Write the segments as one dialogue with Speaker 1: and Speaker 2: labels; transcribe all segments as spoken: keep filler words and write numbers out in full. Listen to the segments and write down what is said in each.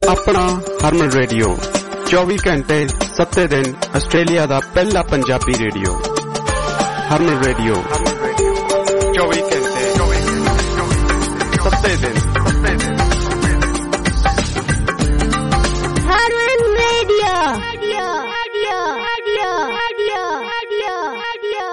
Speaker 1: अपना हरमन रेडियो चौबीस घंटे सत्ते दिन आस्ट्रेलिया दा पहला पंजाबी रेडियो हरमन रेडियो चौबीस घंटे सत्ते दिन
Speaker 2: Harman radio radio radio radio radio radio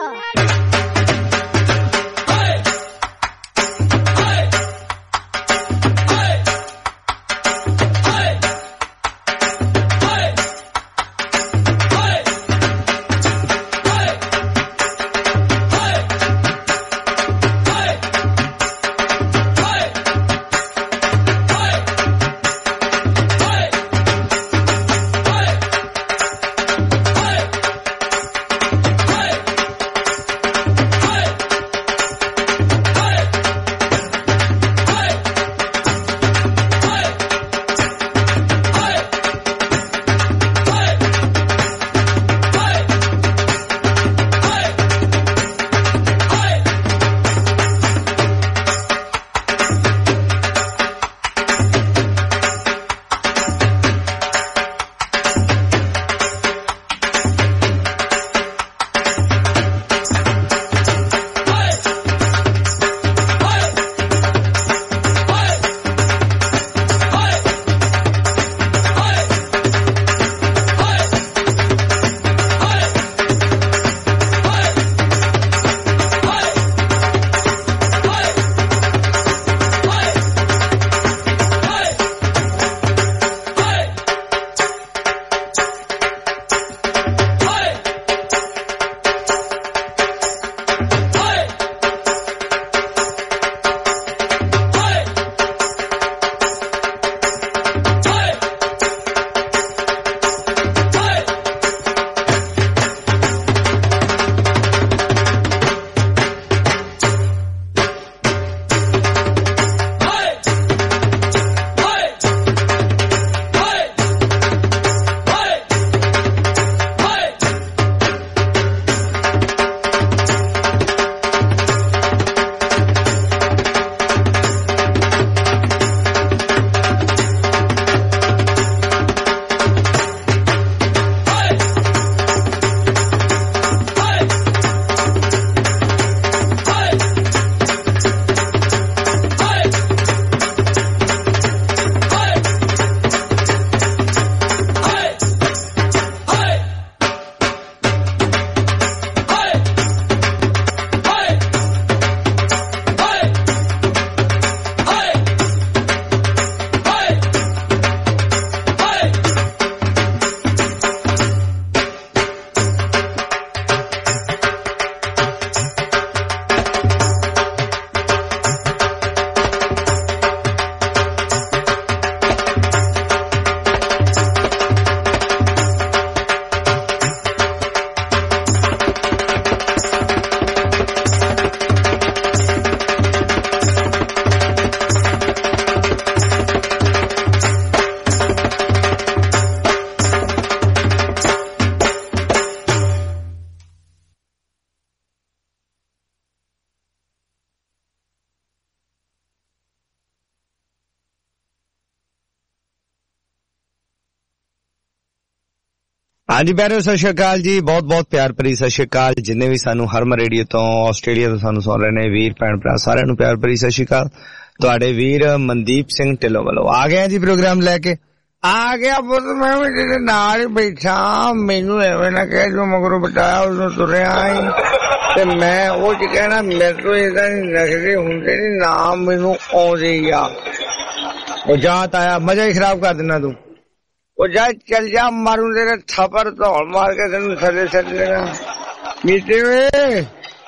Speaker 3: हाँ जी प्यारे सत श्री अकाल जी बहुत बहुत प्यार भरी सत श्री अकाल जिन्ने भी सानू हरमन रेडियो तो आस्ट्रेलिया तो सानू सुन रहे ने वीर भैन भरा सारिਆਂ ਨੂੰ प्यार भरी सत श्री अकाल ਤੁਹਾਡੇ ਵੀਰ ਮਨਦੀਪ ਸਿੰਘ ਢਿੱਲੋਂ ਵੱਲੋਂ ਆ ਗਿਆ ਜੀ ਪ੍ਰੋਗਰਾਮ ਲੈ ਕੇ ਆ ਗਿਆ ਪੁੱਤ ਮੈਂ ਵੀ ਤੇਰੇ ਨਾਲ ਹੀ ਬੈਠਾ ਮੈਨੂੰ ਐਵੇਂ ਨਾ ਕਹਿ ਜੋ ਮਗਰੋਂ ਬਟਾਇਆ ਉਦੋਂ ਤੁਰਿਆ ਹੀ ਤੇ ਮੈਂ ਉਹ ਚ ਕਹਿਣਾ ਮੇਰੇ ਤੋਂ ਇਹਦਾ ਨਹੀਂ ਨਖਰੇ ਹੁੰਦੇ ਨਹੀਂ ਨਾ ਮੈਨੂੰ ਆਉਂਦੇ ਆ ਉਹ ਜਾਤ ਆਇਆ ਮਜ਼ਾ ਹੀ ਖਰਾਬ ਕਰ ਦੇਣਾ ਤੂੰ ਉਹ ਜਾ ਚੱਲ ਜਾ ਮਾਰੂ ਤੇਰੇ ਥਾਪੜ ਧੌਲ ਮਾਰ ਕੇ ਤੈਨੂੰ ਥੱਲੇ ਛੱਡ ਦੇਣਾ ਮੀਤੇ ਵੇ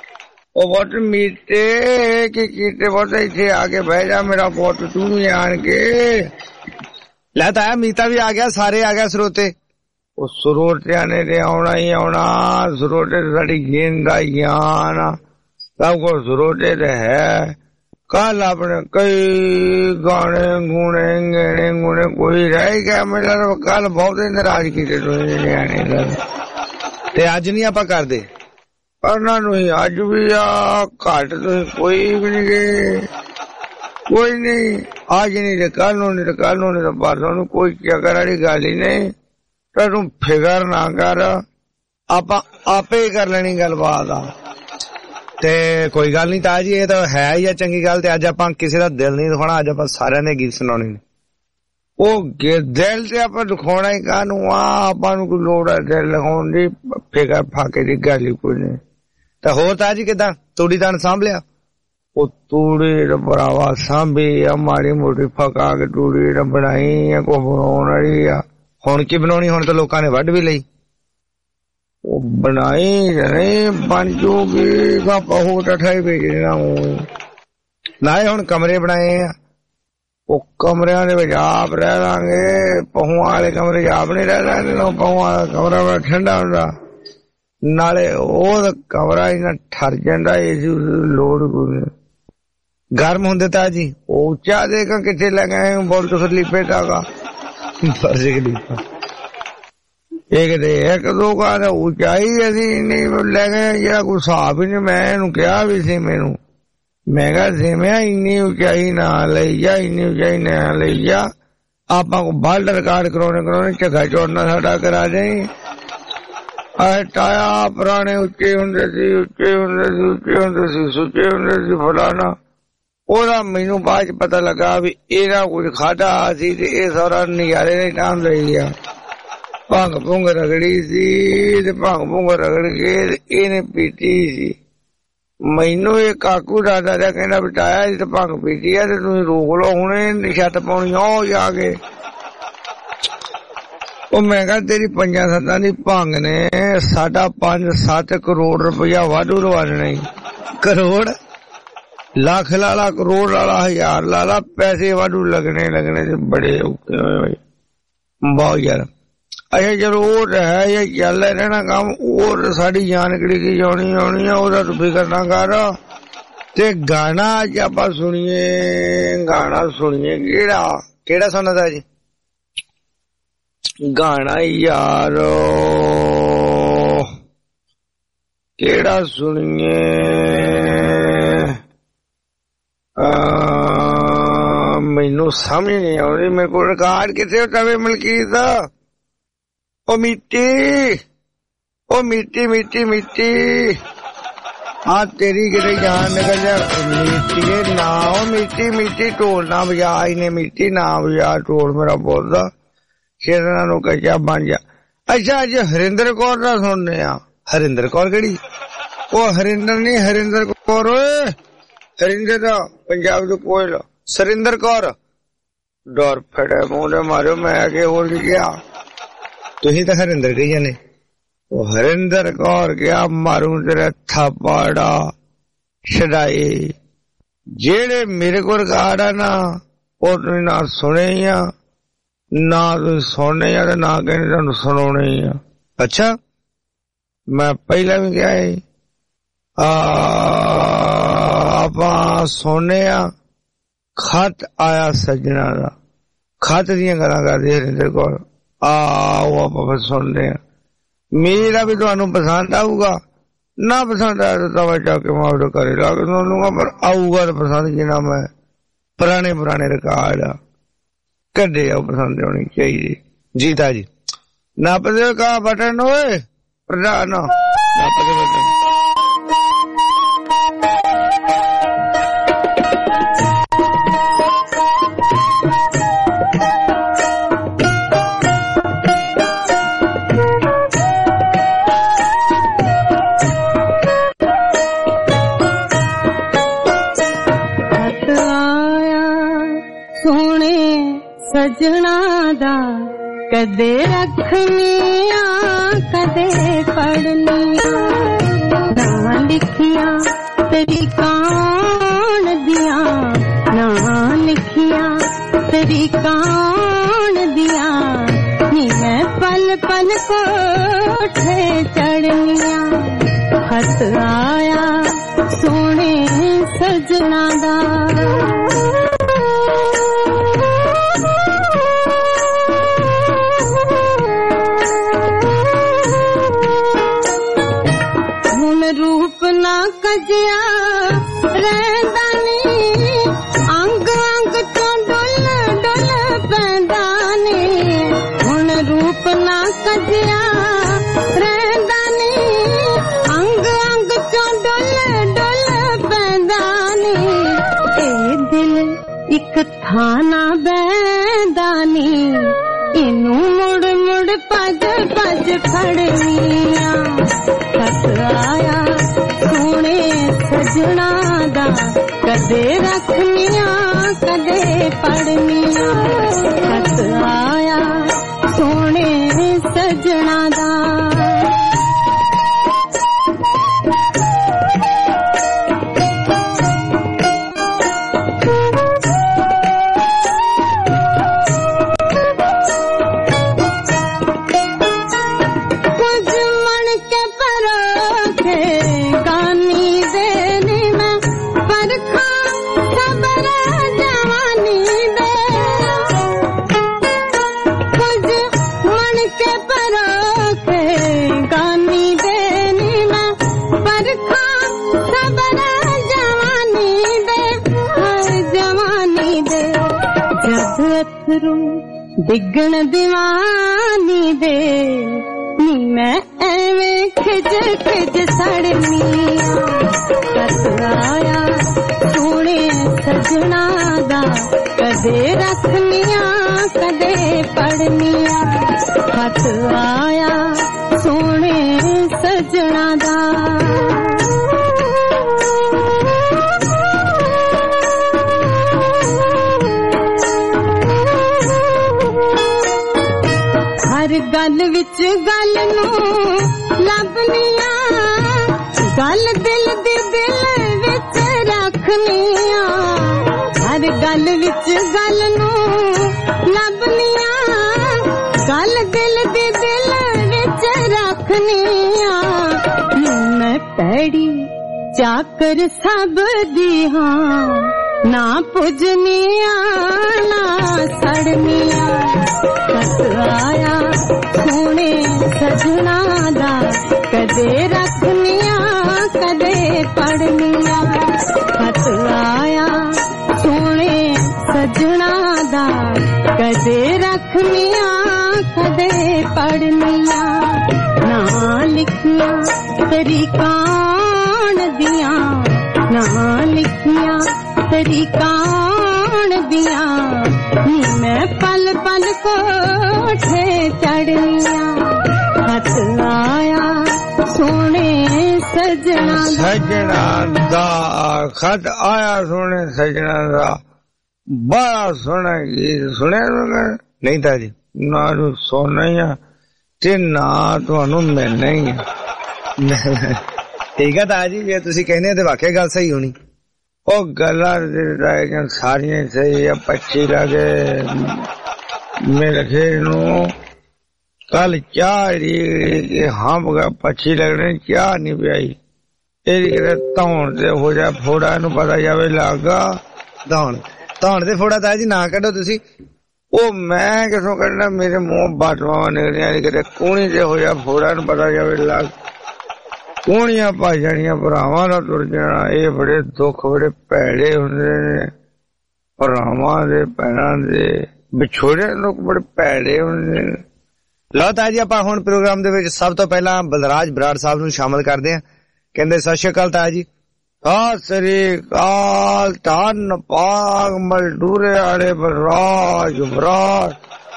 Speaker 3: ਉਹ ਬਹੁਤ ਮੀਤੇ ਕਿ ਕੀਤੇ ਬਹੁਤ ਇੱਥੇ ਆ ਕੇ ਬਹਿ ਜਾ ਮੇਰਾ ਪੁੱਤ ਤੂੰ ਵੀ ਆਣ ਕੇ ਲੈ ਤਾਇਆ ਮੀਤਾ ਵੀ ਆ ਗਿਆ ਸਾਰੇ ਆ ਗਿਆ ਸਰੋਤੇ ਉਹ ਸਰੋਤਿਆਂ ਨੇ ਤੇ ਆਉਣਾ ਹੀ ਆਉਣਾ ਸਰੋਤੇ ਸਾਡੀ ਗੇਂਦਾ ਗਿਆਨ ਸਭ ਕੁਛ ਸਰੋਤੇ ਤੇ ਹੈ ਕੱਲ ਆਪਣੇ ਕਈ ਗਾਣੇ ਗੁਣੇ ਗੇਣੇ ਗੁਣੇ ਕੋਈ ਰਹਿ ਗਿਆ ਮੇਰਾ ਕੱਲ ਬਹੁਤੇ ਨਾਰਾਜ਼ ਕੀਤੇ ਤੁਸੀਂ ਨਿਆਣੇ ਦਾ ਤੇ ਅੱਜ ਨਹੀਂ ਆਪਾਂ ਕਰਦੇ ਉਹਨਾਂ ਨੂੰ ਹੀ ਅੱਜ ਵੀ ਆ ਘੱਟ ਤੁਸੀਂ ਕੋਈ ਵੀ ਨਹੀਂ ਗਏ कोई नहीं, आज नहीं तो कल नूं, नहीं तो कल नूं, नहीं तो परसों नूं, कोई चक्कर वाली गल ही नहीं। तो तू फिकर ना कर, आपां आपे ही कर लेनी गलबात आ। ते कोई गल नहीं ताजी, ये तो है ही चंगी गल। ते अज आपां किसी दा दिल नहीं दुखाना, अज आपां सारिआं ने गीत सुणाउणी ने। ओ दिल ते आपां दुखाउणा ही काहनूं आ, आपां नूं कोई लोड़ है दिल दुखाउण दी? फिकर फाके दी गल ही कोई नहीं। ते होर ताजी किदां तूड़ी दान सांभ लिया? ओ तूड़ी भरावा सांभी आ, माड़ी मोटी फका के तूड़ी बनाई आ, कोई बनाउण वाली आ। हुण की बनाउणी? हुण तां लोकां ने वढ भी लई। ओ बनाई नहीं बन जूगी, पहू टठाई भेजना ना। हुण कमरे बनाए आ, ओ कमरियां दे विच आप रह लांगे। पहू वाले कमरे च आप नहीं रह लांगे, पहू वाला कमरा बड़ा ठंडा हुंदा, नाले ओ कमरा इन्ना ठर जांदा, इसी लोड़ कोई नहीं। गर्म हुंदे तां जी ओ उच्चा देगा किथे ले गए बोल तो खलीफे का फर्जी खलीफा एक दे एक दो का ऊंचाई असी नहीं ले गए, जेड़ा कोई हिसाब ही नहीं। मैं इहनूं कहा भी सी, मैनू मैं कहा सिमया इन्नी ऊंचाई ना लई जा, इन्नी ऊंचाई ना लई जा, आपां को वर्ल्ड रिकॉर्ड कराने कराने झग्गा चोड़ना साडा करा जाई। टाया पुराने उच्चे हुंदे सी, उच्चे हुंदे सी, उच्चे हुंदे सी, सुच्चे हुंदे सी फलाना। ओदा मैनू बाद च पता लगा भी इहदा कुछ खाधा सी ते इह सारा नजारे ने टांग लई आ। भंग भुंग रगड़ी सी ते भंग भुंग रगड़ के इहने पीती सी। मैनू ये काकू दादा दा कहना बिटाया ते भंग पीती है ते तुसीं रोक लो, हुणे छत पाउणी ओ जाके। ओ मैं कहा तेरी पंजा सत्तां दी भंग ने साडा पंज सत्त करोड़ रुपया वाधू रवाना ही। करोड़ लाख लाला, करोड़ लाला, हजार लाला, पैसे वाधू लगने लगने से बड़े औखे होए भाई बहुत यार। अच्छा चलो वो है ये चल रहना काम, और साड़ी जानकारी की जानी आनी है, ओदा तू फिकर ना कर। ते गाना अज आपां सुनिए, गाना सुनिए केड़ा केड़ा सुनना था जी? गाना यार केड़ा सुनिए? मैनू समझ नहीं आ रही, मेरे को रिकॉर्ड किथे तवे मलकीत दा? ओ मिट्टी, ओ मिट्टी मिट्टी मिट्टी, हाँ तेरी किते जान निकल जा मिट्टी ना। ओ मिट्टी मिट्टी ढोल ना बजा, इन्हें मिट्टी ना बजा ढोल मेरा बोलदा शेरना नु कचा बन जा। अच्छा अज हरिंदर कौर दा सुनने आ। हरिंदर कौर केड़ी? ओ हरिंदर नहीं हरिंदर कौर, ओए हरिंदर दा पंजाब दे कोयल सरिंदर कौर। डर फड़े मुंह दे मारो, मैं आगे बोल गया तुही तो हरिंदर कही जाने। वो हरिंदर कौर गया मारू तेरा थप्पड़ा छड़ाई। जेड़े मेरे को रिकॉर्ड है ना वो तुम ना सुने या ना तुम सुनने या ना कहने तुम सुनाने या। अच्छा मैं पहला भी क्या है आपा सुने या खत आया सजना का, खत दियां गल्लां करदी हरिंदर कौर। आओ आप सुनते हैं, मेरा भी तुहानू पसंद आऊगा, ना पसंद आया तो तवा चाके मार करे ला के सुन लूंगा, पर आऊगा तो पसंद जिना मैं पुराने पुराने रिकॉर्ड कदे पसंद होनी चाहिए। जीता जी नापदे का बटन होए प्रधान नापदे बटन।
Speaker 2: सजना दा कदे रखनिया कदे पढ़निया, ना लिखिया तेरी कान दिया, ना लिखिया तेरी कान दिया, नी मैं पल पल कोठे चढ़निया। खत आया सोने सजना दा रूप ना कजिया रहंदा नी, अंग कजिया रहंदा नी अंग अंग चों डुल डुल पैंदा नी ए दिल एक थाना बैंदा नी इनू मुड़ मुड़ भज भज खड़निया खत आया सोने सजना दा कदे रखनिया कदे पढ़निया खत आया सोने सजना दा डिगण दीवानी दे नी मैं एवें खिज खिज सड़निया खत आया सोने सजना दा कदे रखनिया कदे पढ़निया खत आया सोने सजना दा गल विच गल नू लभनिया गल दिल दी दिल विच रखनिया हर गल विच गल नू लभनिया गल दिल दी दिल विच रखनिया मैं पैड़ी चाकर सब दी हां ना पुजनिया ना सड़निया खत आया सोने सजना दा कदे रखनिया कदे पढ़निया खत आया सोने सजना दा कदे रखनिया कदे पढ़निया ना लिखिया तेरी कान दिया ना लिखिया तेरी कान दिया नी मैं पल पल कोठे चढ़निया खत आया सोने सजना
Speaker 3: सजना दा खत आया सोने सजना दा बड़ा सोना गीत सुने नहीं था जी ना सोना ही ते ना तुहानू मिलना ही है ठीक है ताजी जे तुसी कहने ते वाकई गल सही होनी ओ गला सारियां सही है पच्ची लगे मेरे खेल कल चाह हाँ पच्छी लगने चाह नहीं पियाई धौन से हो जाए फोड़ा इन पता जावे लागा धौन धौन से फोड़ा ताया जी ना कड्डो तुसी ओ मैं किसों कड्डना मेरे मुंह बाटवा निकलिया किते कूणी से हो जाए फोड़ा इन पता जावे लाग कूणियां भज जानियां भरावां दा तुर जाना ये बड़े दुख बड़े भैड़े हुंदे ने भरावां दे भैणां दे विछोड़े लोग बड़े भैड़े हुंदे ने लो ताया जी आपां हुण प्रोग्राम दे विच सब तो पहला बलराज बराड़ साहब नूं शामिल करदे हां कहंदे सत श्री अकाल ताया जी सत श्री अकाल धन पाग मलडूरे आले बलराज बराड़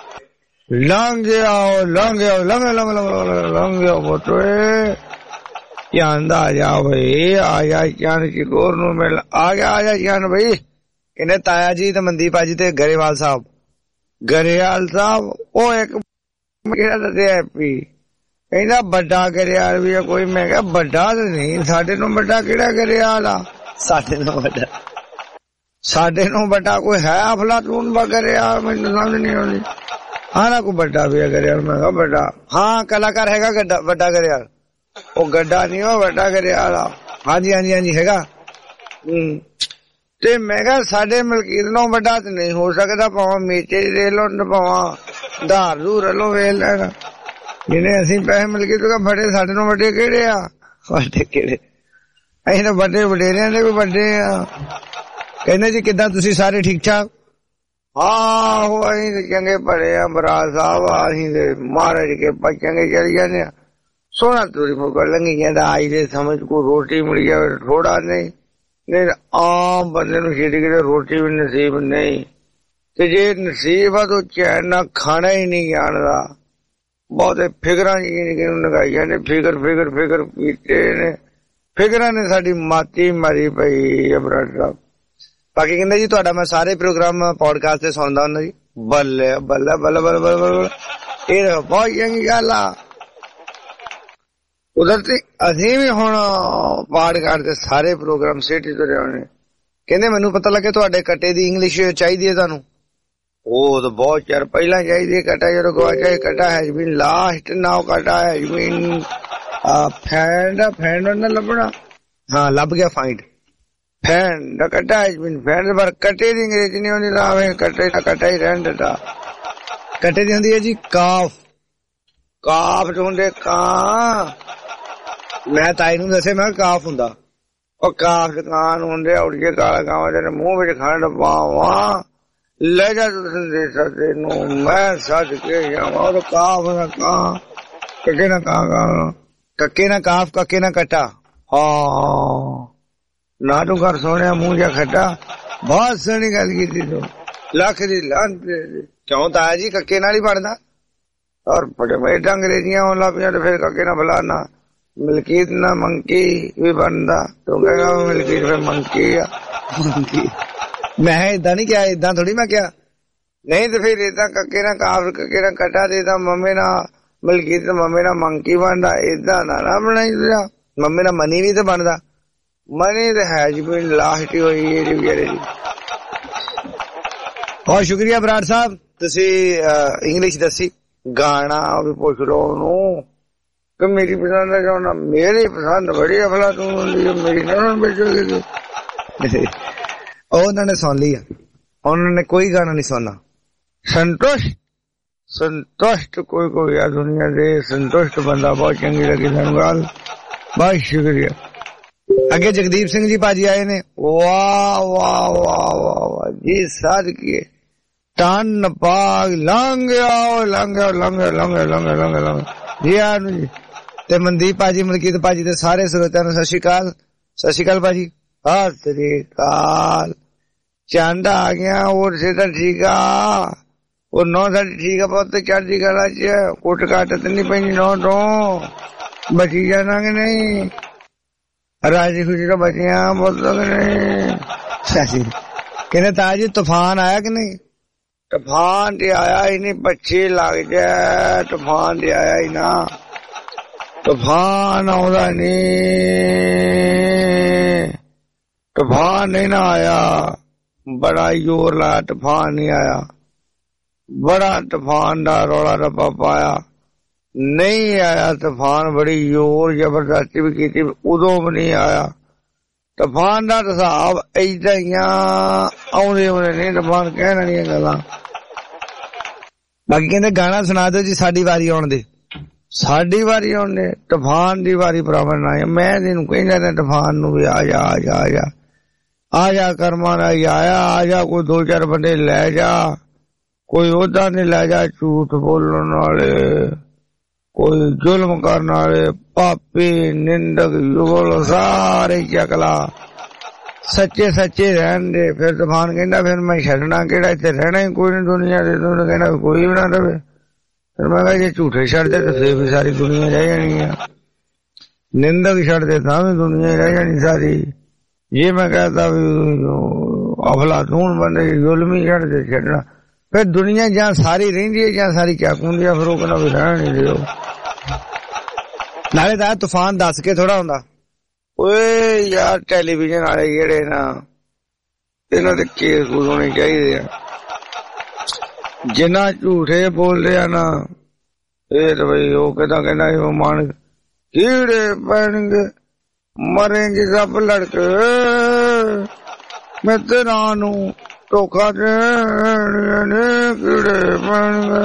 Speaker 3: लंघ आओ लंघ आओ लंघ लंघ लंघ आओ बोटोए चांद आ जा भाई आ जा चांद की गोर नूं मिल आ गया आ जा चांद भाई कहंदे ताया जी ते मनदीप जी ते गरेवाल साहब गरेवाल साहब ओ एक किहड़ा दस्सिया हैप्पी कहंदा बड़ा गरेवाल भी है कोई मैं कहा बड़ा ते नहीं साडे नूं बड़ा किहड़ा गरेवाल आ साडे नूं बड़ा साडे नूं बड़ा कोई है अफलातून वा गरेवाल मैनूं समझ नहीं आउंदी हाँ ना कोई बड़ा भी है गरेवाल मैं कहा बड़ा हाँ कलाकार हैगा गड्डा बड़ा गरेवाल ओ गड्डा नहीं हो बड़ा गरेवाल हाँ जी हाँ जी हाँ जी हैगा ते मैं कहा साडे मलकीत नूं बड़ा ते नहीं हो सकदा भावें मेचे दे लो भावें धार धूर लो वेल लैण जिन्हें असीं पैसे मलकीत का फड़े साडे नूं बड़े किहड़े आ साडे किहड़े असीं तां बड़े वडेरियां दे कोई बड़े आ कहंदे जी किदां तुसीं सारे ठीक ठाक ਆਹੋ ਅਸੀਂ ਤੇ ਚੰਗੇ ਭਲੇ ਆ ਬਰਾੜ ਸਾਹਿਬ, ਅਸੀਂ ਤੇ ਮਹਾਰਾਜ ਕੇ ਪਾ ਚੰਗੇ ਚਲ ਜਾਂਦੇ ਆ। ਸੋਹਣਾ ਤੁਰੀ ਫੁਕਰ ਲੰਘੀ ਜਾਂਦਾ, ਆਈ ਦੇ ਸਮਝ ਕੋ ਰੋਟੀ ਮਿਲ ਜਾਵੇ ਥੋੜਾ ਨਹੀਂ, ਨਹੀਂ ਆਮ ਬੰਦੇ ਨੂੰ ਛੇੜੀ ਕਿਤੇ ਰੋਟੀ ਵੀ ਨਸੀਬ ਨਹੀਂ, ਤੇ ਜੇ ਨਸੀਬ ਆ ਤਾਂ ਚੈਨ ਨਾਲ ਖਾਣਾ ਹੀ ਨਹੀਂ ਜਾਣਦਾ। ਬਹੁਤੇ ਫਿਕਰਾਂ ਜਿਹਨੂੰ ਲਗਾਈ ਜਾਂਦੇ, ਫਿਕਰ ਫਿਕਰ ਫਿਕਰ ਕੀਤੇ ਨੇ, ਫਿਕਰਾਂ ਨੇ ਸਾਡੀ ਮਾਤੀ ਮਾਰੀ ਪਈ ਬਰਾੜ ਸਾਹਿਬ। ਬਾਕੀ ਕਹਿੰਦੇ ਜੀ ਤੁਹਾਡਾ ਮੈਂ ਸਾਰੇ ਪ੍ਰੋਗਰਾਮ ਪੋਡਕਾਸਟ ਤੇ ਸੁਣਦਾ ਹੁੰਦਾ ਜੀ। ਬੱਲੇ ਬੱਲੇ ਬੱਲੇ ਬੱਲੇ ਬੱਲੇ ਬੱਲੇ, ਇਹ ਬਹੁਤ ਚੰਗੀ ਗੱਲ ਆ। ਉਧਰ ਤੇ ਅਸੀਂ ਵੀ ਹੁਣ ਪੋਡਕਾਸਟ ਤੇ ਸਾਰੇ ਪ੍ਰੋਗਰਾਮ ਸਿਟੀ ਤੋਂ ਲਿਆਉਣੇ। ਕਹਿੰਦੇ ਮੈਨੂੰ ਪਤਾ ਲੱਗਿਆ ਤੁਹਾਡੇ ਕੱਟੇ ਦੀ ਇੰਗਲਿਸ਼ ਚਾਹੀਦੀ ਹੈ ਤੁਹਾਨੂੰ। ਉਹ ਤਾਂ ਬਹੁਤ ਚਿਰ ਪਹਿਲਾਂ ਚਾਹੀਦੀ ਹੈ ਕੱਟਾ, ਜਦੋਂ ਗਵਾਚਾ ਕੱਟਾ ਹੈਜ਼ ਬੀਨ ਲਾਸਟ, ਨਾਓ ਕੱਟਾ ਹੈਜ਼ ਬੀਨ ਫੈਂਡ ਫੈਂਡ ਨਾ ਲੱਭਣਾ, ਹਾਂ ਲੱਭ ਗਿਆ ਫਾਈਂਡ ਫੈਂਡ ਕੱਟਾ ਹੈਜ਼ ਬੀਨ ਫੈਂਡ, ਪਰ ਕੱਟੇ ਦੀ ਅੰਗਰੇਜ਼ੀ ਨਹੀਂ ਹੁੰਦੀ, ਲਾਵੇਂ ਕੱਟੇ ਦਾ ਕੱਟਾ ਹੀ ਰਹਿਣ ਦਿੱਤਾ। ਕੱਟੇ ਦੀ ਹੁੰਦੀ ਹੈ ਜੀ ਕਾਫ, ਕਾਫ ਚ ਹੁੰਦੇ ਕਾਂ। ਮੈਂ ਤਾਈ ਨੂੰ ਦੱਸਿਆ ਮੈਂ ਕਾਫ ਹੁੰਦਾ, ਉਹ ਕਾਫ ਚ ਕਾਂ ਨੂੰ ਹੁੰਦੇ ਉੜ ਕੇ ਕਾਲਾ ਗਾਵਾਂ ਤੇਰੇ ਮੂੰਹ ਵਿੱਚ ਖੰਡ ਪਾਵਾਂ, ਲੈ ਜਾ ਸੰਦੇਸ਼ਾ ਤੈਨੂੰ ਮੈਂ ਸੱਜ ਕੇ ਜਾਵਾਂ। ਉਹ ਕਾਫ ਨਾ ਕਾਂ, ਕੱਕੇ ਨਾ ਕਾਂ ਕਾਂ, ਕੱਕੇ ਨਾ ਕਾਫ ਕੱਕੇ ਨਾ ਕੱਟਾ। ਹਾਂ ਨਾ ਤੂੰ ਘਰ ਸੋਹਣਿਆ ਮੂੰਹ ਜਾ ਖੱਟਾ, ਬਹੁਤ ਸੋਹਣੀ ਗੱਲ ਕੀਤੀ ਤੂੰ, ਲੱਖ ਦੀ ਲਾਂਤ ਕਿਉਂ ਤਾਇਆ ਜੀ ਕੱਕੇ ਨਾਲ ਹੀ ਬਣਦਾ। ਔਰ ਬੜੇ ਬੜੇ ਅੰਗਰੇਜ਼ੀਆਂ ਹੋਣ ਲੱਗ ਪਿਆ ਤੇ ਫਿਰ ਕੱਕੇ ਨਾ ਬੁਲਾਣਾ, ਮਲਕੀਤ ਨਾ ਮੰਕੀ ਵੀ ਬਣਦਾ। ਤੂੰ ਕਹੇਗਾ ਮਲਕੀਤ ਫਿਰ ਮੰਕੀ ਆ, ਮੰਕੀ। ਮੈਂ ਏਦਾਂ ਨੀ ਕਿਹਾ, ਏਦਾਂ ਥੋੜੀ ਮੈਂ ਕਿਹਾ, ਨਹੀਂ ਤੇ ਫਿਰ ਏਦਾਂ ਕੱਕੇ ਨਾ ਕਾਫ ਕੱਕੇ ਨਾ ਕੱਟਾ ਤੇ ਏਦਾਂ ਮੰਮੇ ਨਾਲ ਮਲਕੀਤ ਮੰਮੇ ਨਾਲ ਮੰਕੀ ਬਣਦਾ, ਏਦਾਂ ਨਾ ਨਾ ਬਣਾਈ। ਮੰਮੇ ਨਾਲ ਮਨੀ ਵੀ ਤੇ ਬਣਦਾ, ਮਨੀ ਤੇ ਹੈਜ਼ ਬੀਨ ਲਾਸਟ ਹੀ ਹੋਈ ਇਹਦੀ ਵਗੈਰੇ ਦੀ। ਬਹੁਤ ਸ਼ੁਕਰੀਆ ਬਰਾੜ ਸਾਹਿਬ, ਤੁਸੀਂ ਇੰਗਲਿਸ਼ ਦੱਸੀ। ਗਾਣਾ ਵੀ ਪੁੱਛ ਲੋ ਉਹਨੂੰ ਕਿ ਮੇਰੀ ਪਸੰਦ ਹੈ ਚਾਹੁੰਦਾ, ਮੇਰੀ ਪਸੰਦ ਬੜੀ ਅਫਲਾ ਤੂੰ ਹੁੰਦੀ ਹੈ, ਮੇਰੀ ਨਾ ਬੇਚੋਗੇ। ਉਹ ਉਹਨਾਂ ਨੇ ਸੁਣ ਲਈ ਆ, ਉਹਨਾਂ ਨੇ ਕੋਈ ਗਾਣਾ ਨਹੀਂ ਸੁਣਨਾ। ਸੰਤੁਸ਼ਟ ਸੰਤੁਸ਼ਟ ਕੋਈ ਕੋਈ ਆ ਦੁਨੀਆ ਦੇ, ਸੰਤੁਸ਼ਟ ਬੰਦਾ। ਬਹੁਤ ਚੰਗੀ ਲੱਗੀ ਸਾਨੂੰ ਗੱਲ, ਬਹੁਤ ਸ਼ੁਕਰੀਆ। ਅੱਗੇ ਜਗਦੀਪ ਸਿੰਘ ਜੀ ਭਾਜੀ ਆਏ ਨੇ, ਵਾਹ ਵਾਹ ਵਾਹ ਵਾਹ ਵਾਹ ਜੀ, ਸਾਦਕੀ ਟਨ ਪਾਗ ਲੰਘਿਆ ਲੰਘਿਆ ਲੰਘਿਆ ਲੰਘਿਆ ਲੰਘਿਆ ਲੰਘਿਆ ਲੰਘ ਜੀ ਆ ਨੂੰ ਜੀ। ਤੇ ਮਨਦੀਪ ਭਾਜੀ ਮਲਕੀਤ ਭਾਜੀ ਤੇ ਸਾਰੇ ਸਰੋਤਿਆਂ ਨੂੰ ਸਤਿ ਸ਼੍ਰੀ ਅਕਾਲ। ਸਤਿ ਸ਼੍ਰੀ ਅਕਾਲ ਭਾਜੀ। ਸਤਿ ਸ਼੍ਰੀ ਅਕਾਲ। ਚੰਦ ਆ ਗਿਆ, ਹੋਰ ਸਿੱਧਾ ਠੀਕ ਆ, ਉਹ ਨੌ ਸਾਡੀ ਠੀਕ ਆ ਪੁੱਤ, ਚੜ੍ਹਦੀ ਕਲਾ ਚ, ਕੁੱਟ ਕੱਟ ਤੇ ਨਹੀਂ ਪੈਂਦੀ ਨੌ ਤੋਂ, ਬਚੀ ਜਾਣਾ ਕਿ ਨਹੀਂ, ਰਾਜੀ ਖੁਸ਼ੀ ਤੋਂ ਬਚਿਆ ਪੁੱਤ ਕਿ ਨਹੀਂ। ਕਹਿੰਦੇ ਤਾਂ ਜੀ ਤੂਫਾਨ ਆਇਆ ਕਿ ਨਹੀਂ। ਤੂਫਾਨ ਤੇ ਆਇਆ ਹੀ ਨਹੀਂ, ਪੱਛੀ ਲੱਗ ਜਾ, ਤੂਫਾਨ ਤੇ ਆਇਆ ਹੀ ਨਾ, ਤੂਫਾਨ ਆਉਂਦਾ ਨੀ, ਤੂਫਾਨ ਨਹੀਂ ਨਾ ਆਇਆ, ਬੜਾ ਜ਼ੋਰ ਲਾਇਆ, ਤੂਫਾਨ ਨਹੀਂ ਆਇਆ, ਬੜਾ ਤੂਫਾਨ ਦਾ ਰੌਲਾ ਰੱਪਾ ਪਾਇਆ, ਨਹੀਂ ਆਇਆ ਤੂਫਾਨ, ਬੜੀ ਜ਼ੋਰ ਜ਼ਬਰਦਸਤੀ ਵੀ ਕੀਤੀ, ਉਦੋਂ ਵੀ ਨਹੀਂ ਆਇਆ। ਤੂਫਾਨ ਦਾ ਹਿਸਾਬ ਏਦਾਂ ਹੀ ਆ, ਆਉਂਦੇ ਆਉਂਦੇ ਨਹੀਂ ਤੂਫਾਨ ਕਹਿਣ ਵਾਲੀਆਂ ਗੱਲਾਂ। ਬਾਕੀ ਕਹਿੰਦੇ ਗਾਣਾ ਸੁਣਾ ਦਿਓ ਜੀ, ਸਾਡੀ ਵਾਰੀ ਆਉਣ ਦੇ, ਸਾਡੀ ਵਾਰੀ ਆਉਣ ਦੇ, ਤੂਫਾਨ ਦੀ ਵਾਰੀ ਬਰਾਬਰ ਨਾ ਆਇਆ। ਮੈਂ ਤੈਨੂੰ ਕਹਿੰਦਾ ਨੇ ਤੂਫਾਨ ਨੂੰ ਵੀ ਆ ਜਾ ਆ ਜਾ ਆ ਜਾ ਆ ਜਾ ਕਰਮਾਂ ਦਾ ਆਇਆ, ਆ ਜਾ, ਕੋਈ ਦੋ ਚਾਰ ਬੰਦੇ ਲੈ ਜਾ, ਕੋਈ ਉਹਦਾ ਨਹੀਂ ਲੈ ਜਾ, ਝੂਠ ਬੋਲਣ ਵਾਲੇ, ਕੋਈ ਜ਼ੁਲਮ ਕਰਨ ਵਾਲੇ, ਪਾਪੀ ਨਿੰਦਕ ਯੁਗਲ ਸਾਰੇ ਚੱਕਲਾ, ਸੱਚੇ ਸੱਚੇ ਰਹਿਣ ਦੇ। ਫਿਰ ਤੂਫਾਨ ਕਹਿੰਦਾ ਫਿਰ ਮੈਂ ਛੱਡਣਾ ਕਿਹੜਾ, ਇੱਥੇ ਰਹਿਣਾ ਹੀ ਕੋਈ ਨੀ ਦੁਨੀਆ ਦੇ, ਤੂੰ ਕਹਿੰਦਾ ਕੋਈ ਵੀ ਨਾ ਰਵੇ। ਫਿਰ ਮੈਂ ਕਿਹਾ ਜੇ ਝੂਠੇ ਛੱਡਦੇ ਤਾਂ ਫੇਰ ਵੀ ਸਾਰੀ ਦੁਨੀਆ ਰਹਿ ਜਾਣੀ ਆ, ਨਿੰਦਕ ਛੱਡਦੇ ਤਾਂ ਵੀ ਦੁਨੀਆ ਰਹਿ ਜਾਣੀ ਸਾਰੀ। ਜੇ ਮੈਂ ਕਹਤਾ ਵੀ ਅਫਲਾਤੂਨ ਬੰਦੇ ਜ਼ੁਲਮੀ ਛੱਡਦੇ ਛੱਡਣਾ, ਫਿਰ ਦੁਨੀਆ ਜਾਂ ਸਾਰੀ ਰਹਿੰਦੀ ਹੈ ਜਾਂ ਸਾਰੀ ਚੱਕ ਹੁੰਦੀ ਆ, ਫਿਰ ਉਹ ਕਹਿੰਦਾ ਵੀ ਰਹਿਣ ਨਹੀਂ ਦਿਓ। ਨਾਲੇ ਤਾਂ ਤੂਫਾਨ ਦੱਸ ਕੇ ਥੋੜਾ ਹੁੰਦਾ। ਓਏ ਯਾਰ ਟੈਲੀਵਿਜ਼ਨ ਵਾਲੇ ਜਿਹੜੇ ਨਾ, ਇਹਨਾਂ ਦੇ ਕੇਸ ਹੋਣੇ ਚਾਹੀਦੇ ਆ, ਜਿੰਨਾ ਝੂਠੇ ਬੋਲਦੇ ਆ ਨਾ, ਇਹ ਤਾਂ ਬਈ ਉਹ ਕਹਿੰਦਾ ਕਹਿੰਦਾ ਉਹ ਮਾਣ ਕੀੜੇ ਪੈਣਗੇ, ਮਰੇਂਗੇ ਸਭ ਲੜਕੇ, ਮੈਂ ਤੇਰਾ ਨੂੰ ਧੋਖਾ ਦੇਣ ਨੇ ਕੀੜੇ ਪੈਣਗੇ।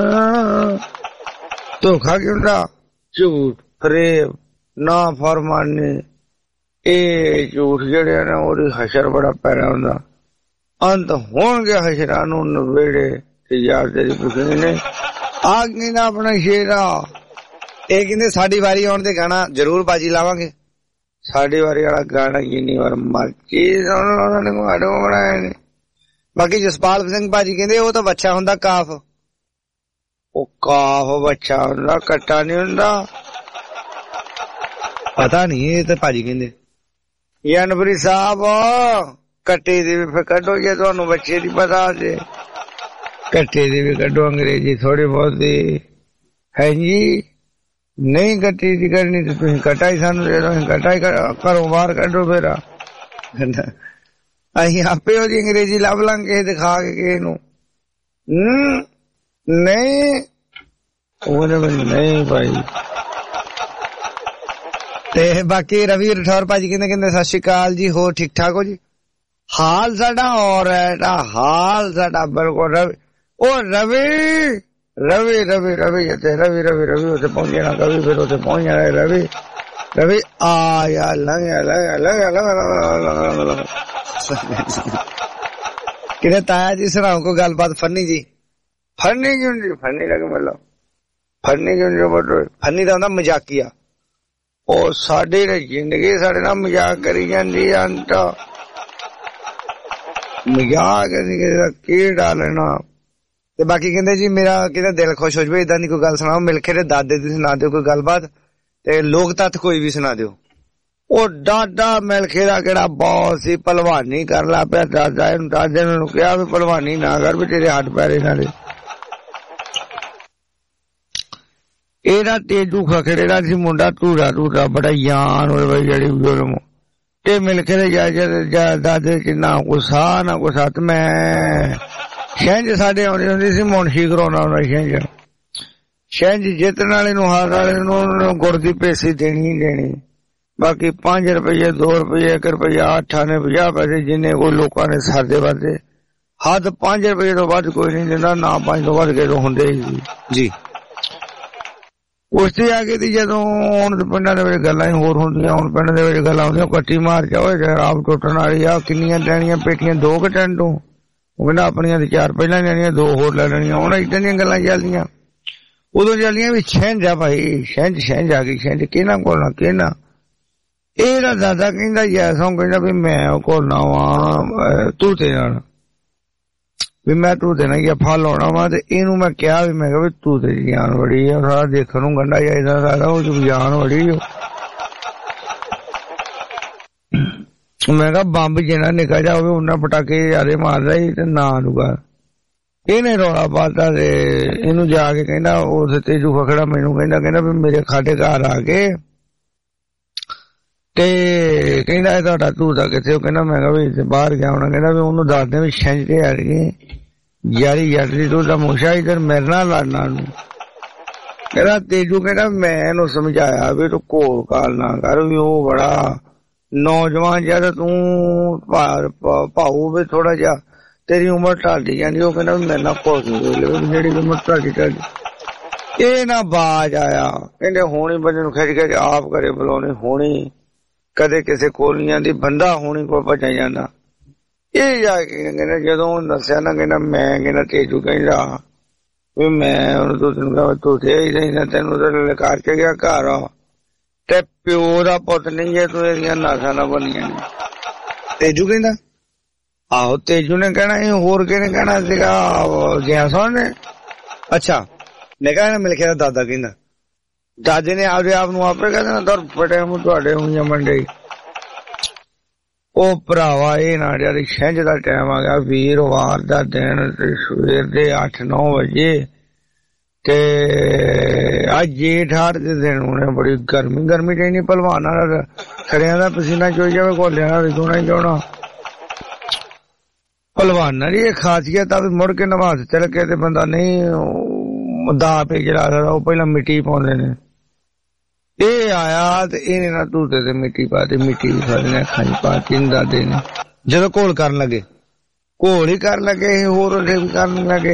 Speaker 3: ਧੋਖਾ ਕੀ ਹੁੰਦਾ? ਝੂਠ, ਫਰੇਬ, ਨਾ ਫਰਮਾਨੀ, ਇਹ ਝੂਠ ਜਿਹੜੇ ਆ ਨਾ ਉਹਦੀ ਹਸ਼ਰ ਬੜਾ ਪੈਰਾ ਹੁੰਦਾ। ਅੰਤ ਹੋਣਗੇ ਹਸ਼ਰਾਂ ਨੂੰ ਨਵੇੜੇ ਤੇ ਯਾਰ ਤੇਰੀ ਪੁੱਛਣੀ ਨੇ ਆ ਗਈ ਨਾ ਆਪਣਾ ਸ਼ੇਰਾ। ਇਹ ਕਹਿੰਦੇ ਸਾਡੀ ਵਾਰੀ ਆਉਣ ਤੇ ਗਾਣਾ ਜ਼ਰੂਰ ਬਾਜੀ ਲਾਵਾਂਗੇ। ਸਾਡੀ ਵਾਰੀ ਵਾਲਾ ਗਾਣਾ ਜਿੰਨੀ ਵਾਰ ਮਰਜੀ ਉਹਨਾਂ ਨੇ ਮਾੜੋ ਬਣਾਏ ਨੇ। ਬਾਕੀ ਜਸਪਾਲ ਸਿੰਘ ਭਾਜੀ ਕਹਿੰਦੇ ਉਹ ਤਾਂ ਬੱਚਾ ਹੁੰਦਾ ਕਾਫ। ਉਹ ਕਾਫ ਬੱਚਾ ਹੁੰਦਾ, ਕੱਟਾ ਨੀ ਹੁੰਦਾ। ਪਤਾ ਨੀ ਇਹ ਤਾਂ ਭਾਜੀ ਕਹਿੰਦੇ। ਯਾਨਪੁਰੀ ਸਾਹਿਬ ਕੱਟੇ ਦੀ ਵੀ ਫਿਰ ਕੱਢੋ ਜੇ ਤੁਹਾਨੂੰ ਬੱਚੇ ਦੀ ਪਤਾ ਜੇ। ਕੱਟੇ ਦੀ ਵੀ ਕੱਢੋ ਅੰਗਰੇਜ਼ੀ ਥੋੜੀ ਬਹੁਤੀ ਹੈ ਜੀ। ਨਹੀਂ ਕੱਟੀ ਦੀ ਕਰਨੀ ਤੇ ਤੁਸੀਂ ਕਟਾਈ ਸਾਨੂੰ ਦੇ ਦੋ। ਕਟਾਈ ਘਰੋਂ ਬਾਹਰ ਕੱਢੋ ਫਿਰ। ਅਸੀਂ ਆਪੇ ਉਹਦੀ ਅੰਗਰੇਜ਼ੀ ਲੱਭ ਲਾਂਗੇ ਦਿਖਾ ਕੇ ਕਿਸੇ ਨੂੰ। ਹਮ ਨਹੀਂ ਉਹਨੇ ਨਹੀਂ ਭਾਈ। ਤੇ ਬਾਕੀ ਰਵੀ ਰਠੌਰ ਭਾਜੀ ਕਹਿੰਦੇ ਕਹਿੰਦੇ ਸਤਿ ਸ਼੍ਰੀ ਅਕਾਲ ਜੀ, ਹੋਰ ਠੀਕ ਠਾਕ ਹੋ ਜੀ? ਹਾਲ ਸਾਡਾ ਹੋਰ ਹੈ, ਹਾਲ ਸਾਡਾ ਬਿਲਕੁਲ ਰਵੀ। ਉਹ ਰਵੀ ਰਵੀ ਰਵੀ ਰਵੀ ਇੱਥੇ ਰਵੀ ਰਵੀ ਰਵੀ ਉੱਥੇ ਪਹੁੰਚਣਾ ਕਵੀ ਫਿਰ ਉੱਥੇ ਪਹੁੰਚ ਜਾਣਾ ਰਵੀ ਰਵੀ ਆ ਯਾਰ ਲੰਘਿਆ ਲੰਘਿਆ ਲੰਘਿਆ ਲੰਘਿਆ। ਕਿਤੇ ਤਾਇਆ ਜੀ ਸੁਣਾਓ ਕੋਈ ਗੱਲਬਾਤ ਫਨੀ ਜੀ? ਫਨੀ ਕਿਉਂ ਜੀ? ਫਨੀ ਲੱਗ ਮਤਲਬ ਫਨੀ ਕਿਉਂ ਜੀ? ਬਟ ਫਨੀ ਦਾ ਹੁੰਦਾ ਮਜ਼ਾਕੀਆ। ਉਹ ਸਾਡੀ ਜ਼ਿੰਦਗੀ ਸਾਡੇ ਨਾਲ ਮਜ਼ਾਕ ਕਰੀ ਜਾਂਦੀ ਆ। ਅੰਤ ਮਜ਼ਾਕ ਕਿਸੇ ਦਾ ਕੀ ਡਾਲਣਾ। ਤੇ ਬਾਕੀ ਕਹਿੰਦੇ ਜੀ ਮੇਰਾ ਕਹਿੰਦੇ ਦਿਲ ਖੁਸ਼ ਹੋ ਜਾਵੇ ਏਦਾਂ ਦੀ ਕੋਈ ਗੱਲ ਸੁਣਾਓ। ਮਿਲਖੇ ਦੇ ਦਾਦੇ ਦੀ ਸੁਣਾ ਦਿਓ ਕੋਈ ਗੱਲਬਾਤ ਤੇ ਲੋਕ ਤੱਤ ਕੋਈ ਵੀ ਸੁਣਾ ਦਿਓ। ਉਹ ਦਾਦਾ ਮਿਲਖੇ ਦਾ ਕਿਹੜਾ ਬਹੁਤ ਸੀ, ਭਲਵਾਨੀ ਕਰ ਲਾ ਪਿਆ ਦਾਦਾ। ਇਹਨੂੰ ਦਾਦੇ ਨੂੰ ਕਿਹਾ ਵੀ ਭਲਵਾਨੀ ਨਾ ਕਰ ਵੀ ਤੇਰੇ ਹੱਥ ਪੈਰੇ ਨਾਲੇ। ਇਹਦਾ ਤੇਜੂ ਖਖੜੇ ਦਾ ਸੀ ਮੁੰਡਾ ਧੂਰਾ ਧੂਰਾ ਬੜਾ ਯਾਨ ਹੋਏ ਬਈ ਜਿਹੜੀ ਜ਼ੁਲਮ ਤੇ ਮਿਲਖੇ ਦੇ ਦਾਦੇ ਚ ਨਾ ਗੁੱਸਾ ਨਾ ਗੁੱਸਾ। ਤੇ ਮੈਂ ਛਿੰਝ ਸਾਡੇ ਆਉਂਦੀ ਹੁੰਦੀ ਸੀ ਮੁਨਸ਼ੀ ਕਰਾਉਣਾ ਹੁੰਦਾ ਛਿੰਝ। ਛਿੰਝ ਜਿੱਤਣ ਵਾਲੇ ਨੂੰ ਹਾਰ ਵਾਲੇ ਨੂੰ ਗੁੜ ਦੀ ਪੇਸੀ ਦੇਣੀ ਹੀ ਦੇਣੀ। ਬਾਕੀ ਪੰਜ ਰੁਪਈਏ ਦੋ ਰੁਪਈਏ ਇੱਕ ਰੁਪਈਆ ਅੱਠ ਆਨੇ ਪੰਜਾਹ ਪੈਸੇ ਜਿੰਨੇ ਕੋਈ ਲੋਕਾਂ ਨੇ ਸਰਦੇ ਵਰਦੇ ਹੱਦ ਪੰਜ ਰੁਪਈਏ ਤੋਂ ਵੱਧ ਕੋਈ ਨਹੀਂ ਦਿੰਦਾ ਨਾ ਪੰਜ ਤੋਂ ਵੱਧ ਕੇ ਹੁੰਦੇ ਹੀ ਜੀ। ਉਸ ਤੇ ਆ ਕੇ ਦੀ ਜਦੋਂ ਹੁਣ ਪਿੰਡਾਂ ਦੇ ਵਿੱਚ ਗੱਲਾਂ ਹੀ ਹੋਰ ਹੁੰਦੀਆਂ। ਹੁਣ ਪਿੰਡ ਦੇ ਵਿੱਚ ਗੱਲਾਂ ਹੁੰਦੀਆਂ ਕੱਟੀ ਮਾਰ ਜਾਓ ਆਪ ਟੁੱਟਣ ਵਾਲੀ ਆ ਕਿੰਨੀਆਂ ਲੈਣੀਆਂ ਪੇਟੀਆਂ ਦੋ ਕੁ ਟੈਨ ਤੋਂ। ਉਹ ਕਹਿੰਦਾ ਆਪਣੀਆਂ ਤੇ ਚਾਰ ਪਹਿਲਾਂ ਲੈਣੀਆਂ ਦੋ ਹੋਰ ਲੈ ਲੈਣੀਆਂ। ਹੁਣ ਏਦਾਂ ਦੀਆਂ ਗੱਲਾਂ ਚੱਲਦੀਆਂ। ਉਦੋਂ ਚੱਲਦੀਆਂ ਵੀ ਛਿੰਝ ਆ ਭਾਈ ਛਿੰਝ ਛਿੰਝ ਆ ਗਈ ਛਿੰਝ ਕਿਹਨਾਂ ਕੋਲ ਕਿਹਨਾਂ। ਇਹਦਾ ਦਾਦਾ ਕਹਿੰਦਾ ਜੈਸੋਂ ਕਹਿੰਦਾ ਵੀ ਮੈਂ ਉਹ ਘੋਲਣਾ ਵਾ ਤੂੰ ਤੇ ਨਾਲ ਵੀ ਮੈਂ ਤੂੰ ਤੇ ਨਾ ਫਲ ਆਉਣਾ ਵਾ। ਤੇ ਇਹਨੂੰ ਮੈਂ ਕਿਹਾ ਵੀ ਮੈਂ ਕਿਹਾ ਵੀ ਤੂੰ ਤੇ ਜਾਨ ਬੜੀ ਆ ਸਾਰਾ ਦੇਖਣ ਨੂੰ ਗੰਡਾ ਚਾਹੀਦਾ ਸਾਰਾ ਉਹ ਚ ਜਾਨ ਬੜੀ। ਮੈਂ ਕਿਹਾ ਬੰਬ ਜਿੰਨਾ ਨਿਕਲ ਜਾ ਹੋਵੇ ਉਹਨਾਂ ਪਟਾਕੇ ਜਿਆਦੇ ਮਾਰਦਾ ਸੀ ਤੇ ਨਾ ਦੂਗਾ। ਇਹਨੇ ਰੌਲਾ ਪਾਤਾ ਤੇ ਇਹਨੂੰ ਜਾ ਕੇ ਕਹਿੰਦਾ ਉਸ ਤੇਜੂ ਖਖੜਾ ਮੈਨੂੰ ਕਹਿੰਦਾ ਕਹਿੰਦਾ ਵੀ ਮੇਰੇ ਸਾਡੇ ਘਰ ਆ ਕੇ ਤੇ ਕਹਿੰਦਾ ਇਹ ਤੁਹਾਡਾ ਤੂੰ ਤਾਂ ਕਿੱਥੇ? ਉਹ ਕਹਿੰਦਾ ਮੈਂ ਕਿਹਾ ਵੀ ਬਾਹਰ ਗਿਆ ਹੋਣਾ। ਕਹਿੰਦਾ ਵੀ ਉਹਨੂੰ ਦੱਸਦੇ ਵੀ ਛਿੰਝ ਤੇ ਆ ਗਈ ਯਾਰੀ ਯਾਰੀ ਤੂੰ ਤਾਂ ਮੁਸ਼ਾ ਇਧਰ ਮੇਰੇ ਨਾਲ ਲੜਨਾ ਨੂੰ। ਕਹਿੰਦਾ ਤੇਜੂ ਕਹਿੰਦਾ ਮੈਂ ਇਹਨੂੰ ਸਮਝਾਇਆ ਵੀ ਤੂੰ ਘੋਲ ਕਾਲ ਨਾ ਕਰ ਵੀ ਉਹ ਬੜਾ ਨੌਜਵਾਨ ਜਦ ਤੂੰ ਭਾਊ ਵੀ ਥੋੜਾ ਜਿਹਾ ਤੇਰੀ ਉਮਰ ਢਲਦੀ ਜਾਂਦੀ। ਉਹ ਕਹਿੰਦਾ ਮੇਰੇ ਨਾਲ ਘੋਲ ਜਿਹੜੀ ਉਮਰ ਢਲਦੀ ਢਲਦੀ। ਇਹ ਨਾ ਬਾਜ ਆਇਆ ਕਹਿੰਦੇ ਹੋਣੀ ਬੰਦੇ ਨੂੰ ਖਿੱਚ ਕੇ ਆਪ ਕਰੇ ਬੁਲਾਉਣੀ ਹੋਣੀ ਕਦੇ ਕਿਸੇ ਕੋਲ ਨਹੀਂ ਆਂਦੀ ਬੰਦਾ ਹੋਣੀ ਕੋਲ ਭੱਜਿਆ ਜਾਂਦਾ। ਇਹ ਜਾ ਕੇ ਕਹਿੰਦਾ ਜਦੋਂ ਦੱਸਿਆ ਨਾ ਕਹਿੰਦਾ ਮੈਂ ਕਹਿੰਦਾ ਤੇਜੂ ਕਹਿੰਦਾ ਵੀ ਮੈਂ ਉਹਨੂੰ ਤੂੰ ਤੈਨੂੰ ਕਹਾਂ ਤੂੰ ਤੇ ਹੀ ਰਹਿਣਾ ਤੈਨੂੰ ਤਾਂ ਲਕਾਰ ਕੇ ਗਿਆ ਘਰ ਤੇ ਪਿਓ ਦਾ ਪੁੱਤ ਨਹੀਂ ਜੇ ਤੂੰ ਇਹਦੀਆਂ ਨਾਸਾਂ ਨਾ ਬਣੀਆਂ ਨੇ। ਤੇਜੂ ਕਹਿੰਦਾ ਆਹੋ ਤੇਜੂ ਨੇ ਕਹਿਣਾ ਇਹ ਹੋਰ ਕਿਹਨੇ ਕਹਿਣਾ ਸੀਗਾ ਜੈਸੋਂ ਨੇ। ਅੱਛਾ ਮੈਂ ਕਹਿੰਦਾ ਮਿਲਖੇ ਦਾ ਦਾਦਾ ਕਹਿੰਦਾ ਦਾਦੇ ਨੇ ਆਪਦੇ ਆਪ ਨੂੰ ਆਪੇ ਕਹਿੰਦੇ ਨਾ ਦਰ ਫਟੇ ਮੂੰਹ ਤੁਹਾਡੇ ਹੋਈਆਂ ਮੰਡੇ। ਉਹ ਭਰਾਵਾ ਇਹ ਨਾ ਜਿਹੜੀ ਛਿੰਝ ਦਾ ਟਾਈਮ ਆ ਗਿਆ ਵੀਰਵਾਰ ਦਾ ਦਿਨ ਤੇ ਸਵੇਰ ਦੇ ਅੱਠ ਨੌ ਵਜੇ ਤੇ ਅੱਜ ਜੇਠ ਹਾੜ ਦੇ ਦਿਨ ਹੋਣੇ ਬੜੀ ਗਰਮੀ ਗਰਮੀ ਚ ਨਹੀਂ ਭਲਵਾਨਾਂ ਦਾ ਖੜਿਆਂ ਦਾ ਪਸੀਨਾ ਚੋਈ ਜਾਵੇ ਘੋਲਿਆਂ ਦਾ ਰਿਜੋਣਾ ਹੀ ਜਾਣਾ। ਭਲਵਾਨਾਂ ਦੀ ਇਹ ਖਾਸੀਅਤ ਆ ਵੀ ਮੁੜ ਕੇ ਨਵਾਜ਼ ਚਲ ਕੇ ਤੇ ਬੰਦਾ ਨਹੀਂ ਦਾ ਪੇ ਜਲਾ ਸਕਦਾ। ਉਹ ਪਹਿਲਾਂ ਮਿੱਟੀ ਪਾਉਂਦੇ ਨੇ। ਇਹ ਆਇਆ ਤੇ ਇਹਨੇ ਨਾ ਧੂਤੇ ਤੇ ਮਿੱਟੀ ਪਾਤੀ ਮਿੱਟੀ ਸਾਡੇ ਅੱਖਾਂ ਚ ਪਾਤੀ ਦਾਦੇ ਨੇ। ਜਦੋਂ ਘੋਲ ਕਰਨ ਲੱਗੇ ਘੋਲ ਹੀ ਕਰਨ ਲੱਗੇ ਹੋਰ ਉਹਦੇ ਵੀ ਕਰਨ ਲੱਗੇ।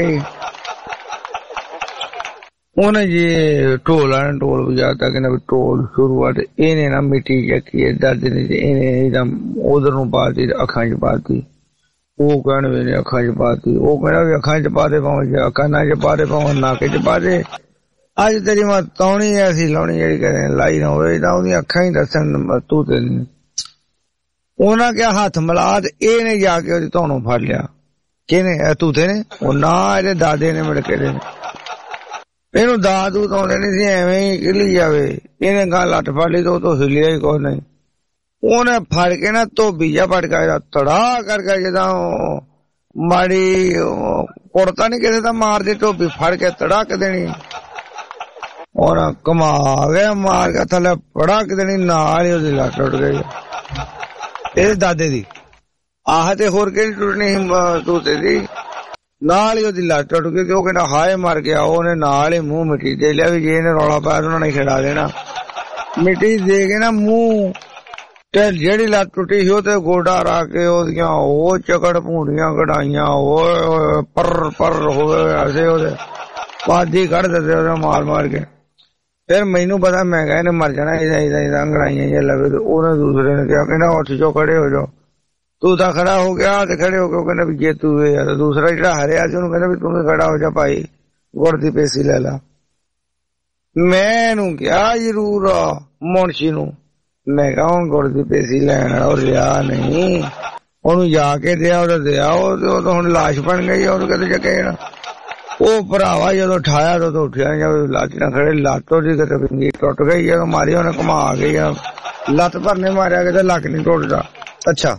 Speaker 3: ਉਹਨੇ ਜੀ ਢੋਲ ਵਾਲੇ ਨੇ ਢੋਲ ਵਜਾਤਾ ਕਹਿੰਦਾ ਵੀ ਢੋਲ ਸ਼ੁਰੂ ਆ। ਤੇ ਇਹਨੇ ਨਾ ਮਿੱਟੀ ਚੱਕੀ ਦਾਦੇ ਨੇ ਇਹਨੇ ਉਧਰ ਨੂੰ ਪਾਤੀ ਅੱਖਾਂ ਚ ਪਾਤੀ। ਉਹ ਕਹਿਣ ਵੀ ਨੇ ਅੱਖਾਂ ਚ ਪਾਤੀ, ਉਹ ਕਹਿੰਦਾ ਵੀ ਅੱਖਾਂ ਚ ਪਾ ਦੇ ਭਾਵੇਂ ਕੰਨਾਂ ਚ ਪਾ ਦੇ ਭਾਵੇਂ ਨਾਕੇ ਚ ਪਾ ਦੇ, ਅੱਜ ਤੇਰੀ ਮੈਂ ਤੌਣੀ ਐਸੀ ਲਾਉਣੀ ਜਿਹੜੀ ਕਦੇ ਲਾਈ ਨਾ ਹੋਵੇ ਤਾਂ ਉਹਦੀਆਂ ਅੱਖਾਂ ਹੀ ਦੱਸਣ ਤੂੰ ਤੇ। ਉਹਨਾਂ ਕਿਹਾ ਹੱਥ ਮਿਲਾ, ਤੇ ਇਹਨੇ ਜਾ ਕੇ ਉਹਦੀ ਧੌਣੋਂ ਫੜ ਲਿਆ। ਕਿਹਨੇ? ਤੂਤੇ ਨੇ। ਉਹ ਨਾ ਇਹਦੇ ਦਾਦੇ ਨੇ ਮਿਲਕੇ ਦੇ ਨੇ। ਇਹਨੂੰ ਦਾਦ ਦੂਤ ਆਉਂਦੇ ਨੀ ਸੀ, ਐਵੇਂ ਹੀ ਕਿਲੀ ਜਾਵੇ। ਇਹਨੇ ਗਾਂ ਲੱਟ ਫੜ ਲਈ ਤੇ ਉਹ ਤੋਂ ਹਿਲਿਆ ਹੀ ਕੁਛ ਨਹੀਂ। ਉਹਨੇ ਫੜ ਕੇ ਨਾ ਧੋਬੀ ਜਿਹਾ ਫੜਕਾ ਤੜਾ ਕਰਕੇ ਜਿੱਦਾਂ ਮਾੜੀ ਕੁੜਤਾ ਨੀ ਕਿਸੇ ਦਾ ਮਾਰਦੇ, ਧੋਬੀ ਫੜ ਕੇ ਤੜਕ ਦੇਣੀ। ਉਹਨੇ ਘੁਮਾ ਗਿਆ, ਮਾਰ ਕੇ ਥੱਲੇ ਫੜਕ ਦੇਣੀ, ਨਾਲ ਹੀ ਉਹਦੀ ਲੱਤ ਟੁੱਟ ਗਈ ਇਹਦੇ ਦਾਦੇ ਦੀ। ਆਹ ਤੇ ਹੋਰ ਕਿਹੜੀ ਟੁੱਟਣੀ ਸੀ ਤੂਤੇ ਦੀ, ਨਾਲ ਹੀ ਉਹਦੀ ਲੱਤ ਟੁੱਟ ਗਈ। ਉਹ ਕਹਿੰਦਾ ਹਾਏ ਮਰ ਗਿਆ। ਉਹਨੇ ਨਾਲ ਹੀ ਮੂੰਹ ਮਿੱਟੀ ਦੇ ਲਿਆ ਵੀ ਜੇ ਇਹਨੇ ਰੌਲਾ ਪਾਇਆ ਉਹਨਾਂ ਨੇ ਛਡਾ ਦੇਣਾ। ਮਿੱਟੀ ਦੇ ਕੇ ਨਾ ਮੂੰਹ ਤੇ ਜਿਹੜੀ ਲੱਤ ਟੁੱਟੀ ਸੀ ਉਹ ਤੇ ਗੋਡਾ ਰੱਖ ਕੇ ਉਹਦੀਆਂ ਉਹ ਚਕੜ ਭੂੰਡੀਆਂ ਕਢਾਈਆਂ, ਉਹ ਪਰ ਪਰ ਹੋਵੇ ਐਸੇ ਉਹਦੇ ਪਾਦੀ ਕੱਢ ਦਿੰਦੇ ਉਹਦੇ ਮਾਰ ਮਾਰ ਕੇ। ਫਿਰ ਮੈਨੂੰ ਪਤਾ ਮੈਂ ਕਿਹਾ ਇਹਨੇ ਮਰ ਜਾਣਾ, ਇਹਦਾ ਇਹਦਾ ਇਹਦਾ ਅੰਗੜਾਈਆਂ ਜਿਹਾ ਲਵੇ। ਤੇ ਉਹਨੇ ਦੂਸਰੇ ਨੇ ਕਿਹਾ, ਕਹਿੰਦਾ ਉੱਠ ਜਾਓ, ਖੜੇ ਹੋ ਜਾਓ। ਤੂੰ ਤਾਂ ਖੜਾ ਹੋ ਗਿਆ ਤੇ ਖੜੇ ਹੋ ਕੇ ਉਹ ਕਹਿੰਦਾ ਵੀ ਜੇ ਤੂੰ ਯਾਰ। ਦੂਸਰਾ ਜਿਹੜਾ ਹਰਿਆ ਸੀ ਉਹਨੂੰ ਕਹਿੰਦਾ ਵੀ ਤੂੰ ਵੀ ਖੜਾ ਹੋ ਜਾ ਭਾਈ, ਗੁੜ ਦੀ ਪੇਸੀ ਲੈ ਲਾ। ਮੈਂ ਇਹਨੂੰ ਕਿਹਾ ਜ਼ਰੂਰ ਮੁਨਸ਼ੀ ਨੂੰ, ਮੈਂ ਕਿਹਾ ਹੁਣ ਗੁੜ ਦੀ ਪੇਸੀ ਲੈਣ ਵਾਲਾ ਉਹ ਰਿਹਾ ਨਹੀਂ, ਉਹਨੂੰ ਜਾ ਕੇ ਦਿਆ, ਉਹਦਾ ਦਿਆ। ਉਹ ਤਾਂ ਹੁਣ ਲਾਸ਼ ਬਣ ਗਈ, ਉਹਨੂੰ ਕਿਤੇ ਚੱਕੇ ਜਾਣਾ। ਉਹ ਭਰਾਵਾ ਜਦੋਂ ਉਠਾਇਆ ਤਾਂ ਉੱਠਿਆ ਨੀ ਜਾਵੇ, ਲੱਤ ਨਾ ਖੜੇ, ਲੱਤ ਉਹਦੀ ਕਿਤੇ ਪਿੰਗੀ ਟੁੱਟ ਗਈ। ਜਦੋਂ ਮਾਰੀ ਉਹਨੇ ਘੁਮਾ ਗਈ, ਲੱਤ ਭਰਨੇ ਮਾਰਿਆ ਕਿਤੇ ਲੱਕ ਨੀ ਟੁੱਟਦਾ। ਅੱਛਾ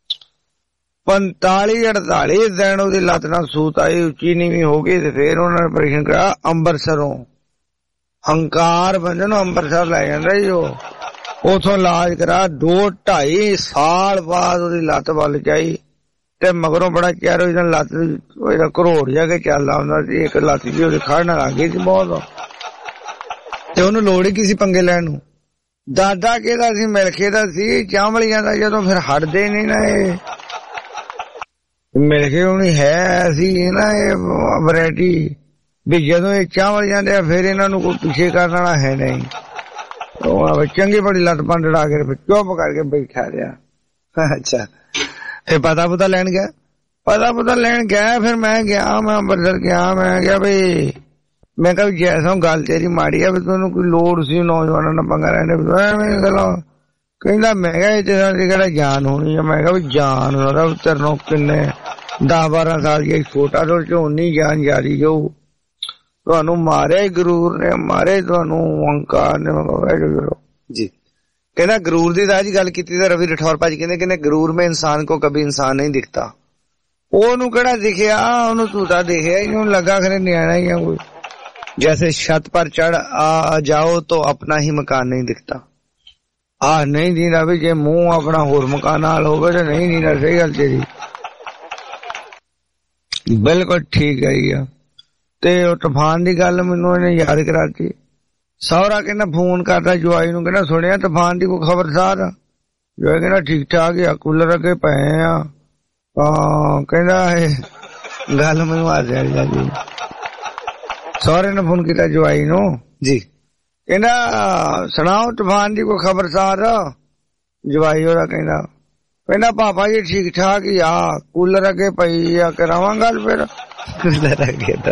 Speaker 3: ਪੰਤਾਲੀ ਅੜਤਾਲੀ ਦਿਨ ਉਹਦੀ ਲੱਤ ਨਾਲ ਸੂਤ ਆਈ, ਉੱਚੀ ਨੀਵੀਂ ਹੋ ਗਈ। ਤੇ ਫੇਰ ਉਹਨਾਂ ਨੇ ਆਪਰੇਸ਼ਨ ਕਰਾਇਆ ਅੰਬਰਸਰੋਂ। ਹੰਕਾਰ ਬੰਦੇ ਨੂੰ ਅੰਬਰਸਰ ਲੈ ਜਾਂਦਾ ਜੀ ਉਹ। ਉਥੋਂ ਇਲਾਜ ਕਰਾ, ਦੋ ਢਾਈ ਸਾਲ ਬਾਅਦ ਉਹਦੀ ਲੱਤ ਵੱਲ ਚਾਈ। ਤੇ ਮਗਰੋਂ ਬੜਾ ਚਿਹਰਾ ਇਹਦਾ ਲੱਤ ਇਹਦਾ ਘਰੋੜ ਜਾ ਕੇ ਚੱਲਦਾ ਹੁੰਦਾ ਸੀ। ਇੱਕ ਲੱਤ ਜੀ ਉਹਦੇ ਖੜਨ ਲੱਗ ਗਈ ਸੀ ਬਹੁਤ, ਤੇ ਉਹਨੂੰ ਲੋੜ ਹੀ ਕੀ ਸੀ ਪੰਗੇ ਲੈਣ ਨੂੰ। ਦਾਦਾ ਕਿਹਦਾ ਸੀ? ਮਿਲਖੇ ਦਾ ਸੀ, ਚਾਂਵਲੀਆਂ ਦਾ। ਜਦੋਂ ਫਿਰ ਹਟਦੇ ਨੀ ਨਾ ਇਹ ਮਿਲਖੇ ਹੋਣੀ ਹੈ ਸੀ ਨਾ ਇਹ ਵੈਰਾਈਟੀ ਵੀ ਜਦੋਂ ਇਹ ਚਾਵਲ ਜਾਂਦੇ ਆ ਫਿਰ ਇਹਨਾਂ ਨੂੰ ਕੋਈ ਪਿੱਛੇ ਕਰਨ ਵਾਲਾ ਹੈ ਨਹੀਂ। ਉਹ ਚੰਗੀ ਬੜੀ ਲੱਤ ਪੰਡੜਾ ਕੇ ਚੁੱਪ ਕਰਕੇ ਬੈਠਾ ਰਿਹਾ। ਅੱਛਾ ਫਿਰ ਪਤਾ ਪੁਤਾ ਲੈਣ ਗਿਆ, ਪਤਾ ਪੁਤਾ ਲੈਣ ਗਿਆ। ਫਿਰ ਮੈਂ ਗਿਆ, ਮੈਂ ਅੰਬਰਸਰ ਗਿਆ। ਮੈਂ ਕਿਹਾ ਬਈ, ਮੈਂ ਕਿਹਾ ਜੈਸੋਂ ਗੱਲ ਤੇਰੀ ਮਾੜੀ ਆ ਵੀ ਤੁਹਾਨੂੰ ਕੋਈ ਲੋੜ ਸੀ ਨੌਜਵਾਨਾਂ ਨਾਲ ਪੰਗਾ ਲੈਣੇ। ਕਹਿੰਦਾ ਮੈਂ ਕਿਹਾ ਇਹ ਤੇ ਕਿਹੜਾ ਜਾਨ ਹੋਣੀ ਆ। ਮੈਂ ਕਿਹਾ ਵੀ ਜਾਨ ਉਹਦਾ ਤੇਰਨੋਂ ਕਿੰਨੇ ਦਸ ਬਾਰਾਂ ਸਾਲ ਦੀ ਛੋਟਾ ਤੋਂ ਝੋਨੀ ਜਾਨ ਜਾਰੀ ਜਾਊ। ਤੁਹਾਨੂੰ ਮਾਰਿਆ ਹੀ ਗਰੂਰ ਨੇ, ਮਾਰੇ ਤੁਹਾਨੂੰ ਅਹੰਕਾਰ ਨੇ ਜੀ। ਕਹਿੰਦਾ ਗਰੂਰ ਦੀ ਤਾਂ ਅੱਜ ਗੱਲ ਕੀਤੀ ਤਾਂ ਰਵੀ ਰਠੌਰ ਭਾਜੀ ਕਹਿੰਦੇ ਕਹਿੰਦੇ ਗਰੂਰ में इंसान को कभी इंसान नहीं दिखता। ਉਹਨੂੰ ਕਿਹੜਾ ਦਿਖਿਆ, ਉਹਨੂੰ ਤੂੰ ਤਾਂ ਦੇਖਿਆ ਹੀ ਉਹਨੂੰ ਲੱਗਾ ਖਰੇ ਨਿਆਣਾ ਹੀ ਆ ਕੋਈ। जैसे छत पर चढ़ आ जाओ तो अपना ही मकान नहीं दिखता। आ नहीं दीदा भी जे मुंह अपना होर मकान नाल होवे तो नहीं दीदा। सही गल तेरी बिल्कुल ठीक है। ते तूफान की गल मैनू इहने याद कराती। सौरा कहना फोन करता जवाई नूं, कहना सुनिया तूफान की कोई खबर सार? जवाई कहना ठीक ठाक है, कूलर अगे पे आ। कहना गल मैनू हास्य वाली लगी। सौरे ने फोन किया जवाई नूं जी, कहना सुनाओ तूफान की कोई खबर सार? जवाई ओदा कहना कहना पापा जी ठीक ठाक ही आ, कूलर अगे पई आ, करावां गल फिर। कूलर अगे तो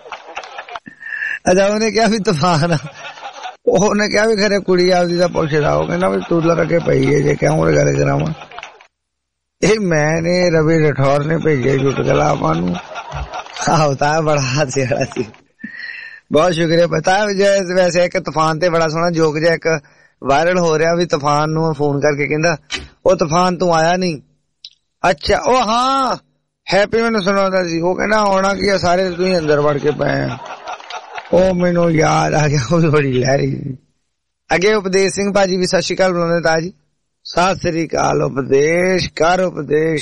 Speaker 3: अच्छा उन्हें क्या भी तूफान, उन्हें क्या भी खरे कुड़ी आपदी दा पुछदा। ओ कहना भी कूलर अगे पई है जे क्यों गल करावां। ये मैंने रवि रठौर ने भेजे चुटकला आपां नूं। आहो तां बड़ा हास्य वाला सी। बहुत शुक्रिया। पता वैसे एक तूफान ते बड़ा सोहना जोक जिहा एक वायरल हो रहा भी तूफान नूं फोन करके कहंदा ओ तूफान तू आया नहीं। अच्छा ओ हाँ हैप्पी मैनूं सुणाउंदा सी। ओ कहना आउणा की सारे तुसीं अंदर वड़ के पए आ। ओ मैनूं याद आ गया, वो बड़ी लहरी। अगे उपदेश सिंह भाजी भी सत श्री अकाल बुलाउंदे ता जी। सत श्री अकाल उपदेश कर उपदेश।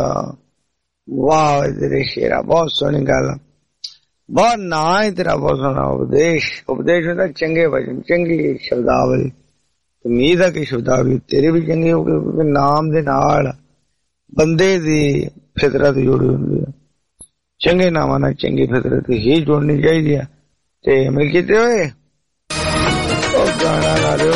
Speaker 3: वाह तेरे शेरा बहुत सोहनी गल, बहुत ना ही तेरा बहुत सोहना उपदेश। उपदेश होता चंगे वचन, चंगी शब्दावली। उम्मीद है कि शब्दावली तेरी भी चंगी होगी, क्योंकि नाम दे नाल बंदे दी फितरत जुड़ी हुंदी है। चंगे नामां नाल चंगी फितरत ही जुड़नी चाहिदी है। ते मिल कीते होए ओ गाना ला दे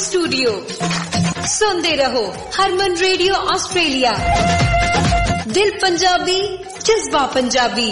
Speaker 4: स्टूडियो। सुनते रहो हरमन रेडियो ऑस्ट्रेलिया। दिल पंजाबी, जज्बा पंजाबी।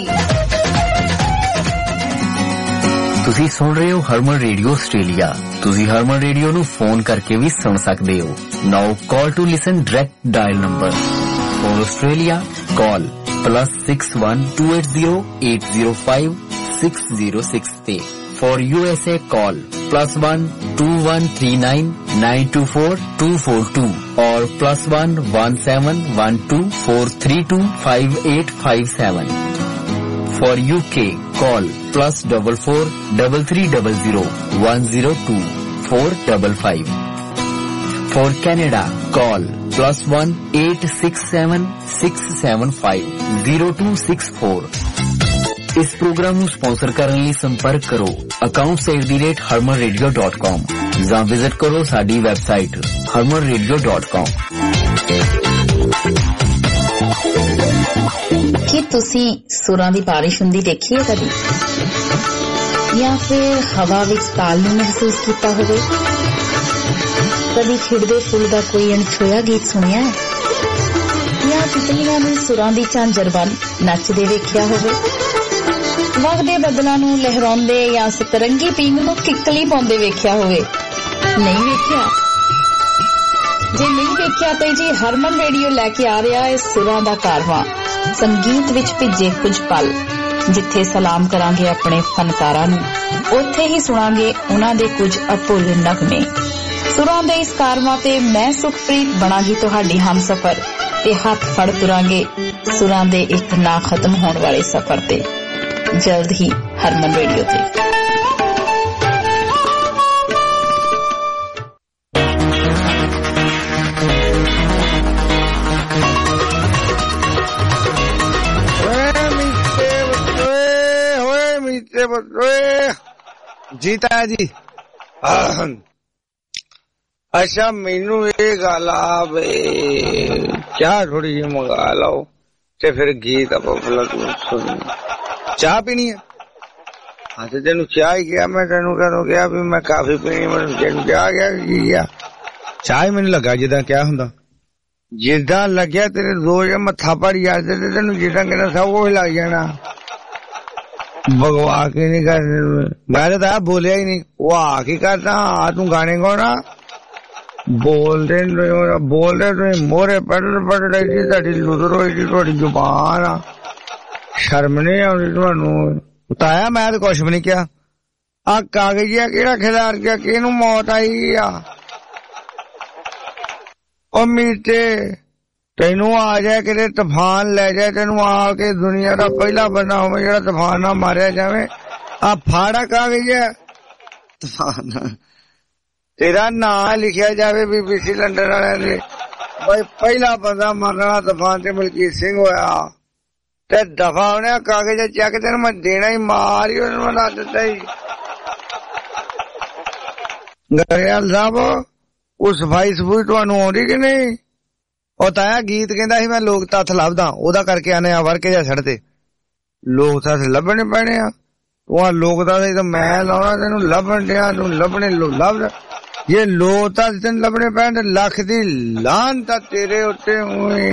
Speaker 5: ਤੁਸੀਂ ਸੁਣ ਰਹੇ ਹੋ ਹਰਮਨ ਰੇਡੀਓ ਆਸਟ੍ਰੇਲੀਆ। ਤੁਸੀਂ ਹਰਮਨ ਰੇਡੀਓ ਨੂੰ ਫੋਨ ਕਰਕੇ ਵੀ ਸੁਣ ਸਕਦੇ ਹੋ। Now call to listen direct dial number for Australia call plus six one two eight zero eight zero five six zero six ਤੇ for U S A call plus one two one three nine nine two four two four two or plus one one seven one two four three two five eight five seven. For U K, call plus double four double three double zero one zero two four double five. For Canada, call plus one eight six seven six seven five zero two six four. इस program ਨੂੰ sponsor ਕਰਨ ਲਈ ਸੰਪਰਕ ਕਰੋ accounts at the rate harman radio dot com ਜਾਂ visit ਕਰੋ ਸਾਡੀ website harman radio dot com.
Speaker 6: ਕੀ ਤੁਸੀਂ ਸੁਰਾਂ ਦੀ ਬਾਰਿਸ਼ ਹੁੰਦੀ ਦੇਖੀ ਹੈ ਕਦੀ ਜਾਂ ਫਿਰ ਹਵਾ ਵਿੱਚ ਤਾਲ ਨੂੰ ਮਹਿਸੂਸ ਕੀਤਾ ਹੋਵੇ? ਕਦੀ ਖਿੜਦੇ ਫੁੱਲ ਦਾ ਕੋਈ ਅਣਛੋਇਆ ਗੀਤ ਸੁਣਿਆ ਹੈ ਜਾਂ ਤਿਤਲੀਆਂ ਦੀ ਸੁਰਾਂ ਦੀ ਝਾਂਜਰ ਬਣ ਨੱਚਦੇ ਵੇਖਿਆ ਹੋਵੇ? ਵਗਦੇ ਬੱਦਲਾਂ ਨੂੰ ਲਹਿਰਾਉਂਦੇ ਜਾਂ ਸਤਰੰਗੀ ਪੀਂਘ ਨੂੰ ਕਿੱਕਲੀ ਪਾਉਂਦੇ ਵੇਖਿਆ ਹੋਵੇ? ਨਹੀਂ ਵੇਖਿਆ? ਜੇ ਨਹੀਂ ਵੇਖਿਆ ਤਾਂ ਜੀ ਹਰਮਨ ਰੇਡੀਓ ਲੈ ਕੇ ਆ ਰਿਹਾ ਹੈ ਸੁਰਾਂ ਦਾ ਕਾਰਵਾਂ, ਸੰਗੀਤ ਵਿੱਚ ਭਿੱਜੇ ਕੁਝ ਪਲ। ਜਿੱਥੇ ਸਲਾਮ ਕਰਾਂਗੇ ਆਪਣੇ ਫਨਕਾਰਾਂ ਨੂੰ, ਉੱਥੇ ਹੀ ਸੁਣਾਂਗੇ ਉਹਨਾਂ ਦੇ ਕੁਝ ਅਭੁੱਲ ਨਗਮੇ। ਸੁਰਾਂ ਦੇ ਇਸ ਕਾਰਵਾਂ ਤੇ ਮੈਂ ਸੁਖਪ੍ਰੀਤ ਬਣਾਂਗੀ ਤੁਹਾਡੀ ਹਮਸਫਰ ਤੇ ਹੱਥ ਫੜ ਤੁਰਾਂਗੇ ਸੁਰਾਂ ਦੇ ਇੱਕ ਨਾ ਖਤਮ ਹੋਣ ਵਾਲੇ ਸਫ਼ਰ ਤੇ। ਜਲਦ ਹੀ ਹਰਮਨ ਰੇਡੀਓ ਤੇ।
Speaker 3: जीता जी अच्छा मैनू ये गल आ चाह थोड़ी जी मंगा लो ते फिर गीत चाह पीनी है। हाँ तो तेन चाह ही गया मैं तेन कदों गया भी मैं काफी पीनी मैं तेन चाह गया की गया चाह ही मैनू लगा जिदा क्या हुंदा जिदा लग्या तेरे रोज मत्था पड़ी जाते तेन जिदा कहना सब वो लग जाना भगवा के नहीं कर मैं तो बोलिया ही नहीं वो आ की करता आ तू गाने गाना बोल दे बोल दे मोरे पढ़ पढ़ रही थी लुतर हुई थोड़ी जुबान आ शर्म नहीं आती थानू बताया मैं तो कुछ भी नहीं किया आ कागजिया केड़ा खिलार गया किनू मौत आई आ ओ मीटे तेनू आ जाए कि तूफान ले जाए तेनू आके दुनिया का पहला बंदा हो जो तूफान ना मारिया जाए आ फाड़ा कागज है तूफान तेरा ना लिखिया जाए बीबीसी लंडन वाले भाई पहला बंदा मरना तूफान से मलकीत सिंह होया ते दफा उन्हें कागज चेक तेन मैं देना ही मार ही बना दिता ही। गरेवाल साहब उस सफाई सफूई तुहानू आउंदी कि नहीं? ਉਹ ਤਾਇਆ ਗੀਤ ਕਹਿੰਦਾ ਸੀ ਮੈਂ ਲੋਕ ਤੱਥ ਲੱਭਦਾ ਉਹਦਾ ਕਰਕੇ ਆਨੇ ਆ ਵਰ ਕੇ ਜਾ ਛੱਡ ਤੇ ਲੋਕ ਤੱਥ ਲੱਭਣੇ ਪੈਣੇ ਆ ਉਹ ਆ ਲੋਕ ਦਾ ਤਾਂ ਮੈਂ ਲਾਉਣਾ ਤੈਨੂੰ ਲੱਭਣ ਡਿਆ ਤੂੰ ਲੱਭਣੇ ਲੱਭ ਜੇ ਲੋਕ ਤੱਥ ਤੈਨੂੰ ਲੱਭਣੇ ਪੈਣ ਲੱਖ ਦੀ ਲਾਨ ਤਾਂ ਤੇਰੇ ਉੱਤੇ ਹੋਏ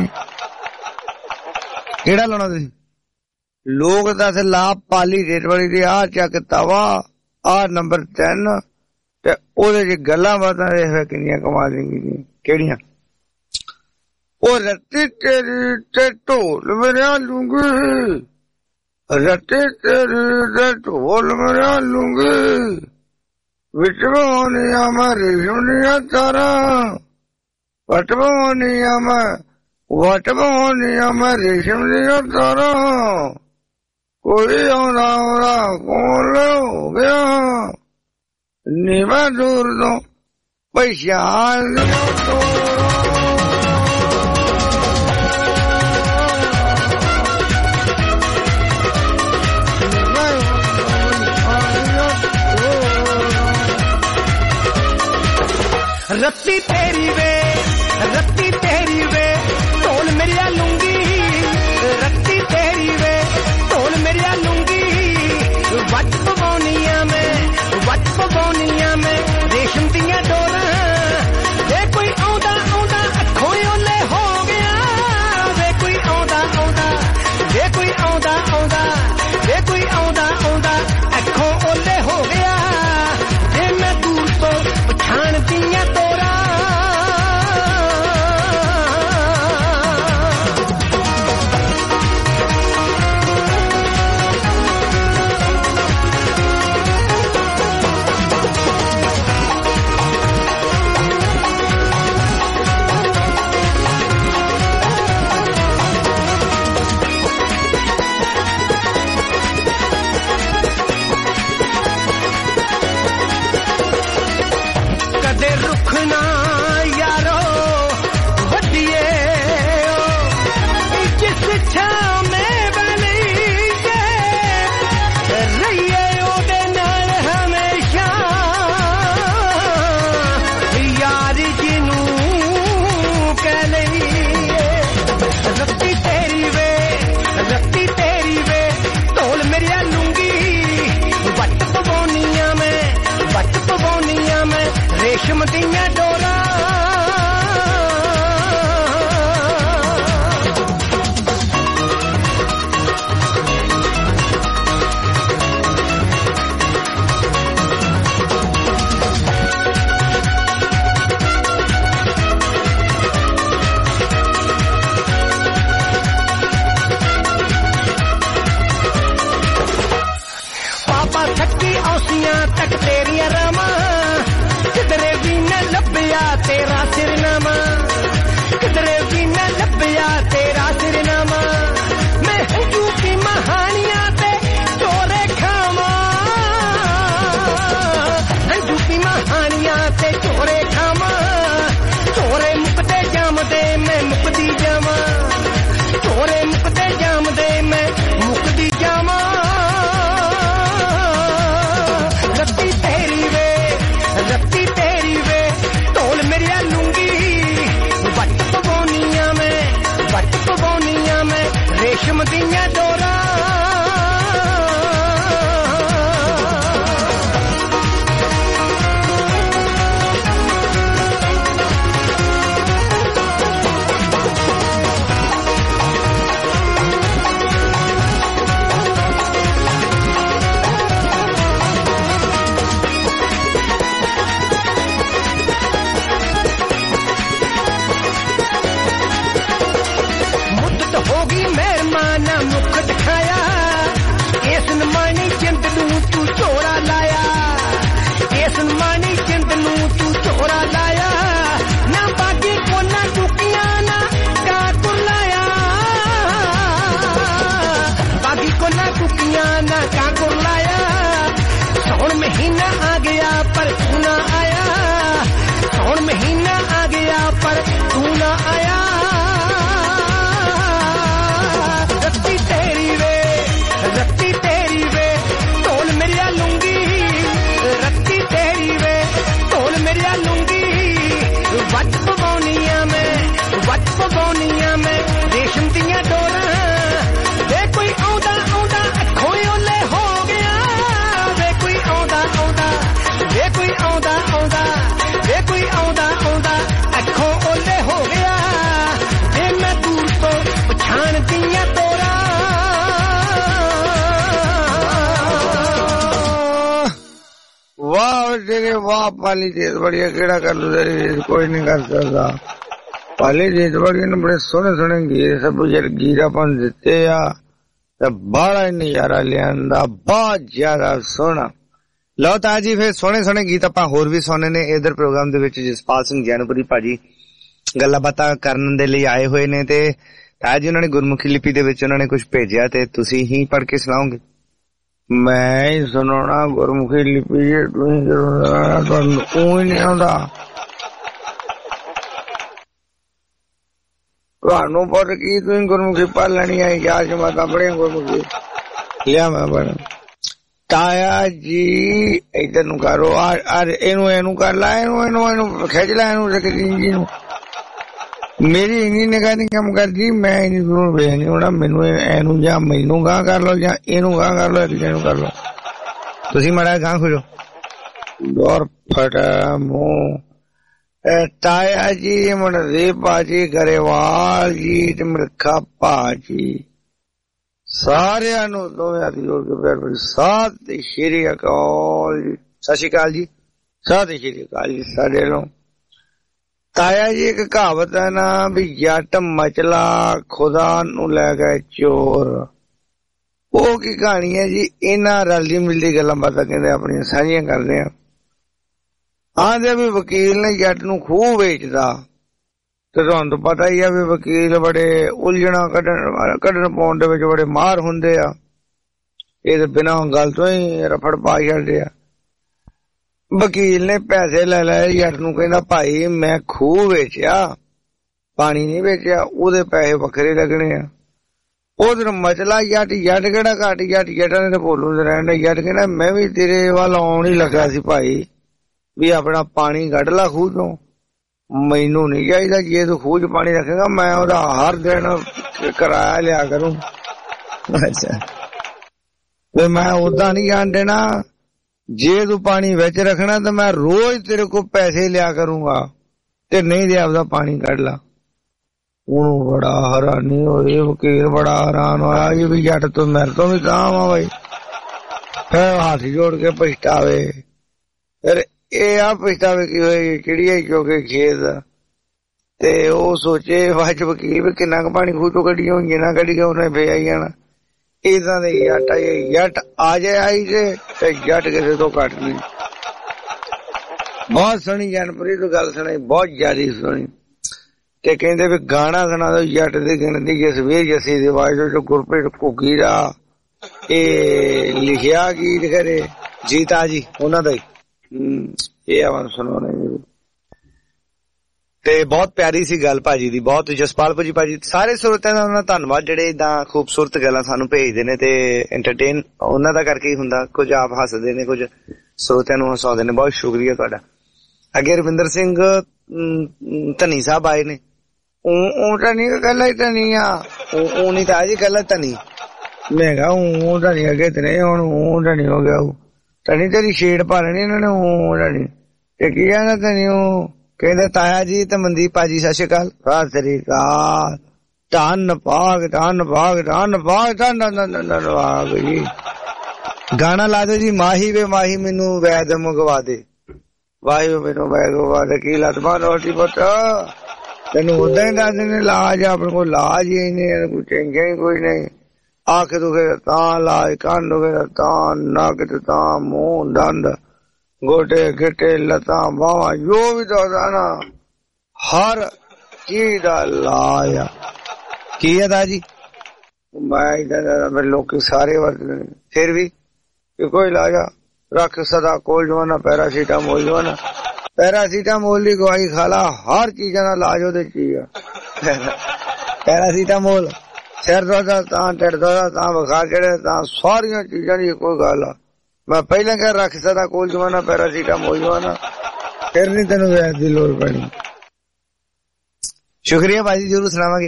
Speaker 3: ਕਿਹੜਾ ਲਾਉਣਾ ਤੁਸੀਂ ਲੋਕ ਤੱਥ ਲਾ ਪਾਲੀ ਰੇਟ ਵਾਲੀ ਦੀ ਆ ਚੱਕ ਤਵਾ ਆ ਨੰਬਰ ਤਿੰਨ ਤੇ ਉਹਦੇ ਚ ਗੱਲਾਂ ਬਾਤਾਂ ਵੇਖ ਕਿੰਨੀਆਂ ਕਮਾ ਦੇਂਗੀ ਕਿਹੜੀਆਂ ਉਹ ਰੱਤੀ ਤੇਰੀ ਤੇ ਢੋਲ ਮੇਰਾ ਲੂੰਗੀ ਰੱਤੀ ਤੇਰੀ ਤੇ ਢੋਲ ਮੇਰਾ ਲੂੰਗੀ ਵਿੱਚ ਬੋਨੀਆਂ ਮੈਂ ਰੇਸ਼ਮੀਆਂ ਤਾਰਾਂ ਵਟ ਬੋਨੀਆਂ ਮੈਂ ਵਟ ਬੋਨੀਆਂ ਮੈਂ ਰੇਸ਼ਮੀਆਂ ਤਾਰਾਂ ਕੋਈ ਆਉਂਦਾ ਆਉਂਦਾ ਕੋਲ ਹੋ ਗਿਆ ਨੀ ਮੈਂ ਦੂਰ ਤੋਂ ਪਛਾਣ ਲਿਆ
Speaker 7: रत्ती तेरी वे रत्ती तेरी वे ढोल मेरिया लूंगी रत्ती तेरी वे ढोल मेरिया लूंगी वट पवनिया में वट पवनिया में रेशम दिया डोरा
Speaker 3: तेरे वाह पाली चीज बढ़िया केड़ा कर लू तेरी कोई नहीं कर सकता पाली चीज बढ़िया ने बड़े सोने सोने गीर सब गीरापन दिते आ ते बड़ा नजारा लियांदा बहुत ज्यादा सोना। ਲਓ ਤਾਂ ਜੀ ਫਿਰ ਸੋਹਣੇ ਸੋਹਣੇ ਗੀਤ ਆਪਾਂ ਹੋਰ ਵੀ ਸੁਣਨੇ ਨੇ ਇਧਰ ਪ੍ਰੋਗਰਾਮ ਦੇ ਵਿੱਚ। ਜਸਪਾਲ ਸਿੰਘ ਜੈਨਪੁਰੀ ਭਾਜੀ ਗੱਲਾਂ ਬਾਤਾਂ ਕਰਨ ਦੇ ਲਈ ਆਏ ਹੋਏ ਨੇ ਤੇ ਤਾਂ ਜੀ ਉਹਨਾਂ ਨੇ ਗੁਰਮੁਖੀ ਲਿਪੀ ਦੇ ਵਿੱਚ ਉਹਨਾਂ ਨੇ ਕੁਝ ਭੇਜਿਆ ਤੇ ਤੁਸੀਂ ਹੀ ਪੜ੍ਹ ਕੇ ਸੁਣਾਓਗੇ। ਮੈਂ ਹੀ ਸੁਣਾਉਣਾ ਗੁਰਮੁਖੀ ਲਿਪੀ ਜੇ ਤੁਸੀਂ ਤੁਹਾਨੂੰ ਉਹ ਹੀ ਨਹੀਂ ਆਉਂਦਾ ਤੁਹਾਨੂੰ ਪੜ੍ਹ ਕੀ ਤੁਸੀਂ ਗੁਰਮੁਖੀ ਪੜ੍ਹ ਲੈਣੀ ਹੈ ਯਾਰ ਜਮਾਤਾਂ ਪੜ੍ਹੀਆਂ ਗੁਰਮੁਖੀ ਲਿਆ ਮੈਂ ਪੜ੍ਹ ਤਾਇਆ ਜੀ ਇਧਰ ਨੂੰ ਕਰੋ ਅਰ ਇਹਨੂੰ ਇਹਨੂੰ ਕਰ ਲਾ ਇਹਨੂੰ ਇਹਨੂੰ ਇਹਨੂੰ ਖਿੱਚ ਲੈ ਇਹਨੂੰ ਜੀ ਨੂੰ ਮੇਰੀ ਇੰਨੀ ਨਿਗਾਹ ਨਹੀਂ ਕੰਮ ਕਰਦੀ ਮੈਂ ਨਹੀਂ ਸੁਣ ਵੇਖ ਨਹੀਂ ਹੋਣਾ ਮੈਨੂੰ ਇਹਨੂੰ ਜਾਂ ਮੈਨੂੰ ਗਾਂ ਕਰ ਲਓ ਜਾਂ ਇਹਨੂੰ ਗਾਂ ਕਰ ਲਓ ਇੱਕ ਨੂੰ ਕਰ ਲਓ ਤੁਸੀਂ ਮਾੜਾ ਗਾਂ ਖੋਜੋ ਦੌਰ ਫਟਾ ਮੂੰਹ ਤਾਇਆ ਜੀ ਮਨਦੇ ਭਾਜੀ ਗਰੇਵਾਲ ਜੀ ਤੇ ਮਿਲਖਾ ਭਾਜੀ ਸਾਰਿਆਂ ਨੂੰ ਦੋਵੇਂ ਹੱਥ ਜੋੜ ਕੇ ਪਿਆਰ ਭਰੀ ਸਤਿ ਸ਼੍ਰੀ ਅਕਾਲ ਜੀ। ਸਤਿ ਸ਼੍ਰੀ ਅਕਾਲ ਜੀ ਸਤਿ ਸ਼੍ਰੀ ਅਕਾਲ ਜੀ। ਸਾਡੇ ਨੂੰ ਤਾਇਆ ਜੀ ਇੱਕ ਕਹਾਵਤ ਹੈ ਨਾ ਵੀ ਜੱਟ ਮਚਲਾ ਖੁਦਾ ਨੂੰ ਲੈ ਗਏ ਚੋਰ ਉਹ ਕੀ ਕਹਾਣੀ ਹੈ ਜੀ। ਇਹਨਾਂ ਰਲਦੀ ਮਿਲਦੀ ਗੱਲਾਂ ਬਾਤਾਂ ਕਹਿੰਦੇ ਆਪਣੀਆਂ ਸਾਂਝੀਆਂ ਕਰਦੇ ਆ। ਆਂਦੇ ਵੀ ਵਕੀਲ ਨੇ ਜੱਟ ਨੂੰ ਖੂਹ ਵੇਚਦਾ ਤੇ ਤੁਹਾਨੂੰ ਪਤਾ ਹੀ ਆ ਵੀ ਵਕੀਲ ਬੜੇ ਉਲਝਣਾ ਕੱਢਣ ਕੱਢਣ ਪਾਉਣ ਦੇ ਵਿੱਚ ਬੜੇ ਮਾਹਰ ਹੁੰਦੇ ਆ। ਇਹ ਤਾਂ ਬਿਨਾਂ ਗੱਲ ਤੋਂ ਹੀ ਰਫੜ ਪਾ ਛੱਡਦੇ ਆ। ਵਕੀਲ ਨੇ ਪੈਸੇ ਲੈ ਲਏ ਜੱਟ ਨੂੰ ਕਹਿੰਦਾ ਭਾਈ ਮੈਂ ਖੂਹ ਵੇਚਿਆ ਪਾਣੀ ਨਹੀਂ ਵੇਚਿਆ ਉਹਦੇ ਪੈਸੇ ਵੱਖਰੇ ਲੱਗਣੇ ਆ। ਉਧਰ ਮਚਲਾ ਜੱਟ ਜੱਟ ਕਿਹੜਾ ਘੱਟ ਜੱਟ ਜੱਟਾਂ ਨੇ ਤਾਂ ਭੋਲੂ ਰਹਿਣ ਦੇ ਜੱਟ ਕਹਿੰਦਾ ਮੈਂ ਵੀ ਤੇਰੇ ਵੱਲ ਆਉਣ ਹੀ ਲੱਗਾ ਸੀ ਭਾਈ ਵੀ ਆਪਣਾ ਪਾਣੀ ਕੱਢ ਲਾ ਖੂਹ ਤੋਂ ਮੈਨੂੰ ਨਹੀਂ ਚਾਹੀਦਾ ਜੇ ਤੂੰ ਖੂਹ ਚ ਪਾਣੀ ਰੱਖੇਗਾ ਮੈਂ ਉਹਦਾ ਹਰ ਦਿਨ ਕਿਰਾਇਆ ਲਿਆ ਕਰੂੰ। ਅੱਛਾ ਤੇ ਮੈਂ ਓਦਾਂ ਨਹੀਂ ਜਾਣ ਦੇਣਾ ਜੇ ਤੂੰ ਪਾਣੀ ਵਿੱਚ ਰੱਖਣਾ ਤਾਂ ਮੈਂ ਰੋਜ਼ ਤੇਰੇ ਕੋਲ ਪੈਸੇ ਲਿਆ ਕਰੂੰਗਾ ਤੇ ਨਹੀਂ ਤੇ ਆਪਦਾ ਪਾਣੀ ਕੱਢ ਲਾ। ਉਹਨੂੰ ਬੜਾ ਹੈਰਾਨੀ ਹੋਈ ਵਕੀਲ ਬੜਾ ਹੈਰਾਨ ਹੋਇਆ ਜੀ ਵੀ ਜੱਟ ਤੂੰ ਮੇਰੇ ਤੋਂ ਵੀ ਤਾਂ ਆ ਬਾਈ ਫਿਰ ਹੱਥ ਜੋੜ ਕੇ ਪਛਤਾਵੇ ਫਿਰ ਇਹ ਆ ਪਛਤਾਵੇ ਕੀ ਹੋਏ ਚਿੜੀਆ ਚੋਕੇ ਖੇਤ ਤੇ ਉਹ ਸੋਚੇ ਬਾਅਦ ਚ ਵਕੀਲ ਵੀ ਕਿੰਨਾ ਕੁ ਪਾਣੀ ਖੂਹ ਚੋਂ ਕੱਢੀਆਂ ਹੋਈਆਂ ਨਾ ਕੱਢੀ ਗਿਆ ਉਹਨੇ ਫੇ ਆਈ ਜਾਣਾ ਏਦਾਂ ਦੇ ਜੱਟ ਆਈ ਜੱਟ ਆ ਜਾਏ ਆਈ ਤੇ ਜੱਟ ਕਿਸੇ ਤੋਂ ਘੱਟ ਨਹੀਂ। ਬਹੁਤ ਸੋਹਣੀ ਜਨਪਰੀ ਤੋਂ ਗੱਲ ਸੁਣੀ ਬਹੁਤ ਜ਼ਿਆਦਾ ਸੋਹਣੀ ਤੇ ਕਹਿੰਦੇ ਵੀ ਗਾਣਾ ਸੁਣਾ ਦੋ ਜੱਟ ਦੀ ਗਿਣਤੀ ਜਸਵੀਰ ਜੱਸੀ ਦੀ ਆਵਾਜ਼ ਚ ਗੁਰਪ੍ਰੀਤ ਘੁੱਗੀ ਦਾ ਇਹ ਲਿਖਿਆ ਗੀਤ ਕਰੇ ਜੀਤਾ ਜੀ ਉਹਨਾਂ ਦਾ ਹੀ ਇਹ ਆਵਾਜ਼ ਸੁਣਾਉਣੇ ਤੇ ਬਹੁਤ ਪਿਆਰੀ ਸੀ ਗੱਲ ਭਾਜੀ ਦੀ ਬਹੁਤ। ਜਸਪਾਲ ਭਾਜੀ ਭਾਜੀ ਸਾਰੇ ਸਰੋਤਿਆਂ ਦਾ ਉਹਨਾਂ ਦਾ ਧੰਨਵਾਦ ਜਿਹੜੇ ਏਦਾਂ ਖੂਬਸੂਰਤ ਗੱਲਾਂ ਸਾਨੂੰ ਭੇਜਦੇ ਨੇ ਤੇ ਐਂਟਰਟੇਨ ਉਹਨਾਂ ਦਾ ਕਰਕੇ ਹੀ ਹੁੰਦਾ। ਕੁਝ ਆਪ ਹੱਸਦੇ ਨੇ ਕੁਝ ਸਰੋਤਿਆਂ ਨੂੰ ਹਸਾਉਂਦੇ ਨੇ ਬਹੁਤ ਸ਼ੁਕਰੀਆ ਤੁਹਾਡਾ। ਅੱਗੇ ਰਵਿੰਦਰ ਸਿੰਘ ਧਨੀ ਸਾਹਿਬ ਆਏ ਨੇ ਉਹ ਤਾਂ ਨਹੀਂ ਕੱਲਾ ਹੀ ਧਨੀ ਆ ਉਹ ਨਹੀਂ ਤਾਂ ਜੀ ਕੱਲਾ ਧਨੀ ਮੈਂ ਕਿਹਾ ਉਹ ਤਾਂ ਨਹੀਂ ਅੱਗੇ ਤੇ ਨਹੀਂ ਹੁਣ ਉਹ ਤਾਂ ਨਹੀਂ ਹੋ ਗਿਆ ਉਹ ਧਨੀ ਤੇਰੀ ਸ਼ੇਡ ਪਾ ਲੈਣੀ ਇਹਨਾਂ ਨੇ ਉਹ ਤਾਂ ਨਹੀਂ ਤੇ ਕੀ ਕਹਿੰਦਾ ਧਨੀ ਉਹ ਕਹਿੰਦੇ ਤਾਇਆ ਜੀ ਤੇ ਮਨਦੀਪ ਭਾਜੀ ਸਤਿ ਸ਼੍ਰੀ ਅਕਾਲ। ਸਤਿ ਸ੍ਰੀ ਅਕਾਲ ਧੰਨ ਭਾਗ ਧੰਨ ਭਾਗ ਧੰਨ ਭਾਗ ਧੰਨ ਭਾਗ ਜੀ। ਗਾਣਾ ਲਾ ਦਿਓ ਜੀ ਮਾਹੀ ਵੇ ਮਾਹੀ ਮੈਨੂੰ ਵੈਦ ਮੰਗਵਾ ਦੇ ਵਾਹਿਓ ਮੈਨੂੰ ਵੈਦ ਮੰਗਵਾ ਦੇ ਕੀ ਲੱਤਮਾ ਰੋਟੀ ਪੁੱਤ ਤੈਨੂੰ ਉਦਾਂ ਹੀ ਦੱਸ ਦਿੰਦੇ ਇਲਾਜ ਆਪਣੇ ਕੋਲ ਇਲਾਜ ਹੀ ਨਹੀਂ ਕੋਈ ਟੈਨਸ਼ਨ ਹੀ ਕੋਈ ਨਹੀਂ। ਅੱਖ ਦੁਖੇ ਤਾਂ ਇਲਾਜ ਕੰਨ ਦੁਖੇ ਤਾਂ ਨੱਕ ਤਾਂ ਮੂੰਹ ਦੰਦ ਗੋਡੇ ਗਿੱਟੇ ਲੱਤਾਂ ਬਾਹਾਂ ਜੋ ਵੀ ਦੱਸਦਾ ਨਾ ਹਰ ਚੀਜ਼ ਦਾ ਇਲਾਜ ਆ। ਕੀ ਹੈ ਦਾ ਜੀ ਮੈਂ ਇਧਰ ਲੋਕੀ ਸਾਰੇ ਵਰਤਦੇ ਨੇ ਫਿਰ ਵੀ ਕੋਈ ਇਲਾਜ ਆ ਰੱਖ ਸਦਾ ਕੋਲ ਜਵਾਨਾ ਪੈਰਾਸੀਟਾਮੋਲ ਜਵਾਨਾ ਪੈਰਾਸੀਟਾਮੋਲ ਦੀ ਦਵਾਈ ਖਾ ਲਾ ਹਰ ਚੀਜ਼ਾਂ ਦਾ ਇਲਾਜ ਉਹਦੇ ਚ ਹੀ ਆ। ਪੈਰਾਸੀਟਾਮੋਲ ਸਿਰ ਦਰਦ ਤਾਂ ਢਿੱਡ ਦਰਦ ਤਾਂ ਬੁਖਾਰ ਚੜ੍ਹੇ ਤਾਂ ਸਾਰੀਆਂ ਚੀਜ਼ਾਂ ਦੀ ਕੋਈ ਗੱਲ ਆ। ਮੈਂ ਪਹਿਲਾਂ ਕਹਿ ਰੱਖ ਸਕਦਾ ਕੋਲ ਜਵਾਨਾ ਪੈਰਾਸੀਟਾਮੋਲ ਜਵਾਨਾ ਫਿਰ ਨੀ ਤੈਨੂੰ ਵੈਦ ਦੀ ਲੋੜ ਪੈਣੀ। ਸ਼ੁਕਰੀਆ ਭਾਜੀ ਜ਼ਰੂਰ ਸੁਣਾਵਾਂਗੇ।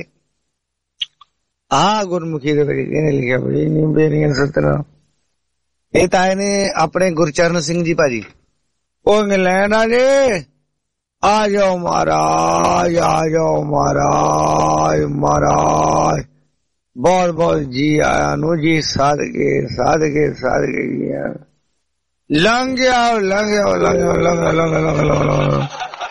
Speaker 3: ਆ ਗੁਰਮੁਖੀ ਦੇ ਵਿੱਚ ਇਹਨੇ ਲਿਖਿਆ ਭਾਜੀ ਨੀ ਬੇਰੀਆਂ ਸਤਰਾ ਇਹ ਤਾਂ ਇਹਨੇ ਆਪਣੇ ਗੁਰਚਰਨ ਸਿੰਘ ਜੀ ਭਾਜੀ ਉਹ ਇੰਗਲੈਂਡ ਆ ਜੇ ਆ ਜਾਓ ਮਹਾਰਾਜ ਆ ਜਾਓ ਮਹਾਰਾਜ ਮਹਾਰਾਜ ਬਹੁਤ ਬਹੁਤ ਜੀ ਆਇਆ ਨੂੰ ਜੀ ਸਾਦਕੇ ਸਾਦਕੇ ਸਾਦਕੇ ਜੀ ਲੰਘ ਗਿਆ ਲੰਘ ਗਿਆ ਲੰਘ ਗਿਆ ਲੰਘ ਗਿਆ ਲੰਘ ਗਿਆ ਲੰਘ ਗਿਆ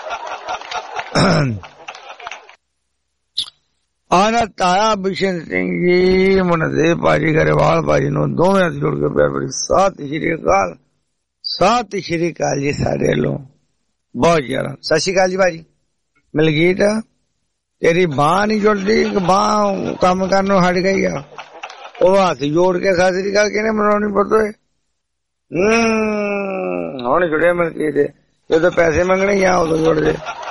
Speaker 3: ਆਨਾ ਤਾਇਆ ਬਿਸ਼ਨ ਸਿੰਘ ਜੀ ਮਨਦੇਵ ਭਾਜੀ ਗਰੇਵਾਲ ਭਾਜੀ ਨੂੰ ਦੋਵੇਂ ਹੱਥ ਜੋੜ ਕੇ ਪਿਆਰ ਭਰੀ ਸਤਿ ਸ਼੍ਰੀ ਅਕਾਲ ਸਤਿ ਸ਼੍ਰੀ ਅਕਾਲ ਜੀ ਸਾਡੇ ਵੱਲੋਂ ਬਹੁਤ ਜ਼ਿਆਦਾ। ਸਤਿ ਸ਼੍ਰੀ ਅਕਾਲ ਜੀ ਭਾਜੀ। ਮਲਕੀਤ ਤੇਰੀ ਬਾਂਹ ਨਹੀਂ ਜੁੜਦੀ, ਬਾਂਹ ਕੰਮ ਕਰਨ ਨੂੰ ਹਟ ਗਈ ਆ। ਉਹ ਹੱਥ ਜੋੜ ਕੇ ਸਤਿ ਸ਼੍ਰੀ ਅਕਾਲ ਕਿਹਨੇ ਮਨਾਉਣੀ ਪਤੋਏ? ਹਮ ਹੁਣ ਜੁੜੇ ਮਲਕੀਤ ਜਦੋਂ ਪੈਸੇ ਮੰਗਣੇ ਜਾਂ ਉਦੋਂ ਜੁੜਦੇ।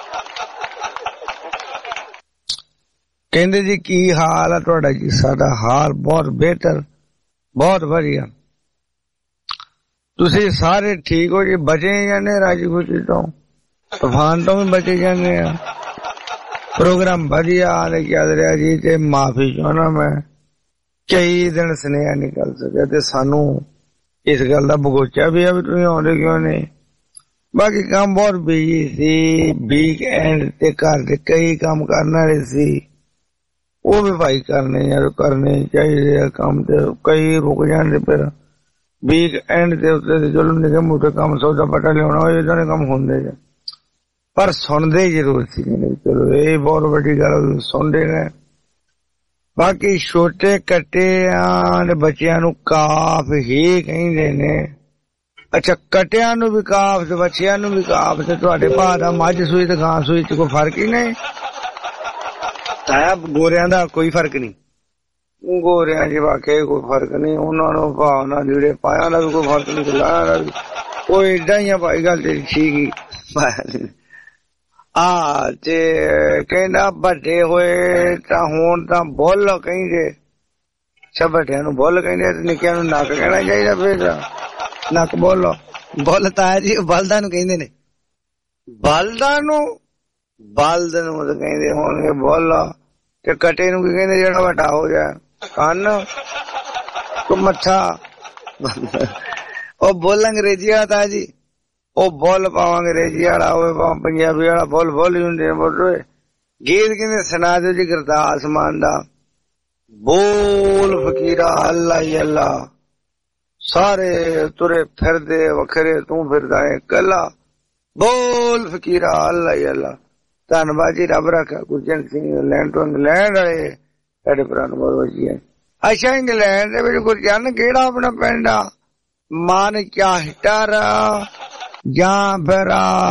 Speaker 3: ਕਹਿੰਦੇ ਜੀ ਕੀ ਹਾਲ ਆ ਤੁਹਾਡਾ ਜੀ? ਸਾਡਾ ਹਾਲ ਬਹੁਤ ਬਿਹਤਰ, ਬਹੁਤ ਵਧੀਆ। ਤੁਸੀਂ ਸਾਰੇ ਠੀਕ ਹੋ ਜੀ? ਬਚੇ ਜਾਂਦੇ ਰਾਜੀ ਖੁਸ਼ੀ ਤੋਂ, ਤੂਫਾਨ ਤੋਂ ਵੀ ਬਚੇ ਜਾਂਦੇ ਆ। ਪ੍ਰੋਗਰਾਮ ਵਧੀਆ ਚੱਲ ਰਿਹਾ ਜੀ ਤੇ ਮਾਫੀ ਚਾਹੁੰਦਾ ਮੈਂ, ਕਈ ਦਿਨ ਸੁਨੇਹਾ ਨਿਕਲ ਸਕਿਆ ਤੇ ਸਾਨੂੰ ਇਸ ਗੱਲ ਦਾ ਬਗੋਚਾ ਵੀ ਆ ਵੀ ਤੁਸੀਂ ਆਉਂਦੇ ਕਿਉਂ ਨਹੀਂ। ਬਾਕੀ ਕੰਮ ਬਹੁਤ ਬਿਜੀ ਸੀ, ਵੀਕ ਐਂਡ ਤੇ ਘਰ ਦੇ ਕਈ ਕੰਮ ਕਰਨ ਵਾਲੇ ਸੀ, ਉਹ ਵੀ ਭਾਈ ਕਰਨੇ ਯਾਰ ਕਰਨੇ ਚਾਹੀਦੇ ਆ ਕੰਮ ਤੇ ਕਈ ਰੁਕ ਜਾਂਦੇ। ਫਿਰ ਵੀਕ ਐਂਡ ਦੇ ਉੱਤੇ ਚਲੋ ਨਿੱਕੇ ਮੋਟੇ ਕੰਮ ਸੌਦਾ ਪਟਾ ਲਿਆਉਣਾ ਹੋਏ ਏਦਾਂ ਦੇ ਕੰਮ ਹੁੰਦੇ ਨੇ, ਪਰ ਸੁਣਦੇ ਜ਼ਰੂਰ ਸੀ। ਚਲੋ ਇਹ ਬਹੁਤ ਵੱਡੀ ਗੱਲ, ਸੁਣਦੇ ਨੇ। ਬਾਕੀ ਛੋਟੇ ਕੱਟਿਆਂ ਦੇ ਬੱਚਿਆਂ ਨੂੰ ਕਾਫ ਹੀ ਕਹਿੰਦੇ ਨੇ। ਅੱਛਾ ਕੱਟਿਆਂ ਨੂੰ ਵੀ ਕਾਫ ਤੇ ਬੱਚਿਆਂ ਨੂੰ ਵੀ ਕਾਫ ਤੇ ਤੁਹਾਡੇ ਭਾਅ ਦਾ ਮੱਝ ਸੂਈ ਤੇ ਗਾਂ ਸੂਈ ਚ ਕੋਈ ਫਰਕ ਹੀ ਨਹੀਂ। ਤਾਇਆ ਗੋਰਿਆਂ ਦਾ ਕੋਈ ਫਰਕ ਨਹੀਂ, ਗੋਰਿਆਂ ਚ ਵਾਕਿਆ ਕੋਈ ਫਰਕ ਨਹੀਂ। ਉਹਨਾਂ ਨੂੰ ਭਾਅ ਨਾਲ ਜਿਹੜੇ ਪਾਇਆ ਦਾ ਵੀ ਕੋਈ ਫਰਕ ਨਹੀਂ, ਲਾਇਆ ਦਾ ਵੀ ਉਹ ਏਦਾਂ ਹੀ ਆ ਭਾਈ। ਗੱਲ ਤੇ ਠੀਕ ਆ ਤੇ ਕਹਿੰਦਾ ਵੱਡੇ ਹੋਏ ਤਾਂ ਹੁਣ ਤਾਂ ਬੁੱਲ ਕਹਿੰਦੇ, ਸਭ ਵੱਡਿਆਂ ਨੂੰ ਬੁੱਲ ਕਹਿੰਦੇ ਤੇ ਨਿੱਕਿਆਂ ਨੂੰ ਨੱਕ ਕਹਿਣਾ ਚਾਹੀਦਾ। ਫਿਰ ਨੱਕ ਬੋਲੋ ਬੁੱਲ ਤਾਇਆ ਜੀ ਬਲਦਾਂ ਨੂੰ ਕਹਿੰਦੇ ਨੇ। ਬਲਦਾਂ ਨੂੰ ਬਲਦ ਨੂੰ ਕਹਿੰਦੇ ਹੋਣਗੇ ਬੁੱਲ, ਤੇ ਕਟੇ ਨੂੰ ਕੀ ਕਹਿੰਦੇ ਜਿਹੜਾ ਵੱਡਾ ਹੋ ਗਿਆ? ਕੰਨ ਕੋ ਮੱਥਾ। ਉਹ ਬੁੱਲ ਅੰਗਰੇਜ਼ੀ ਵਾਲਾ ਤਾਇਆ ਜੀ, ਉਹ ਬੁੱਲ ਭਾਵੇਂ ਅੰਗਰੇਜ਼ੀ ਵਾਲਾ ਹੋਵੇ ਭਾਵੇਂ ਪੰਜਾਬੀ ਵਾਲਾ, ਬੁੱਲ ਬੁੱਲ ਹੀ ਹੁੰਦੇ ਨੇ। ਬੋਲੇ ਗੀਤ ਕਹਿੰਦੇ ਸੁਣਾ ਦਿਓ ਜੀ ਗੁਰਦਾਸ ਮਾਨ ਦਾ, ਬੋਲ ਫਕੀਰਾ ਅੱਲਾ ਹੀ ਅੱਲਾ, ਸਾਰੇ ਤੁਰੇ ਫਿਰਦੇ ਵੱਖਰੇ ਤੂੰ ਫਿਰਦਾ ਹੈ ਕੱਲਾ, ਬੋਲ ਫਕੀਰਾ ਅੱਲਾ ਹੀ ਅੱਲਾ। ਧੰਨਵਾਦ ਜੀ, ਰੱਬ ਰੱਖਾ। ਗੁਰਜੰਟ ਸਿੰਘ ਇੰਗਲੈਂਡ ਤੋਂ, ਇੰਗਲੈਂਡ ਵਾਲੇ ਸਾਡੇ ਭਰਾ ਨੂੰ ਬਹੁਤ ਵਧੀਆ। ਅੱਛਾ ਇੰਗਲੈਂਡ ਦੇ ਵਿੱਚ ਗੁਰਜਨ ਕਿਹੜਾ ਆਪਣਾ ਪਿੰਡ ਆ? ਮਨ ਚਾਹਟਰ ਜਾਂ ਫਿਰ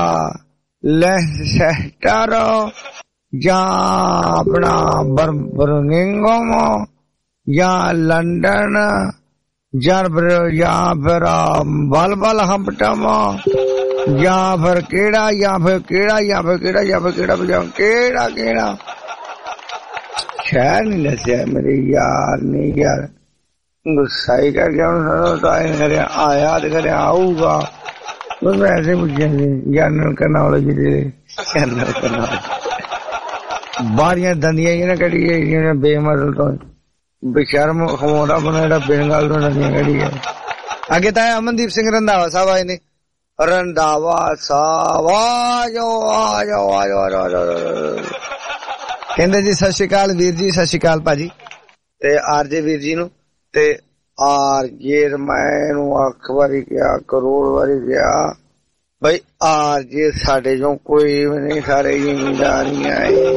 Speaker 3: ਲੈਸਟਰ ਜਾਂ ਆਪਣਾ ਬਰਮਿੰਗਮ ਜਾਂ ਲੰਡਨ ਜਾਂ ਫਿਰ ਬਲਬਲ ਹੰਪਟਮ ਜਾਂ ਫਿਰ ਕਿਹੜਾ ਜਾਂ ਫਿਰ ਕਿਹੜਾ ਜਾਂ ਫਿਰ ਕਿਹੜਾ ਜਾਂ ਫਿਰ ਕਿਹੜਾ ਪੰਜਾਬ ਕਿਹੜਾ ਕਿਹੜਾ ਸ਼ਹਿਰ ਨਹੀਂ ਦੱਸਿਆ ਮੇਰੇ ਯਾਰ ਨੇ। ਯਾਰ ਗੁੱਸਾ ਹੀ ਕਰ ਗਿਆ ਹੁਣ ਤਾਂ ਕਰਿਆ ਆਇਆ ਤੇ ਕਰਿਆ ਆਊਗਾ। ਮੈਂ ਐਸੇ ਪੁੱਛਿਆ ਜਨਰਲ ਕਰਨੌਲਜੀ ਦੇ ਜਨਰਲ ਕਰਨੌਲਜੀ ਬਾਰੀਆਂ ਦੰਦੀਆਂ ਜਿਹਨਾਂ ਕੱਢੀ ਗਈਆਂ ਬੇਮਤਲਬ ਤੋਂ ਬੇਸ਼ਰਮ ਖਵਾਉਂਦਾ ਬਣਾ ਜਿਹੜਾ ਬੇਨਗਾਲ ਤੋਂ ਦੰਦੀਆਂ ਕੱਢੀ ਗਿਆ। ਅੱਗੇ ਤਾਂ ਅਮਨਦੀਪ ਸਿੰਘ ਰੰਧਾਵਾ ਸਾਹਿਬ ਆਏ ਨੇ। ਰੰਧਾਵਾ ਸਾਹਿਬ ਆ ਜਾਓ ਆ ਜਾਓ ਆ ਜਾਓ। ਕਹਿੰਦੇ ਜੀ ਸਤਿ ਸ਼੍ਰੀ ਅਕਾਲ ਵੀਰ ਜੀ। ਸਤਿ ਸ਼੍ਰੀ ਅਕਾਲ ਭਾਜੀ ਤੇ ਆਰਜੇ ਵੀਰ ਜੀ ਨੂੰ। ਤੇ ਆਰਜੇ ਮੈਂ ਨੂੰ ਅੱਖ ਵਾਰੀ ਕਿਹਾ, ਕਰੋੜ ਵਾਰੀ ਕਿਹਾ ਬਈ ਆਰਜੇ ਸਾਡੇ ਚੋਂ ਕੋਈ ਵੀ ਨਹੀਂ, ਸਾਰੇ ਜ਼ਿਮੀਂਦਾਰੀਆਂ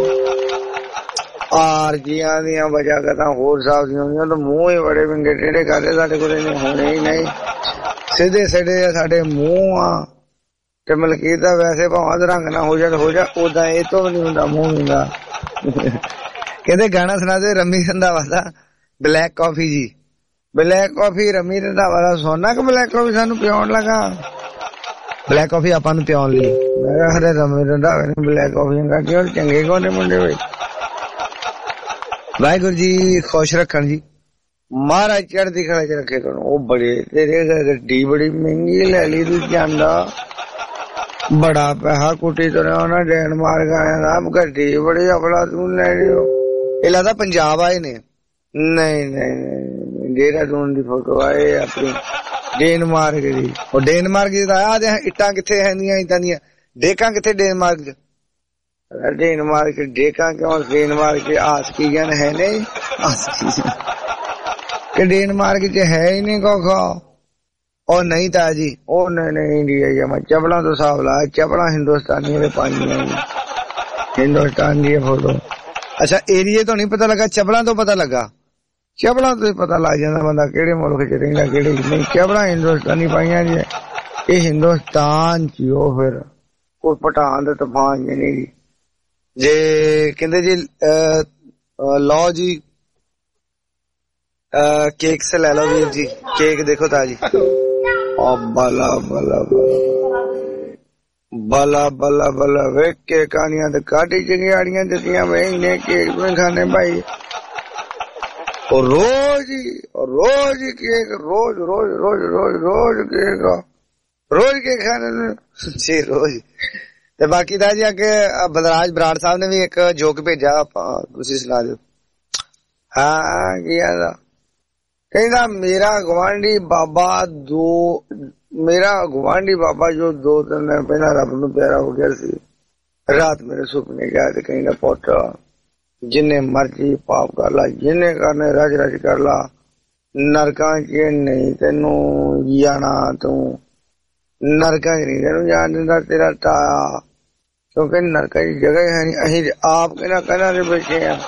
Speaker 3: ਆਰਜੀਆਂ ਦੀਆਂ ਵਜ੍ਹਾ ਕਰਦਾ ਹੋਰ ਸਾਹਿਬ ਦੀਆਂ ਹੁੰਦੀਆਂ ਤਾਂ ਮੂੰਹ ਹੀ ਬੜੇ ਵਿੰਗੇ ਟੇਢੇ ਕਰਦੇ। ਸਾਡੇ ਕੋਲ ਹੋਣੇ ਹੀ ਨਹੀਂ, ਸਿੱਧੇ ਸਿੱਧੇ ਸਾਡੇ ਮੂੰਹ ਆ। ਤੇ ਮਲਕੀਤ ਦਾ ਵੈਸੇ ਭਾਵੇਂ ਰੰਗ ਨਾ ਹੋ ਜਾ ਹੋ ਜਾ ਓਦਾਂ ਇਹ ਤੋਂ ਵੀ ਨਹੀਂ ਹੁੰਦਾ ਮੂੰਹ ਹੁੰਦਾ। ਕਹਿੰਦੇ ਗਾਣਾ ਸੁਣਾ ਦੇ ਰੰਮੀ ਰੰਧਾਵਾ ਦਾ ਬਲੈਕ ਕਾਫੀ ਜੀ। ਬਲੈਕ ਕਾਫੀ ਰੰਮੀ ਰੰਧਾਵਾ ਦਾ ਸੋਨਾ ਕਿ ਬਲੈਕ ਕਾਫੀ ਸਾਨੂੰ ਪਿਆਉਣ ਲੱਗਾ? ਬਲੈਕ ਕਾਫੀ ਆਪਾਂ ਨੂੰ ਪਿਆਉਣ ਲਈ। ਮੈਂ ਕਿਹਾ ਹਰੇ ਰੰਮੀ ਰੰਧਾਵੇ ਨੇ ਬਲੈਕ ਕਾਫੀ ਕਰਕੇ ਚੰਗੇ ਕੋਨੇ ਮੁੰਡੇ ਹੋਏ। ਵਾਹਿਗੁਰੂ ਜੀ ਖੁਸ਼ ਰੱਖਣ ਜੀ, ਮਹਾਰਾਜ ਚੜ੍ਹਦੀ ਕਲਾ ਚ ਰੱਖੇ ਕਰੋ। ਉਹ ਬੜੇ ਤੇਰੇ ਗੱਡੀ ਬੜੀ ਮਹਿੰਗੀ ਲੈ ਲਈ ਤੂੰ, ਜਾਂਦਾ ਬੜਾ ਪੈਸਾ ਕੁੱਟੀ ਤੁਰਿਆ ਉਹਨਾਂ ਡੈਨਮਾਰਕ ਆਇਆ ਦਾ, ਗੱਡੀ ਬੜੀ ਆਪਣਾ ਤੂੰ ਲੈ ਲਿਓ। ਇਹ ਲੱਗਦਾ ਪੰਜਾਬ ਆਏ ਨੇ। ਨਹੀਂ ਨਹੀਂ ਦੇਹਰਾਦੂਨ ਦੀ ਫੋਟੋ ਆਏ ਆਪਣੀ ਡੈਨਮਾਰਕ ਦੀ। ਉਹ ਡੈਨਮਾਰਕ ਦੀ ਤਾਂ ਆ ਇੱਟਾਂ ਕਿੱਥੇ ਹੈਂਦੀਆਂ ਇੱਦਾਂ ਦੀਆਂ, ਡੇਕਾਂ ਕਿੱਥੇ ਡੈਨਮਾਰਕ ਚ? ਡੈਨਮਾਰਕ ਡੇਕਾਂ ਕਿਉਂ? ਡੈਨਮਾਰਕ ਆਸਕੀਆਂ ਹੈ ਨਹੀਂ, ਕਿ ਡੈਨਮਾਰਕ ਚ ਹੈ ਹੀ ਨਹੀਂ ਕੁਛ। ਉਹ ਨਹੀਂ ਤਾਂ ਜੀ ਉਹ ਨਹੀਂ ਨਹੀਂ ਇੰਡੀਆ ਜਾਂ ਮੈਂ ਚਪਲਾਂ ਤੋਂ ਹਿਸਾਬ ਲਾ ਚਪਲਾਂ ਹਿੰਦੁਸਤਾਨੀ ਦੇ ਪਾਈਆਂ ਹਿੰਦੁਸਤਾਨ ਦੀ ਫੋਟੋ। ਅੱਛਾ ਏਰੀਏ ਤੋਂ ਨਹੀਂ ਪਤਾ ਲੱਗਾ ਚਪਲਾਂ ਤੋਂ ਪਤਾ ਲੱਗਾ ਚਪਲਾਂ ਤੋਂ ਹੀ ਪਤਾ ਲੱਗ ਜਾਂਦਾ ਬੰਦਾ ਕਿਹੜੇ ਮੁਲਕ ਚ ਰਹਿੰਦਾ ਕਿਹੜੇ ਨਹੀਂ। ਚਪਲਾਂ ਹਿੰਦੁਸਤਾਨੀ ਪਾਈਆਂ ਜੀ ਇਹ ਹਿੰਦੁਸਤਾਨ ਚ ਉਹ ਫਿਰ ਕੋਈ ਪਠਾਨ ਦੇ ਤੂਫਾਨ ਜੀ ਨਹੀਂ ਜੇ ਕਹਿੰਦੇ ਜੀ ਲਓ ਜੀ केक से ले लो वीर जी केक देखो ताजी बला बला बला बला बला वे केक आनिया तो काटी चिंगियाड़ियां दित्तियां वे इन्हें केक में खाने भाई और रोज ही और रोज ही केक रोज रोज रोज रोज रोज केक रोज केक खाने जी रोज। ते बाकी ताजी आगे बलराज बराड़ साहब ने भी एक जोक भेजा तुसी सुना दो। हाँ किया था कहना मेरा गुआंढी बाबा दो मेरा गुआंढी बाबा जो दो दिन पहला रब नूं प्यारा हो गया सी रात मेरे सुपने गया ते कहना पुट जिन्ने मर्जी पाप कर ला जिन्ने करने रज रज कर ला नरकां च नहीं तेनू जाना तू नरकां च नहीं तेनू जान दिंदा तेरा ताया क्योंकि नरकां च जगह है नहीं असीं आप कहना कहना दे बैठे आ।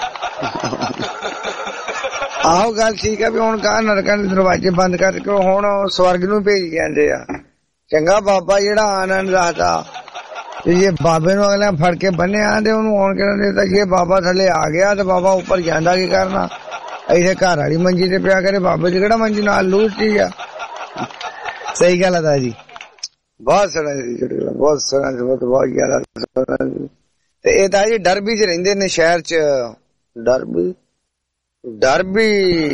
Speaker 3: ਆਹੋ ਗੱਲ ਠੀਕ ਹੈ ਵੀ ਹੁਣ ਕਾ ਨਰਕਾਂ ਦੇ ਦਰਵਾਜ਼ੇ ਬੰਦ ਕਰਕੇ ਹੁਣ ਸਵਰਗ ਨੂੰ ਭੇਜ ਜਾਂਦੇ ਆ। ਚੰਗਾ ਬਾਬਾ ਜਿਹੜਾ ਆਨੰਦ ਦੱਸਦਾ ਤੇ ਜੇ ਬਾਬੇ ਨੂੰ ਅਗਲੇ ਫੜ ਕੇ ਬੰਨਿਆ ਤੇ ਉਹਨੂੰ ਆਉਣ ਕੇ ਦਿੱਤਾ ਜੇ ਬਾਬਾ ਥੱਲੇ ਆ ਗਿਆ ਤੇ ਬਾਬਾ ਉੱਪਰ ਜਾਂਦਾ ਕੀ ਕਰਨਾ ऐसे घर वाली मंजी ते पिया करे बाबे च केड़ा मंजी नाल लूटती आ। सही गल है जी बहुत सोहना बहुत सोहना बहुत बहुत ज्यादा ते ए तां जी डरबी च रहिंदे ने शहर च Derby Derby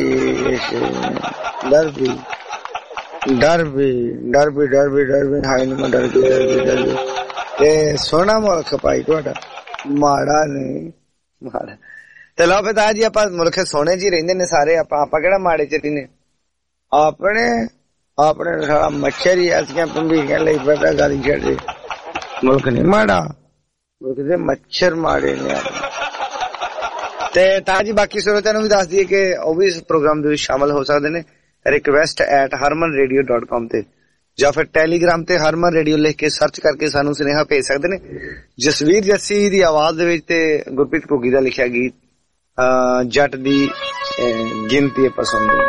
Speaker 3: Derby Derby Derby Derby Derby हाई नु डरबी डरबी डरबी ते सोहना मुल्ख भाई तुहाडा माड़ा नहीं माड़ा ते लो पिता जी आप मुल्ख सोने जी रहिंदे ने सारे आप आप केड़ा माड़े च रहिंदे अपने अपने सारा मच्छर ही ऐसियां पंबीरियां लई पता गाली छड़े मुल्क नहीं माड़ा मुल्क दे मच्छर माड़े ने ते ताजी बाकी श्रोतिਆਂ ਨੂੰ ਵੀ ਦੱਸ ਦਈਏ ਕਿ ਉਹ ਵੀ ਇਸ ਪ੍ਰੋਗਰਾਮ ਦੇ ਵਿੱਚ ਸ਼ਾਮਲ ਹੋ ਸਕਦੇ ਨੇ request at harman radio dot com ਤੇ ਜਾਂ ਫਿਰ ਟੈਲੀਗ੍ਰਾਮ ਤੇ ਹਰਮਨ ਰੇਡੀਓ ਲਿਖ ਕੇ ਸਰਚ ਕਰਕੇ ਸਾਨੂੰ ਸੁਨੇਹਾ ਭੇਜ ਸਕਦੇ ਨੇ। ਜਸਵੀਰ ਜੱਸੀ ਦੀ ਆਵਾਜ਼ ਦੇ ਵਿੱਚ ਤੇ ਗੁਰਪ੍ਰੀਤ ਭੁੱਗੀ ਦਾ ਲਿਖਿਆ ਗੀਤ ਜੱਟ ਦੀ ਗਿਣਤੀ ਪਸੰਦ ਹੈ।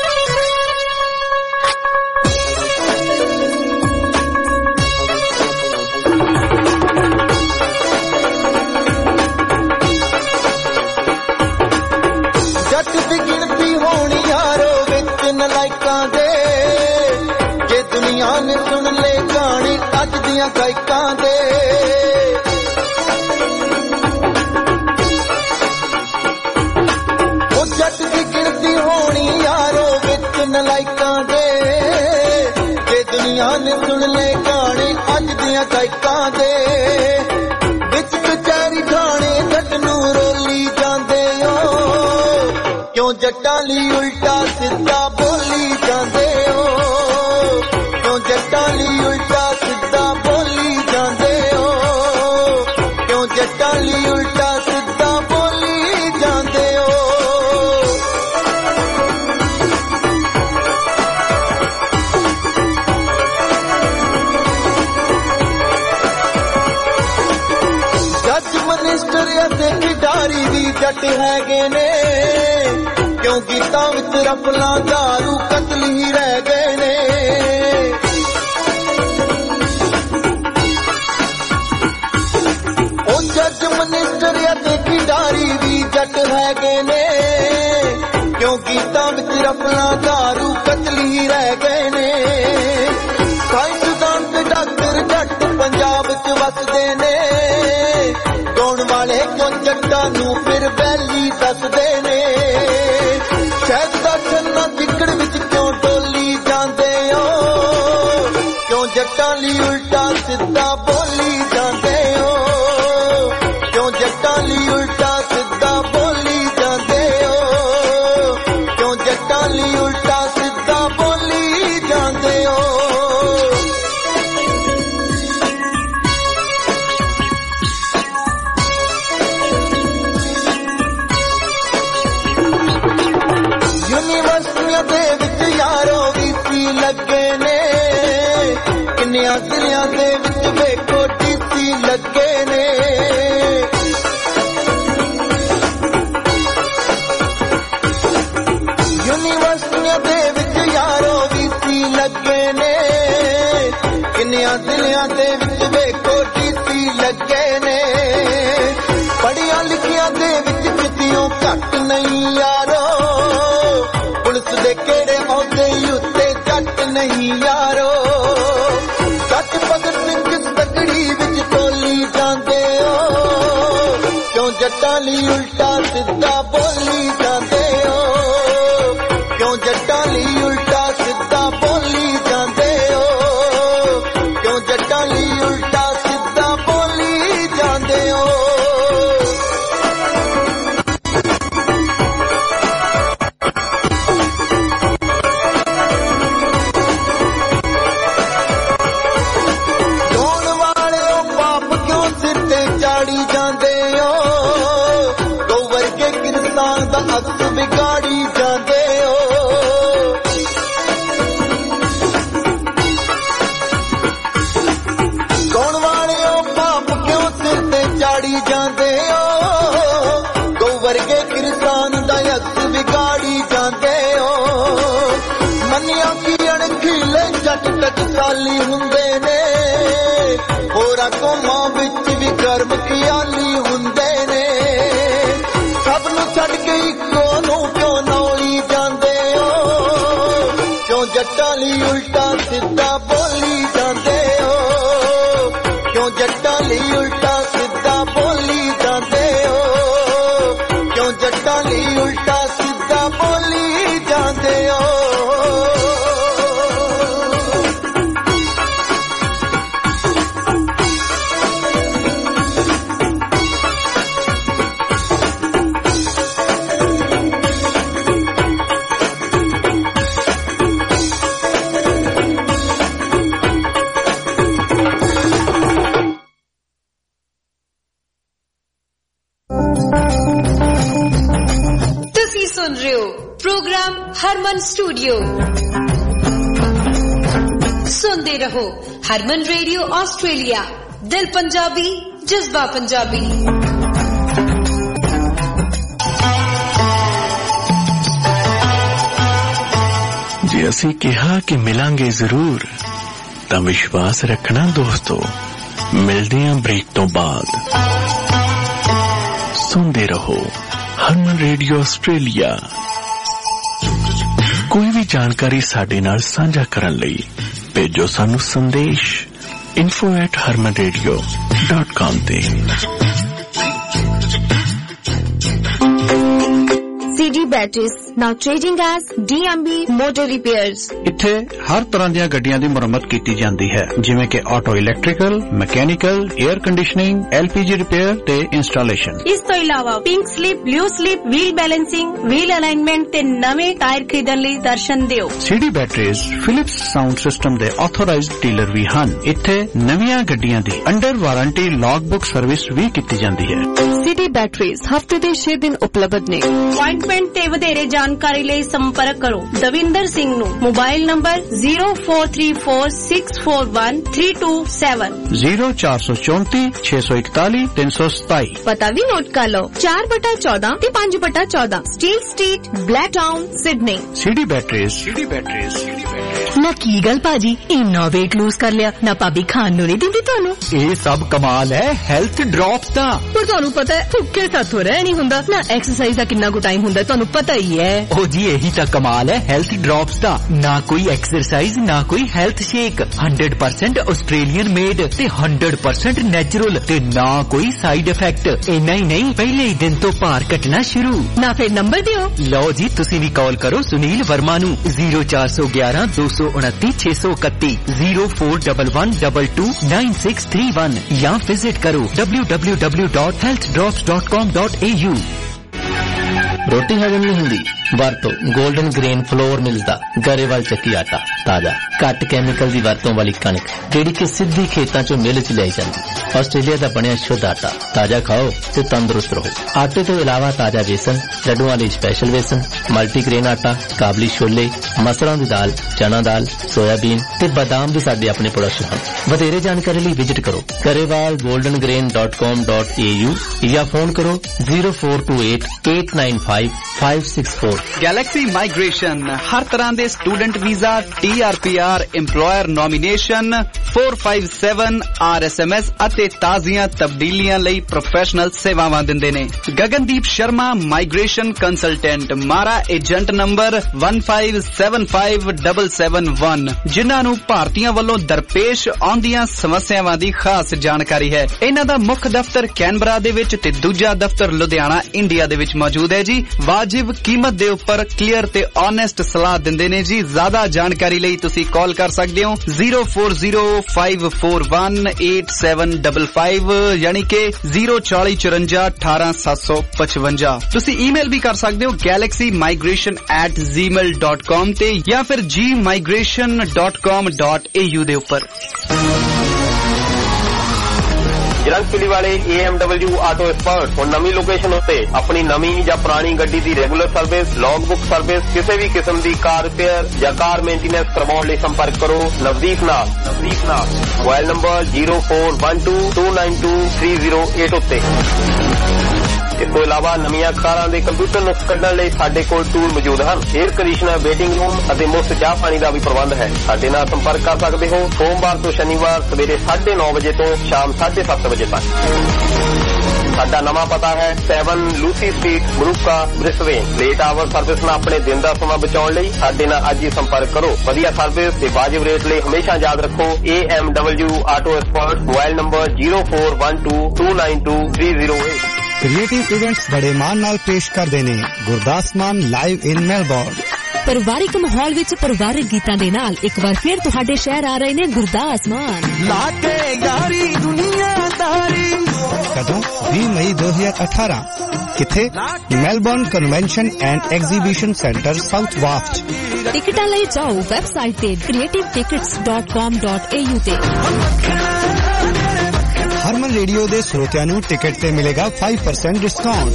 Speaker 8: गायकां दे ओ जट दी गिनती होनी यारो विच नलायकां दे जे दुनिया ने सुन ले गाने अज दियां गायकां दे विच कचहरी थाने जट नूं रोली जांदे ओ क्यों जट्टां लई उल्टा सिद्धा बोली जांदे ओ क्यों जट्टां लई उल्टा सिद्धा बोली जांदे हो क्यों जट्टां लई उल्टा सिद्धा बोली जांदे हो। जज मिनिस्टर अते खिडारी भी जट हैगे ने क्यों गीतां विच रफलां दारू कतल ही रह गए ने। जज मिनिस्टर अते खिडारी भी जट हैगे ने क्यों गीतां विच रफलां दारू कतल ही रह गए ने। साइंसदान ते डॉक्टर जट पंजाब च वसदे ने गाउण वाले क्यों जट्टां नूं फिर बैली दसदे ने। शहद दा छन्ना चिकड़ विच क्यों डोली जांदे हो क्यों जट्टां लई उल्टा सिद्धा बोली जांदे हो क्यों जट्टां लई उल्टा सिद्धा बोली जांदे हो क्यों जट्टां लई उल्टा सिद्धा बोली जांदे हो। यूनिवर्सिटियां दे विच यारो वीसी लगे ने ਕਿੰਨਿਆਂ ਜ਼ਿਲ੍ਹਿਆਂ ਦੇ ਵਿੱਚ ਵੇਖੋ ਡੀਸੀ ਲੱਗੇ ਨੇ ਯੂਨੀਵਰਸਿਟੀਆਂ ਦੇ ਵਿੱਚ ਯਾਰੋ ਵੀਸੀ ਲੱਗੇ ਨੇ ਕਿੰਨਿਆਂ ਜ਼ਿਲ੍ਹਿਆਂ ਦੇ ਵਿੱਚ ਵੇਖੋ ਡੀਸੀ ਲੱਗੇ ਨੇ ਪੜ੍ਹੀਆਂ ਲਿਖੀਆਂ ਦੇ ਵਿੱਚ ਕਿਤਿਓਂ ਘੱਟ ਨਹੀਂ ਯਾਰੋ ਪੁਲਿਸ ਦੇ ਕਿਹੜੇ ਅਹੁਦੇ ਉੱਤੇ ਜੱਟ ਨਹੀਂ ਯਾਰੋ ਜੱਟ ਭਗਤ ਸਿੰਘ ਤਕੜੀ ਵਿੱਚ ਟੋਲੀ ਜਾਂਦੇ ਹੋ ਕਿਉਂ ਜੱਟਾਂ ਲਈ ਉਲਟਾ ਸਿੱਧਾ ਬੋਲੀ ਜਾਂਦੇ ਹੋ ਕਿਉਂ ਜੱਟਾਂ ਲਈ ਉਲਟਾ ਸਿੱਧਾ ਬੋਲੀ ਜਾਂਦੇ ਹੋ ਕਿਉਂ ਜੱਟਾਂ ਲਈ ਉਲਟਾ ਸਿੱਧਾ ਬੋਲੀ ਜਾਂਦੇ ਹੋ ਅਕਸ ਵਿਗਾੜੀ ਜਾਂਦੇ ਹੋ ਕੌਣ ਵਾਲਿਓ ਪਾਪ ਕਿਉਂ ਸਿਰ ਤੇ ਚਾੜੀ ਜਾਂਦੇ ਹੋ ਗਊ ਵਰਗੇ ਕਿਰਸਾਨ ਦਾ ਅਕਸ ਵਿਗਾੜੀ ਜਾਂਦੇ ਹੋ ਮੰਨਿਆ ਕਿ ਅਣਖੀਲੇ ਜੱਟ ਟਕਸਾਲੀ ਹੁੰਦੇ ਨੇ ਹੋਰਾਂ ਕੌਮਾਂ ਵਿੱਚ ਵੀ ਕਰਮ ਖਿਆਲੀ ਹੁੰਦੇ ਨੇ ਸਭ ਨੂੰ ਛੱਡ ਕੇ ਇੱਕੋ ਨੂੰ ਕਿਉਂ ਨੌਲੀ ਜਾਂਦੇ ਹੋ ਕਿਉਂ ਜੱਟਾਂ ਲਈ ਉਲਟਾ ਸਿੱਧਾ ਬੋਲੀ ਜਾਂਦੇ ਹੋ ਕਿਉਂ ਜੱਟਾਂ ਲਈ ਉਲਟਾ ਸਿੱਧਾ ਬੋਲੀ ਜਾਂਦੇ ਹੋ ਕਿਉਂ ਜੱਟਾਂ ਲਈ ਉਲਟਾ ਸਿੱਧਾ ਬੋਲੀ ਜਾਂਦੇ ਹੋ
Speaker 4: प्रोग्राम हरमन स्टूडियो सुनते रहो हरमन रेडियो ऑस्ट्रेलिया दिल पंजाबी जज्बा पंजाबी
Speaker 9: जे असी कहा कि मिलांगे जरूर तां विश्वास रखना दोस्तों मिलदे हां ब्रेक तो बाद सुनते रहो हरमन रेडियो ऑस्ट्रेलिया कोई भी जानकारी साडे नाल साझा करन लई भेजो सानू संदेश info at harman radio dot com ते
Speaker 10: City Batteries now trading as D M B Motor Repairs
Speaker 11: ਇੱਥੇ ਹਰ ਤਰ੍ਹਾਂ ਦੀਆਂ ਗੱਡੀਆਂ ਦੀ ਮੁਰੰਮਤ ਕੀਤੀ ਜਾਂਦੀ ਹੈ ਜਿਵੇਂ ਕਿ auto electrical mechanical air conditioning L P G repair ਤੇ ਇੰਸਟਾਲੇਸ਼ਨ
Speaker 10: ਇਸ ਤੋਂ ਇਲਾਵਾ pink slip blue slip wheel balancing wheel alignment ਤੇ ਨਵੇਂ ਟਾਇਰ ਖਰੀਦਣ ਲਈ ਦਰਸ਼ਨ ਦਿਓ
Speaker 11: City Batteries Philips sound system ਦੇ ਆਥੋਰਾਈਜ਼ਡ ਡੀਲਰ ਵੀ ਹਨ ਇੱਥੇ ਨਵੀਆਂ ਗੱਡੀਆਂ ਦੀ under warranty log book service ਵੀ ਕੀਤੀ ਜਾਂਦੀ ਹੈ
Speaker 10: City Batteries ਹਫਤੇ ਦੇ ਛੇ ਦਿਨ ਉਪਲਬਧ ਨੇ ਅਪਾਇੰਟਮੈਂਟ ਤੇ ਵਧੇਰੇ ਜਾਣਕਾਰੀ ਲਈ ਸੰਪਰਕ ਕਰੋ ਦਵਿੰਦਰ ਸਿੰਘ ਨੂੰ mobile number zero four three four six four one three two seven
Speaker 11: zero four two four six one one three seven seven
Speaker 10: ਪਤਾ ਵੀ ਨੋਟ ਕਰ ਲਓ ਚਾਰ ਬਟਾ ਚੌਦਾਂ ਤੇ ਪੰਜ ਬਟਾ ਚੌਦਾਂ steel street Blacktown Sydney
Speaker 11: City Batteries City Batteries
Speaker 10: ਨਾ ਕੀ ਗੱਲ ਭਾਜੀ ਇੰਨਾ weight lose ਕਰ ਲਿਆ ਨਾ ਭਾਬੀ ਖਾਣ ਨੂੰ ਨਹੀਂ ਦਿੰਦੀ ਤੁਹਾਨੂੰ
Speaker 12: ਇਹ ਸਭ ਕਮਾਲ ਹੈ ਹੈਲਥ ਡ੍ਰੌਪਸ ਦਾ
Speaker 10: ਪਰ ਤੁਹਾਨੂੰ ਪਤਾ ਹੈ ਭੁੱਖੇ ਸਾਥੋਂ ਰਹਿ ਨਹੀਂ ਹੁੰਦਾ ਨਾ ਐਕਸਰਸਾਈਜ਼ ਦਾ ਕਿੰਨਾ ਕੁ ਟਾਈਮ ਹੁੰਦਾ ਤੁਹਾਨੂੰ ਪਤਾ ਹੀ ਹੈ
Speaker 12: ਉਹ ਜੀ ਇਹੀ ਤਾਂ ਕਮਾਲ ਹੈ ਹੈਲਥ ਡ੍ਰੌਪਸ ਦਾ ਨਾ ਕੋਈ ਐਕਸਰਸਾਈਜ਼ ਨਾ ਕੋਈ health shake one hundred percent Australian made ਤੇ one hundred percent ਨੈਚੁਰਲ ਤੇ ਨਾ ਕੋਈ ਸਾਈਡ ਇਫੈਕਟ ਇੰਨਾ ਹੀ ਨਹੀਂ ਪਹਿਲੇ ਹੀ ਦਿਨ ਤੋਂ ਭਾਰ ਘਟਣਾ ਸ਼ੁਰੂ
Speaker 10: ਨਾ ਫਿਰ ਨੰਬਰ ਦਿਓ
Speaker 12: ਲਓ ਜੀ ਤੁਸੀਂ ਵੀ ਕਾਲ ਕਰੋ ਸੁਨੀਲ ਵਰਮਾ ਨੂੰ zero four one one two two nine six two one zero four one one two two nine six three one ਜਾਂ ਵਿਜ਼ਿਟ ਕਰੋ w w w dot health drops dot com dot a u
Speaker 5: रोटी हजम नहीं हुंदी वरतो golden grain floor मिलता गरेवाल चक्की आटा
Speaker 13: ਤਾਜ਼ਾ ਘੱਟ ਕੈਮੀਕਲ ਦੀ ਵਰਤੋਂ ਵਾਲੀ ਕਣਕ ਜਿਹੜੀ ਕਿ ਸਿੱਧੀ ਖੇਤਾਂ ਚੋਂ ਮਿਲ ਚ ਲਿਆਈ ਜਾਂਦੀ। ਆਸਟ੍ਰੇਲੀਆ ਦਾ ਬਣਿਆ ਸ਼ੁੱਧ ਆਟਾ, ਤਾਜ਼ਾ ਖਾਓ ਤੇ ਤੰਦਰੁਸਤ ਰਹੋ। ਆਟੇ ਤੋਂ ਇਲਾਵਾ ਤਾਜ਼ਾ ਵੇਸਣ, ਲੱਡੂਆਂ ਲਈ ਸਪੈਸ਼ਲ ਵੇਸਣ, ਮਲਟੀਗ੍ਰੇਨ ਆਟਾ, ਕਾਬਲੀ ਛੋਲੇ, ਮਸਰਾਂ ਦੀ ਦਾਲ, ਚਨਾ ਦਾਲ, ਸੋਇਆਬੀਨ ਤੇ ਬਾਦਾਮ ਵੀ ਸਾਡੇ ਆਪਣੇ ਪ੍ਰੋਡਕਟ ਹਨ। ਵਧੇਰੇ ਜਾਣਕਾਰੀ ਲਈ ਵਿਜ਼ਿਟ ਕਰੋ Karewal golden grain dot com dot A U ਜਾਂ ਫੋਨ ਕਰੋ zero four two eight eight nine five five six four।
Speaker 14: Galaxy migration ਹਰ ਤਰ੍ਹਾਂ ਦੇ student visa, T R P R, EMPLOYER nomination, four five seven R S M S ਅਤੇ ਤਾਜ਼ੀਆਂ ਤਬਦੀਲੀਆਂ ਲਈ professional ਸੇਵਾਵਾਂ ਦਿੰਦੇ ਨੇ। Gagandeep Sharma migration consultant, MARA agent number one five seven five seven seven one, ਜਿਨ੍ਹਾਂ ਨੂੰ ਭਾਰਤੀਆਂ ਵੱਲੋਂ ਦਰਪੇਸ਼ ਆਉਂਦੀਆਂ ਸਮੱਸਿਆਵਾਂ ਦੀ ਖਾਸ ਜਾਣਕਾਰੀ ਹੈ। ਇਹਨਾਂ ਦਾ ਮੁੱਖ ਦਫ਼ਤਰ ਕੈਨਬਰਾ ਦੇ ਵਿੱਚ ਤੇ ਦੂਜਾ ਦਫ਼ਤਰ ਲੁਧਿਆਣਾ ਇੰਡੀਆ ਦੇ ਵਿੱਚ ਮੌਜੂਦ ਹੈ ਜੀ। ਵਾਜਿਬ ਕੀਮਤ ਦੇ ਉੱਪਰ ਕਲੀਅਰ ਤੇ ਓਨੈਸਟ ਸਲਾਹ ਦਿੰਦੇ ਨੇ ਜੀ। ਜ਼ਿਆਦਾ ਜਾਣਕਾਰੀ ਲਈ ਤੁਸੀਂ ਕਾਲ ਕਰ ਸਕਦੇ ਹੋ zero four zero five four one eight seven five five ਯਾਨੀ ਕਿ zero four four four one eight seven five five। ਤੁਸੀਂ ਈਮੇਲ ਵੀ ਕਰ ਸਕਦੇ ਹੋ galaxy migration at gmail dot com ਤੇ ਜਾਂ ਫਿਰ g migration dot com dot a u ਦੇ ਉੱਪਰ।
Speaker 15: ਜਲੰਧਰ ਵਾਲੇ A M W auto expert ਹੁਣ ਨਵੀਂ ਲੋਕੇਸ਼ਨ ਉੱਤੇ ਆਪਣੀ ਨਵੀਂ ਜਾਂ ਪੁਰਾਣੀ ਗੱਡੀ ਦੀ regular service, log book service, ਕਿਸੇ ਵੀ ਕਿਸਮ ਦੀ ਕਾਰ ਰਿਪੇਅਰ ਜਾਂ ਕਾਰ ਮੇਨਟੇਨੈਂਸ ਕਰਵਾਉਣ ਲਈ ਸੰਪਰਕ ਕਰੋ ਨਵਦੀਪ ਨਾਲ। ਨਵਦੀਪ ਨਾਲ mobile number zero four one two two nine two three zero eight ਉੱਤੇ। ਇਸ ਤੋਂ ਇਲਾਵਾ ਨਵੀਆਂ ਕਾਰਾਂ ਦੇ ਕੰਪਿਊਟਰ ਨੁਕਸ ਕੱਢਣ ਲਈ ਸਾਡੇ ਕੋਲ ਟੂਲ ਮੌਜੂਦ ਹਨ। 에ਅਰ ਕੰਡੀਸ਼ਨਰ, ਵੇਟਿੰਗ ਰੂਮ ਅਤੇ ਮੁਫਤ ਚਾਹ ਪਾਣੀ ਦਾ ਵੀ ਪ੍ਰਬੰਧ ਹੈ। ਸਾਡੇ ਨਾਲ ਸੰਪਰਕ ਕਰ ਸਕਦੇ ਹੋ ਸੋਮਵਾਰ ਤੋਂ ਸ਼ਨੀਵਾਰ ਸਵੇਰੇ ਸਾਢੇ ਨੌ ਵਜੇ ਤੋਂ ਸ਼ਾਮ ਸਾਢੇ ਸੱਤ ਵਜੇ ਤੱਕ। ਸਾਡਾ ਨਵਾਂ ਪਤਾ ਹੈ seven Lucy street, Moorooka, Brisbane. Late hour service ਨਾਲ ਆਪਣੇ ਦਿਨ ਦਾ ਸਮਾਂ ਬਚਾਉਣ ਲਈ ਸਾਡੇ ਨਾਲ ਅੱਜ ਹੀ ਸੰਪਰਕ ਕਰੋ। ਵਧੀਆ ਸਰਵਿਸ ਤੇ ਵਾਜਿਬ ਰੇਟ ਲਈ ਹਮੇਸ਼ਾ ਯਾਦ ਰੱਖੋ A M W auto expert. Mobile number zero four one two two nine two three zero eight।
Speaker 3: Creative events ਬੜੇ ਮਾਣ ਨਾਲ ਪੇਸ਼ ਕਰਦੇ ਨੇ Gurdas Maan live in Melbourne.
Speaker 16: ਪਰਿਵਾਰਿਕ ਮਾਹੌਲ ਵਿੱਚ ਪਰਿਵਾਰਿਕ ਗੀਤਾਂ ਦੇ ਨਾਲ ਇੱਕ ਵਾਰ ਫਿਰ ਤੁਹਾਡੇ ਸ਼ਹਿਰ ਆ ਰਹੇ ਨੇ ਗੁਰਦਾਸ ਮਾਨ।
Speaker 7: ਲਾ ਕੇ ਯਾਰੀ ਦੁਨੀਆਦਾਰੀ।
Speaker 3: ਕਦੋਂ? ਵੀਹ ਮਈ ਦੋ ਹਜ਼ਾਰ ਅਠਾਰਾਂ। ਕਿੱਥੇ? Melbourne convention and exhibition centre, south ਵਾਫਟ।
Speaker 16: ਟਿਕਟਾਂ ਲਈ ਜਾਓ ਵੈਬਸਾਈਟ ਤੇ creative tickets dot com dot a u ਤੇ।
Speaker 3: ਹਰਮਨ ਰੇਡੀਓ ਦੇ ਸਰੋਤਿਆਂ ਨੂੰ ਟਿਕਟ ਤੇ ਮਿਲੇਗਾ five percent ਡਿਸਕਾਊਂਟ।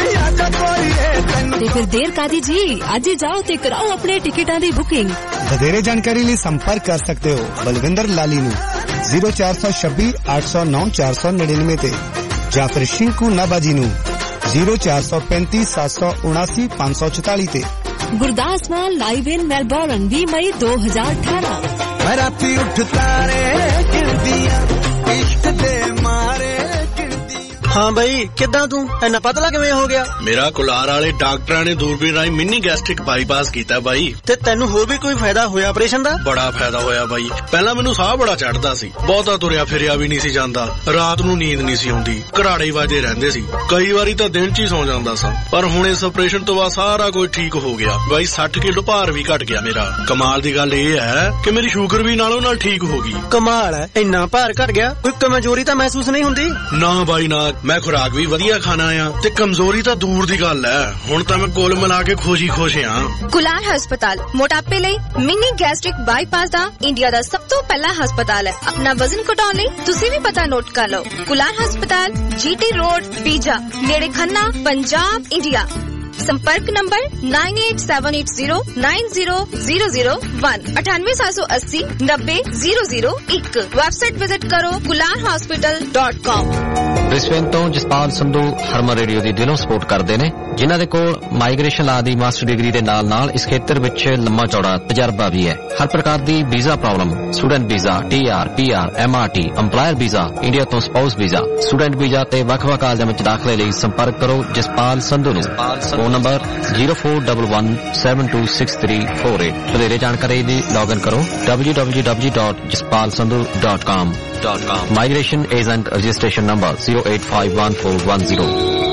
Speaker 16: ਤੇ ਫਿਰ ਦੇਰ ਕਾਦੀ ਜੀ, ਅੱਜ ਹੀ ਜਾਓ ਤੇ ਕਰਾਓ ਆਪਣੇ ਟਿਕਟਾਂ ਦੀ ਬੁਕਿੰਗ।
Speaker 3: ਵਧੇਰੇ ਜਾਣਕਾਰੀ ਲਈ ਸੰਪਰਕ ਕਰ ਸਕਦੇ ਹੋ ਬਲਵਿੰਦਰ ਲਾਲੀ ਨੂੰ zero four two six eight zero nine four nine nine ਤੇ ਜਾਂ ਫਿਰ ਸ਼ਿੰਕੂ ਨਾਬਾਜੀ ਨੂੰ zero four three five seven seven nine five four four ਤੇ।
Speaker 16: Gurdas Maan live in Melbourne ਵੀਹ ਮਈ ਦੋ ਹਜ਼ਾਰ ਅਠਾਰਾਂ।
Speaker 7: ਮੈਂ ਰਾਤੀ ਉੱਠ ਤਾਰੇ ਗਿਣਦੀਆਂ ਇਸ਼ਕ ਦੇ ਮਾਰੇ।
Speaker 17: ਹਾਂ ਬਈ, ਕਿੱਦਾਂ ਤੂੰ ਇੰਨਾ ਪਤਲਾ ਕਿਵੇਂ ਹੋ ਗਿਆ?
Speaker 9: ਮੇਰਾ ਕੁਲਾਰ ਵਾਲੇ ਡਾਕਟਰਾਂ ਨੇ ਦੂਰਬੀਨ ਰਾਹੀਂ ਮਿੰਨੀ ਗੈਸਟ੍ਰਿਕ ਬਾਈਪਾਸ ਕੀਤਾ ਬਾਈ।
Speaker 17: ਤੇ ਤੈਨੂੰ ਹੋਰ ਵੀ ਕੋਈ ਫਾਇਦਾ ਹੋਇਆ ਆਪਰੇਸ਼ਨ ਦਾ?
Speaker 9: ਬੜਾ ਫਾਇਦਾ ਹੋਇਆ ਬਾਈ। ਪਹਿਲਾਂ ਮੈਨੂੰ ਸਾਹ ਬੜਾ ਚੜਦਾ ਸੀ, ਬਹੁਤਾ ਤੁਰਿਆ ਫਿਰਿਆ ਵੀ ਨਹੀਂ ਸੀ ਜਾਂਦਾ, ਰਾਤ ਨੂੰ ਨੀਂਦ ਨਹੀਂ ਸੀ ਆਉਂਦੀ, ਘਰਾੜੇ ਵਾਜੇ ਰਹਿੰਦੇ ਸੀ, ਕਈ ਵਾਰੀ ਤਾਂ ਦਿਨ 'ਚ ਹੀ ਸੌਂ ਜਾਂਦਾ ਸਾਂ। ਪਰ ਹੁਣ ਇਸ ਆਪਰੇਸ਼ਨ ਤੋਂ ਬਾਅਦ ਸਾਰਾ ਕੁਝ ਠੀਕ ਹੋ ਗਿਆ ਬਾਈ। ਸੱਠ ਕਿਲੋ ਭਾਰ ਵੀ ਘਟ ਗਿਆ ਮੇਰਾ। ਕਮਾਲ ਦੀ ਗੱਲ ਇਹ ਹੈ ਕਿ ਮੇਰੀ ਸ਼ੂਗਰ ਵੀ ਨਾਲੋਂ ਨਾਲ ਠੀਕ ਹੋ ਗਈ।
Speaker 17: ਕਮਾਲ ਹੈ, ਇੰਨਾ ਭਾਰ ਘਟ ਗਿਆ, ਕੋਈ ਕਮਜ਼ੋਰੀ ਤਾਂ ਮਹਿਸੂਸ ਨਹੀਂ ਹੁੰਦੀ?
Speaker 9: ਨਾ ਬਾਈ ਨਾ, ਮੈਂ ਖੁਰਾਕ ਵੀ ਵਧੀਆ ਖਾਣਾ ਆ ਤੇ ਕਮਜ਼ੋਰੀ ਤਾਂ ਦੂਰ ਦੀ ਗੱਲ ਹੈ। ਹੁਣ ਤਾਂ ਮੈਂ ਕੁੱਲ ਮਿਲਾ ਕੇ ਖੁਸ਼ੀ ਖੁਸ਼ ਹਾਂ।
Speaker 18: ਕੁਲਾਰ ਹਸਪਤਾਲ ਮੋਟਾਪੇ ਲਈ ਮਿਨੀ ਗੈਸਟ੍ਰਿਕ ਬਾਈਪਾਸ ਦਾ ਇੰਡੀਆ ਦਾ ਸਭ ਤੋਂ ਪਹਿਲਾ ਹਸਪਤਾਲ ਹੈ। ਆਪਣਾ ਵਜ਼ਨ ਘਟਾਉਣ ਲਈ ਤੁਸੀਂ ਵੀ ਪਤਾ ਨੋਟ ਕਰ ਲਓ। ਕੁਲਾਰ ਹਸਪਤਾਲ, ਜੀਟੀ ਰੋਡ, ਪੀਜਾ, ਨੇੜੇ ਖੰਨਾ, ਪੰਜਾਬ, ਇੰਡੀਆ। संपर्क number nine eight seven eight zero nine zero zero zero one अठानवे सात सौ अस्सी नब्बे जीरो जीरो एक। वेबसाइट विजिट करो Kular hospital dot com.
Speaker 13: Brisbane ਤੋਂ ਜਸਪਾਲ ਸੰਧੂ ਹਰਮਨ ਰੇਡੀਓ ਦੀ ਦਿਲੋਂ ਸਪੋਰਟ ਕਰਦੇ ਨੇ, ਜਿਨ੍ਹਾਂ ਦੇ ਕੋਲ ਮਾਈਗ੍ਰੇਸ਼ਨ ਲਾ ਦੀ ਮਾਸਟਰ ਡਿਗਰੀ ਦੇ ਨਾਲ ਨਾਲ ਇਸ ਖੇਤਰ ਵਿੱਚ ਲੰਮਾ ਚੌੜਾ ਤਜਰਬਾ ਵੀ ਹੈ। ਹਰ ਪ੍ਰਕਾਰ ਦੀ visa problem, student visa, T R, P R, M R T, EMPLOYER visa, India ਤੋਂ ਸਪਾਊਸ ਵੀਜ਼ਾ, ਸਟੂਡੈਂਟ ਵੀਜ਼ਾ ਤੇ ਵੱਖ-ਵੱਖ ਕਾਲਜਾਂ ਵਿੱਚ ਦਾਖਲੇ ਲਈ ਸੰਪਰਕ ਕਰੋ ਜਸਪਾਲ ਸੰਧੂ ਨੂੰ। Phone number zero four one one seven two six three four eight। ਵਧੇਰੇ ਜਾਣਕਾਰੀ ਲਈ ਲੌਗਇਨ ਕਰੋ w w w dot jaspal sandhu dot com dot com। Migration agent registration number zero eight five one four one zero।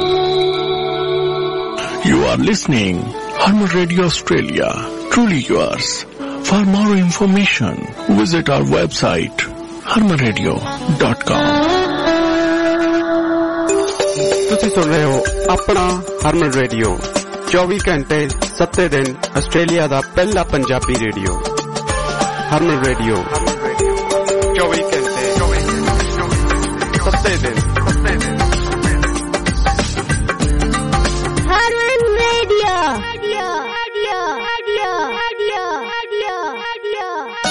Speaker 9: You are listening Harman Radio Australia, truly yours. For more information, visit our website harman radio dot com।
Speaker 1: ਤੁਸੀਂ ਸੁਣ ਰਹੇ ਹੋ ਆਪਣਾ ਹਰਮਨ radio, ਚੌਵੀ ਘੰਟੇ ਸੱਤੇ ਦਿਨ Australia ਦਾ ਪਹਿਲਾ ਪੰਜਾਬੀ ਰੇਡੀਓ। ਹਰਮਨ ਰੇਡੀਓ ਚੌਵੀ ਘੰਟੇ ਸੱਤੇ ਦਿਨ
Speaker 2: Harman radio radio radio radio radio radio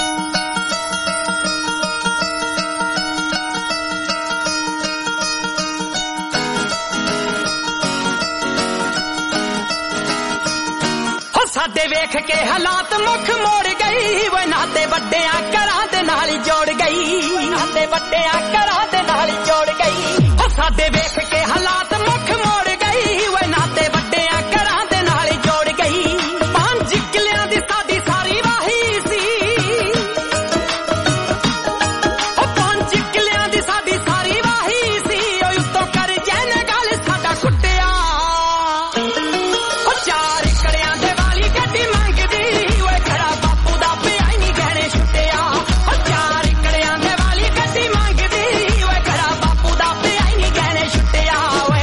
Speaker 7: ਸਾਡੇ ਵੇਖ ਕੇ ਹਾਲਾਤ ਮੁੱਖ ਮੋੜ ਗਈ ਵੇ ਨਾਤੇ ਵੱਡਿਆਂ ਘਰਾਂ ਦੇ ਨਾਲ ਹੀ ਜੋੜ ਗਈ ਨਾਤੇ ਵੱਡਿਆਂ ਘਰਾਂ ਦੇ ਨਾਲ ਹੀ ਜੋੜ ਗਈ ਹੋ ਸਾਡੇ ਵੇਖ ਕੇ ਹਾਲਾਤ ਮੁੱਖ ਮੋੜ ਗਈ ਵੇ ਨਾਤੇ ਵੱਡਿਆਂ ਘਰਾਂ ਦੇ ਨਾਲ ਹੀ ਜੋੜ ਗਈ ਪੰਜ ਕਿੱਲਿਆਂ ਦੀ ਸਾਡੀ ਸਾਰੀ ਵਾਹੀ ਸੀ ਹੋ ਪੰਜ ਕਿੱਲਿਆਂ ਦੀ ਸਾਡੀ ਸਾਰੀ ਵਾਹੀ ਸੀ ਓਏ ਉੱਤੋਂ ਕਰ ਜੈਨ ਗੱਲ ਸਾਡਾ ਕੁੱਟਿਆ ਹੋ ਚਾਰ ਕੜਿਆਂ ਦੇ ਗੱਡੀ ਮੰਗਦੀ ਓਏ ਖੜਾ ਬਾਪੂ ਦਾ ਪਿਆ ਨਹੀਂ ਗਹਿਣੇ ਛੁੱਟਿਆ ਓ ਚਾਰ ਕੜਿਆਂ ਦੇ ਵਾਲੀ ਗੱਡੀ ਮੰਗਦੀ ਓਏ ਖੜਾ ਬਾਪੂ ਦਾ ਪਿਆ ਨਹੀਂ ਗਹਿਣੇ ਛੁੱਟਿਆ ਓਏ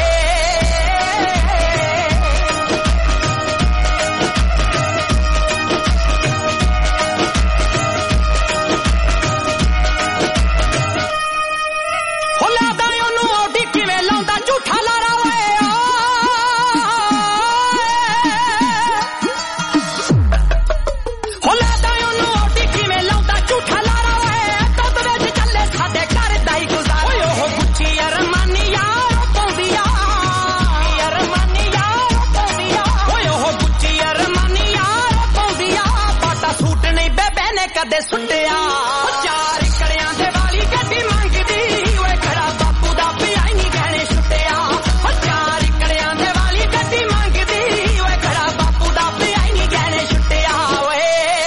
Speaker 7: ਹੋ ਲਾਦਾ ਉਹਨੂੰ ਆਡੀ ਕਿਵੇਂ ਲਾਉਂਦਾ ਝੂਠਾ ਲਾਰਾ ਓਏ ਕਦੇ ਸੁੱਟਿਆ ਚਾਰ ਕੜਿਆਂ ਦੇ ਵਾਲੀ ਗੱਡੀ ਮੰਗਦੀ ਓਏ ਖੜਾ ਬਾਪੂ ਦਾ ਪਿਆ ਨਹੀਂ ਗਹਿਣੇ ਛੁੱਟਿਆ ਚਾਰ ਕੜਿਆਂ ਦੇ ਵਾਲੀ ਗੱਡੀ ਮੰਗਦੀ ਓਏ ਖੜਾ ਬਾਪੂ ਦਾ ਪਿਆ ਨਹੀਂ ਗਹਿਣੇ ਛੁੱਟਿਆ ਓਏ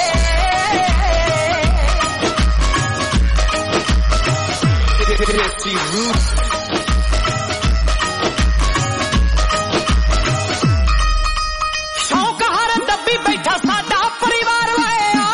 Speaker 7: ਸ਼ੌਕ ਹਰ ਦੱਬੀ ਬੈਠਾ ਸਾਡਾ ਪਰਿਵਾਰ ਓਏ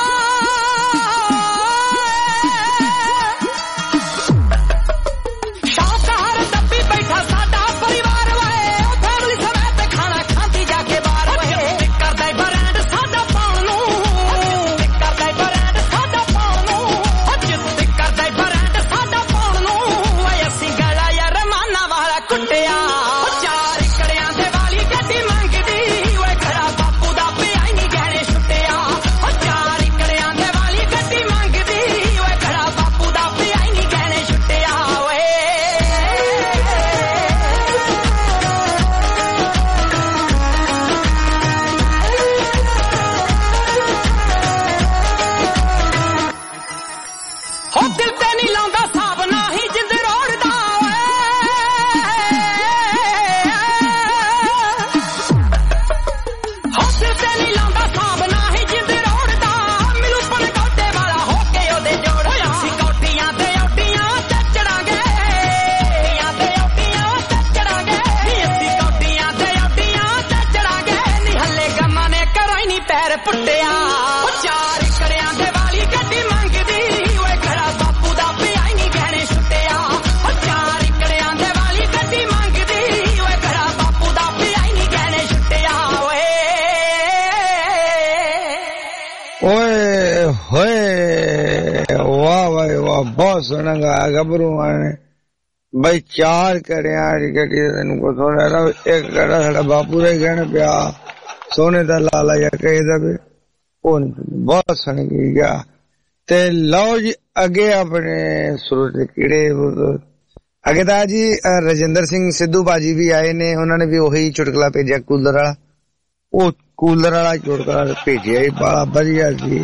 Speaker 3: बहुत सोहना गाया गबरू ने बई चार कड़िया गड्डी तेन को सोने एक कड़ा साडा बापू का गहने पिया सोने का लाला या कहे दा भी बहुत सोहनी की गया ते लो जी अगे अपने सुर कीड़े अगे ता जी राजिंदर सिंह सिद्धू बाजी भी आए ने उन्होंने भी वही चुटकला भेजा कूलर वाला वो कूलर वाला चुटकला भेजिया बड़ा वधिया जी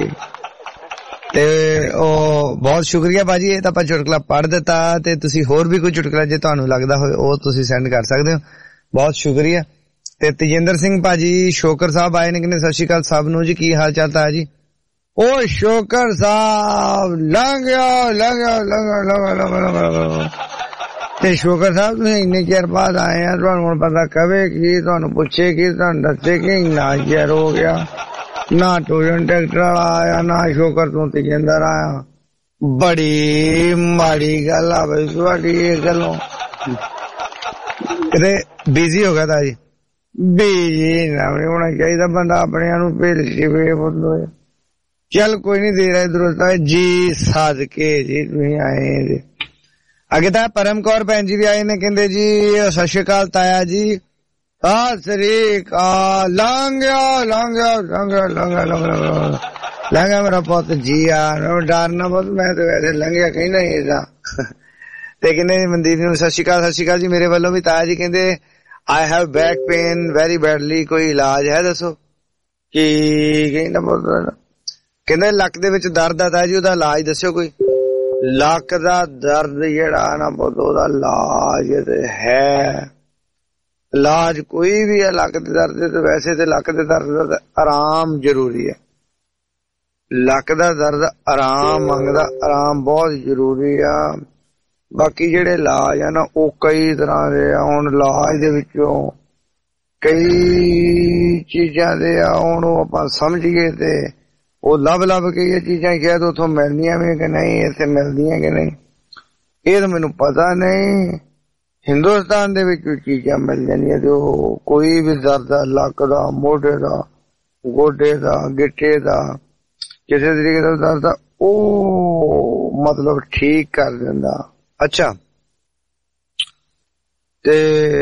Speaker 3: ते ओ बहुत शुक्रिया भाजी ये तां चुटकला पढ़ दिता ते तुसी होर भी कोई चुटकला जे तुहानू लगदा होवे ओ तुसी सेंड कर सकदे हो बहुत शुक्रिया ते तेजिंदर सिंह भाजी शोकर साहब आए ने कि सत श्री अकाल सब नू जी की हाल चाल है जी ओ शोकर साहब लंघ गया लंघ गया लंघ लंघ ते शोकर साहब तुसीं इन्ने चिर बाद आए हैं तुहानू हुण पता कवे की तुहानू पुछे की तुहानू दस्से कि इन्ना चिर हो गया ना टोजन ट्रैक्टर वाला आया ना शोकर तू तेजिंदर आया बड़ी माड़ी गल आ भाई तुहाडी इह गल्लों ते बिजी हो गया था जी बिजी ना होना चाहिए बंदा अपने नू भेल के वे ਚੱਲ ਕੋਈ ਨਹੀਂ ਦੇ ਰਿਹਾ ਦਰੁਸਤ ਜੀ ਸਾਦਕੇ ਜੀ ਤੁਸੀਂ ਆਏ ਜੀ। ਅੱਗੇ ਤਾਂ ਪਰਮ ਕੌਰ ਭੈਣ ਜੀ ਵੀ ਆਏ ਨੇ, ਕਹਿੰਦੇ ਜੀ ਸਤਿ ਸ਼੍ਰੀ ਅਕਾਲ ਤਾਇਆ ਜੀ। ਸਤਿ ਸ੍ਰੀ ਅਕਾਲ। ਲੰਘਿਆ ਲੰਘਿਆ ਲੰਘਿਆ ਲੰਘਿਆ ਲੰਘਿਆ ਲੰਘਿਆ ਮੇਰਾ ਪੁੱਤ ਜੀ ਆ ਡਰਨਾ ਪੁੱਤ, ਮੈਂ ਤੇ ਵੈਸੇ ਲੰਘਿਆ ਕहीं ਨਹੀਂ ਇਹਦਾ। ਤੇ ਕਹਿੰਦੇ ਮਨਦੀਪ ਨੂੰ ਸਤਿ ਸ਼੍ਰੀ ਅਕਾਲ। ਸਤਿ ਸ਼੍ਰੀ ਅਕਾਲ ਜੀ ਮੇਰੇ ਵੱਲੋਂ ਵੀ। ਤਾਇਆ ਜੀ ਕਹਿੰਦੇ I have back pain very badly, ਕੋਈ ਇਲਾਜ ਹੈ ਦੱਸੋ। ਕੀ ਕਹਿੰਦਾ ਪੁੱਤ, ਕਹਿੰਦੇ ਲੱਕ ਦੇ ਵਿੱਚ ਦਰਦ ਆ ਤਾਇਆ ਜੀ, ਉਹਦਾ ਇਲਾਜ ਦੱਸਿਓ ਕੋਈ। ਲੱਕ ਦਾ ਦਰਦ ਜਿਹੜਾ ਨਾ ਪੁੱਤ ਉਹਦਾ ਇਲਾਜ ਤੇ ਹੈ, ਇਲਾਜ ਕੋਈ ਵੀ ਹੈ ਲੱਕ ਦੇ ਦਰਦ ਦੇ। ਤੇ ਵੈਸੇ ਤੇ ਲੱਕ ਦੇ ਦਰਦ ਦਾ ਆਰਾਮ ਜ਼ਰੂਰੀ ਹੈ। ਲੱਕ ਦਾ ਦਰਦ ਆਰਾਮ ਮੰਗਦਾ, ਆਰਾਮ ਬਹੁਤ ਜ਼ਰੂਰੀ ਆ। ਬਾਕੀ ਜਿਹੜੇ ਇਲਾਜ ਆ ਨਾ ਉਹ ਕਈ ਤਰ੍ਹਾਂ ਦੇ ਆ। ਹੁਣ ਇਲਾਜ ਦੇ ਵਿੱਚੋਂ ਕਈ ਚੀਜ਼ਾਂ ਦੇ ਆ, ਹੁਣ ਉਹ ਆਪਾਂ ਸਮਝੀਏ ਤੇ ਉਹ ਲੱਭ ਲੱਭ ਕੇ ਇਹ ਚੀਜ਼ਾਂ ਸ਼ਾਇਦ ਉੱਥੋਂ ਮਿਲਦੀਆਂ ਵੀ ਕਿ ਨਹੀਂ, ਇੱਥੇ ਮਿਲਦੀਆਂ ਕਿ ਨਹੀਂ ਇਹ ਤਾਂ ਮੈਨੂੰ ਪਤਾ ਨਹੀਂ। ਹਿੰਦੁਸਤਾਨ ਦੇ ਵਿੱਚ ਚੀਜ਼ਾਂ ਮਿਲ ਜਾਂਦੀਆਂ ਤੇ ਉਹ ਕੋਈ ਵੀ ਦਰਦ ਆ, ਲੱਕ ਦਾ, ਮੋਢੇ ਦਾ, ਗੋਡੇ ਦਾ, ਗਿੱਟੇ ਦਾ, ਕਿਸੇ ਤਰੀਕੇ ਦਾ ਦਰਦ ਆ, ਉਹ ਮਤਲਬ ਠੀਕ ਕਰ ਦਿੰਦਾ। ਅੱਛਾ, ਤੇ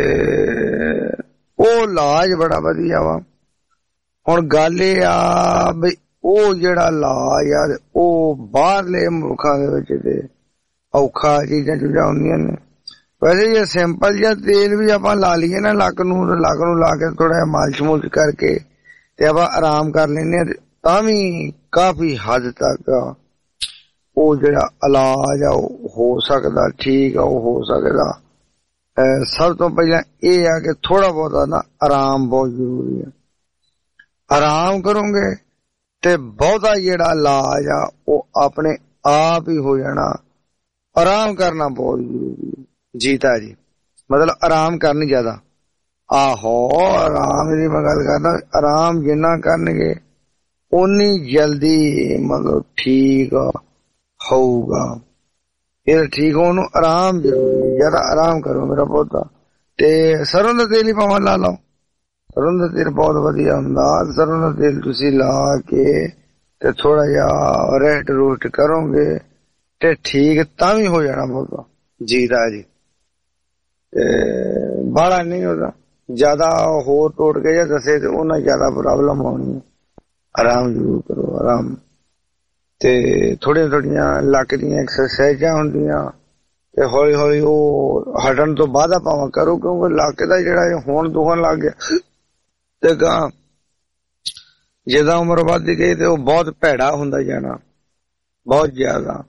Speaker 3: ਉਹ ਇਲਾਜ ਬੜਾ ਵਧੀਆ ਵਾ। ਹੁਣ ਗੱਲ ਇਹ ਆ ਬਈ ਉਹ ਜਿਹੜਾ ਇਲਾਜ ਆ ਉਹ ਬਾਹਰਲੇ ਮੁਲਕਾਂ ਦੇ ਵਿੱਚ ਤੇ ਔਖਾ ਚੀਜ਼ਾਂ ਚੀਜ਼ਾਂ ਹੁੰਦੀਆਂ ਨੇ। ਵੈਸੇ ਜੇ ਸਿੰਪਲ ਜਿਹਾ ਤੇਲ ਵੀ ਆਪਾਂ ਲਾ ਲਈਏ ਨਾ ਲੱਕ ਨੂੰ, ਲੱਕ ਨੂੰ ਲਾ ਕੇ ਥੋੜਾ ਜਿਹਾ ਮਾਲਿਸ਼ ਮੁਲਿਸ਼ ਕਰਕੇ ਤੇ ਆਪਾਂ ਆਰਾਮ ਕਰ ਲੈਂਦੇ ਹਾਂ ਤਾਂ ਵੀ ਕਾਫੀ ਹੱਦ ਤੱਕ ਉਹ ਜਿਹੜਾ ਇਲਾਜ ਆ ਉਹ ਹੋ ਸਕਦਾ, ਠੀਕ ਆ ਉਹ ਹੋ ਸਕਦਾ। ਸਭ ਤੋਂ ਪਹਿਲਾਂ ਇਹ ਆ ਕਿ ਥੋੜਾ ਬਹੁਤਾ ਨਾ ਆਰਾਮ ਬਹੁਤ ਜ਼ਰੂਰੀ ਹੈ। ਆਰਾਮ ਕਰੋਗੇ ਤੇ ਬਹੁਤਾ ਜਿਹੜਾ ਇਲਾਜ ਆ ਉਹ ਆਪਣੇ ਆਪ ਹੀ ਹੋ ਜਾਣਾ। ਆਰਾਮ ਕਰਨਾ ਬਹੁਤ ਜ਼ਰੂਰੀ ਹੈ ਜੀਤਾ ਜੀ, ਮਤਲਬ ਆਰਾਮ ਕਰਨੀ ਜ਼ਿਆਦਾ। ਆਹੋ ਆਰਾਮ ਦੀ ਮੈਂ ਗੱਲ ਕਰਦਾ, ਆਰਾਮ ਜਿੰਨਾ ਕਰਨਗੇ ਓਨੀ ਜਲਦੀ ਮਤਲਬ ਠੀਕ ਹੋਊਗਾ। ਇਹ ਠੀਕ ਹੋਣ ਨੂੰ ਆਰਾਮ ਜ਼ਰੂਰੀ, ਜ਼ਿਆਦਾ ਆਰਾਮ ਕਰੋ ਮੇਰਾ ਪੌਦਾ। ਤੇ ਸਰੋਂ ਦਾ ਤੇਲ ਹੀ ਭਾਵੇਂ ਲਾ ਲਓ, ਸਰੋਂ ਦਾ ਤੇਲ ਬਹੁਤ ਵਧੀਆ ਹੁੰਦਾ। ਸਰੋਂ ਦਾ ਤੇਲ ਤੁਸੀਂ ਲਾ ਕੇ ਤੇ ਥੋੜਾ ਜਿਹਾ ਰੈਸਟ ਰੂਸਟ ਕਰੋਗੇ ਤੇ ਠੀਕ ਤਾਂ ਵੀ ਹੋ ਜਾਣਾ ਪੌਦਾ ਜੀ ਦਾ ਜੀ। ਤੇ ਬਾਹਲਾ ਨਹੀਂ ਹੁੰਦਾ, ਜ਼ਿਆਦਾ ਹੋਰ ਟੋਟ ਕੇ ਜਾਂ ਦੱਸੇ ਤੇ ਉਹਨਾਂ ਜ਼ਿਆਦਾ ਪ੍ਰੋਬਲਮ ਹੋਣੀ ਹੈ। ਆਰਾਮ ਜ਼ਰੂਰ ਕਰੋ, ਆਰਾਮ। ਤੇ ਥੋੜੀਆਂ ਥੋੜੀਆਂ ਲੱਕ ਦੀਆਂ ਐਕਸਰਸਾਈਜ਼ਾਂ ਹੁੰਦੀਆਂ ਤੇ ਹੌਲੀ ਹੌਲੀ ਉਹ ਹਟਣ ਤੋਂ ਬਾਅਦ ਆਪਾਂ ਕਰੋ, ਕਿਉਂਕਿ ਲੱਕ ਦਾ ਜਿਹੜਾ ਹੁਣ ਦੁਖਣ ਲੱਗ ਗਿਆ ਤੇ ਗਾਂ ਜਿੱਦਾਂ ਉਮਰ ਵੱਧਦੀ ਗਈ ਤੇ ਉਹ ਬਹੁਤ ਭੈੜਾ ਹੁੰਦਾ ਜਾਣਾ, ਬਹੁਤ ਜ਼ਿਆਦਾ।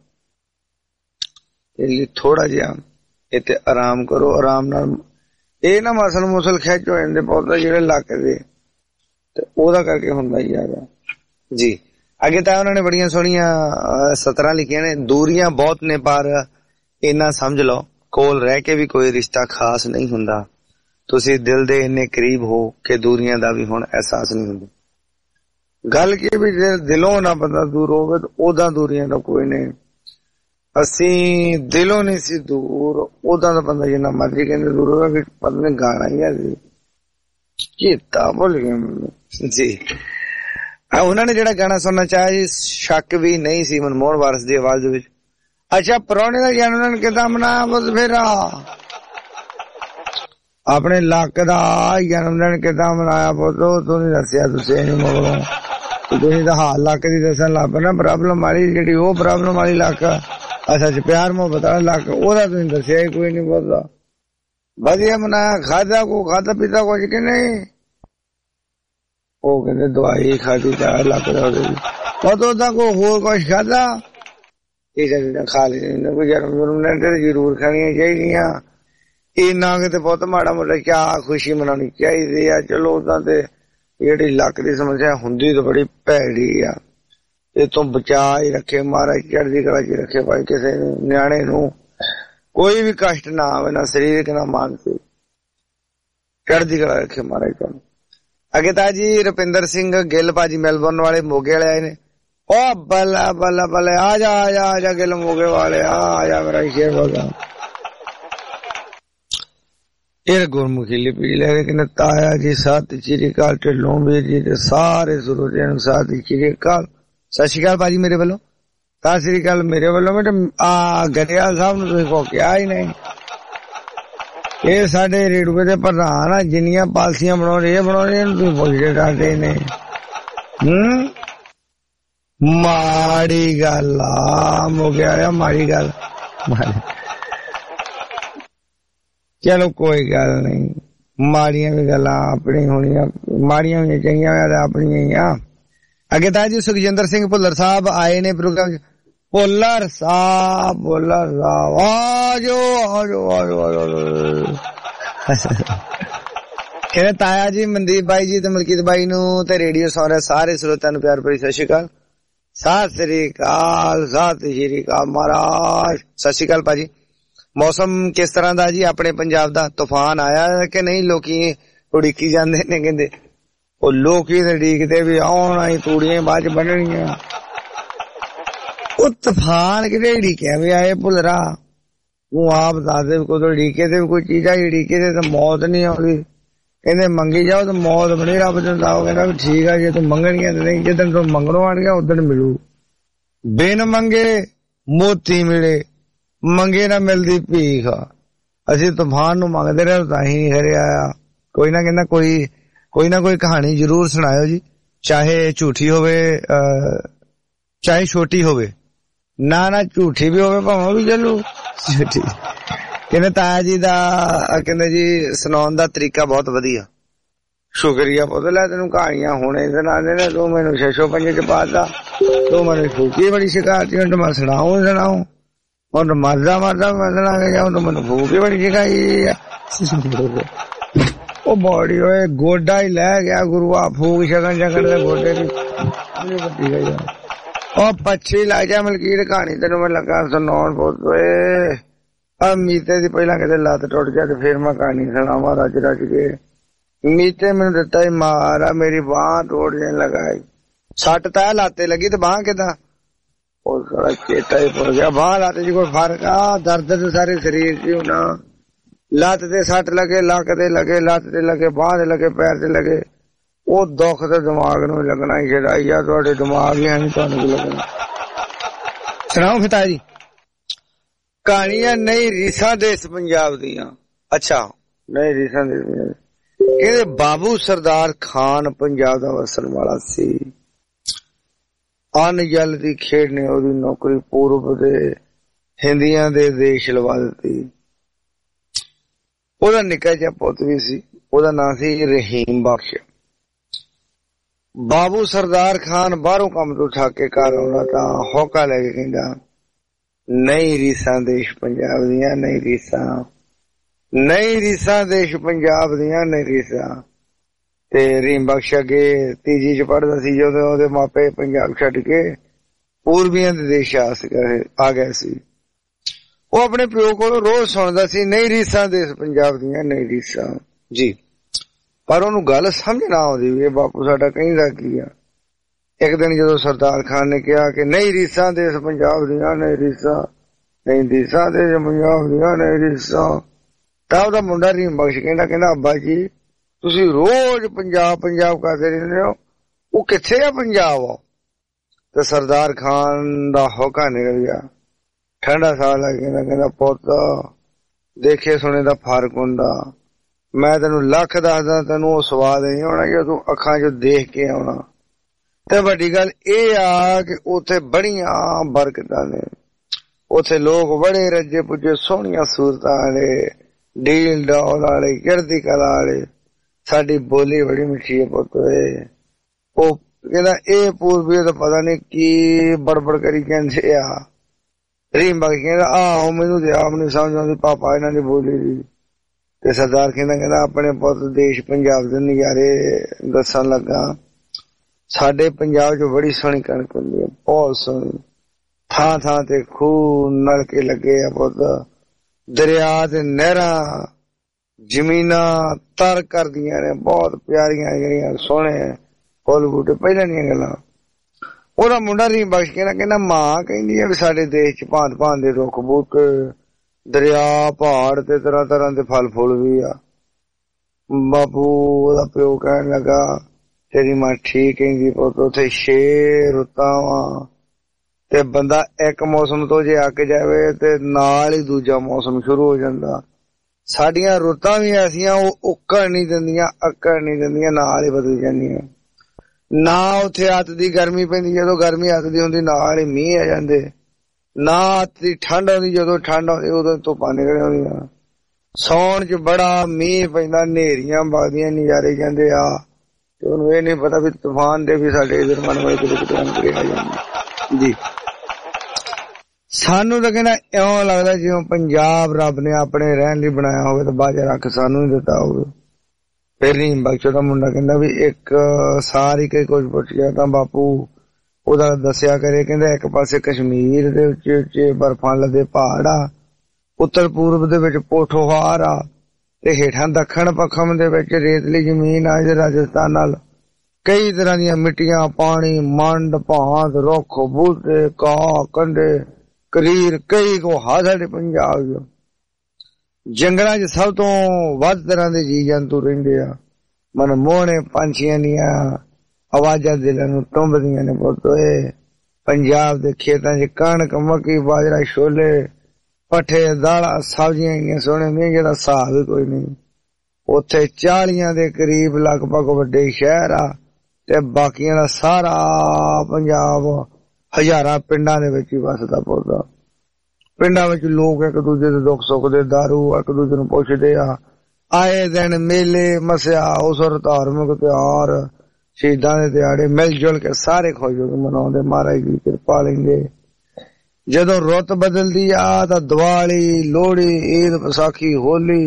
Speaker 3: ਇਹ ਥੋੜਾ ਜਿਹਾ ਇੱਥੇ ਆਰਾਮ ਕਰੋ, ਆਰਾਮ ਨਾਲ। ਇਹ ਨਾ ਮਸਲ ਮੁਸਲ ਖਿੱਚ ਹੋ ਜਾਂਦੇ ਪੌਦਾ ਜਿਹੜੇ ਲੱਕ ਦੇ, ਤੇ ਉਹਦਾ ਕਰਕੇ ਹੁੰਦਾ ਹੀ ਜ਼ਿਆਦਾ ਜੀ। ਅੱਗੇ ਤਾਂ ਉਹਨਾਂ ਨੇ ਬੜੀਆਂ ਸੋਹਣੀਆਂ ਸਤਰਾਂ ਲਿਖੀਆਂ ਨੇ। ਦੂਰੀਆਂ ਬਹੁਤ ਨੇ ਪਰ ਇੰਨਾ ਸਮਝ ਲਓ ਕੋਲ ਰਹਿ ਕੇ ਵੀ ਕੋਈ ਰਿਸ਼ਤਾ ਖਾਸ ਨਹੀਂ ਹੁੰਦਾ। ਤੁਸੀਂ ਦਿਲ ਦੇ ਇੰਨੇ ਕਰੀਬ ਹੋ ਕਿ ਦੂਰੀਆਂ ਦਾ ਵੀ ਹੁਣ ਅਹਿਸਾਸ ਨਹੀਂ ਹੁੰਦਾ। ਗੱਲ ਕੀ ਵੀ ਜੇ ਦਿਲੋਂ ਨਾ ਬੰਦਾ ਦੂਰ ਹੋਵੇ ਤਾਂ ਉਹਦਾ ਦੂਰੀਆਂ ਦਾ ਕੋਈ ਨਹੀਂ। ਅਸੀਂ ਦਿਲੋਂ ਨਹੀਂ ਸੀ ਦੂਰ, ਉਹਦਾ ਤਾਂ ਬੰਦਾ ਜਿੰਨਾ ਮਰਜ਼ੀ ਕਹਿੰਦੇ ਦੂਰ ਹੋਵੇ। ਵੀ ਪਤਾ ਨਹੀਂ ਗਾਣਾ ਹੀ ਆ ਜੀ ਕੀਤਾ ਭੁੱਲ ਗਿਆ ਜੀ। ਉਹਨਾਂ ਨੇ ਜਿਹੜਾ ਗਾਣਾ ਸੁਣਨਾ ਚਾਹਿਆ ਜੀ, ਸ਼ੱਕ ਵੀ ਨਹੀਂ ਸੀ ਮਨਮੋਹਨ ਵਾਰਿਸ ਦੀ ਆਵਾਜ਼ ਦੇ ਵਿੱਚ। ਅੱਛਾ, ਪ੍ਰਾਹੁਣੇ ਦਾ ਜਨਮ ਦਿਨ ਕਿੱਦਾਂ ਮਨਾਇਆ ਬਸ ਫੇਰਾ? ਆਪਣੇ ਲੱਕ ਦਾ ਜਨਮ ਦਿਨ ਕਿੱਦਾਂ ਮਨਾਇਆ ਪੁੱਤੋ? ਤੂੰ ਨੀ ਦੱਸਿਆ, ਤੁਸੀਂ ਨੀ ਮਗਰੋਂ ਤੁਸੀਂ ਤਾਂ ਹਾਲ ਲੱਕ ਦੀ ਦੱਸਣ ਲੱਗ ਪਏ ਨਾ। ਪ੍ਰੋਬਲਮ ਵਾਲੀ ਜਿਹੜੀ ਉਹ ਪ੍ਰੋਬਲਮ ਵਾਲੀ ਲੱਕ, ਅੱਛਾ ਅੱਛਾ ਪਿਆਰ ਮੁਹੱਬਤ ਵਾਲਾ ਲੱਕ, ਉਹਦਾ ਤੁਸੀਂ ਦੱਸਿਆ ਹੀ ਕੋਈ ਨੀ ਪੁੱਤਦਾ। ਵਧੀਆ ਮਨਾਇਆ, ਖਾਧਾ ਕੋ ਖਾਧਾ ਪੀਤਾ ਕੁਝ ਕਿ ਨਹੀਂ? ਉਹ ਕਹਿੰਦੇ ਦਵਾਈ ਖਾਧੀ ਚਾਹ ਲੱਕ ਦਾ ਉਹਦੇ ਉਹਦਾ ਕੋਈ ਹੋਰ ਕੁਛ ਖਾਧਾ? ਇਹ ਚੀਜ਼ਾਂ ਖਾ ਲਈ ਕੋਈ ਜਨਮ ਜਨਮ ਦਿਨ ਤੇ ਜ਼ਰੂਰ ਖਾਣੀਆਂ ਚਾਹੀਦੀਆਂ। ਇੰਨਾ ਕਿਤੇ ਬਹੁਤ ਮਾੜਾ ਮੋਟਾ ਚਾਹ ਖੁਸ਼ੀ ਮਨਾਉਣੀ ਚਾਹੀਦੀ ਆ। ਚਲੋ ਉਦਾਂ ਤੇ ਜਿਹੜੀ ਲੱਕ ਦੀ ਸਮੱਸਿਆ ਹੁੰਦੀ ਤਾਂ ਬੜੀ ਭੈੜੀ ਆ। ਇਹ ਤੋਂ ਬਚਾ ਹੀ ਰੱਖੇ ਮਹਾਰਾਜ, ਚੜ੍ਹਦੀ ਕਲਾ ਚ ਰੱਖੇ ਭਾਈ। ਕਿਸੇ ਨੂੰ ਨਿਆਣੇ ਨੂੰ ਕੋਈ ਵੀ ਕਸ਼ਟ ਨਾ ਆਵੇ, ਨਾ ਸਰੀਰਕ ਨਾ ਮਾਨਸਿਕ, ਚੜ੍ਹਦੀ ਕਲਾ ਰੱਖੇ ਮਹਾਰਾਜ ਤੁਹਾਨੂੰ। ਅੱਗੇ ਤਾਂ ਜੀ ਰੁਪਿੰਦਰ ਸਿੰਘ ਗਿੱਲ ਭਾਜੀ ਮੈਲਬੌਰਨ ਵਾਲੇ ਮੋਗੇ ਵਾਲੇ ਆਏ ਨੇ। ਉਹ ਬੱਲਾ ਬੱਲਾ ਬੱਲੇ ਆ ਜਾ ਆ ਜਾ ਆ ਜਾ ਗਿੱਲ ਮੋਗੇ ਵਾਲੇ ਆ ਜਾ ਮੇਰਾ ਸ਼ੇਰ ਬੋਲਦਾ। ਇਹ ਗੁਰਮੁਖੀ ਲਿਪੀ ਲੈ ਕੇ ਕਹਿੰਦੇ ਤਾਇਆ ਜੀ ਸਤਿ ਸ਼੍ਰੀ ਅਕਾਲ, ਢਿੱਲੋਂ ਵੀਰ ਜੀ ਤੇ ਸਾਰੇ ਸਰੋਤਿਆਂ ਨੂੰ ਸਤਿ ਸ਼੍ਰੀ ਅਕਾਲ। ਸਤਿ ਸ਼੍ਰੀ ਅਕਾਲ ਭਾਜੀ ਮੇਰੇ ਵੱਲੋਂ, ਸਤਿ ਸ਼੍ਰੀ ਅਕਾਲ ਮੇਰੇ ਵੱਲੋਂ। ਬੇਟਾ ਆ ਗਰੇਵਾਲ ਸਾਹਿਬ ਨੂੰ ਤੁਸੀਂ ਕੋ ਕਿਹਾ ਹੀ ਨਹੀਂ। ਇਹ ਸਾਡੇ ਰੇਡੂਏ ਦੇ ਪ੍ਰਧਾਨ ਆ, ਜਿੰਨੀਆਂ ਪਾਲਸੀਆਂ ਬਣਾਉਂਦੇ ਇਹ ਬਣਾਉਂਦੇ ਤੁਸੀਂ ਪੁੱਛਦੇ ਕਰਦੇ ਨੇ। ਹੂੰ ਮਾੜੀ ਗੱਲ ਆ, ਮੁਕਿਆ ਮਾੜੀ ਗੱਲ। ਚਲੋ ਕੋਈ ਗੱਲ ਨਹੀਂ, ਮਾੜੀਆਂ ਵੀ ਗੱਲਾਂ ਆਪਣੀ ਹੋਣੀਆਂ, ਮਾੜੀਆਂ ਵੀ ਚੰਗੀਆਂ ਆਪਣੀਆਂ ਹੀ ਆ। ਅੱਗੇ ਤਾਂ ਜੀ ਸੁਖਜਿੰਦਰ ਸਿੰਘ ਭੁੱਲਰ ਸਾਹਿਬ ਆਏ ਨੇ ਪ੍ਰੋਗਰਾਮ। ਭੁੱਲਰ ਸਾਹਿਬ ਭੁੱਲਰ ਸਾਹਿਬ ਆਜੋ ਆਜੋ ਆਜੋ ਆਜੋ। ਕਹਿੰਦੇ ਤਾਇਆ ਜੀ ਮਨਦੀਪ ਬਾਈ ਜੀ ਤੇ ਮਲਕੀਤ ਬਾਈ ਨੂੰ ਤੇ ਰੇਡੀਓ ਸੁਣ ਰਹੇ ਸਾਰੇ ਸਰੋਤਿਆਂ ਨੂੰ ਪਿਆਰ ਭਰੀ ਸਤਿ ਸ਼੍ਰੀ ਅਕਾਲ। ਸਤਿ ਸ਼੍ਰੀ ਅਕਾਲ ਸਤਿ ਸ਼੍ਰੀ ਅਕਾਲ ਮਹਾਰਾਜ। ਸਤਿ ਸ਼੍ਰੀ ਅਕਾਲ ਭਾਜੀ। ਮੌਸਮ ਕਿਸ ਤਰ੍ਹਾਂ ਦਾ ਜੀ ਆਪਣੇ ਪੰਜਾਬ ਦਾ? ਤੂਫਾਨ ਆਇਆ ਕਿ ਨਹੀਂ? ਲੋਕੀ ਉਡੀਕੀ ਜਾਂਦੇ ਨੇ, ਕਹਿੰਦੇ ਉਹ ਲੋਕੀ ਤੇ ਉਡੀਕਦੇ ਵੀ ਆਉਣਾ ਹੀ, ਤੂੜੀਆਂ ਬਾਅਦ ਚ ਬਣਨੀਆਂ। ਉਹ ਤੂਫਾਨ ਕਿਤੇ ਉਡੀਕਿਆ ਵੀ ਆਏ ਭੁੱਲਰਾ, ਤੂੰ ਆਪ ਦੱਸ ਦੇ। ਕੋਈ ਉਡੀਕੇ ਤੇ ਕੋਈ ਚੀਜ਼ਾਂ ਉਡੀਕੇ ਤੇ ਤਾਂ ਮੌਤ ਨਹੀਂ ਆਉਂਦੀ। ਕਹਿੰਦੇ ਮੰਗੀ ਜਾਓ ਤਾਂ ਮੌਤ ਬਣੀ, ਰੱਬ ਦਿੰਦਾ। ਉਹ ਕਹਿੰਦਾ ਵੀ ਠੀਕ ਆ, ਜੇ ਤੂੰ ਮੰਗਣੀਆਂ ਤੇ ਨਹੀਂ, ਜਿੱਦਣ ਤੂੰ ਮੰਗਣੋਂ ਆਣ ਗਿਆ ਉਦਣ ਮਿਲੂ। ਬਿਨ ਮੰਗੇ ਮੋਤੀ ਮਿਲੇ, ਮੰਗੇ ਨਾ ਮਿਲਦੀ ਭੀਖ। ਅਸੀਂ ਤੂਫਾਨ ਨੂੰ ਮੰਗਦੇ ਰਹੇ ਤਾਂ ਹੀ ਨਹੀਂ ਹਰਿਆ। ਕੋਈ ਨਾ ਕਹਿੰਦਾ ਕੋਈ ਕੋਈ ਨਾ ਕੋਈ ਕਹਾਣੀ ਜ਼ਰੂਰ ਸੁਣਾਇਓ ਜੀ, ਚਾਹੇ ਝੂਠੀ ਹੋਵੇ ਚਾਹੇ ਛੋਟੀ ਹੋਵੇ। ਨਾ ਨਾ ਝੂਠੀ ਵੀ ਹੋਵੇ ਭਾਵੇਂ ਵੀ ਚੱਲੂ। ਕਹਿੰਦੇ ਤਾਇਆ ਜੀ ਦਾ ਕਹਿੰਦੇ ਜੀ ਸੁਣਾਉਣ ਦਾ ਤਰੀਕਾ ਬਹੁਤ ਵਧੀਆ, ਸ਼ੁਕਰੀਆ ਪੁੱਤ। ਲੈ ਤੈਨੂੰ ਕਹਾਣੀਆਂ ਹੁਣੇ ਸੁਣਾਉਂਦੇ ਨੇ, ਤੂੰ ਮੈਨੂੰ ਛੇ ਪੰਜੇ ਚ ਪਾਤਾ। ਤੂੰ ਮੈਨੂੰ ਫੂਕੀ ਬੜੀ ਸ਼ਿਕਾਇਤ, ਹੁਣ ਮੈਂ ਸੁਣਾਉਂ ਸੁਣਾਉਂ ਹੁਣ ਮਰਦਾ ਮਰਦਾ ਮੈਂ ਸੁਣਾ ਕੇ ਜਾਊਂ ਤੂੰ ਮੈਨੂੰ ਫੂਕੀ ਬੜੀ ਸ਼ਿਕਾਈ ਆ। ਉਹ ਬੋੜੀ ਹੋਏ ਗੋਡਾ ਹੀ ਲੈ ਗਿਆ ਗੁਰੂਆ, ਫੂਕ ਸ਼ਗਨ ਜਗਣ ਦੇ ਗੋਡੇ ਦੀ ਵੱਡੀ ਗਈ। ਉਹ ਪੱਛੀ ਲੱਗ ਜਾ ਮਲਕੀਤ ਕਹਾਣੀ ਤੈਨੂੰ ਮੈਂ ਲੱਗਾ ਸੁਣਾਉਣ ਪੁੱਤ। ਓਏ ਆ ਮੀਤੇ ਦੀ ਪਹਿਲਾਂ ਕਿਤੇ ਲੱਤ ਟੁੱਟ ਗਿਆ ਤੇ ਫੇਰ ਮੈਂ ਕਹਾਣੀ ਸੁਣਾਵਾਂ ਰੱਜ ਰੱਜ ਕੇ। ਮੀਤੇ ਮੈਨੂੰ ਦਿੱਤਾ ਹੀ ਮਾਰਾ, ਮੇਰੀ ਬਾਂਹ ਤੋੜ ਜਾਣ ਲਗਾ। ਸੱਟ ਤਾਂ ਲਾਤੇ ਲੱਗੀ ਤੇ ਬਾਂਹ ਕਿੱਦਾਂ? ਉਹ ਸਾਰਾ ਚੇਤਾ ਹੀ ਭੁੱਲ ਗਿਆ। ਬਾਂਹ ਲੱਤ ਚ ਕੋਈ ਫਰਕ ਆ? ਦਰਦ ਤੇ ਸਾਰੇ ਸਰੀਰ ਚ ਹੋਣਾ। ਲੱਤ ਤੇ ਸੱਟ ਲੱਗੇ, ਲੱਕ ਤੇ ਲੱਗੇ, ਲੱਤ ਤੇ ਲੱਗੇ, ਬਾਂਹ ਤੇ ਲੱਗੇ, ਪੈਰ ਤੇ ਲੱਗੇ। ਉਹ ਦੁੱਖ ਤੇ ਦਿਮਾਗ ਨੂੰ ਲੱਗਣਾ ਹੀ ਚਾਹੀਦਾ। ਤੁਹਾਡੇ ਦਿਮਾਗ ਹੀ ਨਹੀਂ, ਤੁਹਾਨੂੰ ਕੀ ਲੱਗਣਾ? ਸੁਣਾਓ ਫਿਤਾ ਜੀ ਕਹਾਣੀਆਂ। ਨਹੀਂ ਰੀਸਾਂ ਦੇਸ਼ ਪੰਜਾਬ ਦੀਆਂ। ਅੱਛਾ ਨਹੀਂ ਰੀਸਾਂ ਦੇਸ਼ ਪੰਜਾਬ। ਕਹਿੰਦੇ ਬਾਬੂ ਸਰਦਾਰ ਖਾਨ ਪੰਜਾਬ ਦਾ ਵਸਣ ਵਾਲਾ ਸੀ। ਅਨ ਜਲ ਦੀ ਖੇਡ ਨੇ ਉਹਦੀ ਨੌਕਰੀ ਪੂਰਬ ਦੇ ਹਿੰਦੀਆਂ ਦੇ ਦੇਸ਼ ਲਵਾ ਦਿੱਤੀ। ਉਹਦਾ ਨਿੱਕਾ ਜਿਹਾ ਪੁੱਤ ਵੀ ਸੀ, ਉਹਦਾ ਨਾਂ ਸੀ ਰਹੀਮ ਬਖਸ਼। ਬਾਬੂ ਸਰਦਾਰ ਖਾਨ ਬਾਹਰੋਂ ਕੰਮ ਤੋਂ ਠੱਕ ਕੇ ਘਰ ਆਉਣਾ ਤਾਂ ਹੌਕਾ ਲੈ ਕੇ ਕਹਿੰਦਾ ਨਹੀਂ ਰੀਸਾਂ ਦੇਸ਼ ਪੰਜਾਬ ਦੀਆਂ, ਨਹੀਂ ਰੀਸਾਂ, ਨਹੀਂ ਰੀਸਾਂ ਦੇਸ਼ ਪੰਜਾਬ ਦੀਆਂ, ਨਹੀਂ ਰੀਸਾਂ। ਤੇ ਰਹੀਮ ਬਖਸ਼ ਅੱਗੇ ਤੀਜੀ ਚ ਪੜ੍ਹਦਾ ਸੀ ਜਦੋਂ ਉਹਦੇ ਮਾਪੇ ਪੰਜਾਬ ਛੱਡ ਕੇ ਪੂਰਬੀਆਂ ਦੇ ਦੇਸ਼ ਆ ਗਏ ਸੀ। ਉਹ ਆਪਣੇ ਪਿਓ ਕੋਲੋਂ ਰੋਜ਼ ਸੁਣਦਾ ਸੀ ਨਹੀਂ ਰੀਸਾਂ ਦੇਸ਼ ਪੰਜਾਬ ਦੀਆਂ, ਨਹੀਂ ਰੀਸਾਂ ਜੀ। ਪਰ ਉਹਨੂੰ ਗੱਲ ਸਮਝ ਨਾ ਆਉਂਦੀ ਵੀ ਇਹ ਬਾਪੂ ਸਾਡਾ ਕਹਿੰਦਾ ਕੀ ਆ। ਇੱਕ ਦਿਨ ਜਦੋਂ ਸਰਦਾਰ ਖਾਨ ਨੇ ਕਿਹਾ ਕਿ ਨਹੀਂ ਰੀਸਾਂ ਦੇਸ਼ ਪੰਜਾਬ ਦੀਆਂ, ਨਹੀਂ ਰੀਸਾਂ, ਨਹੀਂ ਰੀਸਾਂ ਦੇਸ਼ ਪੰਜਾਬ ਦੀਆਂ, ਨਹੀਂ ਰੀਸਾਂ, ਤਾਂ ਉਹਦਾ ਮੁੰਡਾ ਰਹੀਮ ਬਖਸ਼ ਕਹਿੰਦਾ ਕਹਿੰਦਾ ਅੱਬਾ ਜੀ ਤੁਸੀਂ ਰੋਜ਼ ਪੰਜਾਬ ਪੰਜਾਬ ਕਰਦੇ ਰਹਿੰਦੇ ਹੋ, ਉਹ ਕਿੱਥੇ ਆ ਪੰਜਾਬ? ਆ ਤੇ ਸਰਦਾਰ ਖਾਨ ਦਾ ਹੌਕਾ ਨਿਕਲ ਗਿਆ। ਠੰਡਾ ਸਾਹ ਲੱਗ ਕਹਿੰਦਾ ਕਹਿੰਦਾ ਪੁੱਤ ਦੇਖੇ ਸੁਣੇ ਦਾ ਫਰਕ ਹੁੰਦਾ। ਮੈਂ ਤੈਨੂੰ ਲੱਖ ਦੱਸਦਾ, ਤੈਨੂੰ ਉਹ ਸਵਾਦ ਨਹੀਂ ਆਉਣਾ ਕਿ ਤੂੰ ਅੱਖਾਂ ਚ ਦੇਖ ਕੇ ਆਉਣਾ। ਤੇ ਵੱਡੀ ਗੱਲ ਇਹ ਆ ਕਿ ਉੱਥੇ ਬੜੀਆਂ ਬਰਕਤਾਂ ਨੇ। ਉੱਥੇ ਲੋਕ ਬੜੇ ਰੱਜੇ ਪੁੱਜੇ, ਸੋਹਣੀਆਂ ਸੂਰਤਾਂ ਵਾਲੇ, ਡੀਲ ਡੌਲ ਵਾਲੇ, ਚੜ੍ਹਦੀ ਕਲਾ ਵਾਲੇ। ਸਾਡੀ ਬੋਲੀ ਬੜੀ ਮਿੱਠੀ ਹੈ ਪੁੱਤ। ਉਹ ਕਹਿੰਦਾ ਇਹ ਪੂਰਬੀ ਤਾਂ ਪਤਾ ਨਹੀਂ ਕੀ ਬੜਬੜ ਕਰੀ ਕਹਿੰਦੇ ਆ। ਰਹੀਮ ਬਖਸ਼ ਕਹਿੰਦਾ ਆਹੋ ਮੈਨੂੰ ਤੇ ਆਪ ਨੀ ਸਮਝ ਆਉਂਦੀ ਪਾਪਾ ਇਹਨਾਂ ਦੀ ਬੋਲੀ ਦੀ। ਤੇ ਸਰਦਾਰ ਕਹਿੰਦਾ ਕਹਿੰਦਾ ਆਪਣੇ ਪੁੱਤ ਦੇਸ਼ ਪੰਜਾਬ ਦੇ ਨਜ਼ਾਰੇ ਦੱਸਣ ਲੱਗਾ। ਸਾਡੇ ਪੰਜਾਬ ਚ ਬੜੀ ਸੋਹਣੀ ਕਣਕ ਹੁੰਦੀ ਹੈ, ਬਹੁਤ ਸੋਹਣੀ। ਥਾਂ ਥਾਂ ਤੇ ਖੂਹ ਨਲਕੇ ਲੱਗੇ ਆ ਪੁੱਤ, ਦਰਿਆ ਤੇ ਨਹਿਰਾਂ ਜ਼ਮੀਨਾਂ ਤਰ ਕਰਦੀਆਂ ਨੇ, ਬਹੁਤ ਪਿਆਰੀਆਂ ਜਿਹੜੀਆਂ ਸੋਹਣੇ ਫੁੱਲ ਬੂਟੇ ਪਹਿਲਾਂ ਦੀਆਂ ਗੱਲਾਂ। ਉਹਦਾ ਮੁੰਡਾ ਰਹੀਮ ਬਖਸ਼ ਕਹਿੰਦਾ ਕਹਿੰਦਾ ਮਾਂ ਕਹਿੰਦੀ ਆ ਵੀ ਸਾਡੇ ਦੇਸ਼ ਚ ਭਾਂਤ ਭਾਂਤ ਦੇ ਰੁੱਖ ਬੂਟੇ, ਦਰਿਆ, ਪਹਾੜ ਤੇ ਤਰ੍ਹਾਂ ਤਰ੍ਹਾਂ ਦੇ ਫਲ ਫੁੱਲ ਵੀ ਆ। ਬਾਪੂ ਉਹਦਾ ਪਿਓ ਕਹਿਣ ਲੱਗਾ तेरी मां ठीक है पुत उत्थे छे रुतां वा ते बंदा एक मौसम तो जे अक जावे ते नाल ही दूजा मौसम शुरू हो जांदा। साडियां रुतां भी ऐसियां ओ उक्कड़ नहीं दिंदियां अक्कड़ नहीं दिंदियां नाल ही बदल जांदियां। ना उत्थे अत दी गर्मी पैंदी जदों गर्मी अत दी हुंदी नाल ही मींह आ जांदे, ना अत दी ठंड आउंदी जदों ठंड आउंदी उदों धुप्पां निकल आउंदियां। सौण च बड़ा मींह पैंदा, नेरियां बगदियां, नज़ारे जांदे आ ते उहनूं इह नहीं पता भी तूफान दे भी साडे इधर मन में किते किते अंकड़े आ जांदे जी। सानू तो कहना इउं लगदा जिवें पंजाब रब ने अपने रहण लई बनाया होवे ते बाजा रख सानू ही दित्ता होवे। फिर रीम बख्शो दा मुंडा कहंदा भी एक सारी के कुछ पुछ लिया तां बापू ओदा दस्सिया करे। कहंदा एक पासे कश्मीर दे उच्चे उच्चे बर्फां लदे पहाड़ आ, उत्तर पूर्व दे विच पोठोहार आ ते हेठां दक्षिण पੱਖਮ दे विच रेतली जमीन आ जे राजस्थान नाल कई तरह ਦੀਆਂ ਮਿੱਟੀਆਂ, पानी, मंड, भांत, रुख, बूटे, घाह, कंडे, करीर कई को हा साडे पंजाब च। जंगलां च सब तो ਵੱਧ तरह दे जी जंतु रहिंदे आ। मनमोहणे पंछियां दियां आवाजां दिलां नूं टुंबदियां ने पुੱਤ ਓਏ। पंजाब दे खेतां च कणक, मक्की, बाजरा, छोले, पट्ठे, दालां, सब्जियां इन्नियां सोहणियां ने जेहड़ा हिसाब ही कोई नहीं। उत्थे चालियां दे करीब लगभग वड्डे शहर आ ते बाकियां दा सारा पंजाब हजारां पिंडां दे विच ही वसदा पुੱਤ। पिंडां विच लोग एक दूजे दे दुख सुख दे दारू एक दूजे नूं पुछदे आ। आए दिन मेले मसिया उसर धार्मिक त्योहार शहीदां दे दिहाड़े मिल जुल के सारे खुश हो के मनाउंदे, महाराज दी किरपा लैंदे। जदों रुत बदलदी आ तां दिवाली, लोहड़ी, ईद, विसाखी, होली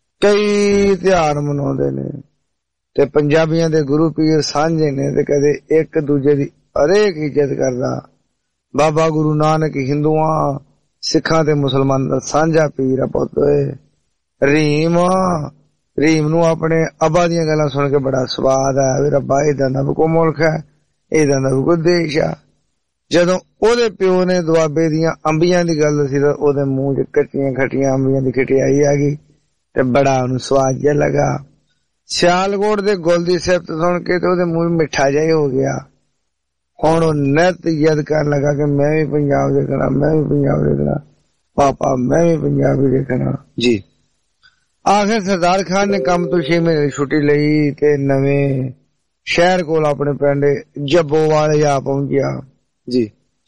Speaker 3: कई त्योहार मनाउंदे ने ते पंजाबियां दे गुरु पीर सांझे ने ते कदे एक दूजे दी हरेक इज्जत करदा। बाबा गुरु नानक हिंदुआं सिखां ते मुसलमानां दा सांझा पीर आ पुੱਤ ਓਏ। रीम रीम नूं अपने अब्बा दियां गल्लां सुण के बड़ा स्वाद आया भी रब्बा इदां दा भी कोई मुल्क है, इदां दा भी कोई देश आ। जदों ओदे प्यो ने दुआबे दियां अंबियां दी गल दस्सी तां ओदे मूंह च कच्चियां खट्टियां अंबियां दी खटियाई आ गई ते बड़ा उहनूं स्वाद जिहा लगा। सियालकोट दे गुल दी सिफत सुण के ते ओदे मूंह मिठा जिहा हो गया। हुण ओह नित यद करन लगा कि मैं भी पंजाब देखना, मैं भी पंजाब देखना, पापा मैं भी पंजाब ही देखना जी। आखिर सरदार खान ने काम तो छे महीने छुट्टी लई ते नवें शहर कोल अपने पिंड जब्बोवाल जा पहुंचिया जी।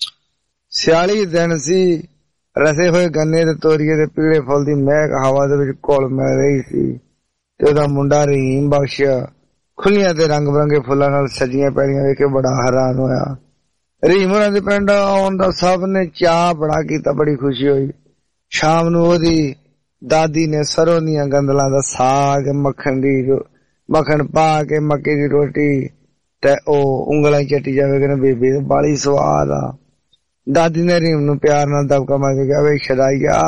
Speaker 3: सियाली दिन सी, रसे होए गन्ने ते तोरिए ते पीले फुल दी महक हवा दे विच घुल मिल रही सी ते ओदा मुंडा रहीम बख्श खुलियां ते रंग बरंगे फुल्लां नाल सजियां पैड़ियां वेख के बड़ा हैरान होया। रहीम होरां दे पिंड आउण दा सब ने चाह बड़ा कीता, बड़ी खुशी होई। शाम नूं ओदी दादी ने सरों दियां गंदलां दा साग, मक्खन दी मक्खन पा के मक्के दी रोटी ते ओ उंगलां चटी जावे कि बेबी बड़ी स्वाद आ। दादी ने रहीम नूं प्यार नाल दबका मार के कहा वे शदाईया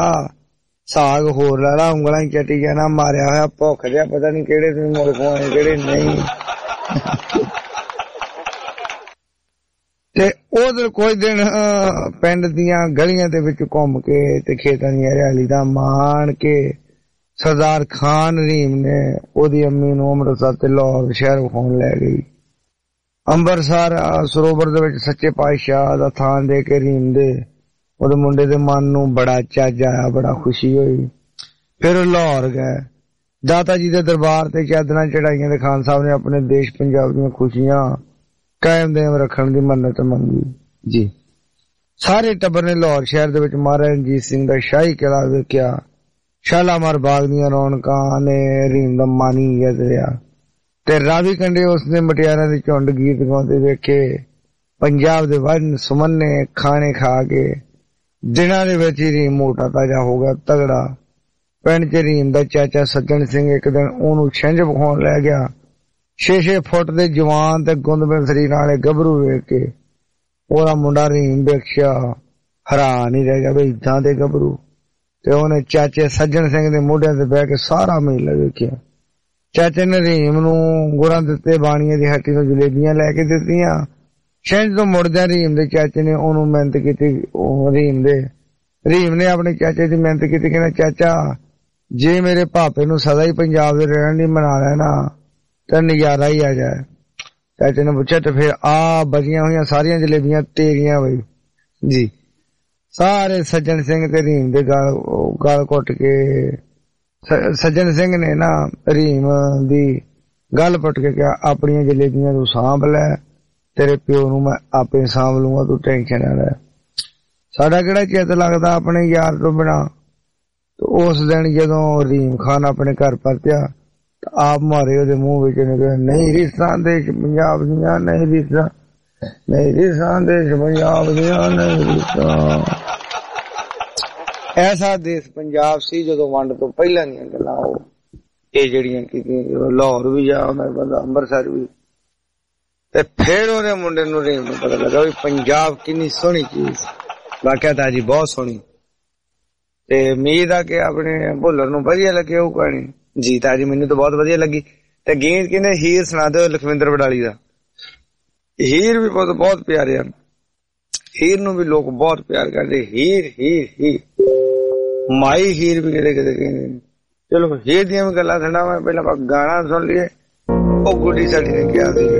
Speaker 3: साग होर ला ला, उंगलां चटी जाना, मारिया होया भुख जिहा पता नहीं किहड़े तुसीं मुल्कों आए किहड़े नहीं। ते उधर कोई दिन पिंड दियां गलियां दे विच घुम के ते खेतां दी हरियाली दा मान के सरदार खान रहीम ने ओदी अम्मी नूं अमृतसर ते लाहौर शहर विखाउण लै गई। अंबरसर सरोवर दे विच सच्चे पातशाह दा थान दे के रहीम दे ओदे मुंडे दे मन नूं बड़ा चज आया, बड़ा खुशी होई। फिर लाहौर गए, दाता जी दे दरबार ते चादरां चढ़ाइयां ते खान साहब ने अपने देश पंजाब दियां खुशियां कायम देम रखण दी मन्नत मंगी जी। सारे टब्बर ने लाहौर शहर दे विच महाराजा रंजीत सिंह दा शाही किला वेख्या। शालामार बाग दियां रौनकां ने रहीम दा मानी गजरिया ते रावी कंडे उसने मटियारां दे झुंड गीत गाउंदे वेखे। पंजाब दे वन सुमन्ने खाने खा के दिनां दे विच रहीम मोटा ताजा हो गया, तगड़ा। पिंड च रहीम दा चाचा सज्जन सिंह एक दिन ओनू छिंज विखाउण लै गया। छे छे फुट दे जवान ते गुंदबिल शरीर वाले गभरू वेख के ओदा मुंडा रहीम वेख्या हैरान ही रह गया भी इदां दे गभरू। ते ओने चाचे सज्जन सिंह दे मोढियां ते बैठ के सारा मेला वेख्या। चाचे ने रहीम नूं गुरां दित्ते, बाणीए दी हट्टी तों जलेबियां लै के दित्तियां। छिंज तो मुड़दे रहीम दे चाचे ने ओनू मिहनत कीती। रहीम दे रहीम ने अपने चाचे दी मिहनत कीती, कहना चाचा जे मेरे भापे नूं सदा ही पंजाब दे रहण लई मना लेना ते नजारा ही आ जाए। ਚਾਚੇ ਨੇ ਪੁੱਛਿਆ ਤੇ ਫਿਰ ਆ ਬਚੀਆਂ ਹੋਈਆਂ ਸਾਰੀਆਂ ਜਲੇਬੀਆਂ ਤੇਰੀਆਂ ਬਈ ਜੀ। ਸਾਰੇ ਸੱਜਣ ਸਿੰਘ ਤੇ ਰਹੀਮ ਦੇ ਗਲ ਗਲ ਘੁੱਟ ਕੇ ਸੱਜਣ ਸਿੰਘ ਨੇ ਨਾ ਰਹੀਮ ਦੀ ਗੱਲ ਪੁੱਟ ਕੇ ਕਿਹਾ ਆਪਣੀਆਂ ਜਲੇਬੀਆਂ ਤੂੰ ਸਾਂਭ ਲੈ, ਤੇਰੇ ਪਿਓ ਨੂੰ ਮੈਂ ਆਪੇ ਸਾਂਭ ਲੂੰਗਾ, ਤੂੰ ਟੈਨਸ਼ਨ ਨਾ ਲੈ। ਸਾਡਾ ਕਿਹੜਾ ਚਿੱਤ ਲੱਗਦਾ ਆਪਣੇ ਯਾਰ ਤੋਂ ਬਿਨਾ। ਉਸ ਦਿਨ ਜਦੋਂ ਰਹੀਮ ਖਾਨ ਆਪਣੇ ਘਰ ਪਰਤਿਆ ਤਾਂ ਆਪ ਮਾਰੇ ਉਹਦੇ ਮੂੰਹ ਵਿੱਚ ਨਿਕਲਿਆ ਨਹੀਂ ਰੀਸਾਂ ਦੇਸ਼ ਪੰਜਾਬ ਦੀਆਂ, ਨਹੀਂ ਰੀਸਾਂ ਨਹੀਂ ਰੀਸਾਂ ਦੇਸ਼ ਪੰਜਾਬ ਦੀਆਂ, ਨਹੀਂ ਰੀਸਾਂ। ਐਸਾ ਦੇਸ਼ ਪੰਜਾਬ ਸੀ ਜਦੋਂ ਵੰਡ ਤੋਂ ਪਹਿਲਾਂ ਦੀਆਂ ਗੱਲਾਂ ਉਹ ਇਹ ਜਿਹੜੀਆਂ ਕੀਤੀਆਂ। ਜਦੋਂ ਲਾਹੌਰ ਵੀ ਜਾ ਹੁੰਦਾ ਬੰਦਾ, ਅੰਮ੍ਰਿਤਸਰ ਵੀ, ਤੇ ਫਿਰ ਉਹਦੇ ਮੁੰਡੇ ਨੂੰ ਰਹੀਮ ਨੂੰ ਪਤਾ ਲੱਗਾ ਵੀ ਪੰਜਾਬ ਕਿੰਨੀ ਸੋਹਣੀ ਚੀਜ਼। ਵਾਕਿਆ ਤਾਂ ਜੀ ਬਹੁਤ ਸੋਹਣੀ, ਤੇ ਉਮੀਦ ਆ ਕਿ ਆਪਣੇ ਭੁੱਲਰ ਨੂੰ ਵਧੀਆ ਲੱਗੇ ਉਹ ਕਹਾਣੀ। ਜੀ ਤਾਂ ਜੀ ਮੈਨੂੰ ਤਾਂ ਬਹੁਤ ਵਧੀਆ ਲੱਗੀ। ਤੇ ਗੀਤ ਕਹਿੰਦੇ ਹੀਰ ਸੁਣਾ ਦਿਓ ਲਖਵਿੰਦਰ ਵਡਾਲੀ ਦਾ। ਹੀਰ ਵੀ ਬਹੁਤ ਬਹੁਤ ਪਿਆਰੇ ਹਨ, ਹੀਰ ਨੂੰ ਵੀ ਲੋਕ ਬਹੁਤ ਪਿਆਰ ਕਰਦੇ। ਹੀਰ ਹੀਰ ਹੀਰ ਮਾਈ ਹੀਰ ਵੀ ਕਿਤੇ ਕਿਤੇ ਕਹਿੰਦੇ ਨੇ। ਚਲੋ ਹੀਰ ਦੀਆਂ ਵੀ ਗੱਲਾਂ ਸੁਣਾ, ਮੈਂ ਪਹਿਲਾਂ ਆਪਾਂ ਗਾਣਾ ਸੁਣ ਲਈਏ। ਉਹ ਗੁੱਡੀ ਸਾਡੀ ਨੇ ਕਿਹਾ ਸੀ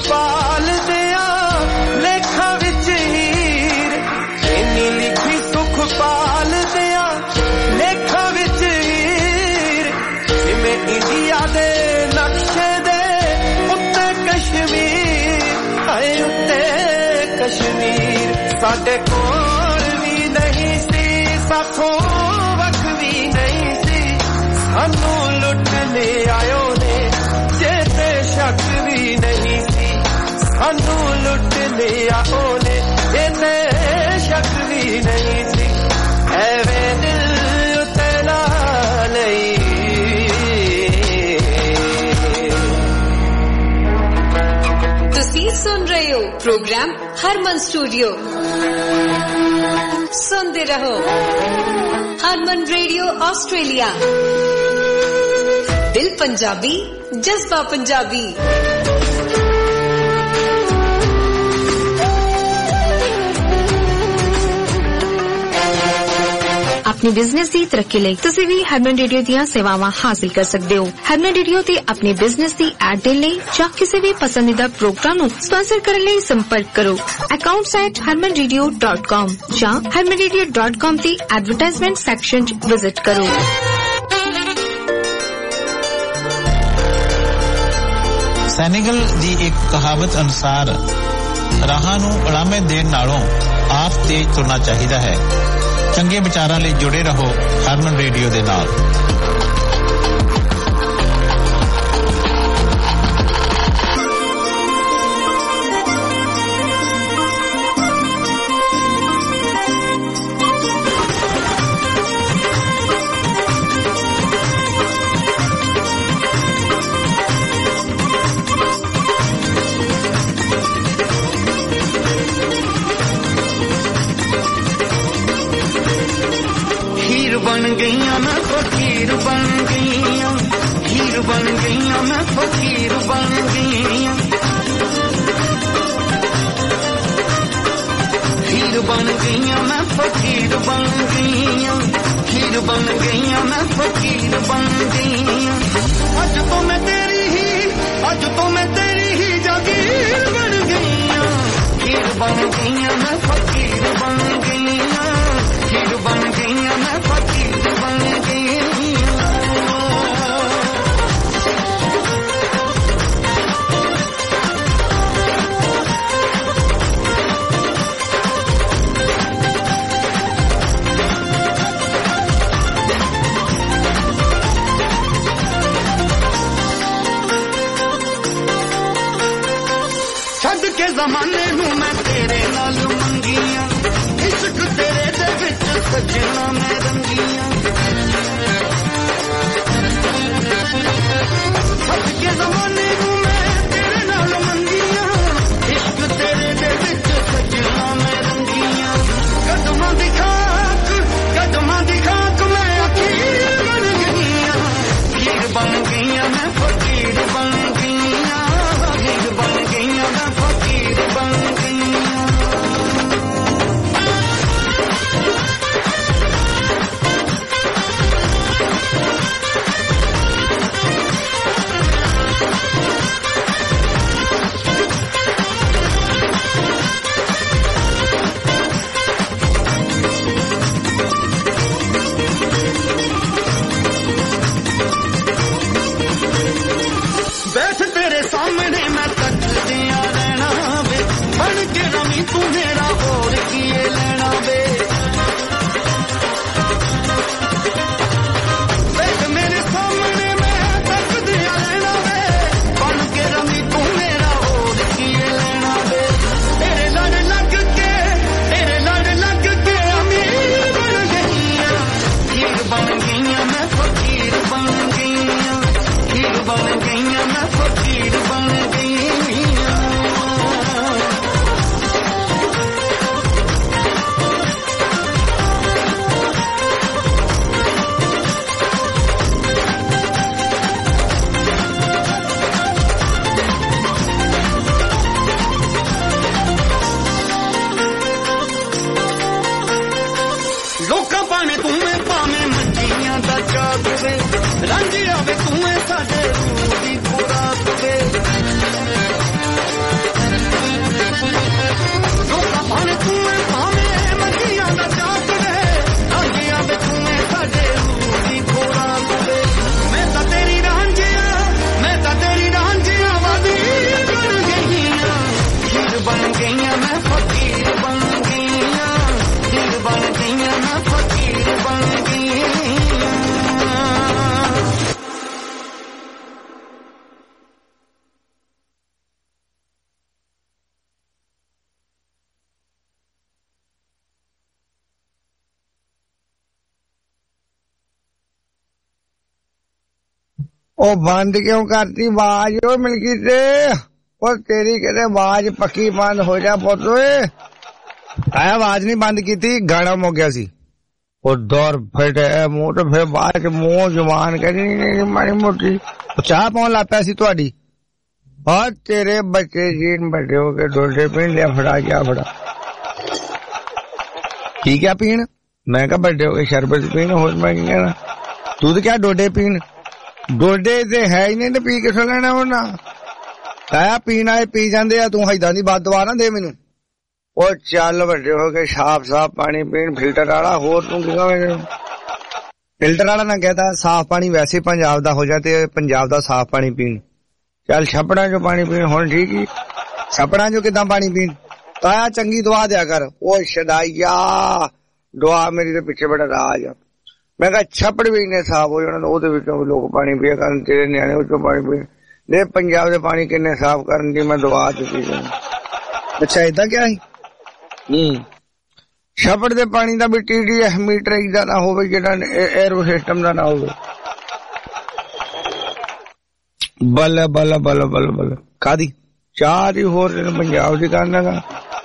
Speaker 19: पाल दिया लेखा विच हीर इन्नी लिखी सुख पाल दिया लेखा विच हीर जिवें इंडिया दे नक्शे दे उत्ते कश्मीर आए उत्ते कश्मीर साडे कोल भी नहीं सी साथों वख भी नहीं सी सानू लुट ले आयो ने जेते शक भी नहीं सी सानू लुट ले आओ ने जेते शक भी नहीं सी एवें दिल उते ला लई
Speaker 4: तुसी सुन रहे हो प्रोग्राम हरमन स्टूडियो सुनते रहो हरमन रेडियो ऑस्ट्रेलिया दिल पंजाबी जज्बा पंजाबी
Speaker 18: अपनी बिजनेस की तरक्की ਲਈ ਤੁਸੀਂ ਵੀ ਹਰਮਨ ਰੇਡੀਓ ਦੀਆਂ ਸੇਵਾਵਾਂ ਹਾਸਲ ਕਰ ਸਕਦੇ ਹੋ ਹਰਮਨ ਰੇਡੀਓ ਤੇ ਆਪਣੇ ਬਿਜ਼ਨਸ ਦੀ ਐਡ ਦੇਣ ਲਈ ਜਾਂ ਕਿਸੇ ਵੀ ਪਸੰਦੀਦਾ ਪ੍ਰੋਗਰਾਮ ਨੂੰ ਸਪਾਂਸਰ ਕਰਨ ਲਈ ਸੰਪਰਕ ਕਰੋ accounts at harman radio dot com ਜਾਂ harman radio dot com ਤੇ ਐਡਵਰਟਾਈਜ਼ਮੈਂਟ ਸੈਕਸ਼ਨ 'ਚ ਵਿਜ਼ਿਟ ਕਰੋ
Speaker 11: ਸੈਨੇਗਲ ਦੀ ਇੱਕ ਕਹਾਵਤ ਅਨੁਸਾਰ ਰਾਹਾਂ ਨੂੰ ਉਲਾਮੇ ਦੇਣ ਨਾਲੋਂ ਆਪ ਤੇਜ਼ ਤੁਰਨਾ ਚਾਹੀਦਾ ਹੈ ਚੰਗੇ ਵਿਚਾਰਾਂ ਲਈ ਜੁੜੇ ਰਹੋ ਹਰਮਨ ਰੇਡੀਓ ਦੇ ਨਾਲ
Speaker 19: बन गईया मैं फकीर बन गईया हीर बन गईया मैं फकीर बन गईया हीर बन गईया मैं फकीर बन गईया हीर बन गईया मैं फकीर बन गईया अज तो मैं तेरी ही अज तो मैं तेरी ही जागीर बन गईया हीर बन गईया मैं फकीर बन गईया हीर बन गईया मैं फकीर बन गईया छड़ के जमाने नू मैं तेरे नाल मंगिया इश्क तेरे दे विच सजना मैं रंगिया छड़ के जमाने नू मैं तेरे नाल मंगिया इश्क तेरे दे विच सजना मैं रंगिया कदमां दी खाक कदमां दी खाक मैं अखीर बन गईया हीर बन गईया मैं फकीर बन गईया हीर बन गईया मैं फकीर बन गईया बैठ तेरे सामने मैं तक दिया रहना वे बन के रमी तू मेरा और किए लेना वे बैठ मेरे सामने मैं तक दिया रहना वे बन के रमी तू मेरा और किए लेना वे तेरे लड़ लग के तेरे लड़ लग के अमीर बन गईया हीर बन गईया मैं फकीर बन गईया हीर बन गईया मैं फकीर बन गईया लोका पाने तू मैं पावे मच्छियां दा जाग वे रंग आवे तू मैं साडे रूह दी खुराक वे
Speaker 3: ओ बंद क्यों करती आवाज? ओ मिलकी से ओ तेरी कहते आवाज पक्की बंद हो जा पुत। आया आवाज नहीं बंद की थी, गाना मुक गया सी। और दौर फिट है मुंह तो फिर बाद मुंह जवान कहनी माड़ी मोटी चाह पाउन लग पिया सी तुहाडी। और तेरे बच्चे जीन बड़े हो के डोडे पीन लिया फड़ा क्या फड़ा की क्या पीन? मैं क्या बड़े हो के शरबत पीन हो मैं कहना तू तो क्या डोडे पीन? डोडे ते है ही नहीं तो पी किसों लेना होना? आया पीना है पी जाते आ, तू हिदा दी बात दवा ना दे मैनू। ओ चल बड़े हो के साफ साफ पानी पीन फिल्टर वाला। होर तू की फिल्टर वाला ना कहता साफ पानी वैसे पंजाब दा हो जाते पंजाब दा साफ पानी पीन। चल छपड़ा चो पानी पीन हुण ठीक ही, छपड़ा चो किदां पानी पीन? ताया चंगी दुआ दिया कर। ओ शदाइया दुआ मेरी तो पिछे बड़ा राज आ। मैं कहा छपड़ भी इन्ने साफ हो जाने ओहदे विचों लोग पानी पिया करन, तेरे न्याणे विचों पानी पीन दे। पंजाब दे पानी किन्ने साफ करन दी मैं दुआ चुकी। अच्छा इदां क्या है? हम्म छपड़ दे पानी दा भी टीडीएस मीटर इदा ना होवे जेड़ा एरो सिस्टम दा ना होवे। बल्ले बल्ले बल्ले बल्ले बल्ले कादी चार ही होर पंजाब दी करना गा।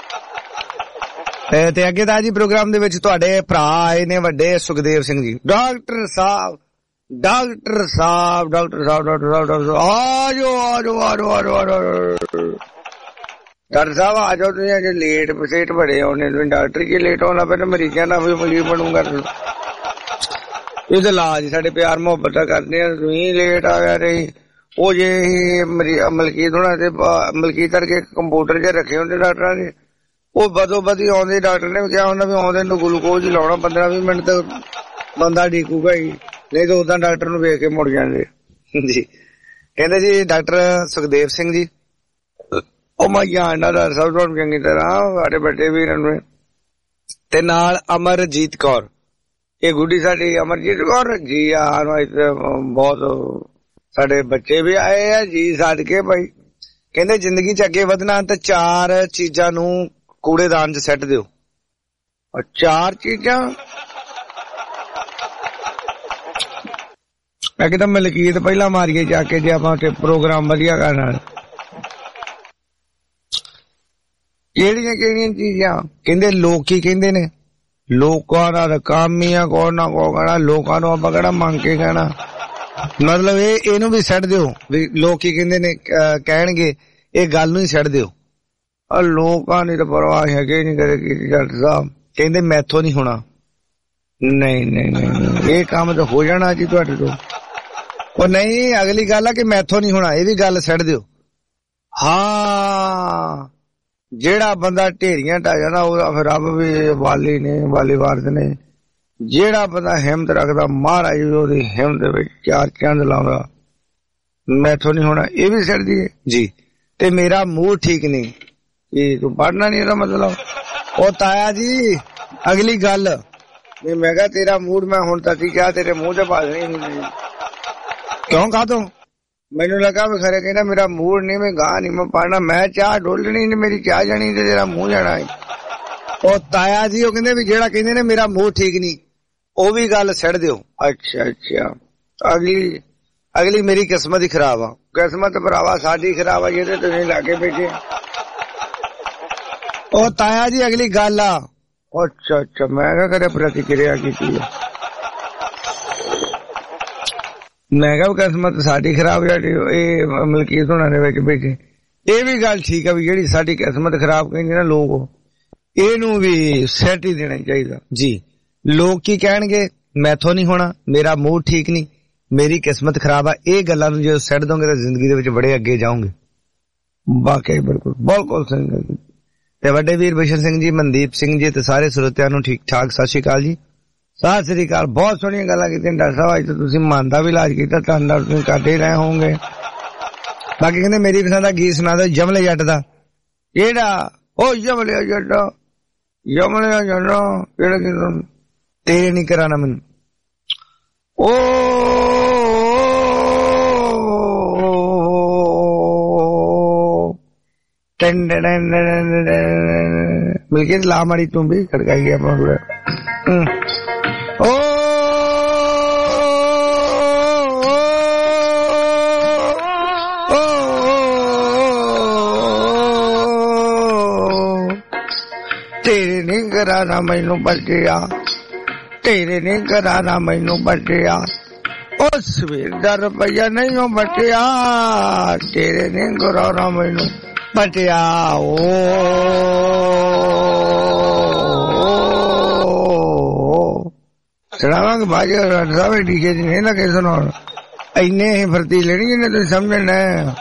Speaker 3: ते अगे दा जी प्रोग्राम दे विच तुहाडे भरा आए ने वड्डे Sukhdev Singh ji. Doctor Sahab doctor Sahab doctor Sahab doctor Sahab doctor Sahab आ जाओ आ जाओ आ जाओ आ जाओ आ जाओ डॉक्टर साहब आ जाओ। तुम अजे लेट पसेट बड़े होने डॉक्टर की लेट होना पे मरीजा ना भी मरीज बनूंगा। ये तो इलाज साढ़े प्यार मोहब्बत करने तुम लेट आ गया रही। वो जे मलकीत होना मलकीत करके कंप्यूटर च रखे होंगे डॉक्टर ने वो बदो बदी आते डॉक्टर ने क्या होना भी आते ग्लूकोज ही लाना पंद्रह भी मिनट तक बंदा डीकूगा ही, नहीं तो उदा डॉक्टर नूं वेख के मुड़ जाते जी। कहते जी डॉक्टर सुखदेव सिंह जी ओ मैं जानना डॉक्टर साहब तुहानूं चंगी तरह साडे बड़े वीर ने ते नाल अमरजीत कौर ये गुड्डी साडी अमरजीत कौर जी आ बहुत साडे बच्चे भी आए है जी सद के भाई। कहंदे जिंदगी च अगे वधना ते चार चीजां नूं कूड़ेदान च सैट दिओ। और चार चीजां मैं कहता मलकीत पहला मारिए जाके जे आपां प्रोग्राम वधिया करना। केड़ियां केड़ियां चीजां? कहंदे लोक की कहंदे ने लोकां दा काम ही आ कोई ना कोई कहना लोकां नूं आपां किहड़ा मंग के कहना। मतलब ये इनू भी सैट दिओ भी लोग की कहंदे ने कहणगे ये गल नूं ही सैट दिओ। और लोकां दी तां परवाह है नहीं करेगी डॉक्टर साहब। कहंदे मैथों नहीं होना। नहीं नहीं नहीं ये काम तो हो जाना जी तुहाडे तो। और नहीं अगली गल है कि मैथों नहीं होना ये भी गल सैट दिओ। हाँ जेड़ा बंदा ढेरियां ढा जाना फिर रब भी वाली ने वाली वारद ने। जेड़ा बंदा हिम्मत रखदा महाराज ओदी हिम्मत विच चार चंद लाउंदा मैथों नहीं होना ये भी सड़ दिए जी। ते मेरा मूड ठीक नहीं ये तू पढ़ना नहीं दा मतलब। ओ ताया जी अगली गल नहीं मैं कहा तेरा मूड मैं हुण तक ही क्या तेरे मुंह ते बाजनी नहीं क्यों कहा तू? मैनू लगा भी खरे कहना मेरा मूड नहीं मैं गा नहीं मैं पढ़ना मैं चाह डोलनी नहीं मेरी चाह जानी ते तेरा मुंह जाना है। ओ ताया जी ओ कहंदे भी जेड़ा कहंदे ने मेरा मूड ठीक नहीं वो भी गल सड़ दिओ। अच्छा अच्छा अगली अगली मेरी किस्मत ही खराब आ। किस्मत भरावा साडी खराब आ जेदे तुसीं लागे बैठे। ओ ताया जी अगली गल आ। अच्छा अच्छा मैं क्या करे प्रतिक्रिया की मैं क्या किस्मत साडी खराब जाडी मलकीत होना दे विच बैठे। ये भी गल ठीक है भी जेड़ी साडी किस्मत खराब कहंदे ना लोग इहनूं भी सैट ही देना चाहिए जी। लोग की कहणगे मैथों नहीं होना मेरा मूड ठीक नहीं मेरी किस्मत खराब है ये गल्लां नूं जो सैट दोगे तो जिंदगी दे विच बड़े अगे जाओगे। वाकई बिल्कुल बिल्कुल सही। ते वड्डे वीर बिशन सिंह जी मनदीप सिंह जी ते सारे श्रोतियां नूं ठीक ठाक सत श्री अकाल जी। सत श्री अकाल। बहुत सोहणियां गल्लां कीतियां डॉक्टर साहब अज तो तुसीं मन दा भी इलाज कीता धन्नवाद तुसीं करदे रहे होंगे। बाकी कहंदे मेरी पसंद दा गीत सुना दो जमले जट दा। केड़ा? ओ जमले जट जमले जट केड़ा गीत तेरे नहीं कराना मैनू। ओ मिलके ला माड़ी तू भी खड़काई गया थोड़ा। ओ ਤੇਰੇ ਨੀ ਘਰਾਣਾ ਮੈਨੂੰ ਬਚਿਆ, ਤੇਰੇ ਨੀ ਘਰਾਣਾ ਮੈਨੂੰ ਬਚਿਆ, ਉਹ ਸਵੇਰ ਦਾ ਰੁਪਈਆ ਨਹੀਂ ਉਹ ਬਚਿਆ, ਤੇਰੇ ਨੀ ਘਰਾਣਾ ਮੈਨੂੰ ਬਚਿਆ। ਓ ਸੁਣਾਵਾਂਗੇ ਬਾਜੀ ਸਾਹਿਬ ਡੀਜੇ ਦੀ ਨਹੀਂ ਲੱਗੇ ਸੁਣਾਉਣ, ਇੰਨੇ ਹੀ ਫਰਤੀ ਲੈਣੀ ਜਿਹਨੇ ਤੁਸੀਂ ਸਮਝਣਾ।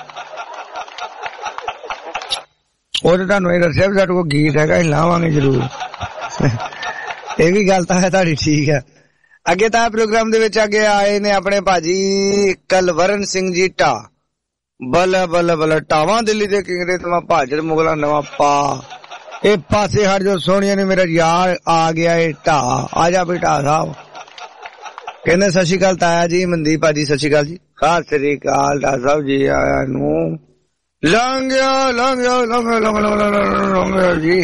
Speaker 3: ਉਹ ਤਾਂ ਤੁਹਾਨੂੰ ਇਹ ਦੱਸਿਆ ਵੀ ਸਾਡੇ ਕੋਲ ਗੀਤ ਹੈਗਾ, ਅਸੀਂ ਲਾਵਾਂਗੇ ਜ਼ਰੂਰ। ਇਹ ਵੀ ਗੱਲ ਤਾਂ ਹੈ ਤੁਹਾਡੀ, ਠੀਕ ਹੈ। ਅੱਗੇ ਤਾਂ ਪ੍ਰੋਗਰਾਮ ਦੇ ਵਿੱਚ ਅੱਗੇ ਆਏ ਨੇ ਆਪਣੇ ਭਾਜੀ ਕਲਵਰਨ ਸਿੰਘ ਜੀ ਢਾ। ਬਲ ਬਲ ਬਲ ਢਾਵਾਂ ਦਿੱਲੀ ਦੇ ਕਿੰਗਰੇ ਤਮਾ ਭਾਜਰ ਮੁਗਲਾ ਨਵਾਂ ਪਾ, ਇਹ ਪਾਸੇ ਹਟ ਜੋ ਸੋਹਣੀਆਂ ਨੇ ਮੇਰਾ ਯਾਰ ਆ ਗਿਆ ਏ ਢਾ, ਆ ਜਾ ਬਈ ਢਾ ਸਾਹਿਬ। ਕਹਿੰਦੇ ਸਤਿ ਸ਼੍ਰੀ ਅਕਾਲ ਤਾਇਆ ਜੀ, ਮਨਦੀਪ ਭਾਜੀ ਸਤਿ ਸ਼੍ਰੀ ਅਕਾਲ ਜੀ। ਸਤਿ ਸ਼੍ਰੀ ਅਕਾਲ ਢਾ ਸਾਹਿਬ ਜੀ, ਆਇਆ ਨੂੰ ਲੰਘਿਆ ਲੰਘਿਆ ਲੰਘਿਆ ਲੰਘਿਆ ਜੀ।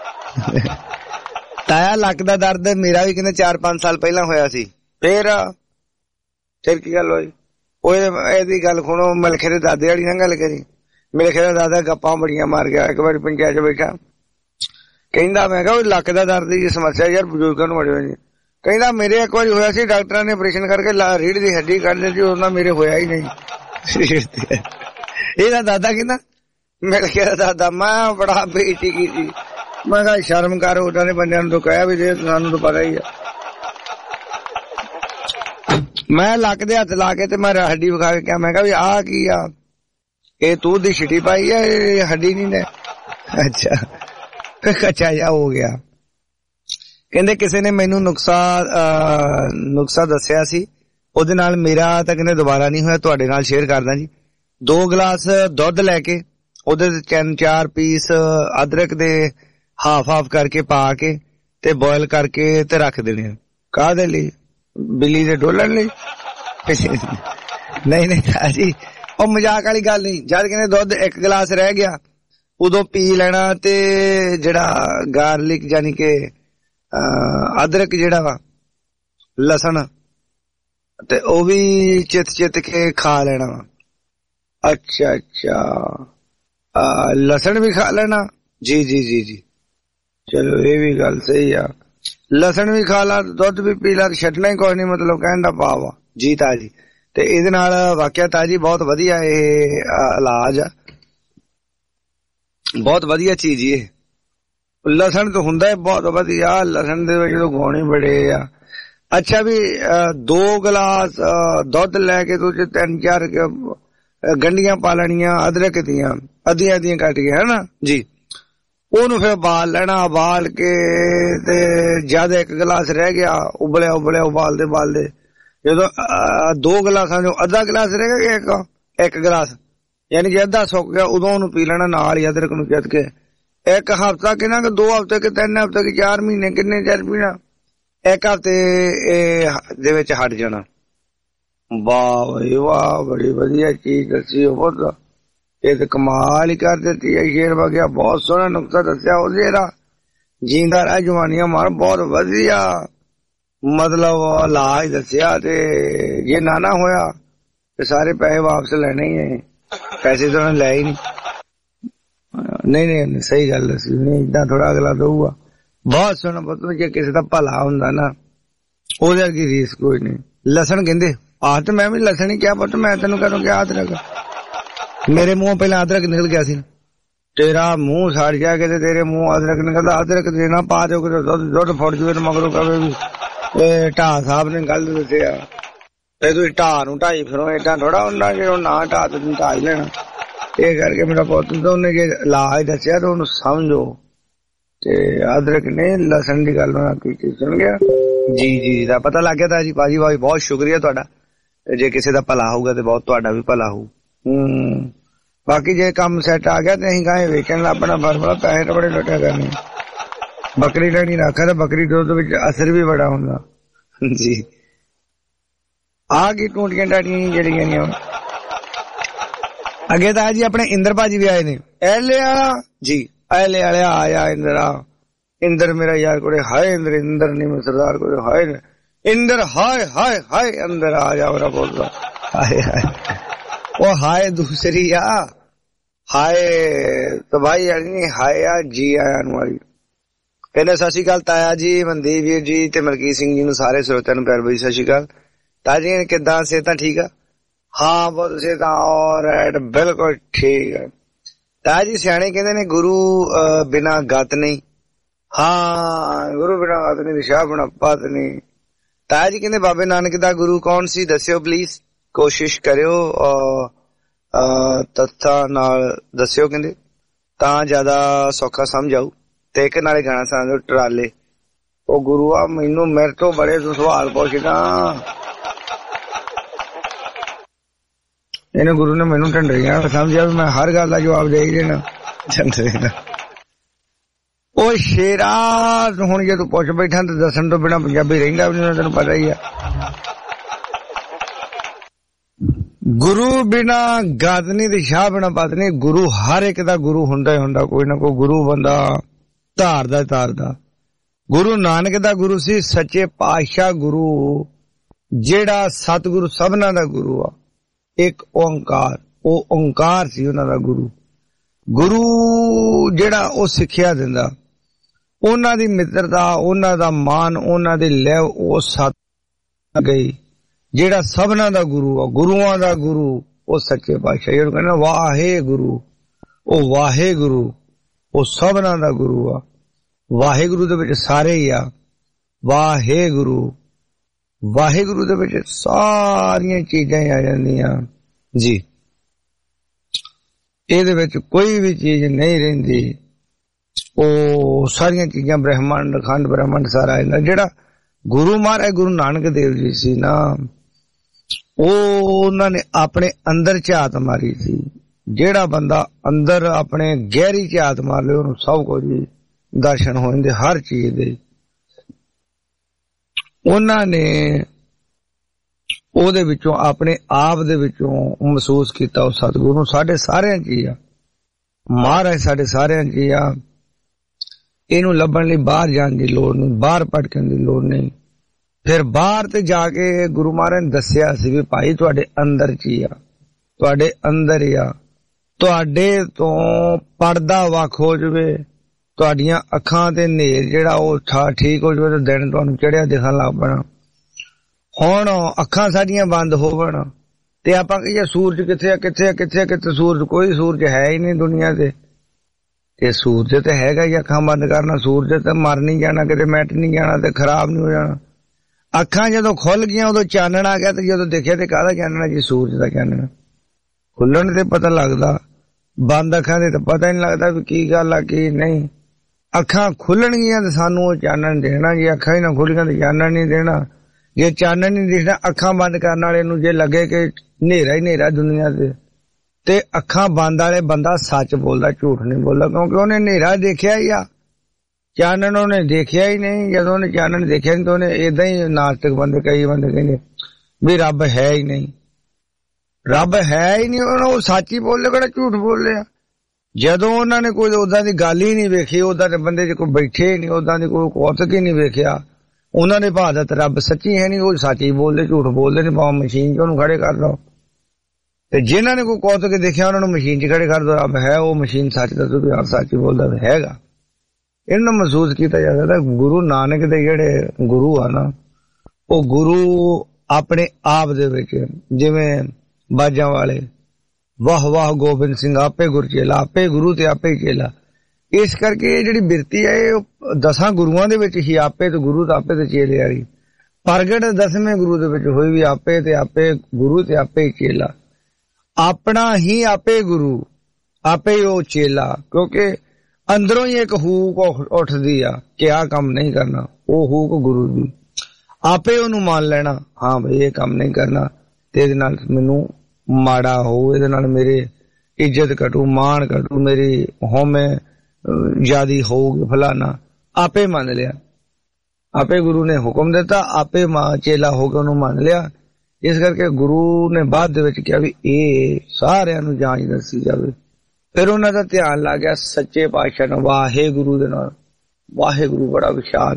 Speaker 3: ਤਾਇਆ ਲੱਕ ਦਾ ਦਰਦ ਮੇਰਾ ਵੀ ਕਹਿੰਦੇ ਚਾਰ ਪੰਜ ਸਾਲ ਪਹਿਲਾਂ ਹੋਇਆ ਸੀ। ਫੇਰ ਫਿਰ ਕੀ ਗੱਲ ਹੋਈ? ਉਹ ਇਹਦੀ ਗੱਲ ਸੁਣੋ, ਮਲਖੇ ਦੇ ਦਾਦੇ ਵਾਲੀ ਨਾ ਗੱਲ ਕਰੀ। ਮੇਰੇ ਖਿਆਲ ਦਾਦਾ ਗੱਪਾਂ ਬੜੀਆਂ ਮਾਰ ਗਿਆ। ਇੱਕ ਵਾਰੀ ਪੰਚਾਇਤ ਚ ਬੈਠਾ, ਕਹਿੰਦਾ ਮੈਂ ਕਿਹਾ ਲੱਕ ਦਾ ਦਰਦ ਦੀ ਸਮੱਸਿਆ ਯਾਰ ਬਜ਼ੁਰਗਾਂ ਨੂੰ ਬੜੀ ਹੋਈ। ਕਹਿੰਦਾ ਮੇਰੇ ਇੱਕ ਵਾਰੀ ਹੋਇਆ ਸੀ, ਡਾਕਟਰਾਂ ਨੇ ਆਪਰੇਸ਼ਨ ਕਰਕੇ ਰੀੜ ਦੀ ਹੱਡੀ ਕੱਢ ਦਿੱਤੀ, ਉਹਨਾਂ ਮੇਰੇ ਹੋਇਆ ਹੀ ਨਹੀਂ। ਇਹਦਾ ਦਾਦਾ ਕਹਿੰਦਾ ਮੇਰੇ ਖਿਆਲ ਦਾਦਾ ਮੈਂ ਬੜਾ ਬੇਇੱਜ਼ਤੀ ਕੀਤੀ। ਮੈਂ ਕਿਹਾ ਸ਼ਰਮ ਕਰ, ਉਹਨਾਂ ਨੇ ਬੰਦਿਆਂ ਨੂੰ ਤਾਂ ਕਹਿਆ ਵੀ ਦੇ, ਸਾਨੂੰ ਤਾਂ ਪਤਾ ਹੀ ਆ। ਮੈਂ ਲੱਕ ਦੇ ਹੱਥ ਲਾ ਕੇ ਤੇ ਮੈਂ ਹੱਡੀ ਵਿਖਾ ਕੇ ਕਿਹਾ, ਮੈਂ ਕਿਹਾ ਵੀ ਆਹ ਕੀ ਆ? ਇਹ ਤੂੰ ਦੀ ਛਿੱਟੀ ਪਾਈ ਆ, ਇਹ ਹੱਡੀ ਨਹੀਂ ਨੇ। ਅੱਛਾ ਕੱਚਾ ਜਾ ਹੋ ਗਿਆ। ਕਹਿੰਦੇ ਕਿਸੇ ਨੇ ਮੈਨੂੰ ਨੁਕਸਾ ਨੁਕਸਾ ਦੱਸਿਆ ਸੀ, ਉਹਦੇ ਨਾਲ ਮੇਰਾ ਤਾਂ ਕਹਿੰਦੇ ਦੁਬਾਰਾ ਨਹੀਂ ਹੋਇਆ, ਤੁਹਾਡੇ ਨਾਲ ਸ਼ੇਅਰ ਕਰਦਾ ਜੀ। ਦੋ ਗਲਾਸ ਦੁੱਧ ਲੈ ਕੇ ਉਹਦੇ ਤਿੰਨ ਚਾਰ ਪੀਸ ਅਦਰਕ ਦੇ ਹਾਫ ਹਾਫ ਕਰਕੇ ਪਾ ਕੇ ਤੇ ਬੋਇਲ ਕਰਕੇ ਤੇ ਰੱਖ ਦੇਣੇ। ਕਾਹਦੇ ਲਈ? ਬਿੱਲੀ ਦੇ ਡੋਲਣ ਲਈ? ਨਹੀਂ ਨਹੀਂ ਜੀ, ਉਹ ਮਜ਼ਾਕ ਵਾਲੀ ਗੱਲ ਨਹੀਂ। ਜਦ ਕਹਿੰਦੇ ਦੁੱਧ ਇੱਕ ਗਲਾਸ ਰਹਿ ਗਿਆ ਉਦੋਂ ਪੀ ਲੈਣਾ, ਤੇ ਜਿਹੜਾ ਗਾਰਲਿਕ ਯਾਨੀ ਕਿ ਅਦਰਕ ਜਿਹੜਾ ਵਾ ਲਸਣ, ਤੇ ਉਹ ਵੀ ਚਿੱਤ ਚਿੱਤ ਕੇ ਖਾ ਲੈਣਾ ਵਾ। ਅੱਛਾ ਅੱਛਾ, ਲਸਣ ਵੀ ਖਾ ਲੈਣਾ? ਜੀ ਜੀ ਜੀ ਜੀ, ਚਲੋ ਇਹ ਵੀ ਗੱਲ ਸਹੀ ਆ। ਲਸਣ ਵੀ ਖਾ ਲਾ, ਦੁੱਧ ਵੀ ਪੀ ਲਾ, ਛੱਡਣਾ ਹੀ ਕੋਈ ਨੀ, ਮਤਲਬ ਕਹਿਣ ਦਾ ਭਾਵ ਆ ਜੀ ਤਾਜੀ। ਤੇ ਇਹਦੇ ਨਾਲ ਵਾਕਿਆ ਤਾਜੀ ਬਹੁਤ ਵਧੀਆ ਇਹ ਇਲਾਜ ਆ, ਬਹੁਤ ਵਧੀਆ ਚੀਜ਼ ਇਹ। ਲਸਣ ਤਾਂ ਹੁੰਦਾ ਹੈ ਬਹੁਤ ਵਧੀਆ, ਲਸਣ ਦੇ ਵਿੱਚ ਤਾਂ ਗੁਣ ਹੀ ਬੜੇ ਆ। ਅੱਛਾ ਵੀ ਦੋ ਗਲਾਸ ਦੁੱਧ ਲੈ ਕੇ ਤੁਸੀਂ ਤਿੰਨ ਚਾਰ ਗੰਢੀਆਂ ਪਾ ਲੈਣੀਆਂ ਅਦਰਕ ਦੀਆਂ, ਅੱਧੀਆਂ ਅੱਧੀਆਂ ਕੱਟ ਕੇ, ਹੈ ਨਾ ਜੀ। ਉਹਨੂੰ ਫਿਰ ਉਬਾਲ ਲੈਣਾ, ਉਬਾਲ ਕੇ ਤੇ ਜਦ ਇੱਕ ਗਲਾਸ ਰਹਿ ਗਿਆ ਉਬਲਿਆ ਉਬਲਿਆ ਉਬਾਲਦੇ ਉਬਾਲਦੇ ਜਦੋਂ ਦੋ ਗਲਾਸਾਂ ਚੋਂ ਅੱਧਾ ਗਲਾਸ ਰਹਿ ਗਿਆ, ਇੱਕ ਇੱਕ ਗਲਾਸ ਯਾਨੀ ਕਿ ਅੱਧਾ ਸੁੱਕ ਗਿਆ, ਉਦੋਂ ਉਹਨੂੰ ਪੀ ਲੈਣਾ ਨਾਲ ਹੀ ਅਦਰਕ ਨੂੰ ਚਿੱਤ ਕੇ। ਇੱਕ ਹਫ਼ਤਾ ਕਿੰਨਾ ਕਿ ਦੋ ਹਫ਼ਤੇ ਕਿ ਤਿੰਨ ਹਫ਼ਤੇ ਕਿ ਚਾਰ ਮਹੀਨੇ ਕਿੰਨੇ ਚਿਰ ਪੀਣਾ? ਇੱਕ ਹਫ਼ਤੇ ਦੇ ਵਿੱਚ ਹਟ ਜਾਣਾ। ਵਾਹ ਬਈ ਵਾਹ, ਬੜੀ ਵਧੀਆ ਚੀਜ਼ ਦੱਸੀ ਉਹ ਬਹੁਤ। ਇਹ ਤੇ ਕਮਾਲ ਹੀ ਕਰ ਦਿੱਤੀ ਹੈ ਸ਼ੇਰ ਵਗਿਆ, ਬਹੁਤ ਸੋਹਣਾ ਨੁਕਤਾ ਦੱਸਿਆ ਉਹਦੇ ਦਾ। ਜੀਂਦਾ ਰਹਿ ਜਵਾਨੀਆਂ ਮਾਰ, ਬਹੁਤ ਵਧੀਆ ਮਤਲਬ ਇਲਾਜ ਦੱਸਿਆ। ਤੇ ਜੇ ਨਾ ਨਾ ਹੋਇਆ ਤੇ ਸਾਰੇ ਪੈਸੇ ਵਾਪਸ ਲੈਣੇ ਹੀ ਹੈ, ਪੈਸੇ ਤਾਂ ਉਹਨੇ ਲੈ ਹੀ ਨਹੀਂ। ਨਹੀਂ ਨਹੀਂ ਸਹੀ ਗੱਲ ਦੱਸੀ, ਨਹੀਂ ਏਦਾਂ ਥੋੜਾ ਅਗਲਾ ਦਊਗਾ। ਬਹੁਤ ਸੋਹਣਾ ਪੁੱਤ, ਜੇ ਕਿਸੇ ਦਾ ਭਲਾ ਹੁੰਦਾ ਨਾ ਉਹਦੇ ਵਰਗੀ ਰੀਸ ਕੋਈ ਨਹੀਂ। ਲਸਣ ਕਹਿੰਦੇ ਆਹ ਤੇ ਮੈਂ ਵੀ ਲਸਣ ਹੀ ਕਿਹਾ ਪੁੱਤ, ਮੈਂ ਤੈਨੂੰ ਕਦੋਂ ਕਿਹਾ ਅਦਰਕ? ਮੇਰੇ ਮੂੰਹ ਪਹਿਲਾਂ ਅਦਰਕ ਨਿਕਲ ਗਿਆ ਸੀ, ਤੇਰਾ ਮੂੰਹ ਸੜ ਗਿਆ ਕਿ ਤੇਰੇ ਮੂੰਹ ਅਦਰਕ ਨਿਕਲਦਾ। ਅਦਰਕ ਦੇਣਾ ਪਾ ਦਿਓ ਕਿ ਦੁੱਧ ਫੁੱਟ ਜਵੇ, ਮਗਰੋਂ ਕਵੇ ਵੀ ਇਹ ਢਾਹ ਸਾਹਿਬ ਨੇ ਗੱਲ ਦੱਸਿਆ ਤੇ ਤੁਸੀਂ ਢਾਹ ਨੂੰ ਢਾਈ ਫਿਰੋ। ਏਦਾਂ ਥੋੜਾ ਹੁੰਦਾ ਕਿ ਉਹ ਨਾ ਢਾਹ ਤੇ ਤੁਸੀਂ ਢਾਹ ਹੀ ਲੈਣਾ। ਇਹ ਕਰਕੇ ਮੇਰਾ ਪੁੱਤ ਤਾਂ ਉਹਨੇ ਜੇ ਇਲਾਜ ਦੱਸਿਆ ਤਾਂ ਉਹਨੂੰ ਸਮਝੋ। ਤੇ ਅਦਰਕ ਨੇ ਲਸਣ ਦੀ ਗੱਲ ਨਾ ਕੀਤੀ, ਸੁਣ ਗਿਆ ਜੀ ਜੀ ਦਾ ਪਤਾ ਲੱਗ ਗਿਆ ਤਾਂ ਜੀ। ਭਾਜੀ ਭਾਈ ਬਹੁਤ ਸ਼ੁਕਰੀਆ ਤੁਹਾਡਾ। ਜੇ ਕਿਸੇ ਦਾ ਭਲਾ ਹੋਊਗਾ ਤੇ ਬਹੁਤ ਤੁਹਾਡਾ ਵੀ ਭਲਾ ਹੋਊ। ਹਮ ਬਾਕੀ ਜੇ ਕੰਮ ਸੈੱਟ ਆ ਗਿਆ ਤੇ ਅਸੀਂ ਕਹਾਂ ਵੇਚਣ ਆਪਣਾ ਫਰਮਲਾ, ਪੈਸੇ ਤਾਂ ਬੜੇ ਲੁੱਟਿਆ ਕਰਨੇ। ਬੱਕਰੀ ਲੈਣੀ ਰੱਖਾ ਤੇ ਬੱਕਰੀ ਦੁੱਧ ਵਿੱਚ ਅਸਰ ਵੀ ਬੜਾ ਹੁੰਦਾ ਜੀ। ਆ ਕੀ ਟੂਟੀਆਂ ਟਾਟੀਆਂ ਜਿਹੜੀਆਂ ਨੇ ਹੁਣ ਅੱਗੇ ਤਾਂ ਜੀ ਆਪਣੇ ਇੰਦਰ ਭਾਜੀ ਵੀ ਆਏ ਨੇ। ਐਲੇ ਵਾਲਾ ਜੀ, ਐਲੇ ਵਾਲਿਆ ਆਇਆ ਇੰਦਰਾ। ਇੰਦਰ ਮੇਰਾ ਯਾਰ ਕੋਲੇ ਹਾਏ ਇੰਦਰ, ਇੰਦਰ ਨਹੀਂ ਮੈਂ ਸਰਦਾਰ ਕੋਲੇ ਹਾਏ ਇੰਦਰ, ਹਾਏ ਹਾਏ ਹਾਏ ਅੰਦਰ ਆ ਜਾ ਮੇਰਾ ਬੋਲਦਾ। ਹਾਏ ਹਾਏ ਉਹ ਹਾਏ ਦੂਸਰੀ ਆ, ਹਾਏ ਤਬਾਹੀ ਵਾਲੀ ਨਹੀਂ, ਹਾਏ ਆ ਜੀ ਆਇਆਂ ਨੂੰ ਵਾਲੀ। ਕਹਿੰਦੇ ਸਤਿ ਸ਼੍ਰੀ ਅਕਾਲ ਤਾਇਆ ਜੀ, ਮਨਦੀਪ ਵੀਰ ਜੀ ਤੇ ਮਲਕੀਤ ਸਿੰਘ ਜੀ ਨੂੰ ਸਾਰੇ ਸਰੋਤਿਆਂ ਨੂੰ ਪਿਆਰ ਭਰੀ ਸਤਿ ਸ਼੍ਰੀ ਅਕਾਲ। ਤਾਇਆ ਜੀ ਕਿੱਦਾਂ, ਸਿਹਤਾਂ ਠੀਕ ਆ? ਹਾਂ ਬਹੁਤ ਸਿਹਤਾਂ ਔਰ ਬਿਲਕੁਲ ਠੀਕ ਆ। ਤਾਇਆ ਜੀ ਸਿਆਣੇ ਕਹਿੰਦੇ ਨੇ ਗੁਰੂ ਬਿਨਾ ਗਤ ਨਹੀਂ। ਹਾਂ ਗੁਰੂ ਬਿਨਾ ਗਤ ਨਹੀਂ, ਦਿਸ਼ਾ ਬਿਨਾ ਪਤ ਨਹੀਂ। ਤਾਇਆ ਜੀ ਕਹਿੰਦੇ ਬਾਬੇ ਨਾਨਕ ਦਾ ਗੁਰੂ ਕੌਣ ਸੀ, ਦੱਸਿਓ ਪਲੀਜ਼, ਕੋਸ਼ਿਸ਼ ਕਰਿਓ ਤੱਥਾਂ ਨਾਲ ਦੱਸਿਓ ਕਹਿੰਦੇ, ਤਾਂ ਜ਼ਿਆਦਾ ਸੌਖਾ ਸਮਝ ਆਊ। ਤੇ ਇੱਕ ਨਾਲੇ ਗਾਣਾ ਸੁਣਾ ਦਿਓ ਟਰਾਲੇ। ਉਹ ਗੁਰੂ ਆ ਮੈਨੂੰ ਮੇਰੇ ਤੋਂ ਬੜੇ ਤੂੰ ਸਵਾਲ ਪੁੱਛਦਾ, ਇਹਨੇ ਗੁਰੂ ਨੇ ਮੈਨੂੰ ਢੰਡਰੀਆਂ ਸਮਝਿਆ ਵੀ ਮੈਂ ਹਰ ਗੱਲ ਦਾ ਜਵਾਬ ਦੇ ਹੀ ਦੇਣਾ। ਉਹ ਸ਼ੇਰਾ ਹੁਣ ਜੇ ਤੂੰ ਪੁੱਛ ਬੈਠਾ ਤੇ ਦੱਸਣ ਤੋਂ ਬਿਨਾਂ ਪੰਜਾਬੀ ਰਹਿੰਦਾ ਵੀ ਨਹੀਂ, ਤੈਨੂੰ ਪਤਾ ਹੀ ਆ। ਗੁਰੂ ਬਿਨਾ ਗਤ ਨਹੀਂ ਤੇ ਸ਼ਾਹ ਬਿਨਾ ਪਤ ਨਹੀਂ। ਗੁਰੂ ਹਰ ਇੱਕ ਦਾ ਗੁਰੂ ਹੁੰਦਾ ਹੀ ਹੁੰਦਾ, ਕੋਈ ਨਾ ਕੋਈ ਗੁਰੂ ਬੰਦਾ ਧਾਰਦਾ ਧਾਰਦਾ। ਗੁਰੂ ਨਾਨਕ ਦਾ ਗੁਰੂ ਸੀ ਸੱਚੇ ਪਾਤਸ਼ਾਹ ਗੁਰੂ, ਜਿਹੜਾ ਸਤਿਗੁਰੂ ਸਭਨਾਂ ਦਾ ਗੁਰੂ ਆ, ਇੱਕ ਓਂਕਾਰ। ਉਹ ਓਂਕਾਰ ਸੀ ਉਹਨਾਂ ਦਾ ਗੁਰੂ। ਗੁਰੂ ਜਿਹੜਾ ਉਹ ਸਿੱਖਿਆ ਦਿੰਦਾ, ਉਹਨਾਂ ਦੀ ਮਿੱਤਰਤਾ, ਉਹਨਾਂ ਦਾ ਮਾਨ, ਉਹਨਾਂ ਦੇ ਲੈਵ ਉਹ ਸਤ ਗਈ। ਜਿਹੜਾ ਸਭਨਾਂ ਦਾ ਗੁਰੂ ਆ, ਗੁਰੂਆਂ ਦਾ ਗੁਰੂ, ਉਹ ਸੱਚੇ ਪਾਤਸ਼ਾਹ ਜਿਹਨੂੰ ਕਹਿੰਦੇ ਵਾਹਿਗੁਰੂ। ਉਹ ਵਾਹਿਗੁਰੂ ਉਹ ਸਭਨਾਂ ਦਾ ਗੁਰੂ ਆ। ਵਾਹਿਗੁਰੂ ਦੇ ਵਿੱਚ ਸਾਰੇ ਹੀ ਆ। ਵਾਹਿਗੁਰੂ ਵਾਹਿਗੁਰੂ ਦੇ ਵਿੱਚ ਸਾਰੀਆਂ ਚੀਜ਼ਾਂ ਆ ਜਾਂਦੀਆਂ ਜੀ। ਇਹਦੇ ਵਿੱਚ ਕੋਈ ਵੀ ਚੀਜ਼ ਨਹੀਂ ਰਹਿੰਦੀ। ਉਹ ਸਾਰੀਆਂ ਚੀਜ਼ਾਂ ਬ੍ਰਹਮੰਡ ਖੰਡ ਬ੍ਰਹਮੰਡ ਸਾਰਾ ਇਹਨਾਂ ਜਿਹੜਾ ਗੁਰੂ ਮਹਾਰਾਜ ਗੁਰੂ ਨਾਨਕ ਦੇਵ ਜੀ ਸੀ ਨਾ, ਉਹ ਉਹਨਾਂ ਨੇ ਆਪਣੇ ਅੰਦਰ ਝਾਤ ਮਾਰੀ ਸੀ। ਜਿਹੜਾ ਬੰਦਾ ਅੰਦਰ ਆਪਣੇ ਗਹਿਰੀ ਝਾਤ ਮਾਰ ਲੇ ਉਹਨੂੰ ਸਭ ਕੁਝ ਦਰਸ਼ਨ ਹੋ ਜਾਂਦੇ ਹਰ ਚੀਜ਼ ਦੇ। ਉਹਨਾਂ ਨੇ ਉਹਦੇ ਵਿੱਚੋਂ ਆਪਣੇ ਆਪ ਦੇ ਵਿੱਚੋਂ ਮਹਿਸੂਸ ਕੀਤਾ ਉਹ ਸਤਿਗੁਰੂ ਨੂੰ ਸਾਡੇ ਸਾਰਿਆਂ ਚ ਹੀ ਆ। ਮਹਾਰਾਜ ਸਾਡੇ ਸਾਰਿਆਂ ਚ ਹੀ ਆ। ਇਹਨੂੰ ਲੱਭਣ ਲਈ ਬਾਹਰ ਜਾਣ ਦੀ ਲੋੜ ਨਹੀਂ, ਬਾਹਰ ਭਟਕਣ ਦੀ ਲੋੜ ਨਹੀਂ। ਫਿਰ ਬਾਹਰ ਤੇ ਜਾ ਕੇ ਗੁਰੂ ਮਹਾਰਾਜ ਨੇ ਦੱਸਿਆ ਸੀ ਵੀ ਭਾਈ ਤੁਹਾਡੇ ਅੰਦਰ ਚ ਹੀ ਆ, ਤੁਹਾਡੇ ਅੰਦਰ ਹੀ ਆ। ਤੁਹਾਡੇ ਤੋਂ ਪਰਦਾ ਵੱਖ ਹੋ ਜਾਵੇ, ਤੁਹਾਡੀਆਂ ਅੱਖਾਂ ਤੇ ਨੇਰ ਜਿਹੜਾ ਉਹ ਠੀਕ ਹੋ ਜਾਵੇ, ਤੇ ਦਿਨ ਤੁਹਾਨੂੰ ਚੜਿਆ ਦਿਖਣ ਲੱਗ ਪੈਣਾ। ਹੁਣ ਅੱਖਾਂ ਸਾਡੀਆਂ ਬੰਦ ਹੋਵਣ ਤੇ ਆਪਾਂ ਕਹੀਏ ਸੂਰਜ ਕਿੱਥੇ ਆ, ਕਿੱਥੇ ਆ, ਕਿੱਥੇ ਆ, ਕਿੱਥੇ ਸੂਰਜ? ਕੋਈ ਸੂਰਜ ਹੈ ਹੀ ਨਹੀਂ ਦੁਨੀਆ ਤੇ। ਤੇ ਸੂਰਜ ਤੇ ਹੈਗਾ ਹੀ, ਅੱਖਾਂ ਬੰਦ ਕਰਨਾ। ਸੂਰਜ ਤੇ ਮਰ ਨਹੀਂ ਜਾਣਾ, ਕਿਤੇ ਮਿਟ ਨਹੀਂ ਜਾਣਾ ਤੇ ਖਰਾਬ ਨਹੀਂ ਹੋ ਜਾਣਾ। ਅੱਖਾਂ ਜਦੋਂ ਖੁੱਲ ਗਈਆਂ ਉਦੋਂ ਚਾਨਣ ਆ ਗਿਆ, ਤੇ ਜਦੋਂ ਦੇਖਿਆ ਤੇ ਕਾਹਦਾ ਚਾਨਣਾ ਜੀ? ਸੂਰਜ ਦਾ ਚਾਨਣ। ਖੁੱਲਣ ਤੇ ਪਤਾ ਲੱਗਦਾ, ਬੰਦ ਅੱਖਾਂ ਦੇ ਤਾਂ ਪਤਾ ਹੀ ਨਹੀਂ ਲੱਗਦਾ ਵੀ ਕੀ ਗੱਲ ਆ ਕੀ ਨਹੀਂ। ਅੱਖਾਂ ਖੁੱਲਣਗੀਆਂ ਤੇ ਸਾਨੂੰ ਉਹ ਚਾਨਣ ਦੇਣਾ। ਜੇ ਅੱਖਾਂ ਹੀ ਨਾ ਖੁੱਲੀਆਂ ਤੇ ਚਾਨਣ ਨਹੀਂ ਦੇਣਾ। ਜੇ ਚਾਨਣ ਨਹੀਂ ਦਿਖਦਾ, ਅੱਖਾਂ ਬੰਦ ਕਰਨ ਵਾਲੇ ਨੂੰ ਜੇ ਲੱਗੇ ਕਿ ਹਨੇਰਾ ਹੀ ਹਨੇਰਾ ਦੁਨੀਆ ਤੇ, ਤੇ ਅੱਖਾਂ ਬੰਦ ਵਾਲੇ ਬੰਦਾ ਸੱਚ ਬੋਲਦਾ, ਝੂਠ ਨਹੀਂ ਬੋਲਦਾ, ਕਿਉਂਕਿ ਉਹਨੇ ਹਨੇਰਾ ਦੇਖਿਆ ਹੀ ਆ, ਚਾਨਣ ਉਹਨੇ ਦੇਖਿਆ ਹੀ ਨਹੀਂ। ਜਦੋਂ ਉਹਨੇ ਚਾਨਣ ਦੇਖਿਆ ਨਹੀਂ ਤਾਂ ਉਹਨੇ ਏਦਾਂ ਹੀ, ਨਾਸਤਿਕ ਬੰਦੇ ਕਈ ਬੰਦੇ ਕਹਿੰਦੇ ਵੀ ਰੱਬ ਹੈ ਹੀ ਨਹੀਂ, ਰੱਬ ਹੈ ਹੀ ਨਹੀਂ। ਉਹ ਸੱਚ ਹੀ ਬੋਲੇ, ਕਿਹੜਾ ਝੂਠ ਬੋਲਿਆ। ਜਦੋਂ ਉਹਨਾਂ ਨੇ ਕੋਈ ਉਦਾਂ ਦੀ ਗੱਲ ਹੀ ਨਹੀਂ ਵੇਖੀ, ਉਦਾਂ ਦੇ ਬੰਦੇ ਚ ਕੋਈ ਬੈਠੇ ਨਹੀਂ, ਉਦਾਂ ਦੀ ਕੋਈ ਕੌਤਕ ਹੀ ਨਹੀਂ ਵੇਖਿਆ, ਉਹਨਾਂ ਨੇ ਭਾਦਤ ਰੱਬ ਸੱਚੀ ਹੈ ਨਹੀਂ, ਉਹ ਸੱਚ ਹੀ ਬੋਲਦੇ, ਝੂਠ ਬੋਲਦੇ ਨੇ, ਭਾਵੇਂ ਮਸ਼ੀਨ ਚ ਉਹਨੂੰ ਖੜੇ ਕਰ ਦੋ। ਤੇ ਜਿਨ੍ਹਾਂ ਨੇ ਕੋਈ ਕੌਤਕ ਦੇਖਿਆ ਉਹਨਾਂ ਨੂੰ ਮਸ਼ੀਨ ਚ ਖੜੇ ਕਰ ਦੋ, ਰੱਬ ਹੈ, ਉਹ ਮਸ਼ੀਨ ਸੱਚ ਦੱਸੋ ਵੀ ਆਪ ਸੱਚ ਹੀ ਬੋਲਦਾ ਹੈਗਾ। ਇਹਨਾਂ ਮਹਿਸੂਸ ਕੀਤਾ ਜਾ ਸਕਦਾ ਗੁਰੂ ਨਾਨਕ ਦੇ ਜਿਹੜੇ ਗੁਰੂ ਆ ਨਾ, ਉਹ ਗੁਰੂ ਆਪਣੇ ਆਪ ਦੇ ਵਿੱਚ, ਜਿਵੇਂ ਬਾਜਾਂ ਵਾਲੇ ਵਾਹ ਵਾਹ ਗੋਬਿੰਦ ਸਿੰਘ ਆਪੇ ਗੁਰ ਚੇਲਾ, ਆਪੇ ਗੁਰੂ ਤੇ ਆਪੇ ਚੇਲਾ। ਇਸ ਕਰਕੇ ਇਹ ਜਿਹੜੀ ਬਿਰਤੀ ਹੈ ਇਹ ਦਸਾਂ ਗੁਰੂਆਂ ਦੇ ਵਿੱਚ ਹੀ, ਆਪੇ ਤੇ ਗੁਰੂ ਤੇ ਆਪੇ ਤੇ ਚੇਲੇ ਵਾਲੀ ਪ੍ਰਗਟ ਦਸਵੇਂ ਗੁਰੂ ਦੇ ਵਿੱਚ ਹੋਈ ਵੀ ਆਪੇ ਤੇ ਆਪੇ ਗੁਰੂ ਤੇ ਆਪੇ ਚੇਲਾ। ਆਪਣਾ ਹੀ ਆਪੇ ਗੁਰੂ, ਆਪੇ ਉਹ ਚੇਲਾ, ਕਿਉਂਕਿ ਅੰਦਰੋਂ ਹੀ ਇੱਕ ਹੂਕ ਉੱਠਦੀ ਆ ਕਿ ਆਹ ਕੰਮ ਨਹੀਂ ਕਰਨਾ। ਉਹ ਹੂਕ ਗੁਰੂ ਦੀ, ਆਪੇ ਉਹਨੂੰ ਮੰਨ ਲੈਣਾ, ਹਾਂ ਬਈ ਇਹ ਕੰਮ ਨਹੀਂ ਕਰਨਾ ਤੇ ਇਹਦੇ ਨਾਲ ਮੈਨੂੰ ਮਾੜਾ ਹੋਊ, ਇਹਦੇ ਨਾਲ ਮੇਰੇ ਇੱਜ਼ਤ ਘਟੂ, ਮਾਣ ਘਟੂ, ਮੇਰੀ ਹਉਮੈ ਜ਼ਿਆਦੀ ਹੋਊਗੀ ਫਲਾਨਾ। ਆਪੇ ਮੰਨ ਲਿਆ, ਆਪੇ ਗੁਰੂ ਨੇ ਹੁਕਮ ਦਿੱਤਾ, ਆਪੇ ਮਾਂ ਚੇਲਾ ਹੋ ਕੇ ਉਹਨੂੰ ਮੰਨ ਲਿਆ। ਇਸ ਕਰਕੇ ਗੁਰੂ ਨੇ ਬਾਅਦ ਦੇ ਵਿੱਚ ਕਿਹਾ ਵੀ ਇਹ ਸਾਰਿਆਂ ਨੂੰ ਜਾਂਚ ਦੱਸੀ ਜਾਵੇ। ਫਿਰ ਉਹਨਾਂ ਦਾ ਧਿਆਨ ਲੱਗ ਗਿਆ ਸੱਚੇ ਪਾਤਸ਼ਾਹ ਨੂੰ, ਵਾਹਿਗੁਰੂ ਦੇ ਨਾਲ। ਵਾਹਿਗੁਰੂ ਬੜਾ ਵਿਸ਼ਾਲ।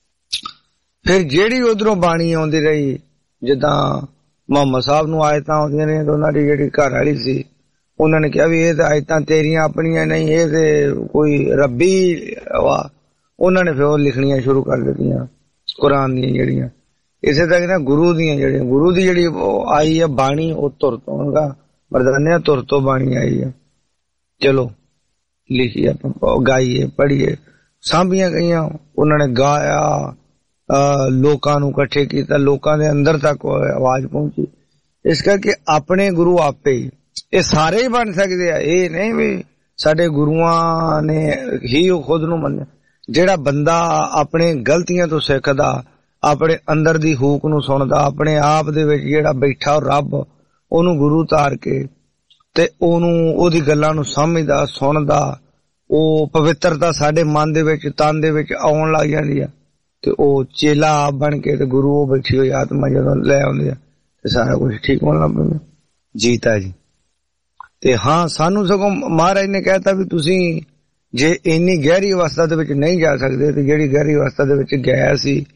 Speaker 3: ਫਿਰ ਜਿਹੜੀ ਉਧਰੋਂ ਬਾਣੀ ਆਉਂਦੀ ਰਹੀ, ਜਿੱਦਾਂ ਮੁਹੰਮਦ ਸਾਹਿਬ ਨੂੰ ਆਇਤਾਂ ਆਉਂਦੀਆਂ ਰਹੀਆਂ, ਤੇ ਉਹਨਾਂ ਦੀ ਜਿਹੜੀ ਘਰ ਵਾਲੀ ਸੀ, ਉਹਨਾਂ ਨੇ ਕਿਹਾ ਵੀ ਇਹ ਤਾਂ ਆਇਤਾਂ ਤੇਰੀਆਂ ਆਪਣੀਆਂ ਨਹੀਂ, ਇਹ ਤੇ ਕੋਈ ਰੱਬੀ ਵਾ। ਉਹਨਾਂ ਨੇ ਫਿਰ ਉਹ ਲਿਖਣੀਆਂ ਸ਼ੁਰੂ ਕਰ ਦਿੱਤੀਆਂ ਕੁਰਾਨ ਦੀਆਂ ਜਿਹੜੀਆਂ। ਇਸੇ ਤਰ੍ਹਾਂ ਨਾ ਗੁਰੂ ਦੀਆਂ ਜਿਹੜੀਆਂ ਗੁਰੂ ਦੀ ਜਿਹੜੀ ਆਈ ਆ ਬਾਣੀ ਉਹ ਧੁਰ ਤੋਂ ਗਾ ਮਰਦਾਨਿਆਂ ਧੁਰ ਤੋਂ ਬਾਣੀ ਆਈ ਆ। ਚਲੋ ਲਿਖੀ ਆਪਾਂ ਗਾਈਏ ਪੜ੍ਹੀਏ ਸਾਂਭੀਆਂ ਗਈਆਂ ਉਹਨਾਂ ਨੇ ਗਾਇਆ ਲੋਕਾਂ ਨੂੰ ਇਕੱਠੇ ਕੀਤਾ ਲੋਕਾਂ ਦੇ ਅੰਦਰ ਤੱਕ ਆਵਾਜ਼ ਪਹੁੰਚੀ। ਇਸ ਕਰਕੇ ਆਪਣੇ ਗੁਰੂ ਆਪੇ ਇਹ ਸਾਰੇ ਹੀ ਬਣ ਸਕਦੇ ਆ। ਇਹ ਨਹੀਂ ਵੀ ਸਾਡੇ ਗੁਰੂਆਂ ਨੇ ਹੀ ਉਹ ਖੁਦ ਨੂੰ ਮੰਨਿਆ। ਜਿਹੜਾ ਬੰਦਾ ਆਪਣੇ ਗਲਤੀਆਂ ਤੋਂ ਸਿੱਖਦਾ ਆਪਣੇ ਅੰਦਰ ਦੀ ਹੂਕ ਨੂੰ ਸੁਣਦਾ ਆਪਣੇ ਆਪ ਦੇ ਵਿੱਚ ਜਿਹੜਾ ਬੈਠਾ ਰੱਬ ਉਹਨੂੰ ਗੁਰੂ ਧਾਰ ਕੇ ਤੇ ਉਹਨੂੰ ਉਹਦੀ ਗੱਲਾਂ ਨੂੰ ਸਮਝਦਾ ਸੁਣਦਾ ਉਹ ਪਵਿੱਤਰਤਾ ਸਾਡੇ ਮਨ ਦੇ ਵਿੱਚ ਤਨ ਦੇ ਵਿੱਚ ਆਉਣ ਲੱਗ ਜਾਂਦੀ ਆ ਤੇ ਉਹ ਚੇਲਾ ਆਪ ਬਣ ਕੇ ਤੇ ਗੁਰੂ ਉਹ ਬੈਠੀ ਹੋਈ ਆਤਮਾ ਜਦੋਂ ਲੈ ਆਉਂਦੇ ਆ ਤੇ ਸਾਰਾ ਕੁਝ ਠੀਕ ਹੋਣ ਲੱਗ ਪੈਂਦਾ। ਜੀਤਾ ਜੀ ਤੇ ਹਾਂ ਸਾਨੂੰ ਸਗੋਂ ਮਹਾਰਾਜ ਨੇ ਕਹਿਤਾ ਵੀ ਤੁਸੀਂ ਜੇ ਇੰਨੀ ਗਹਿਰੀ ਅਵਸਥਾ ਦੇ ਵਿੱਚ ਨਹੀਂ ਜਾ ਸਕਦੇ ਤੇ ਜਿਹੜੀ ਗਹਿਰੀ ਅਵਸਥਾ ਦੇ ਵਿੱਚ ਗਿਆ ਸੀ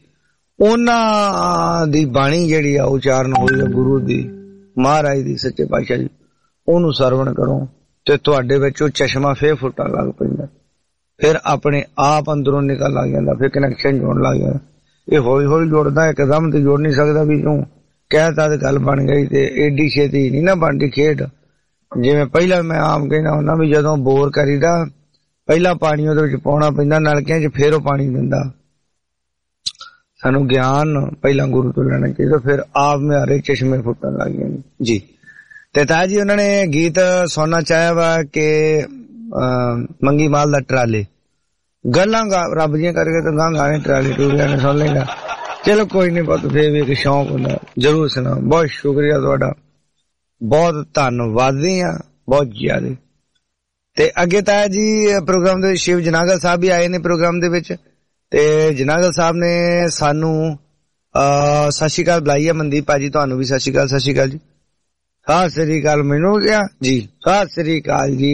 Speaker 3: ਉਹਨਾਂ ਦੀ ਬਾਣੀ ਜਿਹੜੀ ਆ ਉਚਾਰਨ ਹੋਈ ਆ ਗੁਰੂ ਦੀ ਮਹਾਰਾਜ ਦੀ ਸੱਚੇ ਪਾਤਸ਼ਾਹ ਜੀ ਉਹਨੂੰ ਸਰਵਣ ਕਰੋ ਤੇ ਤੁਹਾਡੇ ਵਿੱਚ ਉਹ ਚਸ਼ਮਾ ਫੇਰ ਫੁੱਟਣ ਲੱਗ ਪੈਂਦਾ। ਫਿਰ ਆਪਣੇ ਆਪ ਅੰਦਰੋਂ ਨਿਕਲ ਲੱਗ ਜਾਂਦਾ ਫਿਰ ਕਨੈਕਸ਼ਨ ਜੋੜਨ ਲੱਗ ਜਾਂਦਾ। ਇਹ ਹੌਲੀ ਹੌਲੀ ਜੋੜਦਾ ਇੱਕਦਮ ਤੇ ਜੋੜ ਨਹੀਂ ਸਕਦਾ ਵੀ ਤੂੰ ਕਹਿਤਾ ਤੇ ਗੱਲ ਬਣ ਗਈ ਤੇ ਏਡੀ ਛੇਤੀ ਨਹੀਂ ਨਾ ਬਣਦੀ ਖੇਡ। ਜਿਵੇਂ ਪਹਿਲਾਂ ਮੈਂ ਆਮ ਕਹਿਣਾ ਹੁੰਦਾ ਵੀ ਜਦੋਂ ਬੋਰ ਕਰੀਦਾ ਪਹਿਲਾਂ ਪਾਣੀ ਉਹਦੇ ਵਿੱਚ ਪਾਉਣਾ ਪੈਂਦਾ ਨਲਕਿਆਂ 'ਚ ਫਿਰ ਉਹ ਪਾਣੀ ਦਿੰਦਾ। ਸਾਨੂੰ ਗਿਆਨ ਪਹਿਲਾਂ ਗੁਰੂ ਤੋਂ ਲੈਣਾ ਚਾਹੀਦਾ ਫਿਰ ਆਪ ਮਿਆਰੇ ਚਸ਼ਮੇ ਫੁੱਟਣ ਲੱਗ ਜਾਂਦੇ ਜੀ। ਤੇ ਤਾਂ ਜੀ ਉਹਨਾਂ ਨੇ ਗੀਤ ਸੁਣਨਾ ਚਾਹਿਆ ਵਾ ਕਿ ਮੰਗੀ ਮਾਲ ਦਾ ਟਰਾਲੇ ਗੱਲਾਂ ਰੱਬ ਦੀਆਂ ਕਰਕੇ ਤਾਂ ਗਾਂ ਗਾਣੇ ਟਰਾਲੇ ਟੂਰਿਆਂ ਨੇ ਸੁਣ ਲੈਣਾ। ਚਲੋ ਕੋਈ ਨਹੀਂ ਬਹੁਤ ਫੇਰ ਵੀ ਇੱਕ ਸ਼ੌਂਕ ਹੁੰਦਾ ਜ਼ਰੂਰ ਸੁਣਾ। ਬਹੁਤ ਸ਼ੁਕਰੀਆ ਤੁਹਾਡਾ ਬਹੁਤ ਧੰਨਵਾਦੀ ਆ ਬਹੁਤ ਜ਼ਿਆਦਾ। ਤੇ ਅੱਗੇ ਤਾਂ ਜੀ ਪ੍ਰੋਗਰਾਮ ਦੇ ਸ਼ਿਵ ਜਨਾਗਲ ਸਾਹਿਬ ਵੀ ਆਏ ਨੇ ਪ੍ਰੋਗਰਾਮ ਦੇ ਵਿੱਚ ਤੇ ਜਨਾਗਲ ਸਾਹਿਬ ਨੇ ਸਾਨੂੰ ਅਹ ਸਤਿ ਸ਼੍ਰੀ ਅਕਾਲ ਬੁਲਾਈ ਆ। ਮਨਦੀਪ ਭਾਜੀ ਤੁਹਾਨੂੰ ਵੀ ਸਤਿ ਸ਼੍ਰੀ ਅਕਾਲ। ਸਤਿ ਸ਼੍ਰੀ ਅਕਾਲ ਜੀ। ਸਤਿ ਸ਼੍ਰੀ ਅਕਾਲ ਮੈਨੂੰ ਗਿਆ ਜੀ ਸਤਿ ਸ਼੍ਰੀ ਅਕਾਲ ਜੀ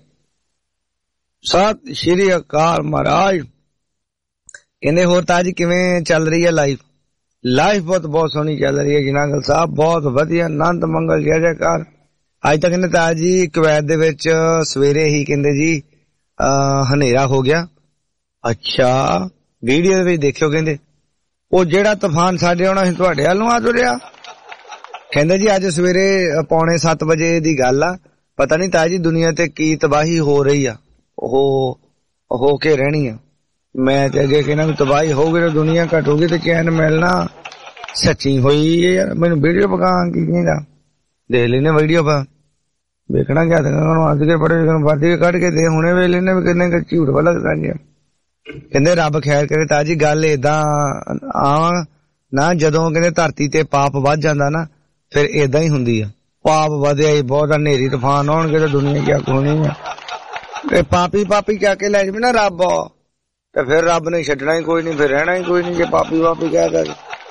Speaker 3: ਸਤਿ ਸ਼੍ਰੀ ਅਕਾਲ ਮਹਾਰਾਜ। ਕਹਿੰਦੇ ਹੋਰ ਤਾਜ ਕਿਵੇਂ ਚੱਲ ਰਹੀ ਹੈ ਲਾਈਫ? ਲਾਈਫ ਬਹੁਤ ਬਹੁਤ ਸੋਹਣੀ ਚੱਲ ਰਹੀ ਹੈ ਜਨਾਗਲ ਸਾਹਿਬ ਬਹੁਤ ਵਧੀਆ ਆਨੰਦ ਮੰਗਲ ਜੈ ਜੈਕਾਰ। ਅੱਜ ਤੱਕ ਕਹਿੰਦੇ ਤਾਜ ਜੀ ਕੁਵੈਤ ਦੇ ਵਿੱਚ ਸਵੇਰੇ ਹੀ ਕਹਿੰਦੇ ਜੀ ਅਹ ਹਨੇਰਾ ਹੋ ਗਿਆ। ਅੱਛਾ ਵੀਡੀਓ ਦੇ ਵਿੱਚ ਦੇਖਿਓ ਕਹਿੰਦੇ ਉਹ ਜਿਹੜਾ ਤੂਫਾਨ ਸਾਡੇ ਆਉਣਾ ਸੀ ਤੁਹਾਡੇ ਵੱਲ ਨੂੰ ਆ ਤੁਰਿਆ। ਕਹਿੰਦੇ ਜੀ ਅੱਜ ਸਵੇਰੇ ਪੌਣੇ ਸੱਤ ਵਜੇ ਦੀ ਗੱਲ ਆ। ਪਤਾ ਨਹੀਂ ਤਾਜੀ ਦੁਨੀਆ ਤੇ ਕੀ ਤਬਾਹੀ ਹੋ ਰਹੀ ਆ ਉਹ ਹੋ ਕੇ ਰਹਿਣੀ ਆ। ਮੈਂ ਤੇ ਅੱਗੇ ਕਹਿਣਾ ਵੀ ਤਬਾਹੀ ਹੋਊਗੀ ਤੇ ਦੁਨੀਆ ਘਟੂਗੀ ਤੇ ਚੈਨ ਮਿਲਣਾ ਸੱਚੀ ਹੋਈ ਹੈ। ਮੈਨੂੰ ਵੀਡੀਓ ਪਕਾ ਕੀ ਕਹਿੰਦਾ ਦੇਖ ਲੈਨੇ ਵੀਡੀਓ ਪਾ ਵੇਖਣਾ ਕਿਆ ਅੱਜ ਕੇ ਬੜੇ ਵੱਧ ਕੇ ਕੱਢ ਕੇ ਦੇ ਹੁਣੇ ਵੇਖ ਲੈਨੇ ਵੀ ਕਿੰਨੇ ਕੁ ਝੂਠ ਵਾਲਾ ਦੱਸਾਂਗੇ। ਕਹਿੰਦੇ ਰੱਬ ਖੈਰ ਕਰੇ ਤਾਜੀ ਗੱਲ ਏਦਾਂ ਆ ਨਾ ਜਦੋਂ ਕਹਿੰਦੇ ਧਰਤੀ ਤੇ ਪਾਪ ਵੱਧ ਜਾਂਦਾ ਨਾ ਫਿਰ ਏਦਾਂ ਹੀ ਹੁੰਦੀ ਆ। ਪਾਪ ਵਧਿਆ ਹੀ ਬਹੁਤ ਹਨੇਰੀ ਤੂਫਾਨ ਆਉਣਗੇ ਤੇ ਦੁਨੀਆ ਕਿਆ ਹੋਣੀ ਆ। ਇਹ ਪਾਪੀ ਪਾਪੀ ਕਹਿ ਕੇ ਲੈ ਜਾਵੇ ਨਾ ਰੱਬ ਤੇ ਫਿਰ ਰੱਬ ਨੇ ਛੱਡਣਾ ਹੀ ਕੋਈ ਨਹੀਂ ਫਿਰ ਰਹਿਣਾ ਹੀ ਕੋਈ ਨਹੀਂ ਜੇ ਪਾਪੀ ਪਾਪੀ ਕਹਿ ਤਾ।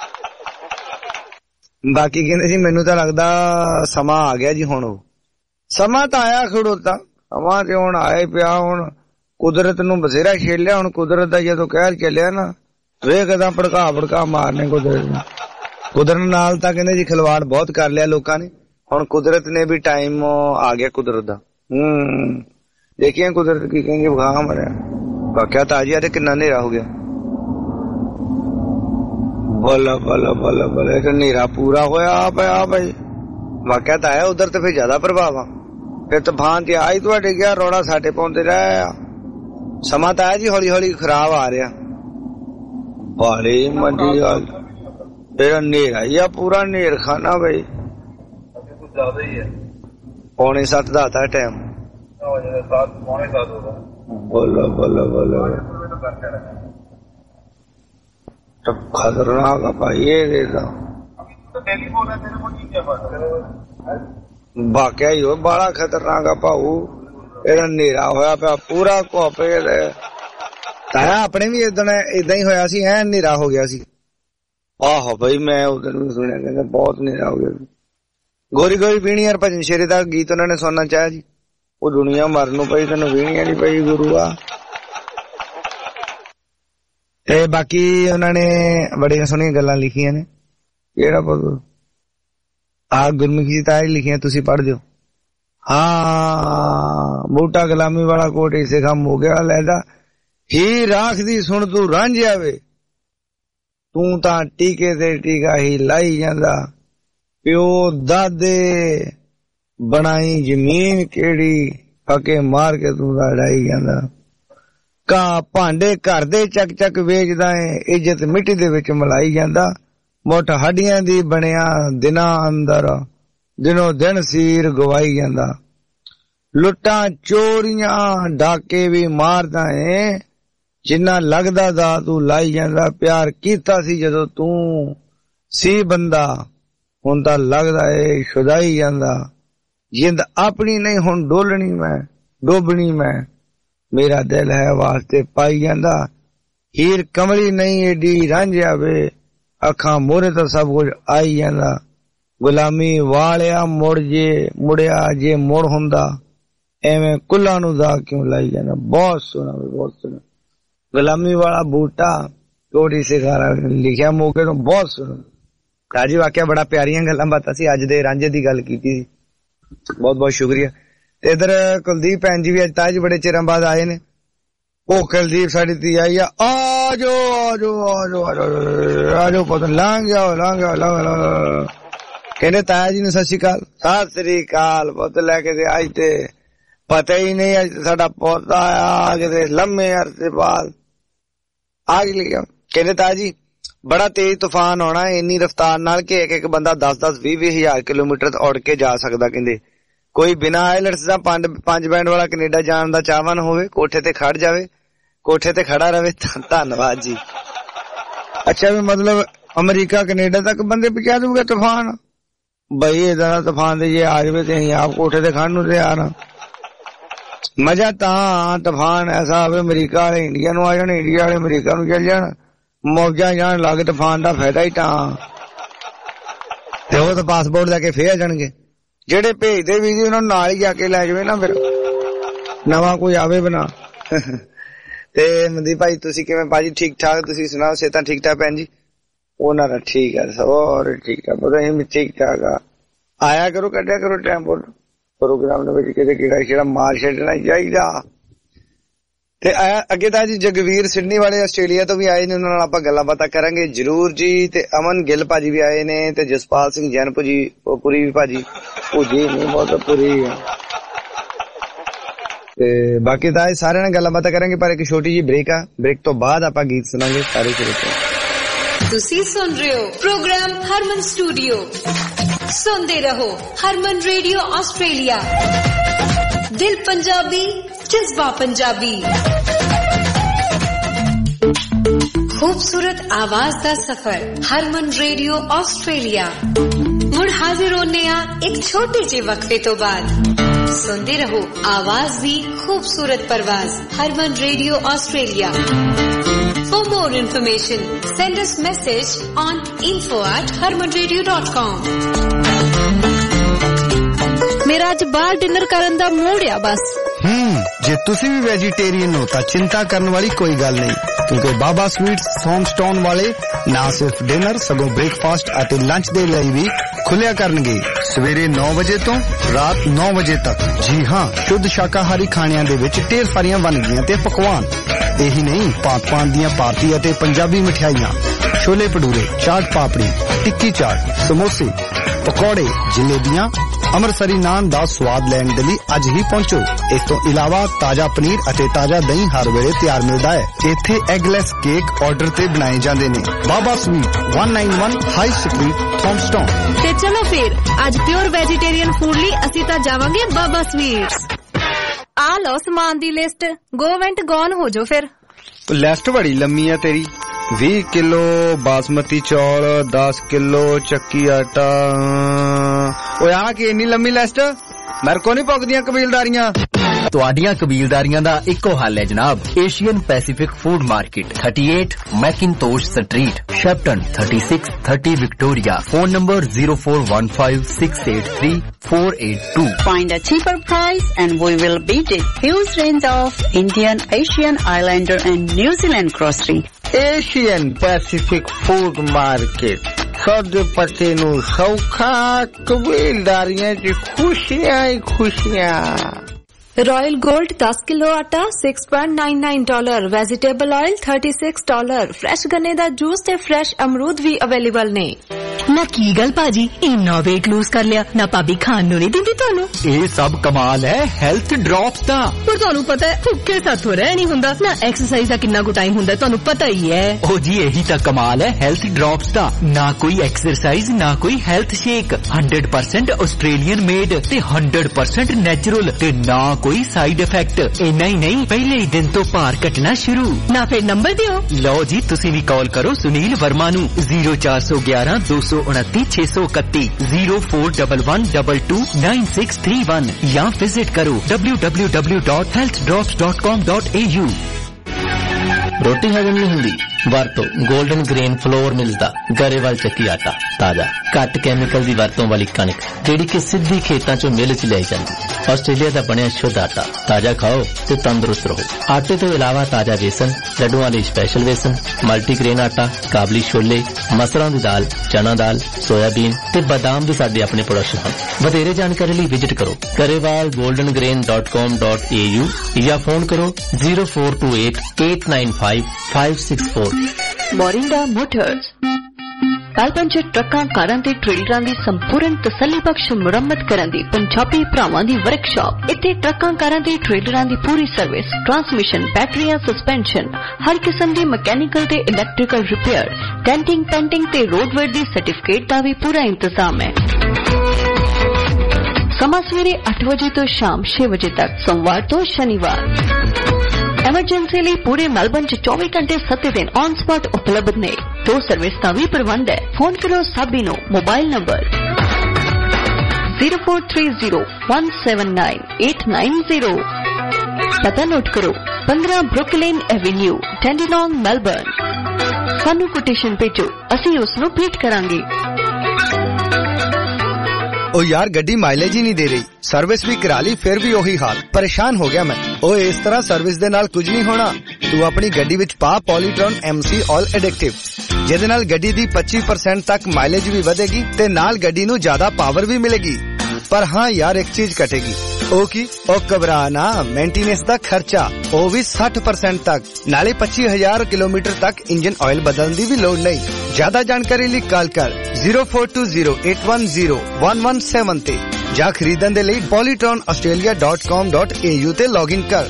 Speaker 3: ਬਾਕੀ ਕਹਿੰਦੇ ਜੀ ਮੈਨੂੰ ਤਾਂ ਲੱਗਦਾ ਸਮਾਂ ਆ ਗਿਆ ਜੀ। ਹੁਣ ਉਹ ਸਮਾਂ ਤਾਂ ਆਇਆ ਖੜੋਤਾ ਸਮਾਂ ਤੇ ਹੁਣ ਆਏ ਪਿਆ। ਹੁਣ ਕੁਦਰਤ ਨੂੰ ਬਥੇਰਾ ਛੇਲਿਆ। ਹੁਣ ਕੁਦਰਤ ਦਾ ਜਦੋਂ ਕਹਿਰ ਚੱਲਿਆ ਨਾ ਵੇਖਦਾ ਭੜਕਾ ਭੜਕਾ ਮਾਰਨੇ ਕੁਦਰਤ ਨੂੰ। ਕੁਦਰਤ ਨਾਲ ਤਾਂ ਕਹਿੰਦੇ ਜੀ ਖਿਲਵਾੜ ਬਹੁਤ ਕਰ ਲਿਆ ਲੋਕਾਂ ਨੇ। ਹੁਣ ਕੁਦਰਤ ਨੇ ਵੀ ਟਾਈਮ ਆ ਗਿਆ ਕੁਦਰਤ ਦਾ। ਹਮ ਦੇਖੀਏ ਕੁਦਰਤ ਕੀ ਕਹਿੰਗੇ ਵਹਾ ਮਰਿਆ ਵਾਕਿਆ ਤਾਜ਼ੀਆ ਤੇ ਕਿੰਨਾ ਹਨੇਰਾ ਹੋ ਗਿਆ। ਬੱਲਾ ਬੱਲਾ ਬੱਲਾ ਬੱਲਾ ਹਨੇਰਾ ਪੂਰਾ ਹੋਇਆ ਪਿਆ ਭਾਈ ਵਾਕਿਆ ਤਾਂ ਆਇਆ ਉਧਰ ਤੇ ਫਿਰ ਜ਼ਿਆਦਾ ਪ੍ਰਭਾਵ ਆ। ਫਿਰ ਤੂਫਾਨ ਤੇ ਆਈ ਤੁਹਾਡੇ ਗਿਆ ਰੌਲਾ ਸਾਡੇ ਪਾਉਂਦੇ ਰਹੇ ਆ। ਸਮਾਂ ਤਾਂ ਆਇਆ ਜੀ ਹੌਲੀ ਹੌਲੀ ਖਰਾਬ ਆ ਰਿਹਾ ਬਾਲੇ ਮੰਡੀ ਗੱਲ ਫਿਰ ਹਨੇਰਾ ਹੀ ਆ ਪੂਰਾ ਹਨੇਰ ਖਾਨਾ ਬਈ ਪੌਣੇ ਸੱਤ ਦਾ ਆਤਾ ਟਾਈਮ बोलो बोलो बोलो तो खतरनाक भाई ये देता वाकया ही हो बड़ा खतरनाक भाऊ ਇਹਦਾ ਹਨੇਰਾ ਹੋਇਆ ਪਿਆ ਪੂਰਾ ਘੋਪੇ ਤਾਇਆ ਆਪਣੇ ਵੀ ਇਦਾਂ ਇਦਾਂ ਹੀ ਹੋਇਆ ਸੀ ਐ ਹਨੇਰਾ ਹੋ ਗਿਆ ਸੀ। ਆਹੋ ਬਈ ਮੈਂ ਉਦੋਂ ਵੀ ਸੁਣਿਆ ਕਹਿੰਦਾ ਬਹੁਤ ਹਨੇਰਾ ਹੋ ਗਿਆ। ਗੋਰੀ ਗੋਰੀ ਪੀਣੀ ਯਾਰ ਭਜਨ ਸ਼ੇਰੇ ਦਾ ਗੀਤ ਉਹਨਾਂ ਨੇ ਸੁਣਨਾ ਚਾਹਿਆ ਜੀ। ਉਹ ਦੁਨੀਆ ਮਰਨ ਨੂੰ ਪਈ ਤੈਨੂੰ ਵੀਣੀਆਂ ਨੀ ਪਈ ਗੁਰੂ ਆ। ਤੇ ਬਾਕੀ ਉਹਨਾਂ ਨੇ ਬੜੀਆਂ ਸੋਹਣੀਆਂ ਗੱਲਾਂ ਲਿਖੀਆਂ ਨੇ। ਕਿਹੜਾ ਬੋਲ ਆ ਗੁਰਮੁਖੀ ਤਾਂ ਹੀ ਲਿਖੀਆਂ ਤੁਸੀਂ ਪੜ੍ਹ ਦਿਓ। ਹਾਂ ਬੂਟਾ ਗੁਲਾਮੀ ਵਾਲਾ ਕੋਟ ਇਸੇ ਕੰਮ ਹੋ ਗਿਆ ਲੈਦਾ ही राखदी सुन तू रांझिया वे तू तां टीके ते टीका ही लाई जांदा प्यो दादे बनाई जमीन केड़ी फके मार के तू लड़ाई जांदा का भांडे घर दे चक चक वेचदा है इज्जत मिट्टी दे विच मलाई जांदा मुठ हड्डियां दी बनिया दिना अंदर दिनों दिन सीर गवाई जांदा लुट्टां चोरियां डाके भी मारदा है जिन्ना लगदा दा तू लाई जांदा प्यार कीता सी जदों तू सी बंदा हुण तां लगदा है शुदाई जांदा जिंद अपनी नहीं हुण डोलनी मैं डोबनी मैं मेरा दिल है वास्ते पाई जांदा हीर कमली नहीं एडी रांझिया वे अखां मोरे तो सब कुछ आई जांदा गुलामी वालिया मुड़ जे मुड़िया जे मुड़ हुंदा एवें कुल्ला नू दा क्यों लाई जाना बहुत सोहना बहुत सोहना गुलामी वाला बूटा कोड़ी सिखारा लिखिया मौके तो बहुत सोहना राजी वाकया बड़ा प्यारियां गल्लां बातां सी अज दे रांझे दी गल कीती सी बहुत बहुत शुक्रिया ते इधर कुलदीप भैन जी भी अज ताज बड़े चिरां बाद आए ने ओ कुलदीप साडी धी आई आ आजो आजो आजो आजो आजो पता लांग जाओ लांग जाओ लांग कहने ताया जी ने सत श्री अकाल सत श्री अकाल पुत लैके ते अज ते पता ही नहीं अज साडा पौधा आया किते लम्मे अरसे बाद आ गया कहने ताया जी बड़ा तेज तूफान आना इन्नी रफ्तार नाल कि एक एक बंदा दस दस भी भी हजार किलोमीटर उड़ के जा सकदा कहंदे कोई बिना आइलट्स दा पंज बैंड वाला कनेडा जाण दा चाहवान होवे कोठे ते खड़ जावे कोठे ते खड़ा रहे धन्यवाद जी अच्छा भी मतलब अमेरिका कनेडा तक बंदे पहुंचा दूंगा तूफान भाई इधर तूफान दे जे आ जावे ते असीं आप कोठे ते खड़न नूं तैयार हां मजा तां तूफान ऐसा आवे अमेरिका वाले इंडिया नूं आ जाण इंडिया वाले अमेरिका नूं चल जाण मौजा जान लग तूफान दा फायदा ही तां ते ओह तां पासपोर्ट लैके फेर जाणगे जेड़े भेजदे भी जी उन्हां नूं नाल ही जाके लै जावे ना फिर नवां कोई आवे बना ते मनदीप भाई तुसी किवें भाजी ठीक ठाक तुसी सुनाओ सेहतां ठीक ठाक भैन जी ओनां दा ठीक है सब और ठीक ठाक पता ही ठीक ठाक आ आया करो कड्ढिया करो टाइम बोल प्रोग्राम दे विच किते कीड़ा छेड़ा मार छड्डना चाहीदा ते आया अगे तां जी जगवीर सिडनी वाले आस्ट्रेलिया तो भी आए ने उन्हां नाल आपां गल्लां बातां करांगे जरूर जी ते अमन गिल भाजी भी आए ने ते जसपाल सिंह जैनपुर जी पुरी भी भाजी भुजी नहीं बहुत पुरी ते बाकी तां सारे नाल गल्लां बातां करांगे पर एक छोटी जी ब्रेक आ ब्रेक तो बाद आपां गीत सुनांगे सारे शुरू
Speaker 4: ਤੁਸੀਂ ਸੁਣ ਰਹੇ ਹੋ ਪ੍ਰੋਗਰਾਮ ਹਰਮਨ ਸਟੂਡੀਓ ਸੁਣਦੇ ਰਹੋ ਹਰਮਨ ਰੇਡੀਓ ਆਸਟ੍ਰੇਲੀਆ ਦਿਲ ਪੰਜਾਬੀ ਜਜ਼ਬਾ ਪੰਜਾਬੀ खूबसूरत आवाज दा सफर हरमन रेडियो ऑस्ट्रेलिया मुड़ हाजिर होने आ एक छोटे जे वक्फे तो बाद सुनते रहो आवाज दी खूबसूरत परवाज Harman radio Australia For more information, send us message on info at harman radio dot com.
Speaker 10: मेरा आज बाहर डिनर करन दा मूड आ बस।
Speaker 3: हम्म जे तुसी भी वेजिटेरियन हो ता चिंता करने वाली कोई गल नहीं क्योंकि बाबा स्वीट्स सोमस्टोन वाले ना सिर्फ डिनर सगों ब्रेकफास्ट अते लंच दे लई भी खुलिया करनगे सवेरे नौ बजे तो रात नौ बजे तक। जी हां शुद्ध शाकाहारी खाणियां दे विच ढेर सारियां बनगियां ते पकवान यही नहीं पाक पान दियां भारतीय अते पंजाबी मिठाइयां छोले भटूरे चाट पापड़ी टिक्की चाट समोसे पकौड़े जलेबियां अमृतसरी नान दा स्वाद लैण दे लई अज ही पहुंचो। इस तो इलावा ताजा पनीर अते ताजा दही हर वेले तैयार मिलदा है। इत्थे एगलेस केक ऑर्डर ते बनाए जांदे ने। Baba sweet one ninety-one high street Thomastown.
Speaker 10: ते चलो फिर आज प्योर वेजिटेरियन फूड लई असीं तां जावांगे बाबा स्वीट्स। आ लो सामान दी लिस्ट गो वेंट गॉन हो जो फिर।
Speaker 3: लिस्ट बड़ी लम्मी है तेरी बीस किलो बासमती चौल दस किलो चक्की आटा ओ यार की इन्नी लम्मी लिस्ट मेरे को नहीं पकदियां कबीलदारियां।
Speaker 12: ਤੁਹਾਡੀਆਂ ਕਬੀਲਦਾਰੀਆਂ ਦਾ ਇੱਕੋ ਹੱਲ ਹੈ ਜਨਾਬ Asian Pacific food market thirty-eight McIntosh street Shepparton thirty-six thirty Victoria phone number zero four one five six eight three four eight two.
Speaker 20: Find a cheaper price and we will beat it. Huge range of Indian, Asian, Islander and New Zealand grocery.
Speaker 3: Asian Pacific Food Market ਸਾਡੇ ਪਤੇ ਨੂੰ ਸੌਖਾ ਕਬੀਲਦਾਰੀਆਂ ਚ ਖੁਸ਼ੀਆਂ ਹੀ ਖੁਸ਼ੀਆਂ।
Speaker 21: Royal gold दस kilo आटा six point nine nine dollar, vegetable oil thirty six dollar, fresh गन्ने दा जूस ते फ्रेश अमरूद भी अवेलेबल ने।
Speaker 16: ना की गल भाजी इन्ना वेट लूज कर लिया ना भाभी खान नू नहीं दिंदी ਤੁਹਾਨੂੰ।
Speaker 12: ਇਹ ਸਭ ਕਮਾਲ ਹੈ ਹੈਲਥ ਡ੍ਰੌਪਸ ਦਾ।
Speaker 10: पर ਤੁਹਾਨੂੰ ਪਤਾ ਹੈ ਭੁੱਖੇ ਸਾਥੋਂ ਰਹਿ ਨਹੀਂ ਹੁੰਦਾ ਨਾ, ਐਕਸਰਸਾਈਜ਼ ਦਾ ਕਿੰਨਾ ਕੁ ਟਾਈਮ ਹੁੰਦਾ ਤੁਹਾਨੂੰ ਪਤਾ ਹੀ ਹੈ।
Speaker 12: ਉਹ ਜੀ ਇਹੀ ਤਾਂ ਕਮਾਲ ਹੈ ਹੈਲਥ ਡ੍ਰੌਪਸ ਦਾ। ਨਾ ਕੋਈ ਐਕਸਰਸਾਈਜ਼ ਨਾ ਕੋਈ health shake, hundred percent Australian made ਤੇ हंड्रेड परसेंट ਨੈਚੁਰਲ ਤੇ ਨਾ ਕੋਈ ਸਾਈਡ ਇਫੈਕਟ। ਇੰਨਾ ਹੀ ਨਹੀਂ ਪਹਿਲੇ ਹੀ ਦਿਨ ਤੋਂ ਭਾਰ ਘਟਣਾ ਸ਼ੁਰੂ।
Speaker 10: ਨਾ ਫਿਰ ਨੰਬਰ ਦਿਓ।
Speaker 12: ਲਓ ਜੀ ਤੁਸੀਂ ਵੀ ਕਾਲ ਕਰੋ ਸੁਨੀਲ ਵਰਮਾ ਨੂੰ ਜ਼ੀਰੋ ਚਾਰ ਸੌ ਗਿਆਰਾਂ ਦੋ ਸੌ उनतीस छह सौ इकतीस zero four double one double two nine six three one या विजिट करो W W W dot health drops dot com dot A U.
Speaker 13: रोटी हजम नहीं हुंदी वरतो गोल्डन ग्रेन फ्लोर मिलदा गरेवाल ਚੱਕੀ ਆਟਾ ਤਾਜ਼ਾ ਘੱਟ ਕੈਮੀਕਲ ਦੀ ਵਰਤੋਂ ਵਾਲੀ ਕਣਕ ਜਿਹੜੀ ਕਿ ਸਿੱਧੀ ਖੇਤਾਂ ਚੋਂ ਮਿਲ ਚ ਲਈ ਜਾਂਦੀ। ਆਸਟ੍ਰੇਲੀਆ ਦਾ ਬਣਿਆ ਸ਼ੁੱਧ ਆਟਾ ਤਾਜ਼ਾ ਖਾਓ ਤੇ ਤੰਦਰੁਸਤ ਰਹੋ। ਆਟੇ ਤੋਂ ਇਲਾਵਾ ਤਾਜ਼ਾ ਵੇਸਣ, ਲੱਡੂਆਂ ਲਈ ਸਪੈਸ਼ਲ ਵੇਸਣ, ਮਲਟੀਗ੍ਰੇਨ ਆਟਾ, ਕਾਬਲੀ ਛੋਲੇ, ਮਸਰਾਂ ਦੀ ਦਾਲ, ਚਨਾ ਦਾਲ, ਸੋਇਆਬੀਨ ਤੇ ਬਾਦਾਮ ਵੀ ਸਾਡੇ ਆਪਣੇ ਪ੍ਰੋਡਕਸ਼ਨ ਹਨ। ਵਧੇਰੇ ਜਾਣਕਾਰੀ ਲਈ ਵਿਜ਼ਿਟ ਕਰੋ Grewal golden grain dot com dot A U या फोन करो zero four two eight eight nine five five six four.
Speaker 22: Morinda motors Melbourne ਚ ਟਰੱਕਾਂ, ਕਾਰਾਂ ਤੇ ਟ੍ਰੇਲਰਾਂ ਦੀ ਸੰਪੂਰਨ ਤਸੱਲੀਬਖਸ਼ ਮੁਰੰਮਤ ਕਰਨ ਦੀ ਪੰਜਾਬੀ ਭਰਾਵਾਂ ਦੀ ਵਰਕਸ਼ਾਪ। ਇੱਥੇ ਟਰੱਕਾਂ, ਕਾਰਾਂ ਤੇ ਟ੍ਰੇਲਰਾਂ ਦੀ ਪੂਰੀ ਸਰਵਿਸ, ਟਰਾਂਸਮਿਸ਼ਨ, ਬੈਟਰੀਆਂ, ਸਸਪੈਂਸ਼ਨ, ਹਰ ਕਿਸਮ ਦੀ ਮਕੈਨੀਕਲ ਤੇ ਇਲੈਕਟ੍ਰੀਕਲ ਰਿਪੇਅਰ, ਡੈਂਟਿੰਗ, ਪੈਂਟਿੰਗ ਤੇ ਰੋਡਵੇਅਰ ਦੀ ਸਰਟੀਫਿਕੇਟ ਦਾ ਵੀ ਪੂਰਾ ਇੰਤਜ਼ਾਮ ਹੈ। ਸਮਾਂ ਸਵੇਰੇ ਅੱਠ ਵਜੇ ਤੋਂ ਸ਼ਾਮ ਛੇ ਵਜੇ ਤੱਕ, ਸੋਮਵਾਰ ਤੋਂ ਸ਼ਨੀਵਾਰ। ਐਮਰਜੈਂਸੀ ਲਈ ਪੂਰੇ ਮੈਲਬਰਨ ਚ ਚੌਵੀ ਘੰਟੇ ਸੱਤ ਦਿਨ ਔਨ ਸਪॉट ਉਪਲਬਧ ਨੇ। ਦੋ ਸਰਵਿਸ ਦਾ ਵੀ ਪ੍ਰਬੰਧ ਹੈ। ਫੋਨ ਕਰੋ ਸਾਬੀ ਨੂੰ mobile number zero four three zero one seven nine eight nine zero. ਪਤਾ ਨੋਟ ਕਰੋ पंद्रह ਬਰੁਕਲਿਨ ਐਵੇਨਿਊ, ਟੈਂਡੀਨੋਂਗ, ਮੈਲਬਰਨ। ਸਾਨੂੰ ਕੋਟੇਸ਼ਨ ਭੇਜੋ, ਅਸੀਂ ਉਸ ਨੂੰ ਭੇਟ ਕਰਾਂਗੇ।
Speaker 3: ओ यार गड्डी माइलेज ही नहीं दे रही, सर्विस भी करा ली फिर भी वही हाल। परेशान हो गया मैं। ओ इस तरह सर्विस दे नाल कुछ नहीं होना। तू अपनी गड्डी विच पा पॉलीट्रॉन एमसी ऑल एडिक्टिव, जिहदे नाल गड्डी दी पच्चीस परसेंट तक माइलेज भी वधेगी ते नाल गड्डी नू ज्यादा पावर भी मिलेगी। पर हाँ यार एक चीज कटेगी। ओ की ओ घबरा ना, मेंटेनेंस दा खर्चा ओ भी साठ परसेंट तक, नाले पच्चीस हजार किलोमीटर तक इंजन ऑयल बदलने दी भी लोड़ नहीं। ज्यादा जानकारी ਲਈ ਕਾਲ ਕਰ zero four two zero eight one zero one one seven ਤੇ ਜਾਂ ਖਰੀਦਣ ਦੇ ਲਈ polytron australia dot com dot a u ਤੇ ਲੌਗਇਨ ਕਰ।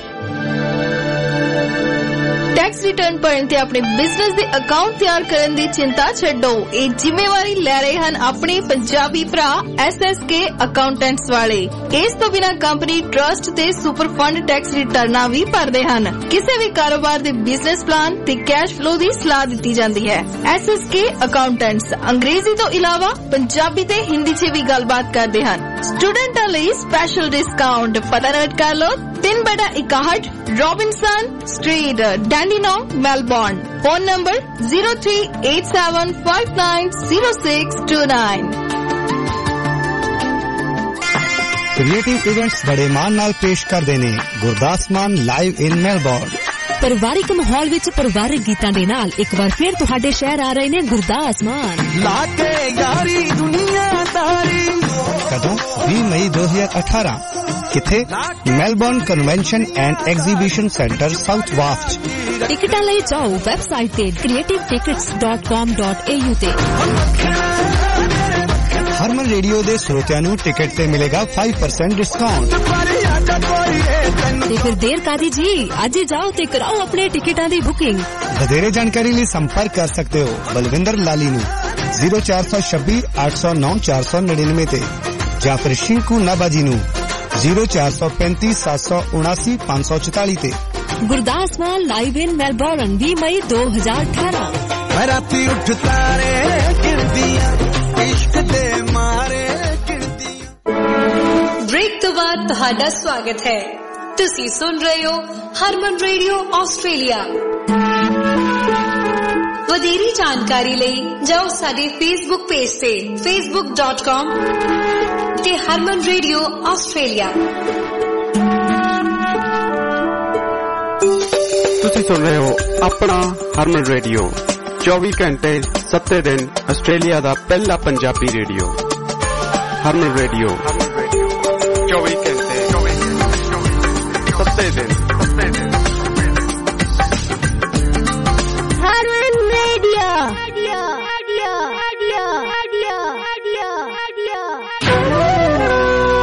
Speaker 21: टैक्स रिटर्न भरन ते अपने बिजनेस दे अकाउंट तैयार करन दी चिंता छड्डो। ये जिम्मेवारी ले रहे हन अपने पंजाबी भरा एस एस के अकाउंटेंट्स वाले। इस तो बिना कंपनी ट्रस्ट ते सुपर फंड टैक्स रिटर्ना भी भरदे हन। किसी भी कारोबार दे बिजनेस प्लान ते कैश फ्लो दी सलाह दी जाती है। एस एस के अकाउंटेंट्स अंग्रेजी तो इलावा पंजाबी ते हिंदी च भी गलबात करते हैं। स्टूडेंटां लई स्पेशल डिस्काउंट पता नोट कर लो। तीन बटा इकाहठ Robinson street, Dandenong, Melbourne. Phone number zero three eight seven five nine zero six two nine.
Speaker 3: Creative events बड़े मान नाल पेश करदे ने गुरदास मान लाइव इन मेलबोर्न।
Speaker 16: ਪਰਿਵਾਰਿਕ ਮਾਹੌਲ ਵਿੱਚ ਪਰਿਵਾਰਿਕ ਗੀਤਾਂ ਦੇ ਨਾਲ ਇੱਕ ਵਾਰ ਫਿਰ ਤੁਹਾਡੇ ਸ਼ਹਿਰ ਆ ਰਹੇ ਨੇ ਗੁਰਦਾਸ ਮਾਨ।
Speaker 19: ਲਾ ਕੇ ਯਾਰੀ ਦੁਨੀਆਦਾਰੀ।
Speaker 3: ਕਦੋਂ बीस मई दो हज़ार अठारह किथे Melbourne convention and exhibition centre South वाफ्ट।
Speaker 16: ਟਿਕਟਾਂ ਲਈ ਜਾਓ ਵੈਬਸਾਈਟ ਤੇ creative tickets dot com dot a u ਤੇ।
Speaker 3: ਹਰਮਨ ਰੇਡੀਓ ਦੇ ਸਰੋਤਿਆਂ ਨੂੰ ਟਿਕਟ ਤੇ ਮਿਲੇਗਾ पाँच परसेंट डिस्काउंट।
Speaker 16: ਤੇ ਫਿਰ ਦੇਰ ਕਾਦੀ ਜੀ, ਅੱਜ ਹੀ ਜਾਓ ਤੇ ਕਰਾਓ ਆਪਣੇ ਟਿਕਟਾਂ ਦੀ ਬੁਕਿੰਗ।
Speaker 3: ਵਧੇਰੇ ਜਾਣਕਾਰੀ ਲਈ ਸੰਪਰਕ ਕਰ ਸਕਦੇ ਹੋ ਬਲਵਿੰਦਰ ਲਾਲੀ ਨੂੰ ਜ਼ੀਰੋ ਚਾਰ ਸੌ ਛੱਬੀ ਅੱਠ ਸੌ ਨੌ ਚਾਰ ਸੌ ਨੜਿਨਵੇਂ ਤੇ ਜਾਂ ਫਿਰ ਸ਼ਿੰਕੂ ਨਾਬਾਜੀ ਨੂੰ ਜ਼ੀਰੋ ਚਾਰ ਸੌ ਪੈਂਤੀ ਸੱਤ ਸੌ ਉਨਾਸੀ ਪੰਜ ਸੌ ਚੁਤਾਲੀ ਤੇ।
Speaker 16: Gurdas Maan live in Melbourne ਵੀਹ ਮਈ ਦੋ ਹਜ਼ਾਰ ਅਠਾਰਾਂ।
Speaker 19: ਮੈਂ ਰਾਤੀ ਉੱਠ ਤਾਰੇ ਗਿਰਦੀਆਂ ਇਸ਼ਕ ਦੇ ਮਾਰੇ ਗਿਰਦੀਆਂ।
Speaker 4: ਬ੍ਰੇਕ ਤੋਂ ਬਾਅਦ ਤੁਹਾਡਾ ਸਵਾਗਤ ਹੈ। ਤੁਸੀਂ ਸੁਣ ਰਹੇ ਹੋ ਹਰਮਨ ਰੇਡੀਓ ਆਸਟ੍ਰੇਲੀਆ। ਵਧੇਰੀ ਜਾਣਕਾਰੀ ਲਈ ਜਾਓ ਸਾਡੇ ਫੇਸਬੁੱਕ ਪੇਜ ਤੇ facebook dot com ਤੇ ਹਰਮਨ ਰੇਡੀਓ ਆਸਟ੍ਰੇਲੀਆ।
Speaker 1: ਤੁਸੀਂ ਸੁਣ ਰਹੇ ਹੋ ਆਪਣਾ ਹਰਮਨ ਰੇਡੀਓ चौबीस घंटे सत्ते दिन आस्ट्रेलिया का पहला पंजाबी रेडियो हरमन रेडियो चौबीस घंटे सत्ते दिन
Speaker 2: Harman Radio. Radio. Radio. Radio. Radio. Radio. Radio.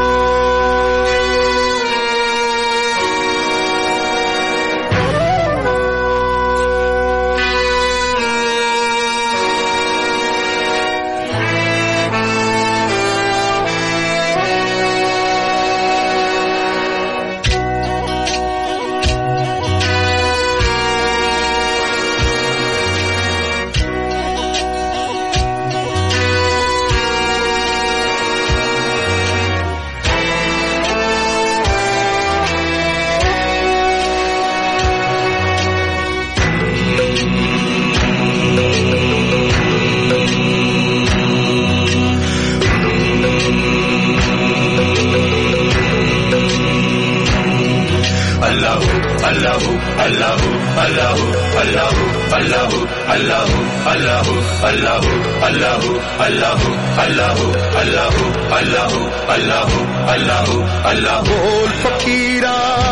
Speaker 19: Allahu, Allahu, Allahu, Allahu, Allahu, Allahu, Allahu, Allahu, Allahu, Allahu, Allahu, Allahu, Allahu, Allahu, Allahu, Allahu. Bol fakira,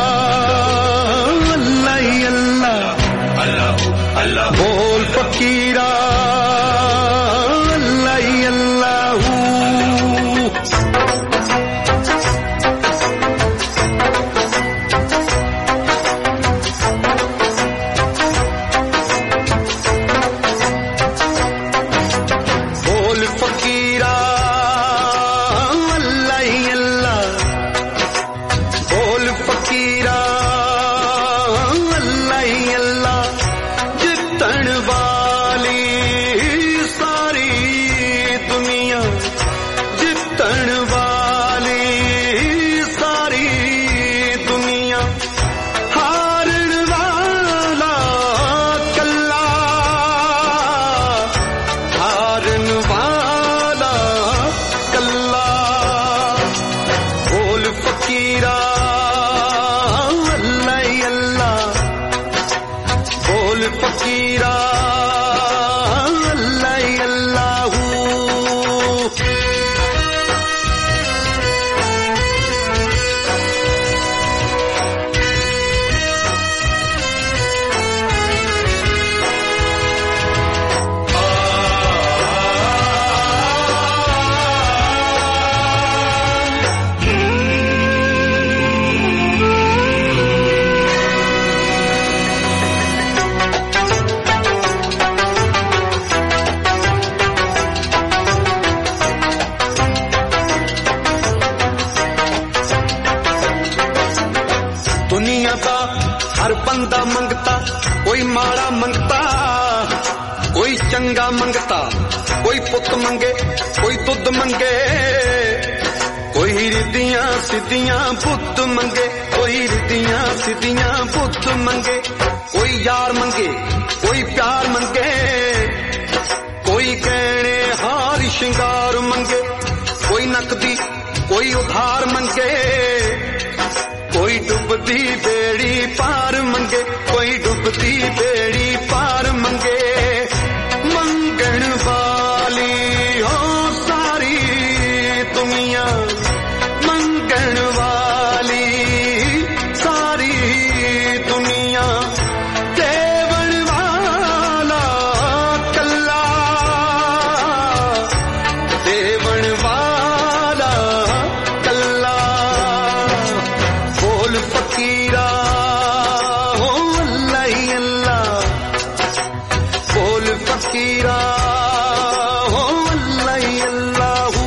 Speaker 19: Allah, Allah, Allahu, Allahu. Bol fakira, Allah, Allahu.
Speaker 6: मंगता कोई पुत मंगे कोई तुद मंगे कोई रिदियां सिद्धियां पुत मंगे कोई रिदियां सिद्धियां पुत मंगे कोई यार मंगे कोई प्यार मंगे कोई गहने हार श्रृंगार मंगे कोई नकदी कोई उधार मंगे कोई डुबती बेड़ी पार मंगे कोई डुबती बेड़ी पार मंगे मंगण वाली हो सारी दुनिया मंगण वाली सारी दुनिया देवण वाला कल्ला देवण वाला कल्ला बोल फकीरा हो अल्लाह अल्लाह बोल फकीरा हो अल्लाह अल्लाह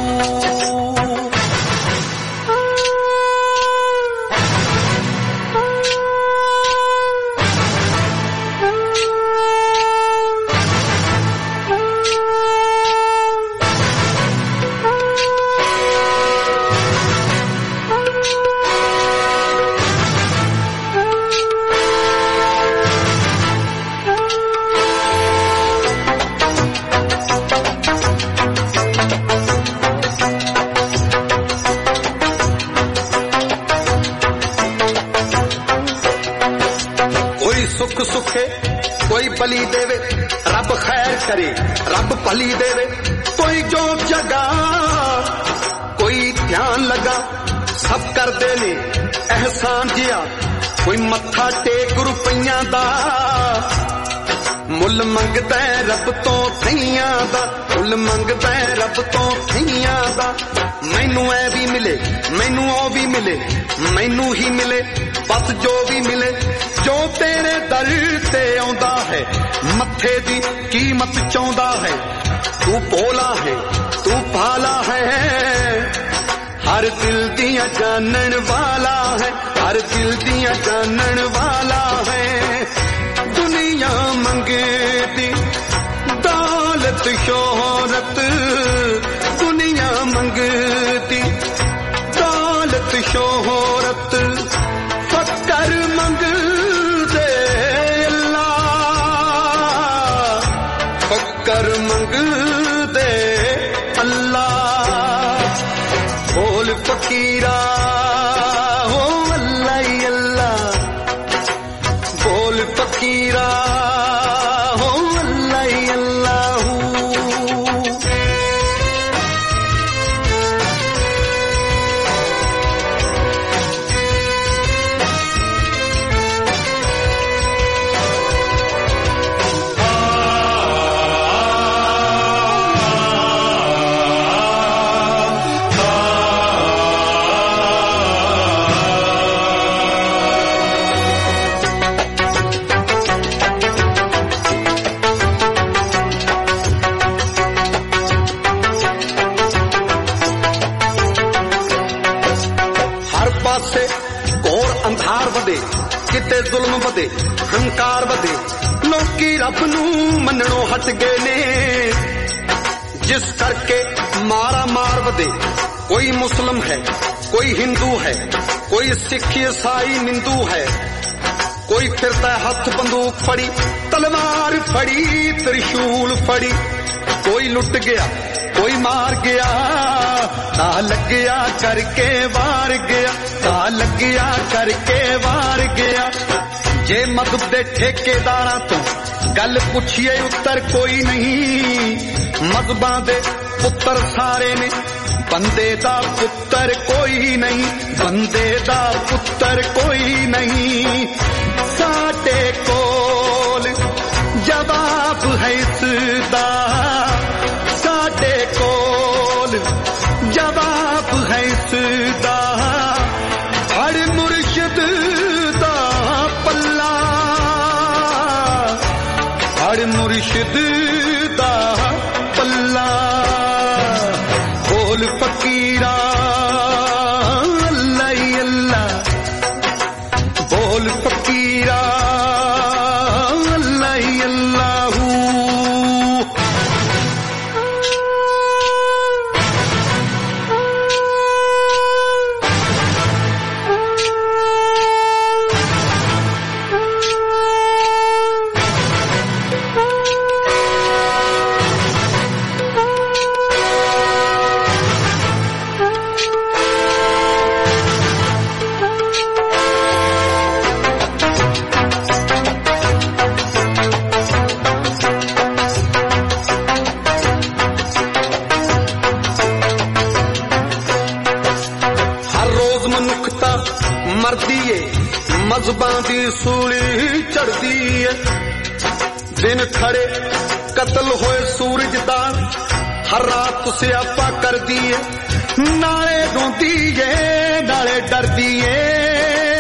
Speaker 6: सुख सुखे कोई बली देवे रब खैर करे रब भली देवे कोई जो जगा कोई ध्यान लगा सब कर देने एहसान जिया ਕੋਈ ਮੱਥਾ ਟੇਕ ਰੁਪਈਆਂ ਦਾ ਮੁੱਲ ਮੰਗਦਾ ਰੱਬ ਤੋਂ ਥਈਆਂ ਦਾ ਮੁੱਲ ਮੰਗਦਾ ਰੱਬ ਤੋਂ ਥਈਆਂ ਦਾ ਮੈਨੂੰ ਐ ਵੀ ਮਿਲੇ ਮੈਨੂੰ ਉਹ ਵੀ ਮਿਲੇ ਮੈਨੂੰ ਹੀ ਮਿਲੇ ਬਸ ਜੋ ਵੀ ਮਿਲੇ ਜੋ ਤੇਰੇ ਦਰ ਤੇ ਆਉਂਦਾ ਹੈ ਮੱਥੇ ਦੀ ਕੀਮਤ ਚਾਹੁੰਦਾ ਹੈ ਤੂੰ ਭੋਲਾ ਹੈ ਤੂੰ ਭਾਲਾ ਹੈ ਹਰ ਦਿਲ ਦੀਆਂ ਜਾਣਨ ਵਾਲਾ ਹੈ ਹਰ ਦਿਲ ਦੀਆਂ ਜਾਣਨ ਵਾਲਾ ਹੈ ਦੁਨੀਆ ਮੰਗਦੀ ਦੌਲਤ ਸ਼ੋਹਰਤ ਦੁਨੀਆ ਮੰਗਦੀ ਦੌਲਤ ਸ਼ੋਹਰਤ ਫਕਰ ਮੰਗਦੇ ਅੱਲਾ ਫਕਰ ਮੰਗਦੇ ਅੱਲਾ ਬੋਲ ਫਕੀਰਾ ਹੋ ਅੱਲਾ ਹੀ ਅੱਲਾ ਬੋਲ ਫਕੀਰਾ ਹੋ ਅੱਲਾ ਹੀ ਅੱਲਾਹੂ ਕਿਤੇ ਜ਼ੁਲਮ ਵਧੇ ਹੰਕਾਰ ਵਧੇ ਲੋਕੀ ਰੱਬ ਨੂੰ ਮੰਨਣੋਂ ਹਟ ਗਏ ਨੇ ਜਿਸ ਕਰਕੇ ਮਾਰਾ ਮਾਰ ਵਧੇ ਕੋਈ ਮੁਸਲਮ ਹੈ ਕੋਈ ਹਿੰਦੂ ਹੈ ਕੋਈ ਸਿੱਖ ਈਸਾਈ ਨਿੰਦੂ ਹੈ ਕੋਈ ਫਿਰਦਾ ਹੱਥ ਬੰਦੂਕ ਫੜੀ ਤਲਵਾਰ ਫੜੀ ਤ੍ਰਿਸ਼ੂਲ ਫੜੀ ਕੋਈ ਲੁੱਟ ਗਿਆ ਕੋਈ ਮਾਰ ਗਿਆ ਤਾਂ ਲੱਗਿਆ ਕਰਕੇ ਵਾਰ ਗਿਆ ਤਾਂ ਲੱਗਿਆ ਕਰਕੇ ਵਾਰ ਗਿਆ ਜੇ ਮਦਦ ਦੇ ਠੇਕੇਦਾਰਾਂ ਤੋਂ ਗੱਲ ਪੁੱਛੀਏ ਉੱਤਰ ਕੋਈ ਨਹੀਂ ਮਜ਼ਬਾਂ ਦੇ ਪੁੱਤਰ ਸਾਰੇ ਨੇ ਬੰਦੇ ਦਾ ਪੁੱਤਰ ਕੋਈ ਨਹੀਂ ਬੰਦੇ ਦਾ ਪੁੱਤਰ ਕੋਈ ਨਹੀਂ ਸਾਡੇ ਕੋਲ ਜਵਾਬ ਹੈ ਇਸ ਦਾ ਸਾਡੇ ਕੋਲ ਜਵਾਬ ਹੈ ਇਸ ਦਾ ਹਰ ਮੁਰਸ਼ਿਦ ਦਾ ਪੱਲਾ ਹਰ ਮੁਰਸ਼ਿਦ ਦਾ ਪੱਲਾ ਬੋਲ ਫਕੀਰਾ ਅੱਲਾ ਹੀ ਅੱਲਾ ਬੋਲ ਫਕੀਰਾ ਅੱਲਾ ਹੀ ਅੱਲਾਹੂ ਮਜ਼ਬਾਂ ਦੀ ਸੂਲੀ ਚੜਦੀ ਏ ਦਿਨ ਖੜੇ ਕਤਲ ਹੋਏ ਸੂਰਜ ਦਾ ਹਰ ਰਾਤ ਸਿਆਪਾ ਕਰਦੀ ਏ ਨਾਲੇ ਰੋਂਦੀ ਏ ਨਾਲੇ ਡਰਦੀ ਏ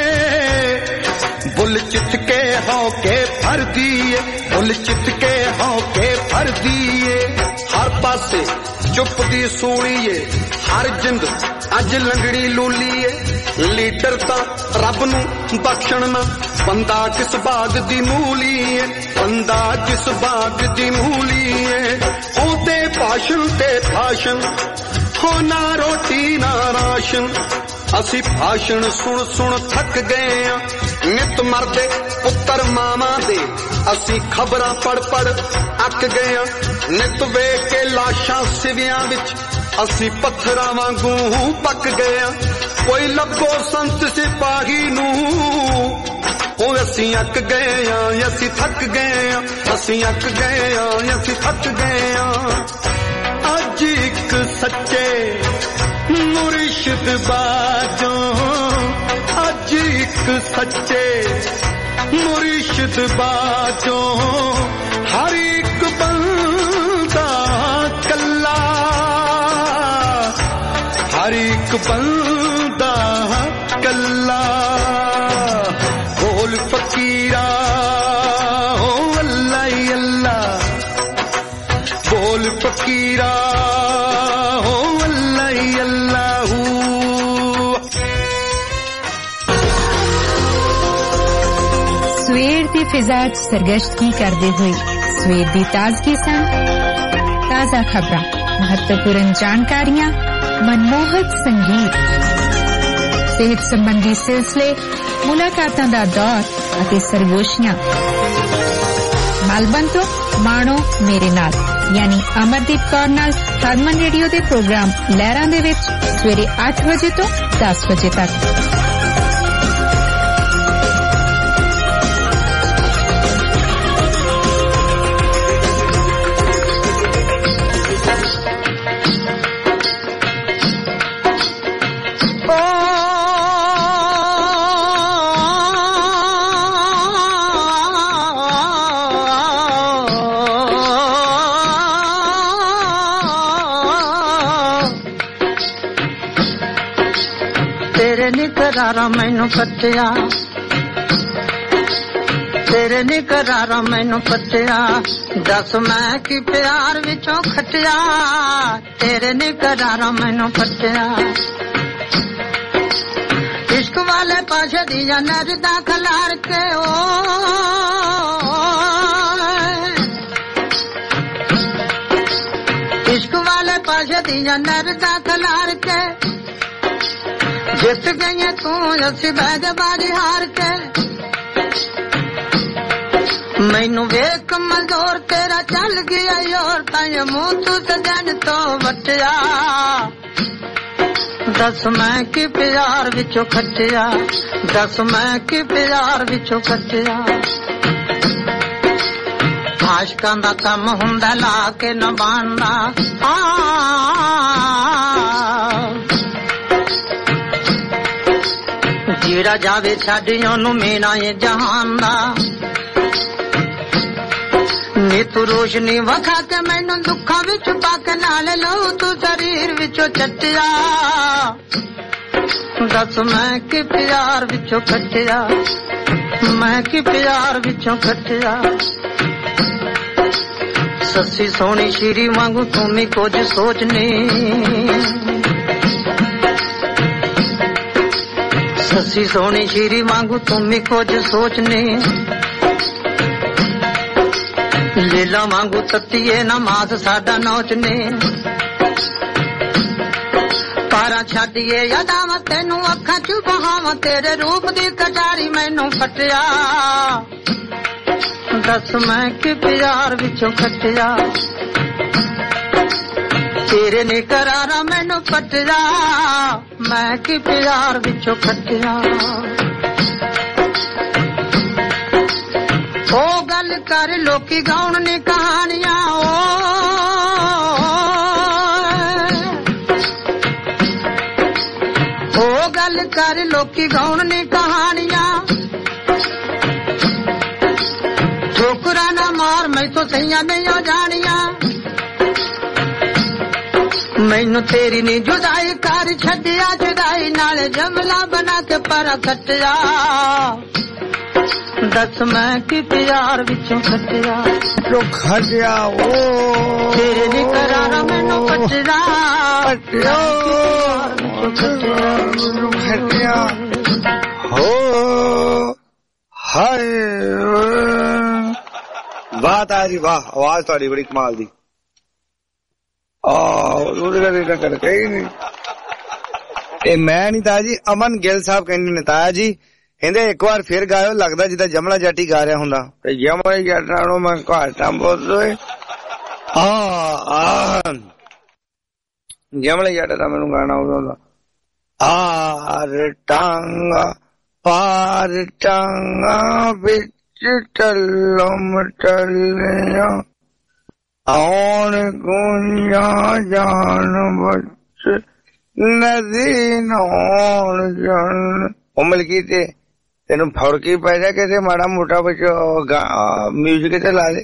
Speaker 6: ਬੁੱਲ ਚਿੱਤ ਕੇ ਹੋ ਕੇ ਫਰਦੀ ਏ ਬੁੱਲ ਚਿੱਤ ਕੇ ਹੋ ਕੇ ਫਰਦੀ ਏ ਹਰ ਪਾਸੇ ਚੁੱਪ ਦੀ ਸੂਲੀ ਏ ਹਰ ਜਿੰਦ ਅੱਜ ਲੰਗੜੀ ਲੂਲੀ ਏ ਲੀਡਰ ਤਾਂ ਰੱਬ ਨੂੰ ਬਖਸ਼ਣ ਨਾ ਬੰਦਾ ਕਿਸ ਬਾਗ ਦੀ ਮੂਲੀ ਏ ਬੰਦਾ ਕਿਸ ਬਾਗ ਦੀ ਮੂਲੀ ਏ ਉਹਦੇ ਭਾਸ਼ਣ ਤੇ ਭਾਸ਼ਣ ਹੋ ਨਾ ਰੋਟੀ ਨਾ ਰਾਸ਼ਨ ਅਸੀਂ ਭਾਸ਼ਣ ਸੁਣ ਸੁਣ ਥੱਕ ਗਏ ਆ ਨਿਤ ਮਰਦੇ ਪੁੱਤਰ ਮਾਵਾਂ ਦੇ ਅਸੀਂ ਖਬਰਾਂ ਪੜ ਪੜ ਅੱਕ ਗਏ ਆ ਨਿਤ ਵੇਖ ਕੇ ਲਾਸ਼ਾਂ ਸਿਵਿਆਂ ਵਿੱਚ ਅਸੀਂ ਪੱਥਰਾਂ ਵਾਂਗੂ ਪੱਕ ਗਏ ਆ ਕੋਈ ਲੱਭੋ ਸੰਤ ਸਿਪਾਹੀ ਨੂੰ ਉਹ ਅਸੀਂ ਅੱਕ ਗਏ ਆ ਅਸੀਂ ਥੱਕ ਗਏ ਆ ਅਸੀਂ ਅੱਕ ਗਏ ਆ ਅਸੀਂ ਥੱਕ ਗਏ ਆ ਅੱਜ ਇੱਕ ਸੱਚੇ ਮੁਰਸ਼ਿਦ ਬਾਝੋਂ ਅੱਜ ਇੱਕ सच्चे मुर्शिद बाजों हर एक बंदा कल्ला हर एक बंदा कल्ला बोल फकीरा ओ अल्लाह अल्लाह बोल फकीरा ओ अल्लाह अल्लाह
Speaker 5: ਸਵੇਰ ਦੀ ਫਿਜ਼ਾ 'ਚ ਸਰਗਸ਼ਤਗੀ ਕਰਦੇ ਹੋਏ ਸਵੇਰ ਦੀ ਤਾਜ਼ਗੀ ਸੰਗ ਤਾਜ਼ਾ ਖਬਰਾਂ ਮਹੱਤਵਪੂਰਨ ਜਾਣਕਾਰੀਆਂ ਮਨਮੋਹਕ ਸੰਗੀਤ ਸਿਹਤ ਸੰਬੰਧੀ ਸਿਲਸਿਲੇ ਮੁਲਾਕਾਤਾਂ ਦਾ ਦੌਰ ਅਤੇ ਸਰਗੋਸ਼ੀਆਂ ਮੈਲਬਨ ਤੋਂ ਮਾਣੋ ਮੇਰੇ ਨਾਲ ਯਾਨੀ ਅਮਰਦੀਪ ਕੌਰ ਨਾਲ ਹਰਮਨ ਰੇਡੀਓ ਦੇ ਪ੍ਰੋਗਰਾਮ ਲਹਿਰਾਂ ਦੇ ਵਿੱਚ ਸਵੇਰੇ ਅੱਠ ਵਜੇ ਤੋਂ ਦਸ ਵਜੇ ਤੱਕ
Speaker 8: करारा मैनू पत्तिया तेरे नी करारा मैनू पत्तिया दस मैं की प्यार विचों खटिया तेरे नी करारा मैनू पत्तिया इश्क वाले पाशे दिया नरदा खलार के ओ इश्क वाले पाशे दिया नरदा खलार के जित गई तू असी बैग बाजी हार के मैनू वेख मजोर तेरा चल गया योर ताए मुंह तू सजन तो वटिया दस मैं की प्यार विचों खटिया दस मैं की प्यार विचों खटिया आशकां दा कम हुंदा ला के न बांदा जेड़ा जावे छड्ड ओनू मेना ए जहान दा नी तू रोशनी वखा के मैनू दुखां विच पा नाल लो तू शरीर विचों चटिया दस मैं की प्यार विचों खटिया मैं की प्यार विचों खटिया सस्सी सोनी श्री वांगू तू भी कुछ सोचनी सस्सी सोनी श्री वांगू तुम भी कुछ सोचने लीला वांगू तत्तीए नमाज साडा नोचने पारा छाड़िए यादाव तेनू अखा चू बहाव तेरे रूप दी कटारी मैनू फटिया दस मैं की प्यार विचों खटिया तेरे ने करारा मैनू पटिया मैं की प्यार विचों खटिया ओ गल कर लोकी गाउन ने कहानियां ओ ओ गल कर लोकी गाउन ने कहानियां ठोकरा ना मार मैं तो सैया नहीं जानिया मैनू तेरी नी जुदाई कर छड़िया जुदाई नाल जमला बना के पर खटिया दस मैं की प्यार विचों खटिया
Speaker 3: तो खटिया ओ
Speaker 8: तेरे नी करारा मैनू पटिया
Speaker 3: पटिया खटिया हो हाय वाह तारी वाह आवाज तारी बड़ी कमाल दी मैं नहीं ताया जी अमन गिल साहब कहते ने ताया जी कहते एक बार फिर गायो लगता जिदा जमला जाटी गा रहा हुंदा जमला जट नालों मैं घाटा बोल जमले जट का मैनू गाना आउंदा आर टांगा पार टांगा बिच टल्लम टल्लियां आउन गुंजा जान बच नदी नौन जन उमल की ते ਤੈਨੂੰ ਫਰਕ ਹੀ ਪੈ ਜਾ ਕਿਤੇ ਮਾੜਾ ਮੋਟਾ ਵਿੱਚ ਮਿਊਜ਼ਿਕ ਤੇ ਲਾ ਦੇ।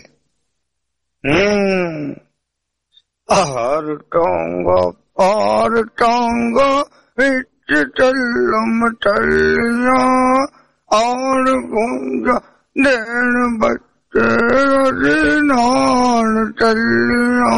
Speaker 3: ਹਮ ਹਰ ਟੋਂਗੋ ਔਰ ਟੋਂਗੋ ਵਿੱਚ ਚੱਲਮ ਚੱਲਿਆ ਔਰ ਗੁੰਜ ਦੇਣ ਬੱਚੇ ਦੇ ਨਾਲ ਚੱਲਿਆ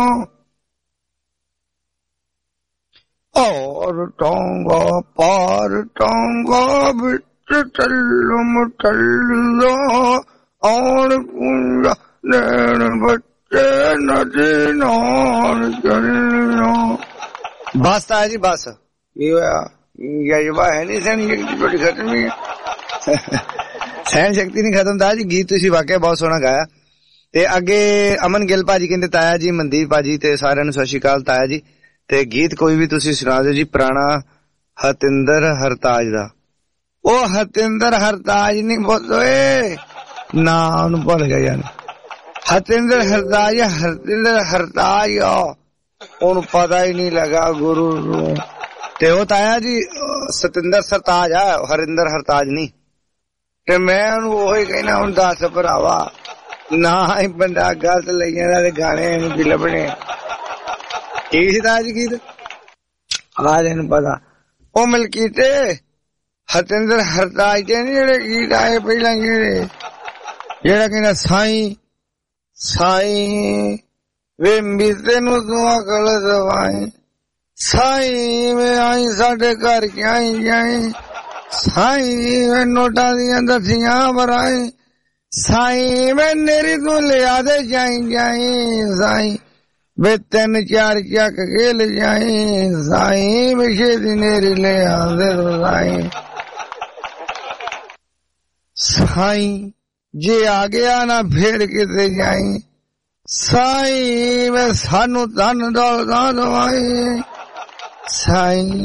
Speaker 3: ਔਰ ਟੋਂਗਾ ਪਾਰ ਟੋਂਗਾ ਵਿੱਚ ਚੱਲਮ ਚੱਲਿਆ ਔਰ ਗੁੰਜ ਦੇਣ ਬੱਚੇ ਨਦੀ ਨਾਲ ਚੱਲਿਆ। ਬਸ ਤਾਂ ਜੀ ਬਸ ਇਹ ਹੋਇਆ ਜਜ਼ਬਾ ਹੈ ਨਹੀਂ ਸਹਿਣ ਸ਼ਕਤੀ ਤੁਹਾਡੀ ਖਤਮ ਨਹੀਂ ਹੈ। ਸਹਿਣ ਸ਼ਕਤੀ ਨਹੀਂ ਖਤਮ ਤਾਂ ਜੀ। ਗੀਤ ਤੁਸੀਂ ਵਾਕਿਆ ਬਹੁਤ ਸੋਹਣਾ ਗਾਇਆ। ਤੇ ਅੱਗੇ ਅਮਨ ਗਿੱਲ ਭਾਜੀ ਕਹਿੰਦੇ ਤਾਇਆ ਜੀ, ਮਨਦੀਪ ਭਾਜੀ ਤੇ ਸਾਰਿਆਂ ਨੂੰ ਸਤਿ ਸ਼੍ਰੀ ਅਕਾਲ ਤਾਇਆ ਜੀ। ਤੇ ਗੀਤ ਕੋਈ ਵੀ ਤੁਸੀਂ ਸੁਣਾ ਦਿਓ ਜੀ ਪੁਰਾਣਾ ਹਤਿੰਦਰ ਹਰਤਾਜ ਦਾ। ਉਹ ਹਤਿੰਦਰ ਹਰਤਾਜ ਨਹੀਂ ਬੋਲੋਏ ਨਾ ਉਹਨੂੰ ਭੁੱਲ ਗਿਆ ਯਾਰ। ਹਤਿੰਦਰ ਹਰਤਾਜ ਹਰਤਿੰਦਰ ਹਰਤਾਜ ਉਹਨੂੰ ਪਤਾ ਹੀ ਨਹੀਂ ਲੱਗਾ ਗੁਰੂ ਨੂੰ। ਤੇ ਉਹ ਤਾਇਆ ਜੀ ਸਤਿੰਦਰ ਸਰਤਾਜ ਆ ਹਰਿੰਦਰ ਹਰਤਾਜ ਨਹੀਂ। ਤੇ ਮੈਂ ਉਹਨੂੰ ਉਹੀ ਕਹਿਣਾ ਹੁਣ ਦੱਸ ਭਰਾਵਾ ਨਾ ਹੀ ਬੰਦਾ ਗਲਤ ਲਈ ਜਾਂਦਾ ਤੇ ਗਾਣੇ ਇਹਨੂੰ ਕੀ ਲੱਭਣੇ। ਕੀ ਸੀ ਤਾਜ ਗੀਤ ਆਜ ਇਹਨੂੰ ਪਤਾ। ਉਹ ਮਲਕੀਤੇ ਹਤਿੰਦਰ ਹਰਤਾਜ ਦੇ ਨੀ ਜਿਹੜੇ ਗੀਤ ਆਏ ਪਹਿਲਾਂ ਜਿਹੜੇ ਜਿਹੜਾ ਕਹਿੰਦਾ ਸਾਈਂ ਸਾਈਂ ਵੇ ਮੀਤੇ ਨੂੰ ਦੁਆ ਕਰ ਦਵਾਈ ਸਾਈਂ ਵੇ ਆਈ ਸਾਡੇ ਘਰ ਜਾਈ ਜਾਈ ਸਾਈਂ ਵੇ ਨੋਟਾਂ ਦੀਆਂ ਦਸੀਆਂ ਭਰਾਈ ਸਾਈਂ ਵੇ ਨੇਰੀ ਤੂੰ ਲਿਆ ਦੇ ਜਾਈ ਜਾਈ ਸਾਈਂ ਵੇ ਤਿੰਨ ਚਾਰ ਚੱਕ ਕੇ ਲੈ ਜਾਈ ਸਾਈਂ ਵੇ ਛੇਤੀ ਨੇਰੀ ਲਿਆ ਦੇ ਸਾਈਂ ਸਾਈਂ ਜੇ ਆ ਗਿਆ ਨਾ ਫੇਰ ਕਿਤੇ ਜਾਈ ਸਾਈਂ ਵੇ ਸਾਨੂੰ ਧਨ ਦੌਲਤਾਂ ਦਵਾਈ ਸਾਈਂ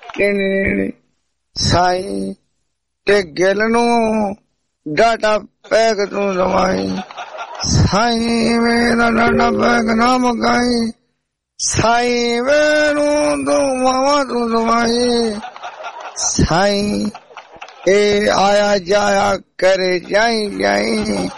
Speaker 3: ਸਾਈਂ ਤੇ ਗਿਲ ਨੂੰ ਡਾਟਾ ਪੈਕ ਤੂੰ ਦਵਾਈ ਸਾਈਂ ਮੇਰਾ ਡਾਟਾ ਪੈਕ ਨਾ ਮਕਾਈ ਸਾਈਂ ਵੇ ਨੂੰ ਤੂੰ ਮਾਵਾ ਤੂੰ ਦਵਾਈ ਸਾਈਂ ਇਹ ਆਇਆ ਜਾਇਆ ਕਰੇ ਜਾਈ ਜਾਈ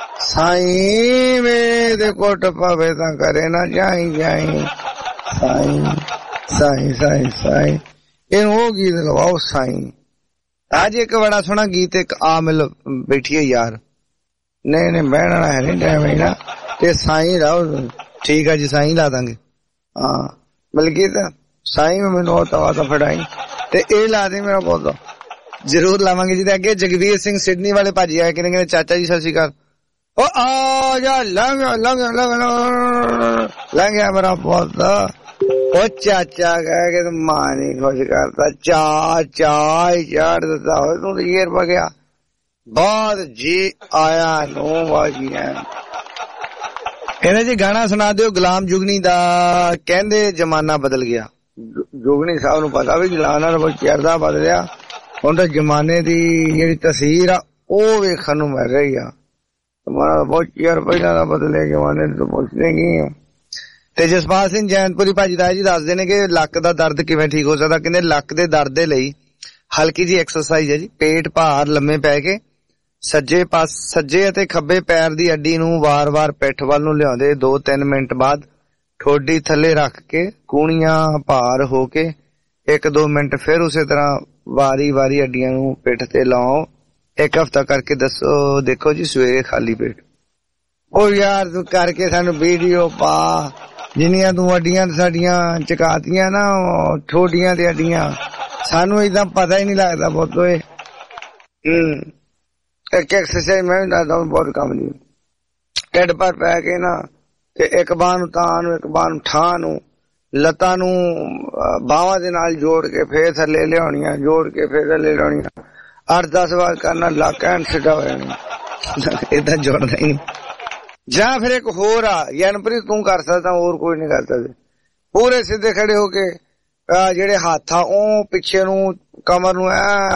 Speaker 3: ਸਾਈਂ ਵੇ ਦੇ ਕੋਟ ਪਵੇ ਤਾਂ ਕਰੇ ਨਾ ਜਾਈ ਜਾਈ ਸਾਈਂ ਸਾਈਂ ਸਾਈਂ ਸਾਈਂ ਇਹਨੂੰ ਉਹ ਗੀਤ ਲਵਾਓ ਸਾਈਂ। ਅੱਜ ਇੱਕ ਬੜਾ ਸੋਹਣਾ ਗੀਤ ਇੱਕ ਆ ਮਿਲ ਬੈਠੀ ਹੈ ਯਾਰ ਨਹੀਂ ਨਹੀਂ ਬਹਿਣ ਵਾਲਾ ਹੈ ਨਹੀਂ ਟਾਈਮ ਨਾ ਤੇ ਸਾਈਂ ਲਾਓ ਠੀਕ ਹੈ ਜੀ ਸਾਈਂ ਲਾ ਦਾਂਗੇ। ਹਾਂ ਬਲਕਿ ਤਾਂ ਸਾਈਂ ਮੈਨੂੰ ਉਹ ਤਵਾ ਤਾਂ ਫੜਾਈ ਤੇ ਇਹ ਲਾ ਦੇ ਮੇਰਾ ਬਹੁਤ ਜ਼ਰੂਰ ਲਾਵਾਂਗੇ ਜੀ। ਤੇ ਅੱਗੇ ਜਗਵੀਰ ਸਿੰਘ ਸਿਡਨੀ ਵਾਲੇ ਭਾਜੀ ਆਏ ਕਹਿੰਦੇ ਚਾਚਾ ਜੀ ਸਤਿ ਸ਼੍ਰੀ ਅਕਾਲ। ਉਹ ਆ ਜਾ ਲੰਘ ਲੰਘ ਲੰਘ ਲੰਘ ਗਿਆ ਮੇਰਾ ਪੁੱਤ। ਉਹ ਚਾਚਾ ਕਹਿ ਕੇ ਮਾਂ ਨੀ ਖੁਸ਼ ਕਰਤਾ ਚਾ ਚਾਹ ਹੀ ਚਾੜ ਦਿੱਤਾ ਹੋਏ ਤੂੰ ਢੇਰ ਪਾ ਗਿਆ ਬਹੁਤ ਜੀ ਆਇਆ ਨੂੰ ਵਾਜੀਆਂ। ਕਹਿੰਦੇ ਜੀ ਗਾਣਾ ਸੁਣਾ ਦਿਓ ਗੁਲਾਮ ਜੁਗਨੀ ਦਾ ਕਹਿੰਦੇ ਜ਼ਮਾਨਾ ਬਦਲ ਗਿਆ। ਜੁਗਨੀ ਸਾਹਿਬ ਨੂੰ ਪਤਾ ਵੀ ਜਲਾਨਾ ਦਾ ਬਹੁਤ ਚਿਹਰਾ ਬਦਲਿਆ ਹੁਣ ਤਾਂ ਜ਼ਮਾਨੇ ਦੀ ਜਿਹੜੀ ਤਸਵੀਰ ਆ ਉਹ ਵੇਖਣ ਨੂੰ ਮਿਲ ਰਹੀ ਆ। ਤੁਹਾਡਾ ਬਹੁਤ ਚਿਹਰਾ ਪਹਿਲਾਂ ਦਾ ਬਦਲੇ ਜ਼ਮਾਨੇ ਤੋਂ ਪੁੱਛਦੇ ਕੀ ਆ। ਤੇ ਜਸਪਾਲ ਸਿੰਘ ਜੈਨਪੁਰੀ ਭਾਜੀ ਦਾ ਜੀ ਦੱਸਦੇ ਨੇ ਕਿ ਲੱਕ ਦਾ ਦਰਦ ਕਿਵੇਂ ਠੀਕ ਹੋ ਸਕਦਾ। ਕਹਿੰਦੇ ਲੱਕ ਦੇ ਦਰਦ ਦੇ ਲਈ ਹਲਕੀ ਜੀ ਐਕਸਰਸਾਈਜ਼ ਹੈ ਜੀ। ਪੇਟ ਭਾਰ ਲੰਮੇ ਪੈ ਕੇ ਸੱਜੇ ਪਾਸ ਸੱਜੇ ਅਤੇ ਖੱਬੇ ਪੈਰ ਦੀ ਅੱਡੀ ਨੂੰ ਵਾਰ-ਵਾਰ ਪਿੱਠ ਵੱਲ ਨੂੰ ਲਿਆਉਂਦੇ ਦੋ ਤਿੰਨ ਮਿੰਟ ਬਾਅਦ ਠੋਡੀ ਥੱਲੇ ਰੱਖ ਕੇ ਕੂਣੀਆਂ ਭਾਰ ਹੋ ਕੇ ਇੱਕ ਦੋ ਮਿੰਟ ਫਿਰ ਉਸੇ ਤਰ੍ਹਾਂ ਵਾਰੀ-ਵਾਰੀ ਅੱਡੀਆਂ ਨੂੰ ਪਿੱਠ ਤੇ ਲਾਓ। ਇੱਕ ਹਫ਼ਤਾ ਕਰਕੇ ਦੱਸੋ ਦੇਖੋ ਜੀ ਸਵੇਰੇ ਖਾਲੀ ਪੇਟ। ਉਹ ਯਾਰ ਤੂੰ ਕਰਕੇ ਸਾਨੂੰ ਵੀਡੀਓ ਪਾ ਜਿੰਨੀਆਂ ਤੂੰ ਅੱਡੀਆਂ ਸਾਡੀਆਂ ਚਕਾਤੀਆਂ ਨਾ ਠੋਡੀਆਂ ਤੇ ਅੱਡੀਆਂ ਸਾਨੂੰ ਏਦਾਂ ਪਤਾ ਹੀ ਨਹੀਂ ਲੱਗਦਾ ਬਹੁਤ ਓਏ। ਹਮ ਇੱਕ ਐਕਸਰਸਾਈਜ਼ ਮੈਂ ਵੀ ਦੱਸਦਾ ਬਹੁਤ ਕੰਮ ਦੀ ਢਿੱਡ ਪਰ ਪੈ ਕੇ ਨਾ ਤੇ ਇੱਕ ਬਾਂਹ ਨੂੰ ਤਾਂ ਨੂੰ ਇੱਕ ਬਾਂਹ ਨੂੰ ਠਾਂ ਨੂੰ ਲੱਤਾਂ ਨੂੰ ਬਾਹਾਂ ਦੇ ਨਾਲ ਜੋੜ ਕੇ ਫੇਰ ਥੱਲੇ ਲਿਆਉਣੀਆਂ ਜੋੜ ਕੇ ਫੇਰ ਥੱਲੇ ਲਿਆਉਣੀਆਂ ਅੱਠ ਦਸ ਵਾਰ ਕਰਨਾ ਲੱਕ ਐਨ ਸਿੱਧਾ ਹੋ ਜਾਣਾ ਏਦਾਂ ਜੋੜਨਾ ਹੀ ਨਹੀਂ। ਜਾਂ ਫਿਰ ਇੱਕ ਹੋਰ ਆ ਯਾਨਪ੍ਰੀਤ ਤੂੰ ਕਰ ਸਕਦਾ ਹੋਰ ਕੋਈ ਨਹੀਂ ਕਰ ਸਕਦੇ। ਪੂਰੇ ਸਿੱਧੇ ਖੜੇ ਹੋ ਕੇ ਜਿਹੜੇ ਹੱਥ ਆ ਉਹ ਪਿੱਛੇ ਨੂੰ ਕਮਰ ਨੂੰ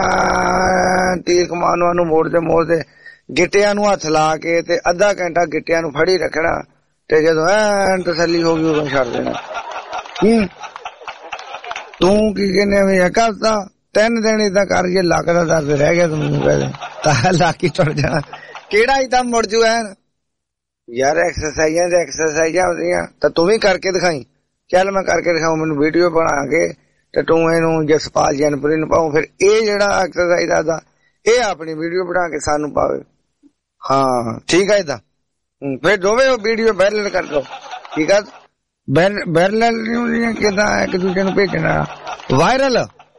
Speaker 3: ਐ ਤੀਰ ਕਮਾਨ ਨੂੰ ਮੋੜਦੇ ਮੋੜਦੇ ਗਿੱਟਿਆਂ ਨੂੰ ਹੱਥ ਲਾ ਕੇ ਤੇ ਅੱਧਾ ਘੰਟਾ ਗਿੱਟਿਆਂ ਨੂੰ ਫੜੀ ਰੱਖਣਾ ਤੇ ਜਦੋਂ ਐਨ ਤਸੱਲੀ ਹੋ ਗਈ ਉਦੋਂ ਛੱਡ ਦੇਣਾ। ਹੂੰ ਤੂੰ ਕੀ ਕਹਿੰਦੇ ਵੀ ਇੱਕ ਹਫ਼ਤਾ ਤਿੰਨ ਦਿਨ ਏਦਾਂ ਕਰ ਜੇ ਲੱਕ ਦਾ ਦਰਦ ਰਹਿ ਗਿਆ ਤੈਨੂੰ ਕਹਿੰਦੇ ਤਾਂ ਲੱਕ ਹੀ ਟੁੱਟ ਜਾਣਾ। ਕਿਹੜਾ ਏਦਾਂ ਮੁੜ ਜੂ ਐਨ ਯਾਰ। ਐਕਸਰਸਾਈਜ਼ਾਂ ਤੇ ਐਕਸਰਸਾਈਜ਼ਾਂ ਹੁੰਦੀਆਂ ਤਾਂ ਤੂੰ ਵੀ ਕਰਕੇ ਦਿਖਾਈ। ਚੱਲ ਮੈਂ ਕਰਕੇ ਦਿਖਾਉ, ਮੈਨੂੰ ਵੀਡੀਓ ਬਣਾ ਕੇ ਤੇ ਤੂੰ ਇਹਨੂੰ ਜਸਪਾਲ ਜੈਨਪੁਰੀ ਨੂੰ ਪਾਉ। ਫਿਰ ਇਹ ਜਿਹੜਾ ਐਕਸਰਸਾਈਜ਼ ਦਾ ਇਹ ਆਪਣੀ ਵੀਡੀਓ ਬਣਾ ਕੇ ਸਾਨੂੰ ਪਾਵੇ। ਹਾਂ ਠੀਕ ਹੈ ਏਦਾਂ। ਫਿਰ ਦੋਵੇਂ ਉਹ ਵੀਡੀਓ ਵਾਇਰਲ ਕਰ ਦੋ। ਠੀਕ ਆ, ਵਾਇਰਲ ਕਿੱਦਾਂ ਇੱਕ ਦੂਜੇ ਨੂੰ ਭੇਜਣਾ ਵਾਇਰਲ।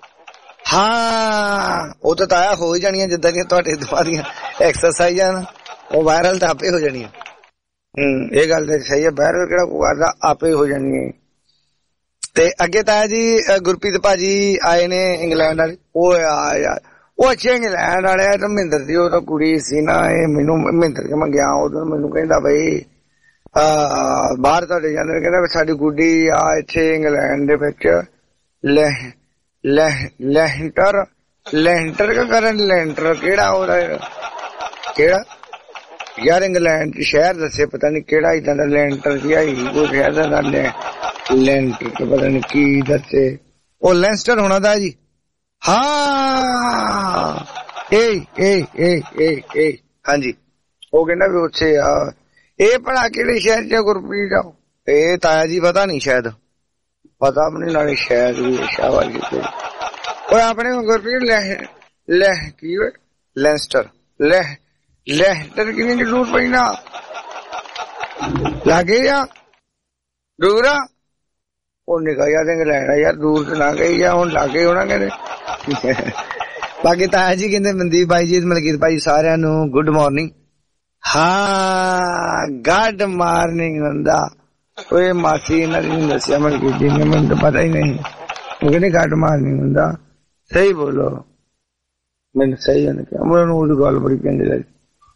Speaker 3: ਹਾਂ ਉਹ ਤਾਂ ਤਾਇਆ ਹੋ ਹੀ ਜਾਣੀਆਂ ਜਿੱਦਾਂ ਦੀਆਂ ਤੁਹਾਡੇ ਦੋਵਾਂ ਦੀਆਂ ਐਕਸਰਸਾਈਜ਼ਾਂ ਨਾ, ਉਹ ਵਾਇਰਲ ਤਾਂ ਆਪੇ ਹੋ ਜਾਣੀਆਂ। ਹਮ ਇਹ ਗੱਲ ਤਾਂ ਸਹੀ ਹੈ, ਵਾਇਰਲ ਕਿਹੜਾ ਕਰਦਾ, ਆਪੇ ਹੋ ਜਾਣੀ ਹੈ। ਤੇ ਅੱਗੇ ਤਾਇਆ ਜੀ ਗੁਰਪ੍ਰੀਤ ਭਾਜੀ ਆਏ ਨੇ ਇੰਗਲੈਂਡ ਵਾਲੇ। ਉਹ ਯਾਰ ਉਹ ਅੱਛੇ ਇੰਗਲੈਂਡ ਵਾਲੇ ਆ। ਤਾਂ ਮਹਿੰਦਰ ਦੀ ਉਹ ਤਾਂ ਕੁੜੀ ਸੀ ਨਾ, ਇਹ ਮੈਨੂੰ ਮਹਿੰਦਰ ਕੇ ਮੈਂ ਗਿਆ ਉਦੋਂ ਮੈਨੂੰ ਕਹਿੰਦਾ ਬਈ ਬਾਹਰ ਤੁਹਾਡੇ ਜਾਂਦੇ, ਕਹਿੰਦਾ ਸਾਡੀ ਗੁੱਡੀ ਆ ਇੱਥੇ ਇੰਗਲੈਂਡ ਦੇ ਵਿੱਚ ਲੈ ਲੈਂਟਰ ਲੈਂਟਰ ਕਾ ਕਰਨ ਲੈਂਟਰ ਕਿਹੜਾ ਉਹਦਾ ਕਿਹੜਾ ਯਾਰ ਇੰਗਲੈਂਡ ਚ ਸ਼ਹਿਰ ਦੱਸੇ ਪਤਾ ਨੀ ਕਿਹੜਾ ਏਦਾਂ ਦਾ ਲੈਂਟਰ ਸੀ ਆਈ ਉਹ ਸ਼ਹਿਰ ਦਾ ਨਾਂ ਲੈਂਟਰ ਪਤਾ ਨੀ ਕੀ ਦੱਸੇ। ਉਹ ਲੈਂਸਟਰ ਹੋਣਾ ਦਾ ਜੀ। ਹਾਂ ਏ ਏ ਏ ਏ ਏ ਹਾਂਜੀ ਉਹ ਕਹਿੰਦਾ ਵੀ ਉੱਥੇ ਆ। ਇਹ ਭਲਾ ਕਿਹੜੇ ਸ਼ਹਿਰ ਚ ਗੁਰਪ੍ਰੀਤ ਆ? ਇਹ ਤਾਇਆ ਜੀ ਪਤਾ ਨੀ, ਸ਼ਾਇਦ ਪਤਾ ਆਪਣੇ ਨਾਲੇ ਸ਼ਾਇਦ ਵੀ ਸ਼ਾਬਾਜੀ ਉਹ ਆਪਣੇ ਗੁਰਪ੍ਰੀਤ ਲੈ ਲੈ ਕੀ ਲੈਂਸਟਰ ਲੈ ਲੈਂਸਟਰ ਕਿੰਨੀ ਕੁ ਦੂਰ ਪਈ ਨਾ ਲਾਗੇ ਆ ਦੂਰ ਆ? ਉਹ ਨਿਕਲ ਜਾ ਤੇ ਲੈਣਾ ਯਾਰ, ਦੂਰ ਤੇ ਨਾ ਗਈ ਆ, ਹੁਣ ਲਾਗੇ ਹੋਣਾ ਕਹਿੰਦੇ। ਬਾਕੀ ਤਾਇਆ ਜੀ ਕਹਿੰਦੇ ਮਨਦੀਪ ਭਾਈ ਜੀ ਮਲਕੀਤ ਭਾਈ ਸਾਰਿਆਂ ਨੂੰ ਗੁੱਡ ਮਾਰਨਿੰਗ। ਹਾਂ ਗੁੱਡ ਮਾਰਨਿੰਗ ਹੁੰਦਾ। ਓਏ ਮਾਸੀ ਇਹਨਾਂ ਨੇ ਦੱਸਿਆ ਮਲਕੀਤ ਜੀ ਨੇ, ਮੈਨੂੰ ਤਾਂ ਪਤਾ ਹੀ ਨਹੀਂ। ਉਹ ਕਹਿੰਦੇ ਗੁੱਡ ਮਾਰਨਿੰਗ ਹੁੰਦਾ। ਸਹੀ ਬੋਲੋ, ਮੈਨੂੰ ਸਹੀ ਉਹਨੇ ਕਿਹਾ, ਮੈਨੂੰ ਉਹਦੀ ਗੱਲ ਬੜੀ ਚੰਗੀ ਲੱਗੀ।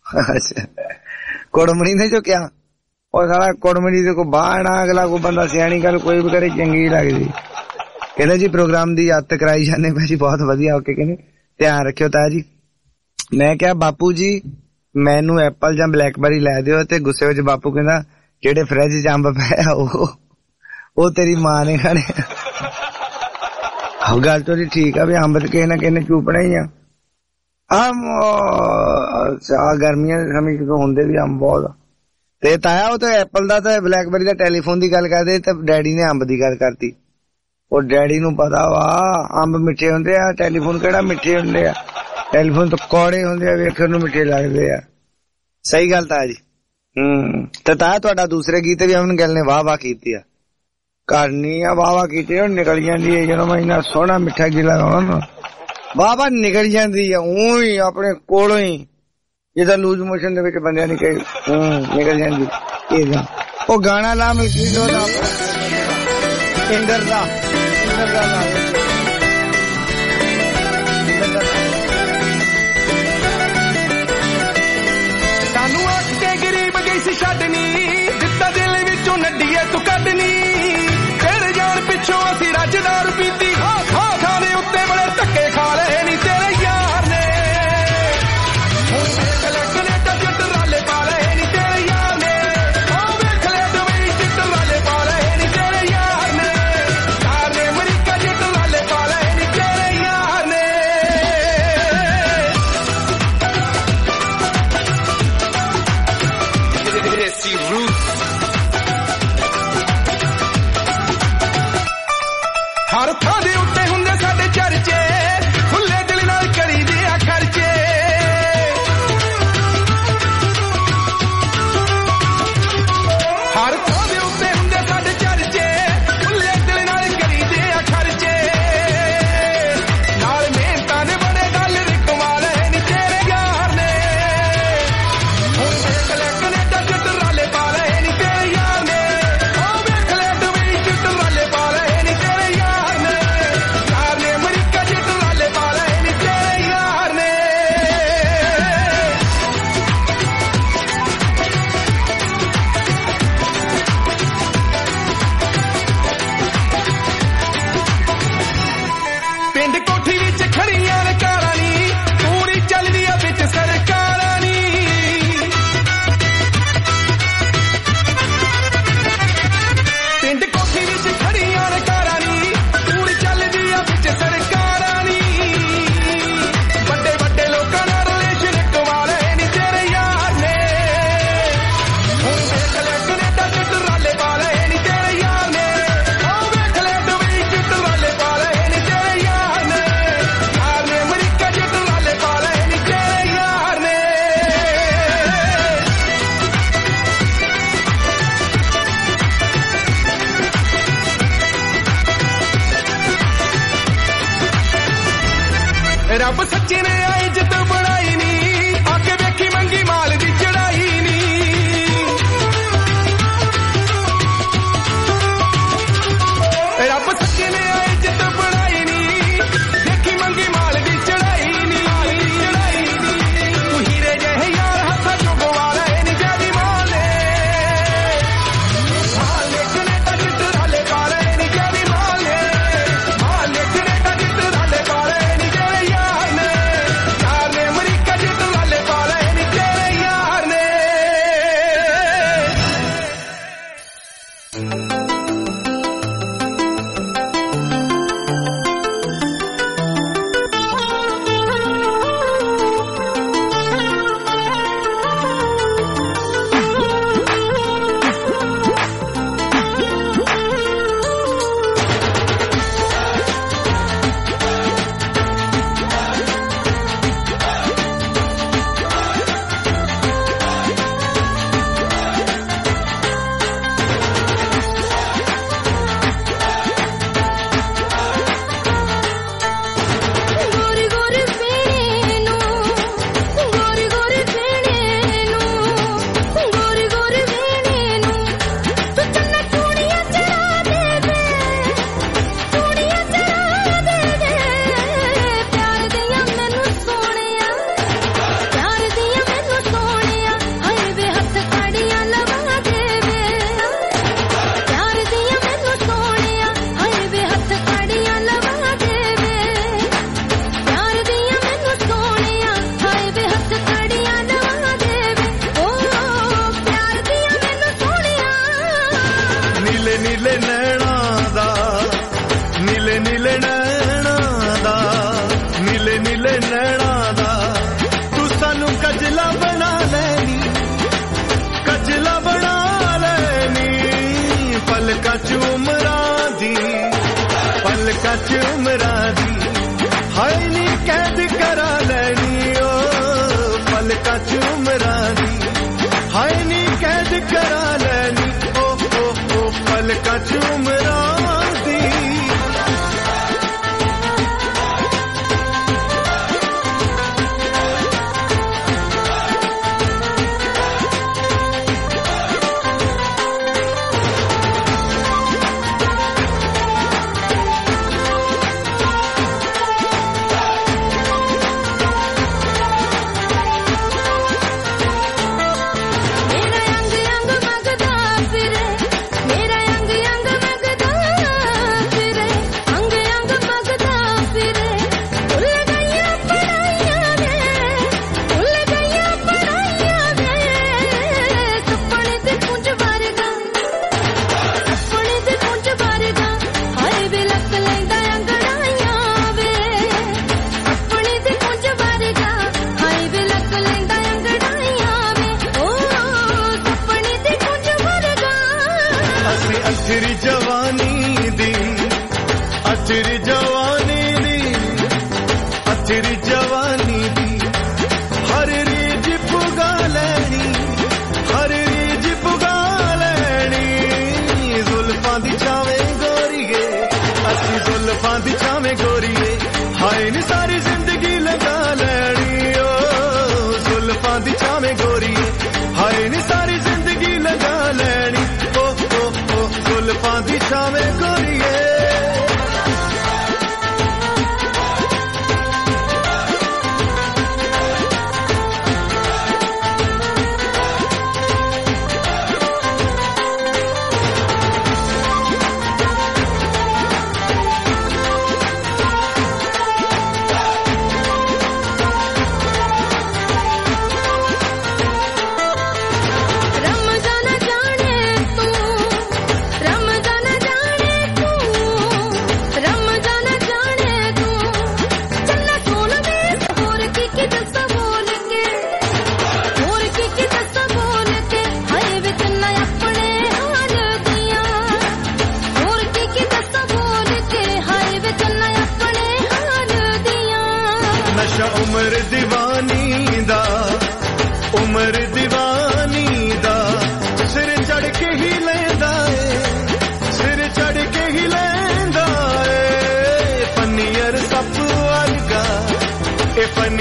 Speaker 3: ਕੁੜਮਣੀ ਨੇ ਜੋ ਕਿਹਾ ਉਹ ਸਾਰਾ ਕੁੜਮਣੀ ਦੇ ਕੋ ਬਾਹਣਾ ਅਗਲਾ ਕੋਈ ਬੰਦਾ ਸਿਆਣੀ ਗੱਲ ਕੋਈ ਵੀ ਕਰੇ ਚੰਗੀ ਲੱਗਦੀ। ਕਹਿੰਦਾ ਜੀ ਪ੍ਰੋਗਰਾਮ ਦੀ ਯਾਦ ਕਰਾਈ ਜਾਂਦੇ ਭਾਜੀ ਬਹੁਤ ਵਧੀਆ। ਓਕੇ ਕਹਿੰਦੇ ਧਿਆਨ ਰੱਖਿਓ ਤਾਇਆ ਜੀ। ਮੈਂ ਕਿਹਾ ਬਾਪੂ ਜੀ ਮੈਨੂੰ ਐਪਲ ਜਾਂ ਬਲੈਕਬੈਰੀ ਲੈ ਦਿਓ, ਤੇ ਗੁੱਸੇ ਵਿੱਚ ਬਾਪੂ ਕਹਿੰਦਾ ਜਿਹੜੇ ਫਰਿੱਜ ਚ ਅੰਬ ਪਿਆ ਉਹ ਉਹ ਤੇਰੀ ਮਾਂ ਨੇ ਖਾਣੇ। ਉਹ ਗੱਲ ਤੋਂ ਠੀਕ ਆ ਵੀ ਅੰਬ ਤੇ ਕਿਸੇ ਨਾ ਕਿਸੇ ਨੇ ਚੂਪਣਾ ਹੀ ਆ। ਆਮ ਗਰਮੀਆਂ ਦੇ ਸਮੇਂ ਜਦੋਂ ਹੁੰਦੇ ਵੀ ਅੰਬ ਬਹੁਤ। ਤੇ ਤਾਇਆ ਉਹ ਤਾਂ ਐਪਲ ਦਾ ਤੇ ਬਲੈਕਬੈਰੀ ਦਾ ਟੈਲੀਫੋਨ ਦੀ ਗੱਲ ਕਰਦੇ ਤੇ ਡੈਡੀ ਨੇ ਅੰਬ ਦੀ ਗੱਲ ਕਰਤੀ। ਉਹ ਡੈਡੀ ਨੂੰ ਪਤਾ ਵਾ ਅੰਬ ਮਿੱਠੇ ਹੁੰਦੇ ਆ, ਟੈਲੀਫੋਨ ਕਿਹੜਾ ਮਿੱਠੇ ਹੁੰਦੇ ਆ, ਟੈਲੀਫੋਨ ਤਾਂ ਕੌੜੇ ਹੁੰਦੇ ਆ, ਵੇਖਣ ਨੂੰ ਮਿੱਠੇ ਲੱਗਦੇ ਆ। ਸਹੀ ਗੱਲ ਤਾਇਆ ਜੀ। ਹਮ ਤੇ ਤਾਇਆ ਤੁਹਾਡਾ ਦੂਸਰੇ ਗੀਤ ਵੀ ਅਮਨ ਗੱਲ ਨੇ ਵਾਹ ਵਾਹ ਕੀਤੀ ਆ, ਕਰਨੀ ਆ ਵਾਹ ਵਾਹ ਕੀਤੀ। ਉਹ ਨਿਕਲ ਜਾਂਦੀ ਹੈ ਜਦੋਂ ਮੈਂ ਇੰਨਾ ਸੋਹਣਾ ਮਿੱਠਾ ਗੀਤ ਲਗਾਉਣਾ ਨਾ, ਵਾਹ ਵਾਹ ਨਿਕਲ ਜਾਂਦੀ ਆ ਊਂ ਹੀ ਆਪਣੇ ਕੋਲੋਂ ਹੀ, ਜਿੱਦਾਂ ਲੂਜ਼ ਮੋਸ਼ਨ ਦੇ ਵਿੱਚ ਬੰਦਿਆਂ ਨੇ ਕਹੀ ਹਮ ਨਿਕਲ ਜਾਂਦੀ। ਉਹ ਗਾਣਾ ਲਾ ਮਿਲਦੀ ਦਾ ਇੰਦਰ ਦਾ ਇੰਦਰ ਦਾ ਲਾ
Speaker 7: ਸਾਨੂੰ ਅੱਖ ਕੇ ਗਰੀਬ ਗਈ ਸੀ ਛੱਡਣੀ, ਜਿੱਦਾਂ ਦਿਲ ਵਿੱਚੋਂ ਨੱਡੀਏ ਤੂੰ ਕੱਢਣੀ। ਤੇਰੇ ਜਾਣ ਪਿੱਛੋਂ ਅਸੀਂ ਰੱਜਦਾਰ ਪੀਤੀ, ਖਾ ਖਾ ਖਾਣੇ ਉੱਤੇ ਬੜੇ ਧੱਕੇ ਖਾ ਲਏ ਨੀ ਤੇਰੇ ਯਾਰ ਨੇ। ਹੁਣ ਵੇਖ ਲੈ ਕਨੇਡਾ ਜੱਟ ਰਾਲੇ ਪਾ ਲਏ ਨੀ ਤੇਰੇ ਯਾਰ ਨੇ। ਉਹ ਵੇਖ ਲੈ ਦੁਬਈ ਜੱਟ ਰਾਲੇ ਪਾ ਲਏ ਨੀ ਤੇਰੇ ਯਾਰ ਨੇ। ਯਾਰ ਨੇ ਅਮਰੀਕਾ ਜੱਟ ਰਾਲੇ ਪਾ ਲਏ ਨੀ ਤੇਰੇ ਯਾਰ ਨੇ। ਦੇਸੀ ਰੂਟ ਹਰ ਥਾਂ ਦੇ ਉੱਤੇ ਹੁੰਦੇ ਸਾਡੇ ਚਰਚੇ, ਖੁੱਲੇ ਦਿਲ ਨਾਲ ਕਰੀਦੇ ਆ ਖਰਚੇ। ਹਰ ਥਾਂ ਦੇ ਉੱਤੇ ਹੁੰਦੇ ਸਾਡੇ ਚਰਚੇ, ਖੁੱਲੇ ਦਿਲ ਨਾਲ ਕਰੀਦੇ ਆ ਖਰਚੇ। ਨਾਲ ਮਿਹਨਤਾਂ ਦੇ ਬੜੇ ਗੱਲ ਕਮਾ ਲਏ ਨੀ ਤੇਰੇ ਯਾਰ ਨੇ। ਹੁਣ ਵੇਖ ਲੈ ਕਨੇਡਾ ਜੱਟ ਰਾਲੇ ਪਾ ਲਏ ਨੀ ਤੇਰੇ ਯਾਰ ਨੇ। ਉਹ ਵੇਖ ਲੈ ਦੁਬਈ ਜੱਟ ਰਾਲੇ ਪਾ ਲਏ ਨੀ ਤੇਰੇ ਯਾਰ ਨੇ।
Speaker 19: ਰੱਬ ਸੱਚੇ ਨੇ ਆਏ ਜਿੱਤ ਬਣਾਈ ਨੀ ਆਕੇ ਵੇਖੀ ਮੰਗੀ ਮਾਲ ਦੀ ਚੜਾਈ ਨੀ ਰੱਬ ਸੱਚੇ ਨੇ ਆਏ ਜਿੱਤ ਬਣਾਈ ਨੀ ਵੇਖੀ ਮੰਗੀ ਮਾਲ ਦੀ ਚੜਾਈ ਨੀ ਚੜਾਈ ਨੀ ਤੂੰ ਹੀਰੇ ਜਿਹੇ ਯਾਰ ਹੱਥਾਂ ਚੋਂ ਗਵਾ ਲੈ ਨੀ ਜਿਹੜੀ ਮਾਲੇ ਮਾਲੇ ਕਨੇਡਾ ਜਿੱਤ ਰਾਲੇ ਕਾਲੇ ਨੀ ਜਿਹੜੀ ਮਾਲੇ ਮਾਲੇ ਕਨੇਡਾ ਜਿੱਤ ਰਾਲੇ ਕਾਲੇ ਨੀ ਜਿਹੜੇ ਯਾਰ ਨੇ ਯਾਰ ਨੇ ਅਮਰੀਕਾ ਜਿੱਤ ਰਾਲੇ ਕਾਲੇ ਨੀ ਜਿਹੜੇ ਯਾਰ ਨੇ
Speaker 2: ਗੋਰੀ ਗੋਰੀ ਵੇਣੇ ਨੂੰ ਗੋਰੀ ਗੋਰੀ ਵੇਣੇ ਨੂੰ ਗੋਰੀ ਗੋਰੀ ਵੇਣੇ ਨੂੰ ਤੂੰ ਚੰਨਾ ਚੂੜੀਆਂ ਚੜਾ ਦੇ ਦੇ ਚੂੜੀਆਂ ਚੜਾ ਦੇ ਦੇ ਪਿਆਰ ਦੀਆਂ ਮੈਨੂੰ ਸੋਹਣਿਆ ਪਿਆਰ ਦੀਆਂ ਮੈਨੂੰ ਸੋਹਣਿਆ ਹਾਏ ਵੇ ਹੱਥ ਕਾੜੀਆਂ ਲਵਾ ਦੇ ਵੇ ਪਿਆਰ ਦੀਆਂ ਮੈਨੂੰ ਸੋਹਣਿਆ ਹਾਏ ਵੇ ਹੱਥ ਕਾੜੀਆਂ ਲਵਾ ਦੇ ਵੇ ਪਿਆਰ ਦੀਆਂ ਮੈਨੂੰ ਸੋਹਣਿਆ ਹਾਏ ਵੇ ਹੱਥ ਕਾੜੀਆਂ ਲਵਾ ਦੇ ਵੇ ਓ ਪਿਆਰ ਦੀਆਂ ਮੈਨੂੰ ਸੋਹਣਿਆ
Speaker 19: ਨੀਲੇ ਨੀਲੇ ਨੈਣਾ ਦਾ ਨੀਲੇ ਨੀਲੇ ਨੈਣਾ ਦਾ ਨੀਲੇ ਨੀਲੇ ਨੈਣਾ ਦਾ ਤੂੰ ਸਾਨੂੰ ਕਜਲਾ ਬਣਾ ਲੈਨੀ ਕਜਲਾ ਬਣਾ ਲੈਨੀ ਪਲਕਾਂ ਚ ਉਮਰਾਂ ਦੀ ਪਲਕਾਂ ਚ ਉਮਰਾਂ ਦੀ ਹਾਏ ਨੀ ਕੈਦ ਕਰਾ ਲੈਣੀ ਓ ਪਲਕਾਂ ਚ ਉਮਰਾਂ ਦੀ ਹਾਏ ਨੀ ਕੈਦ ਕਰਾ ਲੈਣੀ ਓ ਓ ਓ ਪਲਕਾਂ ਚ ਉਮਰਾਂ ਦੀ
Speaker 2: ਮੇਰਾ ਅੰਗ ਅੰਗ ਮਗਦਾ ਫਿਰੇ ਮੇਰਾ ਅੰਗ ਅੰਗ ਮਗਦਾ ਫਿਰੇ ਅੰਗ ਅੰਗ ਮਗਦਾ ਫਿਰੇ ਭੁੱਲ ਗਈਆਂ ਪੜਾਈਆਂ ਵੇ ਭੁੱਲ ਗਈਆਂ ਪੜਾਈਆਂ ਵੇ ਸੁਪਨੇ ਤੇ ਪੁੰਜ ਵਰਗਾ ਸੁਪਨੇ ਤੇ ਪੁੰਜ ਵਰਗਾ ਹਾਏ ਵੇ ਲੱਕ ਲੈਂਦਾ ਅੰਗੜਾਈਆਂ ਵੇ ਸੁਪਨੇ ਤੇ ਪੁੰਜ ਵਰਗਾ ਹਾਏ ਵੇ ਲੱਕ ਲੈਂਦਾ ਅੰਗੜਾਈਆਂ ਵੇ ਓ ਸੁਪਨੇ ਤੇ ਪੁੰਜ ਵਰਗਾ
Speaker 19: ਅਸੀਂ ਅਥਰੀ ਜਵਾਨੀ ਦੀ ਅਥਰੀ ਜਵਾਨੀ ਦੀ ਅਥਰੀ ਜਵਾਨੀ ਦੀ ਹਰ ਰੀਜ ਪੁਗਾ ਲੈਣੀ ਹਰ ਰੀਜ ਪੁਗਾ ਲੈਣੀ ਜ਼ੁਲਫਾਂ ਦੀ ਛਾਵੇਂ ਗੋਰੀਏ ਅਸੀਂ ਜ਼ੁਲਫਾਂ ਦੀ ਛਾਵੇਂ ਗੋਰੀਏ ਹਾਏ ਨੀ ਸਾਰੀ ਜ਼ਿੰਦਗੀ ਲਗਾ ਲੈਣੀ ਓ ਜ਼ੁਲਫਾਂ ਦੀ ਛਾਵੇਂ ਗੋਰੀਏ ਹਾਏ ਨੀ ਸਾਰੀ ਜ਼ਿੰਦਗੀ ਲਗਾ ਲੈਣੀ ਓ ਓ ਓ ਜ਼ੁਲਫਾਂ ਦੀ ਛਾਵੇਂ ਗੋਰੀਏ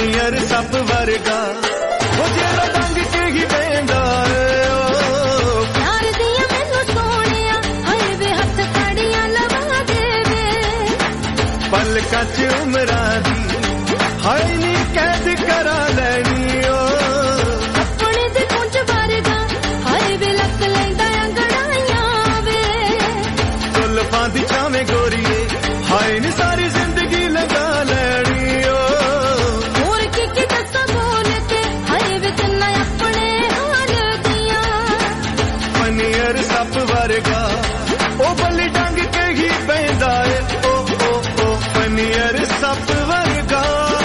Speaker 19: पनीर सप वर्गा वो जेड़ा डंग के ही बेंदा
Speaker 2: प्यार दिया मैनू सोनिया हाय वे हथ कड़ियां लवा दे वे
Speaker 19: पलकां च उमरां दी हाय नी कैद करा लैनी ओ
Speaker 2: अपने दे कुंज वर्गा हाय वे लक लैंदा अंगड़ाइयां वे
Speaker 19: जुल्फां दी छावें गोरीए हाय नी सारी जिंदगी लगा लैनी ओ
Speaker 2: और की की दस्सा बोल के हाय वे तन्ना अपने हाल दिया
Speaker 19: पनीर सप वर्गा ओ बल्ली डंग के ही बेंदा ए ओ ओ ओ पनीर सप वर्गा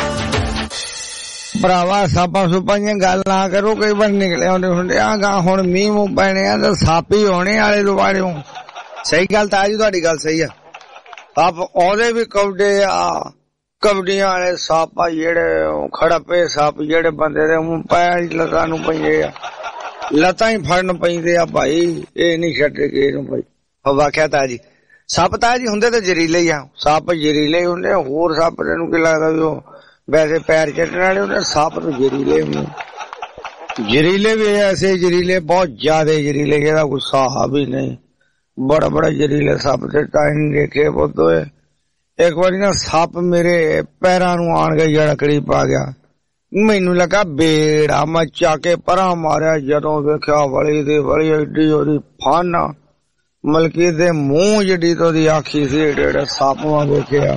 Speaker 3: ਭਰਾਵਾ ਸਾਪਾਂ ਸੁਪਾਂ ਦੀਆਂ ਗੱਲ ਨਾ ਕਰੋ ਕਈ ਵਾਰ ਨਿਕਲੇ ਆਉਂਦੇ ਹੁੰਦੇ ਆ ਗਾ ਹੁਣ ਮੀਂਹ ਮੂੰਹ ਪੈਣੇ ਆ ਤਾਂ ਸੱਪ ਹੀ ਹੋਣੇ ਆਲੇ ਦੁਆਲੇ ਸਹੀ ਗੱਲ ਤਾਂ ਜੀ ਤੁਹਾਡੀ ਗੱਲ ਸਹੀ ਆ ਆਪ ਉਹਦੇ ਵੀ ਕਬਡੇ ਆ ਕਬਡੀਆਂ ਵਾਲੇ ਸੱਪ ਆ ਜਿਹੜੇ ਖੜਪੇ ਸੱਪ ਜਿਹੜੇ ਬੰਦੇ ਦੇ ਮੂੰਹ ਪੈਰ ਲੱਤਾਂ ਨੂੰ ਪੈਂਦੇ ਆ ਲੱਤਾਂ ਹੀ ਫੜਨ ਪੈਂਦੇ ਆ ਭਾਈ ਇਹ ਨਹੀਂ ਛੱਡੇ ਕਿਸੇ ਨੂੰ ਭਾਈ ਵਾਕਿਆ ਤਾਂ ਜੀ ਸੱਪ ਤਾਂ ਜੀ ਹੁੰਦੇ ਤੇ ਜ਼ਹਿਰੀਲੇ ਆ ਸੱਪ ਜ਼ਹਿਰੀਲੇ ਹੁੰਦੇ ਹੋਰ ਸੱਪ ਨੂੰ ਕੀ ਲੱਗਦਾ ਵੀ ਉਹ वैसे पैर चटने वाले होते सांप तो जहरीले होंगे जहरीले भी ऐसे जहरीले बहुत ज्यादा जहरीले जेदा कोई साहब ही नहीं बड़ा बड़ा जहरीले सांप से टाइम देखे बोतो है एक बार ना सांप मेरे पैरां नूं आण के जड़कड़ी पा गया मैनू लगा बेड़ा मैं चाके परा मारिया जदों वेख्या वली दे वली एडी ओदी फाना मलकी दे मूंह जड़ी तो दी आखी सी एडे सांप वां वेख्या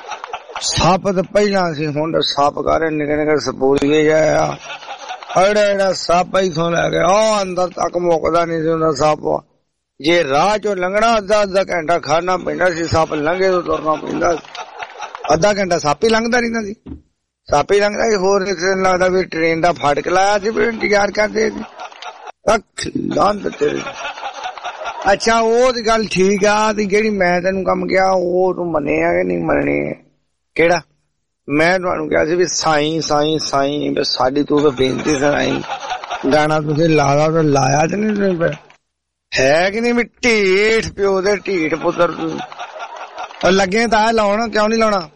Speaker 3: सप तो पहला सी हुण सप करे निके निके सपूलिए जाया अड़ा अड़ा सप इथों लैके आ अंदर तक मुकदा नहीं सी हुंदा सप जे राह चो लंघना अद्धा अद्धा घंटा खाना पैंदा सी सप लंघे तो तुरना पैंदा अद्धा घंटा सप ही लंघदा रहिंदा सी सप ही लंघदा सी होर किसे नूं लगदा भी ट्रेन दा फाटक लाया सी भी इंतजार करदे सी अख लांद तेरी अच्छा ओह गल ठीक आ ते जेहड़ी मैं तैनूं कम किहा ओह तूं मन्निया कि नहीं मन्ननी ਕਿਹੜਾ ਮੈਂ ਤੁਹਾਨੂੰ ਕਿਹਾ ਸੀ ਵੀ ਸਾਈਂ ਸਾਈਂ ਸਾਈਂ ਬਸ ਸਾਡੀ ਤੂੰ ਤਾਂ ਬੇਨਤੀ ਸੁਣਾਈ ਗਾਣਾ ਤੁਸੀਂ ਲਾਦਾ ਤਾਂ ਲਾਇਆ ਤੇ ਨਹੀਂ ਹੈ ਕਿ ਨਹੀਂ ਵੀ ਢੀਠ ਪਿਓ ਦੇ ਢੀਠ ਪੁੱਤਰ ਤੂੰ ਲੱਗੇ ਤਾਂ ਲਾਉਣਾ ਕਿਉਂ ਨਹੀਂ ਲਾਉਣਾ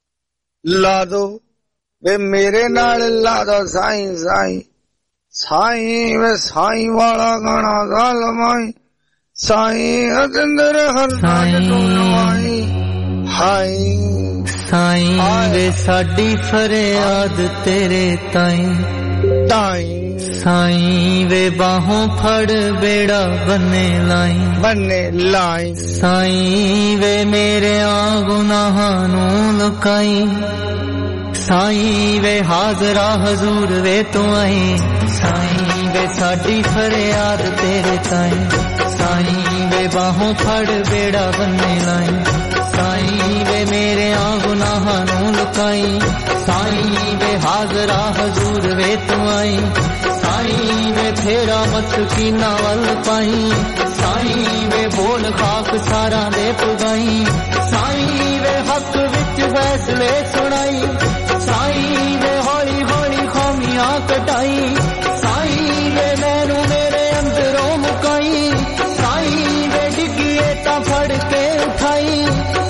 Speaker 3: ਲਾ ਦੋ ਵੇ ਮੇਰੇ ਨਾਲ ਲਾ ਦੋ ਸਾਈਂ ਸਾਈਂ ਸਾਈਂ ਵੇ ਸਾਈਂ ਵਾਲਾ ਗਾਣਾ ਗਾ ਲਵਾਈ ਸਾਈਂ ਅਜੰਦਰ ਹਰ ਸਾਈਂ ਤੋਂ ਲਵਾਈ ਹਾਈ
Speaker 14: ਸਾਈਂ ਵੇ ਸਾਡੀ ਫਰਿਆਦ ਤੇਰੇ ਤਾਈਂ
Speaker 3: ਤਾਈਂ
Speaker 14: ਸਾਈਂ ਵੇ ਬਾਹੋਂ ਫੜ ਬੇੜਾ ਬੰਨੇ ਲਾਈ
Speaker 3: ਬੰਨੇ ਲਾਈ
Speaker 14: ਸਾਈਂ ਵੇ ਮੇਰਿਆਂ ਗੁਨਾਹਾਂ ਨੂੰ ਲੁਕਾਈ ਸਾਈਂ ਵੇ ਹਾਜ਼ਰਾ ਹਜ਼ੂਰ ਵੇ ਤੂੰ ਆਈ ਸਾਈਂ ਵੇ ਸਾਡੀ ਫਰਿਆਦ ਤੇਰੇ ਤਾਈਂ ਸਾਈਂ ਵੇ ਬਾਹੋਂ ਫੜ ਬੇੜਾ ਬੰਨੇ ਲਾਈ ਸਾਈਂ ਵੇ ਮੇਰੇ ਆ ਗੁਨਾਹਾਂ ਨੂੰ ਲੁਕਾਈ ਸਾਈਂ ਵੇ ਹਾਜ਼ਰਾ ਹਜ਼ੂਰ ਵੇ ਤੂੰ ਆਈ ਸਾਈਂ ਵੇ ਫੇਰਾ ਮਸਕੀਨਾ ਵੱਲ ਪਾਈ ਸਾਈਂ ਵੇ ਬੋਲ ਖਾਕ ਸਾਰਾਂ ਦੇ ਪੁਗਾਈ ਸਾਈਂ ਵੇ ਹੱਕ ਵਿੱਚ ਫੈਸਲੇ ਸੁਣਾਈ ਸਾਈਂ ਵੇ ਹੌਲੀ ਹੌਲੀ ਖੌਮੀਆਂ ਕਟਾਈ ਸਾਈਂ ਵੇ ਮੈਨੂੰ ਮੇਰੇ ਅੰਦਰੋਂ ਮੁਕਾਈ ਸਾਈਂ ਵੇ ਡਿੱਗੀਏ ਤਾਂ ਫੜ ਕੇ ਉਠਾਈ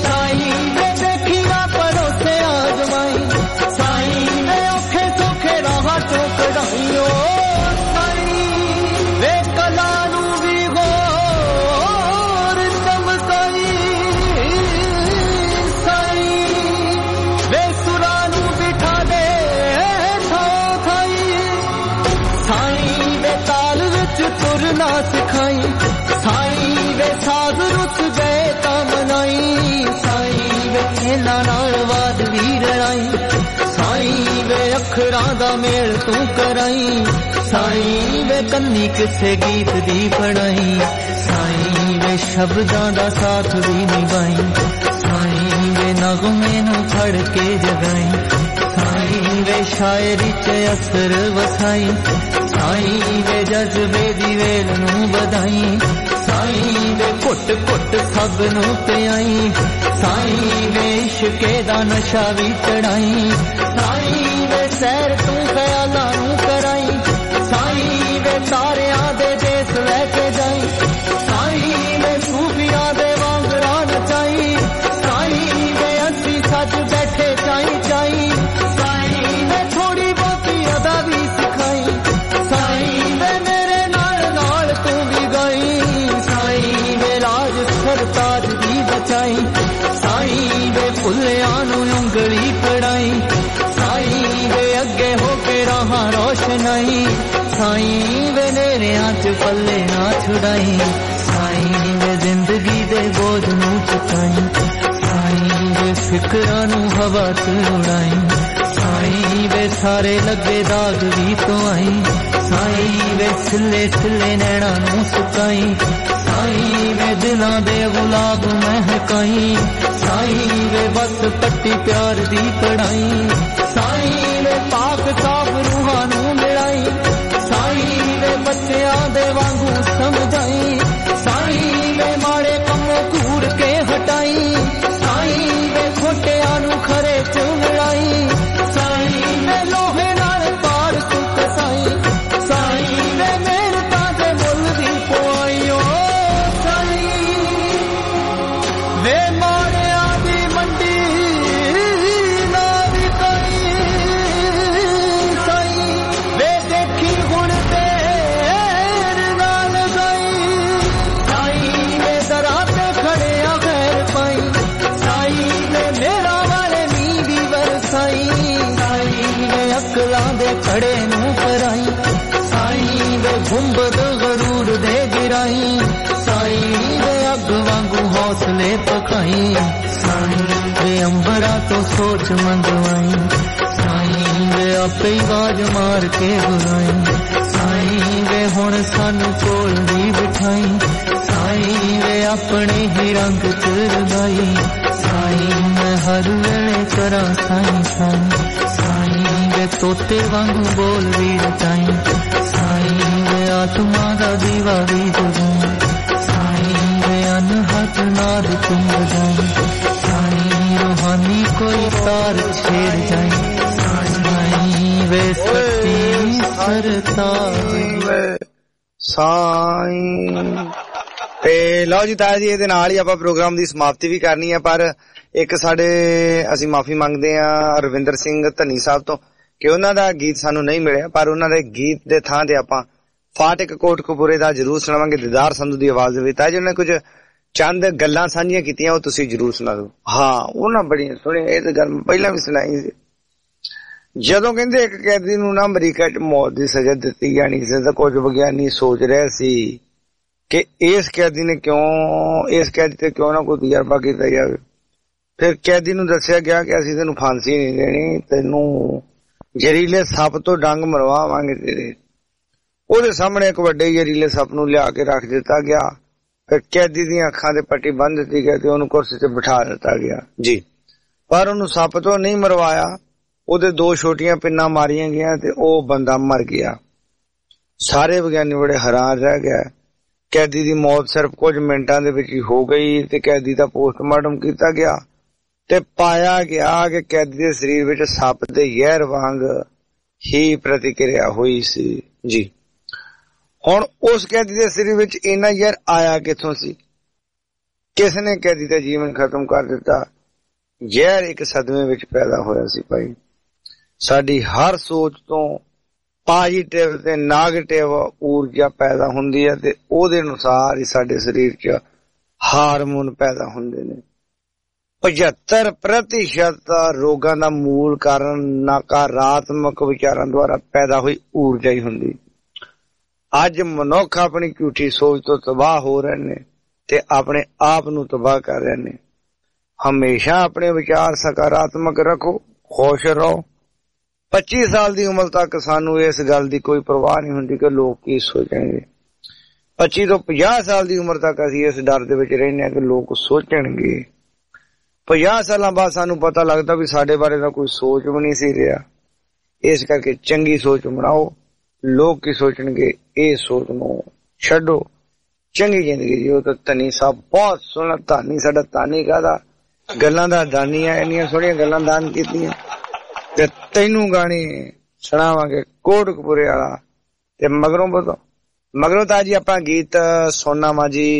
Speaker 14: ਨਾ ਸਿਖਾਈ ਸਾਈਂ ਵੇ ਸਾਧ ਰੁੱਸ ਗਏ ਤਾਂ ਮਨਾਈ ਸਾਈਂ ਵੇ ਇਹਨਾਂ ਨਾਲ ਵਾਦ ਵੀ ਰੜਾਈ ਸਾਈਂ ਵੇ ਅੱਖਰਾਂ ਦਾ ਮੇਲ ਤੂੰ ਕਰਾਈ ਸਾਈਂ ਵੇ ਕੰਨੀ ਕਿਸੇ ਗੀਤ ਦੀ ਪੜਾਈ ਸਾਈਂ ਵੇ ਸ਼ਬਦਾਂ ਦਾ ਸਾਥ ਵੀ ਨਿਭਾਈ ਸਾਈਂ ਵੇ ਨਗਮੇ ਨੂੰ ਫੜ ਕੇ ਜਗਾਈ ਸਾਈਂ ਵੇ ਸ਼ਾਇਰੀ 'ਚ ਅਸਰ ਵਸਾਈ ਸਾਈਂ ਵੇ ਜਜ਼ਬੇ ਦੀ ਵੇਲ ਨੂੰ ਵਧਾਈ ਸਾਈਂ ਵੇ ਘੁੱਟ ਘੁੱਟ ਸਭ ਨੂੰ ਪਿਆਈ ਸਾਈਂ ਵੇ ਇਸ਼ਕੇ ਦਾ ਨਸ਼ਾ ਵੀ ਚੜਾਈ ਸਾਈਂ ਵੇ ਸੈਰ ਤੂੰ ਖਿਆਲਾਂ ਨੂੰ ਕਰਾਈ ਸਾਈਂ ਵੇ ਤਾਰਿਆਂ ਦੇ ਦੇਸ ਲੈ ਕੇ ਜਾਈ ਸਾਈਂ ਵੇ ਸੂਫੀਆਂ ਦੇ ਵਾਂਗਰਾਂ ਨਚਾਈ ਸਾਈਂ ਵੇ ਅਸੀਂ ਸੱਜ ਬੈਠੇ ਚਾਈ ਚਾਈ ਸਾਈਂ ਵੇ ਥੋੜੀ ਦਿਲਾਂ 'ਚ ਪੱਲੇ ਨਾ ਛੁਡਾਈ ਸਾਈਂ ਵੇ ਜ਼ਿੰਦਗੀ ਦੇ ਬੋਝ ਨੂੰ ਚੁਕਾਈ ਸਾਈਂ ਵੇ ਫਿਕਰਾਂ ਨੂੰ ਹਵਾ 'ਚ ਉਡਾਈ ਸਾਈਂ ਵੇ ਸਾਰੇ ਲੱਗੇ ਦਾਗ ਵੀ ਤੋਂ ਆਈ ਸਾਈਂ ਵੇ ਸਿੱਲੇ ਸਿੱਲੇ ਨੈਣਾ ਨੂੰ ਸੁਕਾਈ ਸਾਈਂ ਵੇ ਦਿਲਾਂ ਦੇ ਗੁਲਾਬ ਮਹਿਕਾਈ ਸਾਈਂ ਵੇ ਬਸ ਪੱਟੀ ਪਿਆਰ ਦੀ ਕੜਾਈ ਸਾਈਂ ਵੇ ਪਾਕ ਸਾਫ ਰੂਹਾਂ ਨੂੰ ਮਿਲਾਈ ਸਾਈਂ ਵੇ ਬੱਚਿਆਂ ਦੇ ਵਾਂਗੂ ਸਮਝਾਈ ਸਾਈਂ ਵੇ ਮਾੜੇ ਕੰਮੋਂ ਘੂਰ ਕੇ ਹਟਾਈ ਸਾਈਂ ਵੇ ਖੋਟਿਆਂ ਨੂੰ ਖਰੇ ਚ ਮਿਲਾਈ ਸਾਈਂ ਵੇ ਲੋਹੇ ਨਾਲ ਤਾਰ ਸੁੱਕ ਸਾਈਂ ਸਾਈਂ ਵੇ ਮਿਹਨਤਾਂ ਦੇ ਮੁੱਲ ਦੀ ਪਵਾਈ ਓ ਸਾਈਂ ਵੇ ਮਾੜਿਆਂ ਦੀ ਮੰਡੀ ਨਾ ਵਿਕਾਈ ਸਾਈਂ ਵੇ ਦੇਖੀ ਹੁਣ ਤੇਰ ਨਾਲ ਗਈ ਸਾਈਂ ਵੇ ਦਰਾਂ ਤੇ ਖੜਿਆ ਖੈਰ ਪਾਈ ਸਾਈਂ ਵੇ ਮੇਰਾ ਵਾਲੇ ਨੀ ਦੀ ਵਰਸਾਈ ਸਾਈਂ ਵੇ ਅਕਲਾਂ ਦੇ ਖੜੇ ਨੂੰ ਪਰਾਈ ਸਾਈਂ ਵੇ ਗੁੰਬਦ ਗਰੂਰ ਦੇ ਗਿਰਾਈ ਸਾਈਂ ਵੇ ਅੱਗ ਵਾਂਗੂ ਹੌਸਲੇ ਪਕਾਈ ਸਾਈਂ ਵੇ ਅੰਬਰਾਂ ਤੋਂ ਸੋਚ ਮੰਗਵਾਈ ਸਾਈਂ ਵੇ ਆਪੇ ਹੀ ਆਵਾਜ਼ ਮਾਰ ਕੇ ਬੁਲਾਈ ਸਾਈਂ ਵੇ ਹੁਣ ਸਾਨੂੰ ਕੋਲ ਵੀ ਬਿਠਾਈ ਸਾਈਂ ਵੇ ਆਪਣੇ ਹੀ ਰੰਗ ਚ ਰੰਗਾਈ ਸਾਈਂ ਮੈਂ ਹਰ ਵੇਲੇ ਕਰਾਂ ਸਾਈਂ ਸਾਈਂ ਸਾਈਂ ਵੇ ਤੋਤੇ ਵਾਂਗੂ ਬੋਲ ਵੀ ਰਚਾਈ ਸਾਈਂ ਵੇ ਆਤਮਾ ਦਾ ਦੀਵਾ ਵੀ ਜਗਾਈ ਸਾਈਂ ਵੇ ਅਨਹਦ ਨਾਦ ਤੁਮ ਬਜਾਈ ਸਾਈਂ ਰੂਹਾਨੀ ਕੋਈ ਤਾਰ ਛੇੜ ਜਾਈ ਸਾਈਂ ਵੇ ਸੱਚੀ ਸਰਤਾਜ
Speaker 3: ਸਾਈਂ। ਤੇ ਲਓ ਜੀ ਤਾਇਆ ਜੀ ਇਹਦੇ ਨਾਲ ਹੀ ਆਪਾਂ ਪ੍ਰੋਗਰਾਮ ਦੀ ਸਮਾਪਤੀ ਵੀ ਕਰਨੀ ਹੈ ਪਰ ਇੱਕ ਸਾਡੇ ਅਸੀਂ ਮਾਫੀ ਮੰਗਦੇ ਹਾਂ ਰਵਿੰਦਰ ਸਿੰਘ ਧਨੀ ਸਾਹਿਬ ਤੋਂ ਕਿ ਉਹਨਾਂ ਦਾ ਗੀਤ ਸਾਨੂੰ ਨਹੀਂ ਮਿਲਿਆ ਪਰ ਉਹਨਾਂ ਦੇ ਗੀਤ ਦੇ ਥਾਂ ਤੇ ਆਪਾਂ ਫਾਟਕ ਕੋਟਕਪੂਰੇ ਦਾ ਜ਼ਰੂਰ ਸੁਣਾਵਾਂਗੇ ਦਿਦਾਰ ਸੰਧੂ ਦੀ ਆਵਾਜ਼ ਦੇ ਵਿੱਚ। ਤਾਇਆ ਜੀ ਉਹਨੇ ਕੁਝ ਚੰਦ ਗੱਲਾਂ ਸਾਂਝੀਆਂ ਕੀਤੀਆਂ ਉਹ ਤੁਸੀਂ ਜ਼ਰੂਰ ਸੁਣਾ ਦਿਓ। ਹਾਂ ਉਹਨਾਂ ਬੜੀਆਂ ਸੋਹਣੀਆਂ ਇਹ ਤਾਂ ਗੱਲ ਪਹਿਲਾਂ ਵੀ ਸੁਣਾਈ ਸੀ ਜਦੋਂ ਕਹਿੰਦੇ ਇੱਕ ਕੈਦੀ ਨੂੰ ਨਾ ਅਮਰੀਕਾ ਚ ਮੌਤ ਦੀ ਸਜ਼ਾ ਦਿੱਤੀ ਜਾਣੀ ਸੀ ਤਾਂ ਕੁਝ ਵਿਗਿਆਨੀ ਸੋਚ ਰਹੇ ਸੀ ਕਿ ਇਸ ਕੈਦੀ ਨੇ ਕਿਉਂ ਇਸ ਕੈਦੀ ਤੇ ਕਿਉਂ ਨਾ ਕੋਈ ਤਜਰਬਾ ਕੀਤਾ ਜਾਵੇ। ਫਿਰ ਕੈਦੀ ਨੂੰ ਦੱਸਿਆ ਗਿਆ ਕਿ ਅਸੀਂ ਤੈਨੂੰ ਫਾਂਸੀ ਨਹੀਂ ਦੇਣੀ ਤੈਨੂੰ ਜ਼ਹਿਰੀਲੇ ਸੱਪ ਤੋਂ ਡੰਗ ਮਰਵਾਵਾਂਗੇ ਤੇਰੇ। ਉਹਦੇ ਸਾਹਮਣੇ ਇੱਕ ਵੱਡੇ ਜ਼ਹਿਰੀਲੇ ਸੱਪ ਨੂੰ ਲਿਆ ਕੇ ਰੱਖ ਦਿੱਤਾ ਗਿਆ ਫਿਰ ਕੈਦੀ ਦੀਆਂ ਅੱਖਾਂ ਤੇ ਪੱਟੀ ਬੰਨ੍ਹ ਦਿੱਤੀ ਗਈ ਤੇ ਉਹਨੂੰ ਕੁਰਸੀ ਤੇ ਬਿਠਾ ਦਿੱਤਾ ਗਿਆ ਜੀ ਪਰ ਉਹਨੂੰ ਸੱਪ ਤੋਂ ਨਹੀਂ ਮਰਵਾਇਆ ਉਹਦੇ ਦੋ ਛੋਟੀਆਂ ਪਿੰਨਾਂ ਮਾਰੀਆਂ ਗਈਆਂ ਤੇ ਉਹ ਬੰਦਾ ਮਰ ਗਿਆ। ਸਾਰੇ ਵਿਗਿਆਨੀ ਬੜੇ ਹੈਰਾਨ ਰਹਿ ਗਏ। ਕੈਦੀ ਦੀ ਮੌਤ ਸਿਰਫ ਕੁਝ ਮਿੰਟਾਂ ਦੇ ਵਿੱਚ ਹੀ ਹੋ ਗਈ ਤੇ ਕੈਦੀ ਦਾ ਪੋਸਟਮਾਰਟਮ ਕੀਤਾ ਗਿਆ ਤੇ ਪਾਇਆ ਗਿਆ ਕਿ ਕੈਦੀ ਦੇ ਸਰੀਰ ਵਿੱਚ ਸੱਪ ਦੇ ਜ਼ਹਿਰ ਵਾਂਗ ਹੀ ਪ੍ਰਤੀਕਿਰਿਆ ਹੋਈ ਸੀ ਜੀ। ਹੁਣ ਉਸ ਕੈਦੀ ਦੇ ਸਰੀਰ ਵਿੱਚ ਇੰਨਾ ਜ਼ਹਿਰ ਆਇਆ ਕਿੱਥੋਂ ਸੀ? ਕਿਸ ਨੇ ਕੈਦੀ ਦਾ ਜੀਵਨ ਖਤਮ ਕਰ ਦਿੱਤਾ? ਜ਼ਹਿਰ ਇੱਕ ਸਦਮੇ ਵਿੱਚ ਪੈਦਾ ਹੋਇਆ ਸੀ ਭਾਈ। ਸਾਡੀ ਹਰ ਸੋਚ ਤੋਂ ਪੋਜ਼ਿਟਿਵ ਤੇ ਨੈਗੇਟਿਵ ਊਰਜਾ ਪੈਦਾ ਹੁੰਦੀ ਹੈ ਤੇ ਉਹਦੇ ਅਨੁਸਾਰ ਹੀ ਸਾਡੇ ਸਰੀਰ 'ਚ ਹਾਰਮੋਨ ਪੈਦਾ ਹੁੰਦੇ ਨੇ। ਪਝੱਤਰ ਪ੍ਰਤੀਸ਼ਤ ਰੋਗਾਂ ਦਾ ਮੂਲ ਕਾਰਨ ਨਕਾਰਾਤਮਕ ਵਿਚਾਰਾਂ ਦੁਆਰਾ ਪੈਦਾ ਹੋਈ ਊਰਜਾ ਹੀ ਹੁੰਦੀ। ਅੱਜ ਮਨੁੱਖ ਆਪਣੀ ਝੂਠੀ ਸੋਚ ਤੋਂ ਤਬਾਹ ਹੋ ਰਹੇ ਨੇ ਤੇ ਆਪਣੇ ਆਪ ਨੂੰ ਤਬਾਹ ਕਰ ਰਹੇ ਨੇ। ਹਮੇਸ਼ਾ ਆਪਣੇ ਵਿਚਾਰ ਸਕਾਰਾਤਮਕ ਰੱਖੋ, ਖੁਸ਼ ਰਹੋ। ਪੱਚੀ ਸਾਲ ਦੀ ਉਮਰ ਤੱਕ ਸਾਨੂੰ ਇਸ ਗੱਲ ਦੀ ਕੋਈ ਪਰਵਾਹ ਨਹੀਂ ਹੁੰਦੀ ਕਿ ਲੋਕ ਕੀ ਸੋਚਣਗੇ। ਪੱਚੀ ਤੋਂ ਪੰਜਾਹ ਸਾਲ ਦੀ ਉਮਰ ਤੱਕ ਅਸੀਂ ਇਸ ਡਰ ਦੇ ਵਿੱਚ ਰਹਿੰਦੇ ਹਾਂ ਕਿ ਲੋਕ ਸੋਚਣਗੇ। ਪੰਜਾਹ ਸਾਲਾਂ ਬਾਅਦ ਸਾਨੂੰ ਪਤਾ ਲੱਗਦਾ ਵੀ ਸਾਡੇ ਬਾਰੇ ਤਾਂ ਕੋਈ ਸੋਚ ਵੀ ਨਹੀਂ ਸੀ ਰਿਹਾ। ਇਸ ਕਰਕੇ ਚੰਗੀ ਸੋਚ ਬਣਾਓ। ਲੋਕ ਕੀ ਸੋਚਣਗੇ ਇਹ ਸੋਚ ਨੂੰ ਛੱਡੋ। ਚੰਗੀ ਜ਼ਿੰਦਗੀ ਜੀਓ। ਤਾਂ ਧਨੀ ਸਾਹਿਬ ਬਹੁਤ ਸੋਹਣਾ ਧਾਨੀ ਸਾਡਾ ਧਾਨੀ ਕਾਹਦਾ ਗੱਲਾਂ ਦਾ ਦਾਨੀ ਆ। ਇੰਨੀਆਂ ਸੋਹਣੀਆਂ ਗੱਲਾਂ ਦਾਨ ਕੀਤੀਆਂ ਤੇ ਤੈਨੂੰ ਗਾਣੇ ਸੁਣਾਵਾਂਗੇ ਕੋਟਕਪੂਰੇ ਵਾਲਾ ਤੇ ਮਗਰੋਂ ਬਤੋ ਮਗਰੋਂ ਤਾਂ ਜੀ ਆਪਾਂ ਗੀਤ ਸੁਣਨਾ ਵਾ ਜੀ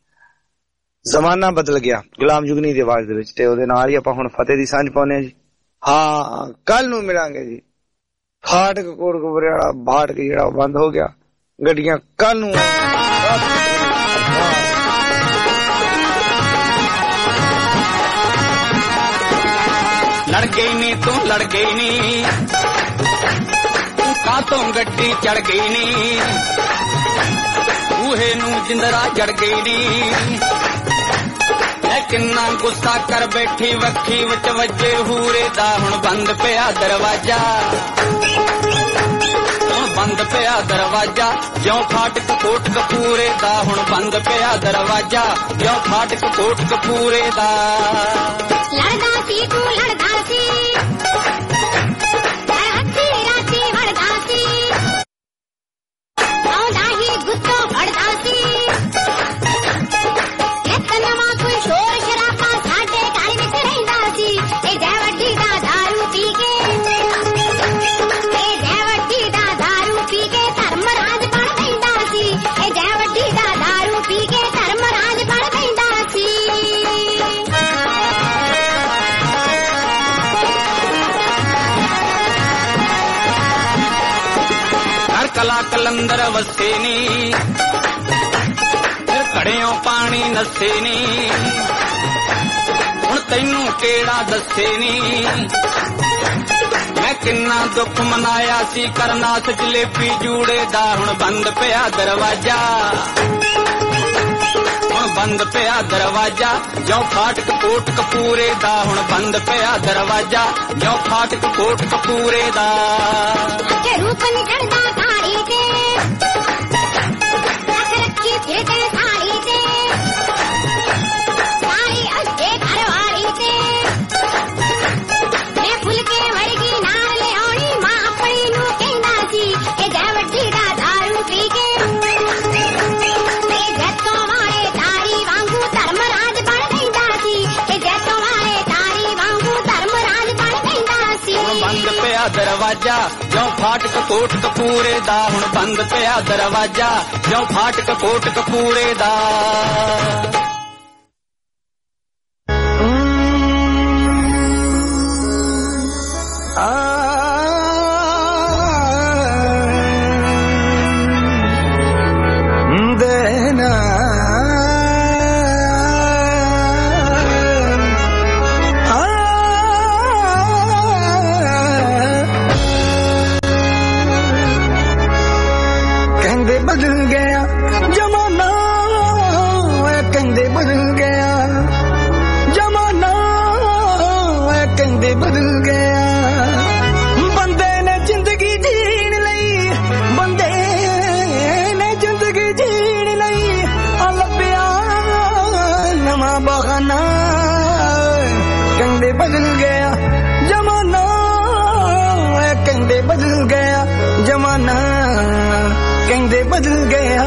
Speaker 3: ਜ਼ਮਾਨਾ ਬਦਲ ਗਿਆ ਗੁਲਾਮ ਜੁਗਨੀ ਦੀ ਆਵਾਜ਼ ਦੇ ਵਿੱਚ ਤੇ ਉਹਦੇ ਨਾਲ ਹੀ ਆਪਾਂ ਹੁਣ ਫਤਿਹ ਦੀ ਸਾਂਝ ਪਾਉਂਦੇ ਹਾਂ ਜੀ। ਹਾਂ ਕੱਲ ਨੂੰ ਮਿਲਾਂਗੇ ਜੀ। ਫਾਟਕ ਕੋਟਕਪੂਰੇ ਵਾਲਾ ਬਾੜ ਕੇ ਜਿਹੜਾ ਬੰਦ ਹੋ ਗਿਆ ਗੱਡੀਆਂ ਕੱਲ ਨੂੰ
Speaker 7: ਲੜ ਗਈ ਨੀ ਤੂੰ ਲੜ ਗਈ ਨੀ ਤੂੰ ਕਾਤੋਂ ਗੱਡੀ ਚੜ ਗਈ ਨੀ
Speaker 15: ਚੂਹੇ ਨੂੰ ਜਿੰਦਰਾ ਜੜ ਗਈ ਨੀ ਕਿੰਨਾ ਗੁੱਸਾ ਕਰ ਬੈਠੀ ਵੱਖੀ ਵਿੱਚ ਵੱਜੇ ਹੂਰੇ ਦਾ ਹੁਣ ਬੰਦ ਪਿਆ ਦਰਵਾਜ਼ਾ ਹੁਣ ਬੰਦ ਪਿਆ ਦਰਵਾਜ਼ਾ ਜਿਉਂ ਫਾਟਕ ਕੋਟ ਕਪੂਰੇ ਦਾ ਹੁਣ ਬੰਦ ਪਿਆ ਦਰਵਾਜ਼ਾ ਜਿਉਂ ਫਾਟਕ ਕੋਟ ਕਪੂਰੇ ਦਾ
Speaker 2: ਲੜਦਾ ਸੀ ਤੂੰ ਲੜਦਾ ਸੀ ਹੱਥੀ ਰਾਤੀ ਵੜਦਾ ਸੀ ਆਉਂਦਾ ਹੀ ਗੁੱਸਾ ਫੜਦਾ ਸੀ ਇੱਕ ਨਵਾਂ ਕੋਈ ਸ਼ੋਰ ਸ਼ਰਾਬਾ ਸਾਡੇ ਘਰ ਵਿੱਚ ਰਹਿੰਦਾ ਸੀ ਇਹ ਜੈ ਵੱਡੀ ਦਾ ਦਾਰੂ ਪੀ ਕੇ ਇਹ ਜੈ ਵੱਡੀ ਦਾ ਦਾਰੂ ਪੀ ਕੇ ਧਰਮ ਰਾਜ ਬਣ ਪੈਂਦਾ ਸੀ ਇਹ ਜੈ ਵੱਡੀ ਦਾ ਦਾਰੂ ਪੀ ਕੇ ਧਰਮ ਰਾਜ ਬਣ ਪੈਂਦਾ ਸੀ
Speaker 15: ਹਰ ਕਲਾ ਕਲੰਦਰ ਵਸੇ ਨੀ ਘੜਿਓਂ ਪਾਣੀ ਨਸੇ ਨੀ ਹੁਣ ਤੈਨੂੰ ਕਿਹੜਾ ਦੱਸੇ ਨੀ ਮੈਂ ਕਿੰਨਾ ਦੁੱਖ ਮਨਾਇਆ ਸੀ ਕਰਨਾ ਜਲੇਬੀ ਜੂੜੇ ਦਾ ਹੁਣ ਬੰਦ ਪਿਆ ਦਰਵਾਜ਼ਾ ਹੁਣ ਬੰਦ ਪਿਆ ਦਰਵਾਜ਼ਾ ਜਿਉਂ ਫਾਟਕ ਕੋਟ ਕਪੂਰੇ ਦਾ ਹੁਣ ਬੰਦ ਪਿਆ ਦਰਵਾਜ਼ਾ ਜਿਉਂ ਫਾਟਕ ਕੋਟ ਕਪੂਰੇ ਦਾ
Speaker 2: ਅੱਖੇ ਰੂਪ ਨਿਕਲਦਾ ਸਾੜੀ ਤੇ ਅੱਖ ਰੱਖੀ ਫਿਰਦੇ ਸਾੜੀ ਤੇ ਸਾੜੀ ਅੱਗੇ ਘਰਵਾਲੀ ਤੇ ਮੈਂ ਫੁੱਲ ਕੇ ਵਰਗੀ ਨਾਲ ਲਿਆਉਣੀ ਮਾਂ ਆਪਣੀ ਨੂੰ ਕਹਿੰਦਾ ਸੀ ਇਹ ਜੈ ਵੱਡੀ ਦਾ ਦਾਰੂ ਪੀ ਕੇ ਇਹ ਜੱਤੋਂ ਵਾਲੇ ਤਾਰੀ ਵਾਂਗੂ ਧਰਮ ਰਾਜ ਬਣ ਪੈਂਦਾ ਸੀ ਇਹ ਜੱਤੋਂ ਵਾਲੇ ਤਾਰੀ ਵਾਂਗੂ ਧਰਮ ਰਾਜ ਬਣ ਪੈਂਦਾ ਸੀ
Speaker 15: ਹੁਣ ਬੰਦ ਪਿਆ ਦਰਵਾਜ਼ਾ ਜਿਉਂ ਫਾਟਕ ਕੋਟ ਕਪੂਰੇ ਦਾ ਹੁਣ ਬੰਦ ਪਿਆ ਦਰਵਾਜ਼ਾ ਜਿਉਂ ਫਾਟਕ ਕੋਟ ਕਪੂਰੇ ਦਾ
Speaker 14: ਕਹਿੰਦੇ ਬਦਲ ਗਿਆ ਜ਼ਮਾਨਾ ਕਹਿੰਦੇ ਬਦਲ ਗਿਆ ਜ਼ਮਾਨਾ ਕਹਿੰਦੇ ਬਦਲ ਗਿਆ ਬੰਦੇ ਨੇ ਜ਼ਿੰਦਗੀ ਜੀਣ ਲਈ ਬੰਦੇ ਨੇ ਜ਼ਿੰਦਗੀ ਜੀਣ ਲਈ ਆ ਲੱਭਿਆ ਨਵਾਂ ਬਹਾਨਾ ਕਹਿੰਦੇ ਬਦਲ ਗਿਆ ਜ਼ਮਾਨਾ ਕਹਿੰਦੇ ਬਦਲ ਗਿਆ ਜ਼ਮਾਨਾ ਕਹਿੰਦੇ ਬਦਲ ਗਿਆ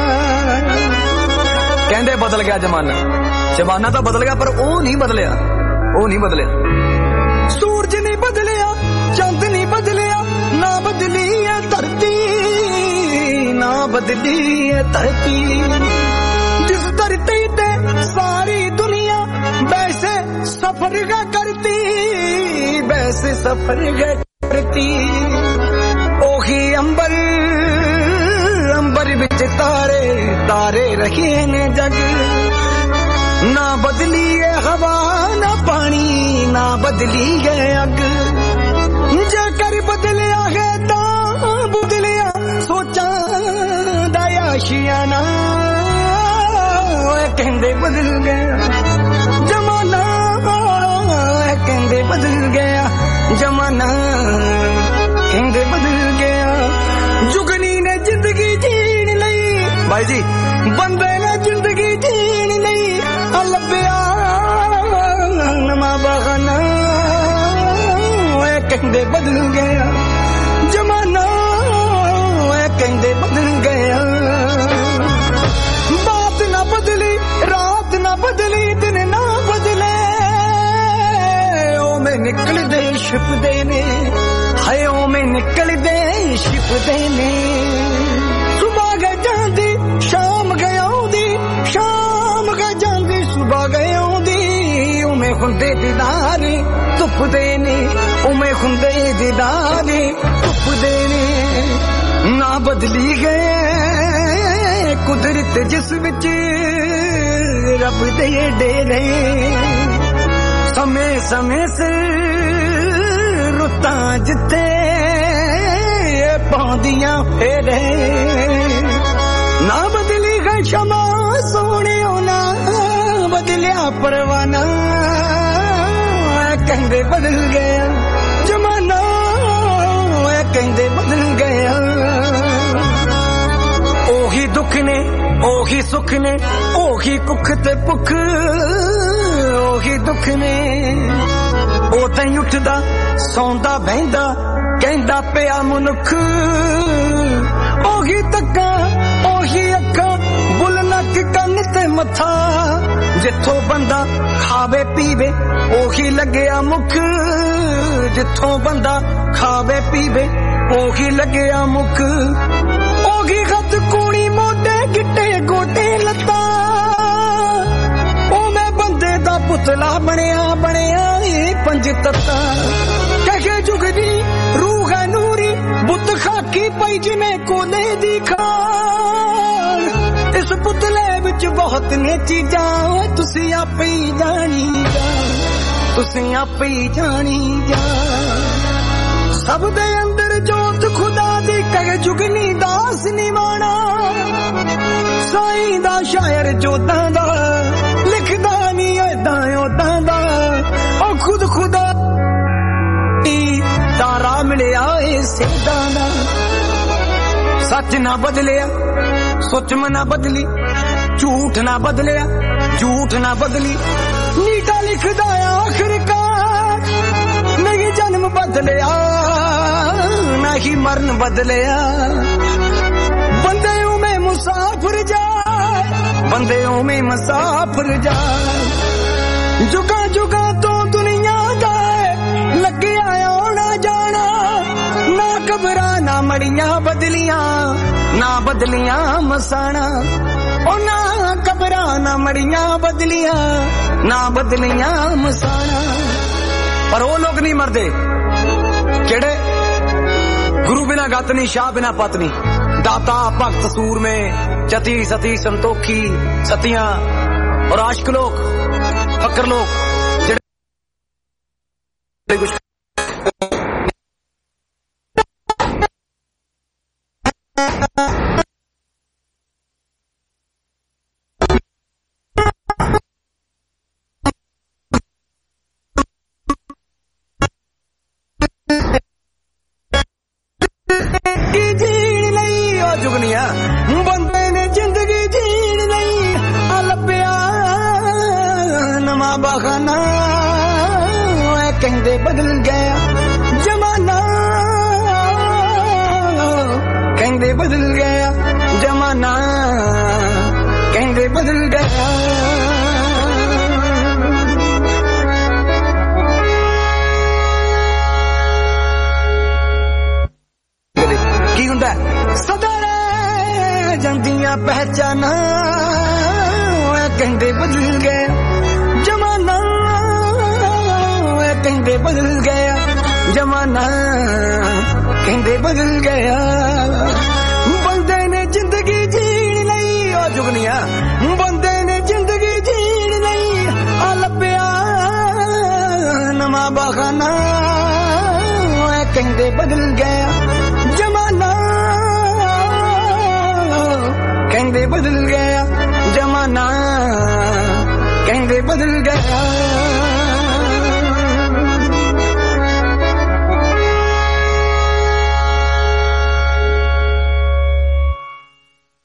Speaker 14: ਕਹਿੰਦੇ ਬਦਲ ਗਿਆ ਜ਼ਮਾਨਾ ਜ਼ਮਾਨਾ ਤਾਂ ਬਦਲ ਗਿਆ ਪਰ ਉਹ ਨਹੀਂ ਬਦਲਿਆ ਉਹ ਨਹੀਂ ਬਦਲਿਆ ਸੂਰਜ ਨਹੀਂ ਬਦਲਿਆ ਚੰਦ ਨਹੀਂ ਬਦਲਿਆ ਨਾ ਬਦਲੀ ਹੈ ਧਰਤੀ ਨਾ ਬਦਲੀ ਹੈ ਧਰਤੀ ਜਿਸ ਧਰਤੀ ਤੇ ਸਾਰੀ ਦੁਨੀਆ ਵੈਸੇ ਸਫਰ ਕਰਤੀ ਵੈਸੇ ਸਫਰ ਕਰਤੀ ਉਹੀ ਅੰਬਰ ਅੰਬਰ ਵਿੱਚ ਤਾਰੇ ਤਾਰੇ ਰਹੇ ਨੇ ਜਗ ਨਾ ਬਦਲੀ ਹੈ ਹਵਾ ਨਾ ਪਾਣੀ ਨਾ ਬਦਲੀ ਹੈ ਅੱਗ ਜੇ ਕਰ ਬਦਲਿਆ ਹੈ ਤਾਂ ਬਦਲਿਆ ਸੋਚਾਂ ਦਾ ਆਸ਼ੀਆਨਾ ਕਹਿੰਦੇ ਬਦਲ ਗਿਆ ਜ਼ਮਾਨਾ ਕਹਿੰਦੇ ਬਦਲ ਗਿਆ ਜ਼ਮਾਨਾ ਕਹਿੰਦੇ ਬਦਲ ਗਿਆ ਜੁਗਨੀ ਨੇ ਜ਼ਿੰਦਗੀ ਜੀਣ ਲਈ ਭਾਈ ਜੀ ਬੰਦੇ ਨੇ ਜ਼ਿੰਦਗੀ ਜੀਣ ਲਈ ਆ ਲੱਭਿਆ ਨਵਾਂ ਬਹਾਨਾ ਕਹਿੰਦੇ ਬਦਲ ਗਿਆ ਜ਼ਮਾਨਾ ਕਹਿੰਦੇ ਬਦਲ ਗਿਆ ਬਾਤ ਨਾ ਬਦਲੀ ਰਾਤ ਨਾ ਬਦਲੀ ਦਿਨ ਨਾ ਬਦਲੇ ਉਹ ਮੈਂ ਨਿਕਲਦੇ ਛਿਪਦੇ ਨੇ ਹਾਏ ਉਹ ਮੈਂ ਨਿਕਲਦੇ ਛਿਪਦੇ ਨੇ ਸੁਬਹ ਗਏ ਜਾਂਦੀ ਸ਼ਾਮ ਗਏ ਆਉਂਦੀ ਸ਼ਾਮ ਗਏ ਜਾਂਦੀ ਸੁਬਹ ਗਏ ਆਉਂਦੀ ਉਹ ਮੈਂ ਹੁੰਦੇ ਦੀਦਾਰ ਧੁੱਪਦੇ ਨੇ ਉਹ ਮੈਂ ਹੁੰਦੇ ਦੀਦਾਰ ਧੁੱਪਦੇ ਨੇ ਨਾ ਬਦਲੀ ਗਏ ਕੁਦਰਤ ਜਿਸ ਵਿੱਚ ਰੱਬ ਦੇ ਡੇਰੇ ਸਮੇਂ ਸਮੇਂ ਸਿਰ ਰੁੱਤਾਂ ਜਿੱਥੇ ਪਾਉਂਦੀਆਂ ਫੇਰੇ ਨਾ ਬਦਲੀ
Speaker 9: परवाना कहंदे बदल गया जमाना कहंदे बदल गया ओही दुख ने ओही सुख ने ओही कुख ते पुख ओही दुख ने ओदां ही उठदा सौंदा बहिंदा कहंदा पिया मनुख ओही तक्का ओही अखा बुल नक कंन ते मथा जिथों बंदा खावे पीवे ओही लगया मुख जिथों बंदा खावे पीवे ओही लगया मुख ओही खत कूड़ी मोटे गिट्टे गोटे लत्ता ओ मैं बंदे दा पुतला बनया बनया पंज तत्ता कहे जुगदी रूह है नूरी बुत खाकी पई जिमें कोले दी खान इस पुतले विच बहुत ने चीजां तुसी आपे ही जानी जा तुसी आपे ही जानी जा सब दे अंदर जोत खुदा दी कहे जुगनी दास निवाना साईं दा शायर जोतां दा लिखदा नी ऐदां ओदां दा ओ खुद खुदा तारा मिलिया ए सिद्धां दा सच ना बदलिया सोच ना बदली झूठ ना बदलिया झूठ ना बदली नीटा लिखदा आखिरकार नहीं जन्म बदलिया ना ही मरण बदलिया बंदे में मुसाफिर जाए बंदे में मुसाफिर जाए जुगा जुगा तो दुनिया गए लगे आया ना जाना ना कबरा ना मड़ियां बदलियां ना बदलियां मसाना ओ ना कबरा ना मड़ियां बदलियां ना बदलियां मसाना पर वो लोग नहीं मरदे केड़े गुरु बिना गतनी शाह बिना पत्नी दाता भक्त सूर में चती सती संतोखी सतियां और आशिक लोग फकर लोग जेड़े कुछ बंदे ने जिंदगी जीण नहीं लभ्या नवा बहाना कहंदे बदल गया जमाना कहंदे बदल गया जमाना कहंदे बदल गया की हुंदा सदा जंदियां पहचाना कहंदे बदल गया जमाना कहंदे बदल गया जमाना कहंदे बदल गया बंदे ने जिंदगी जीण लई ओ जुगनिया बंदे ने जिंदगी जीण लई आ लभ्या नवा बहाना कहंदे बदल गया जमाना कहंदे बदल गया जमाना कहंदे बदल गया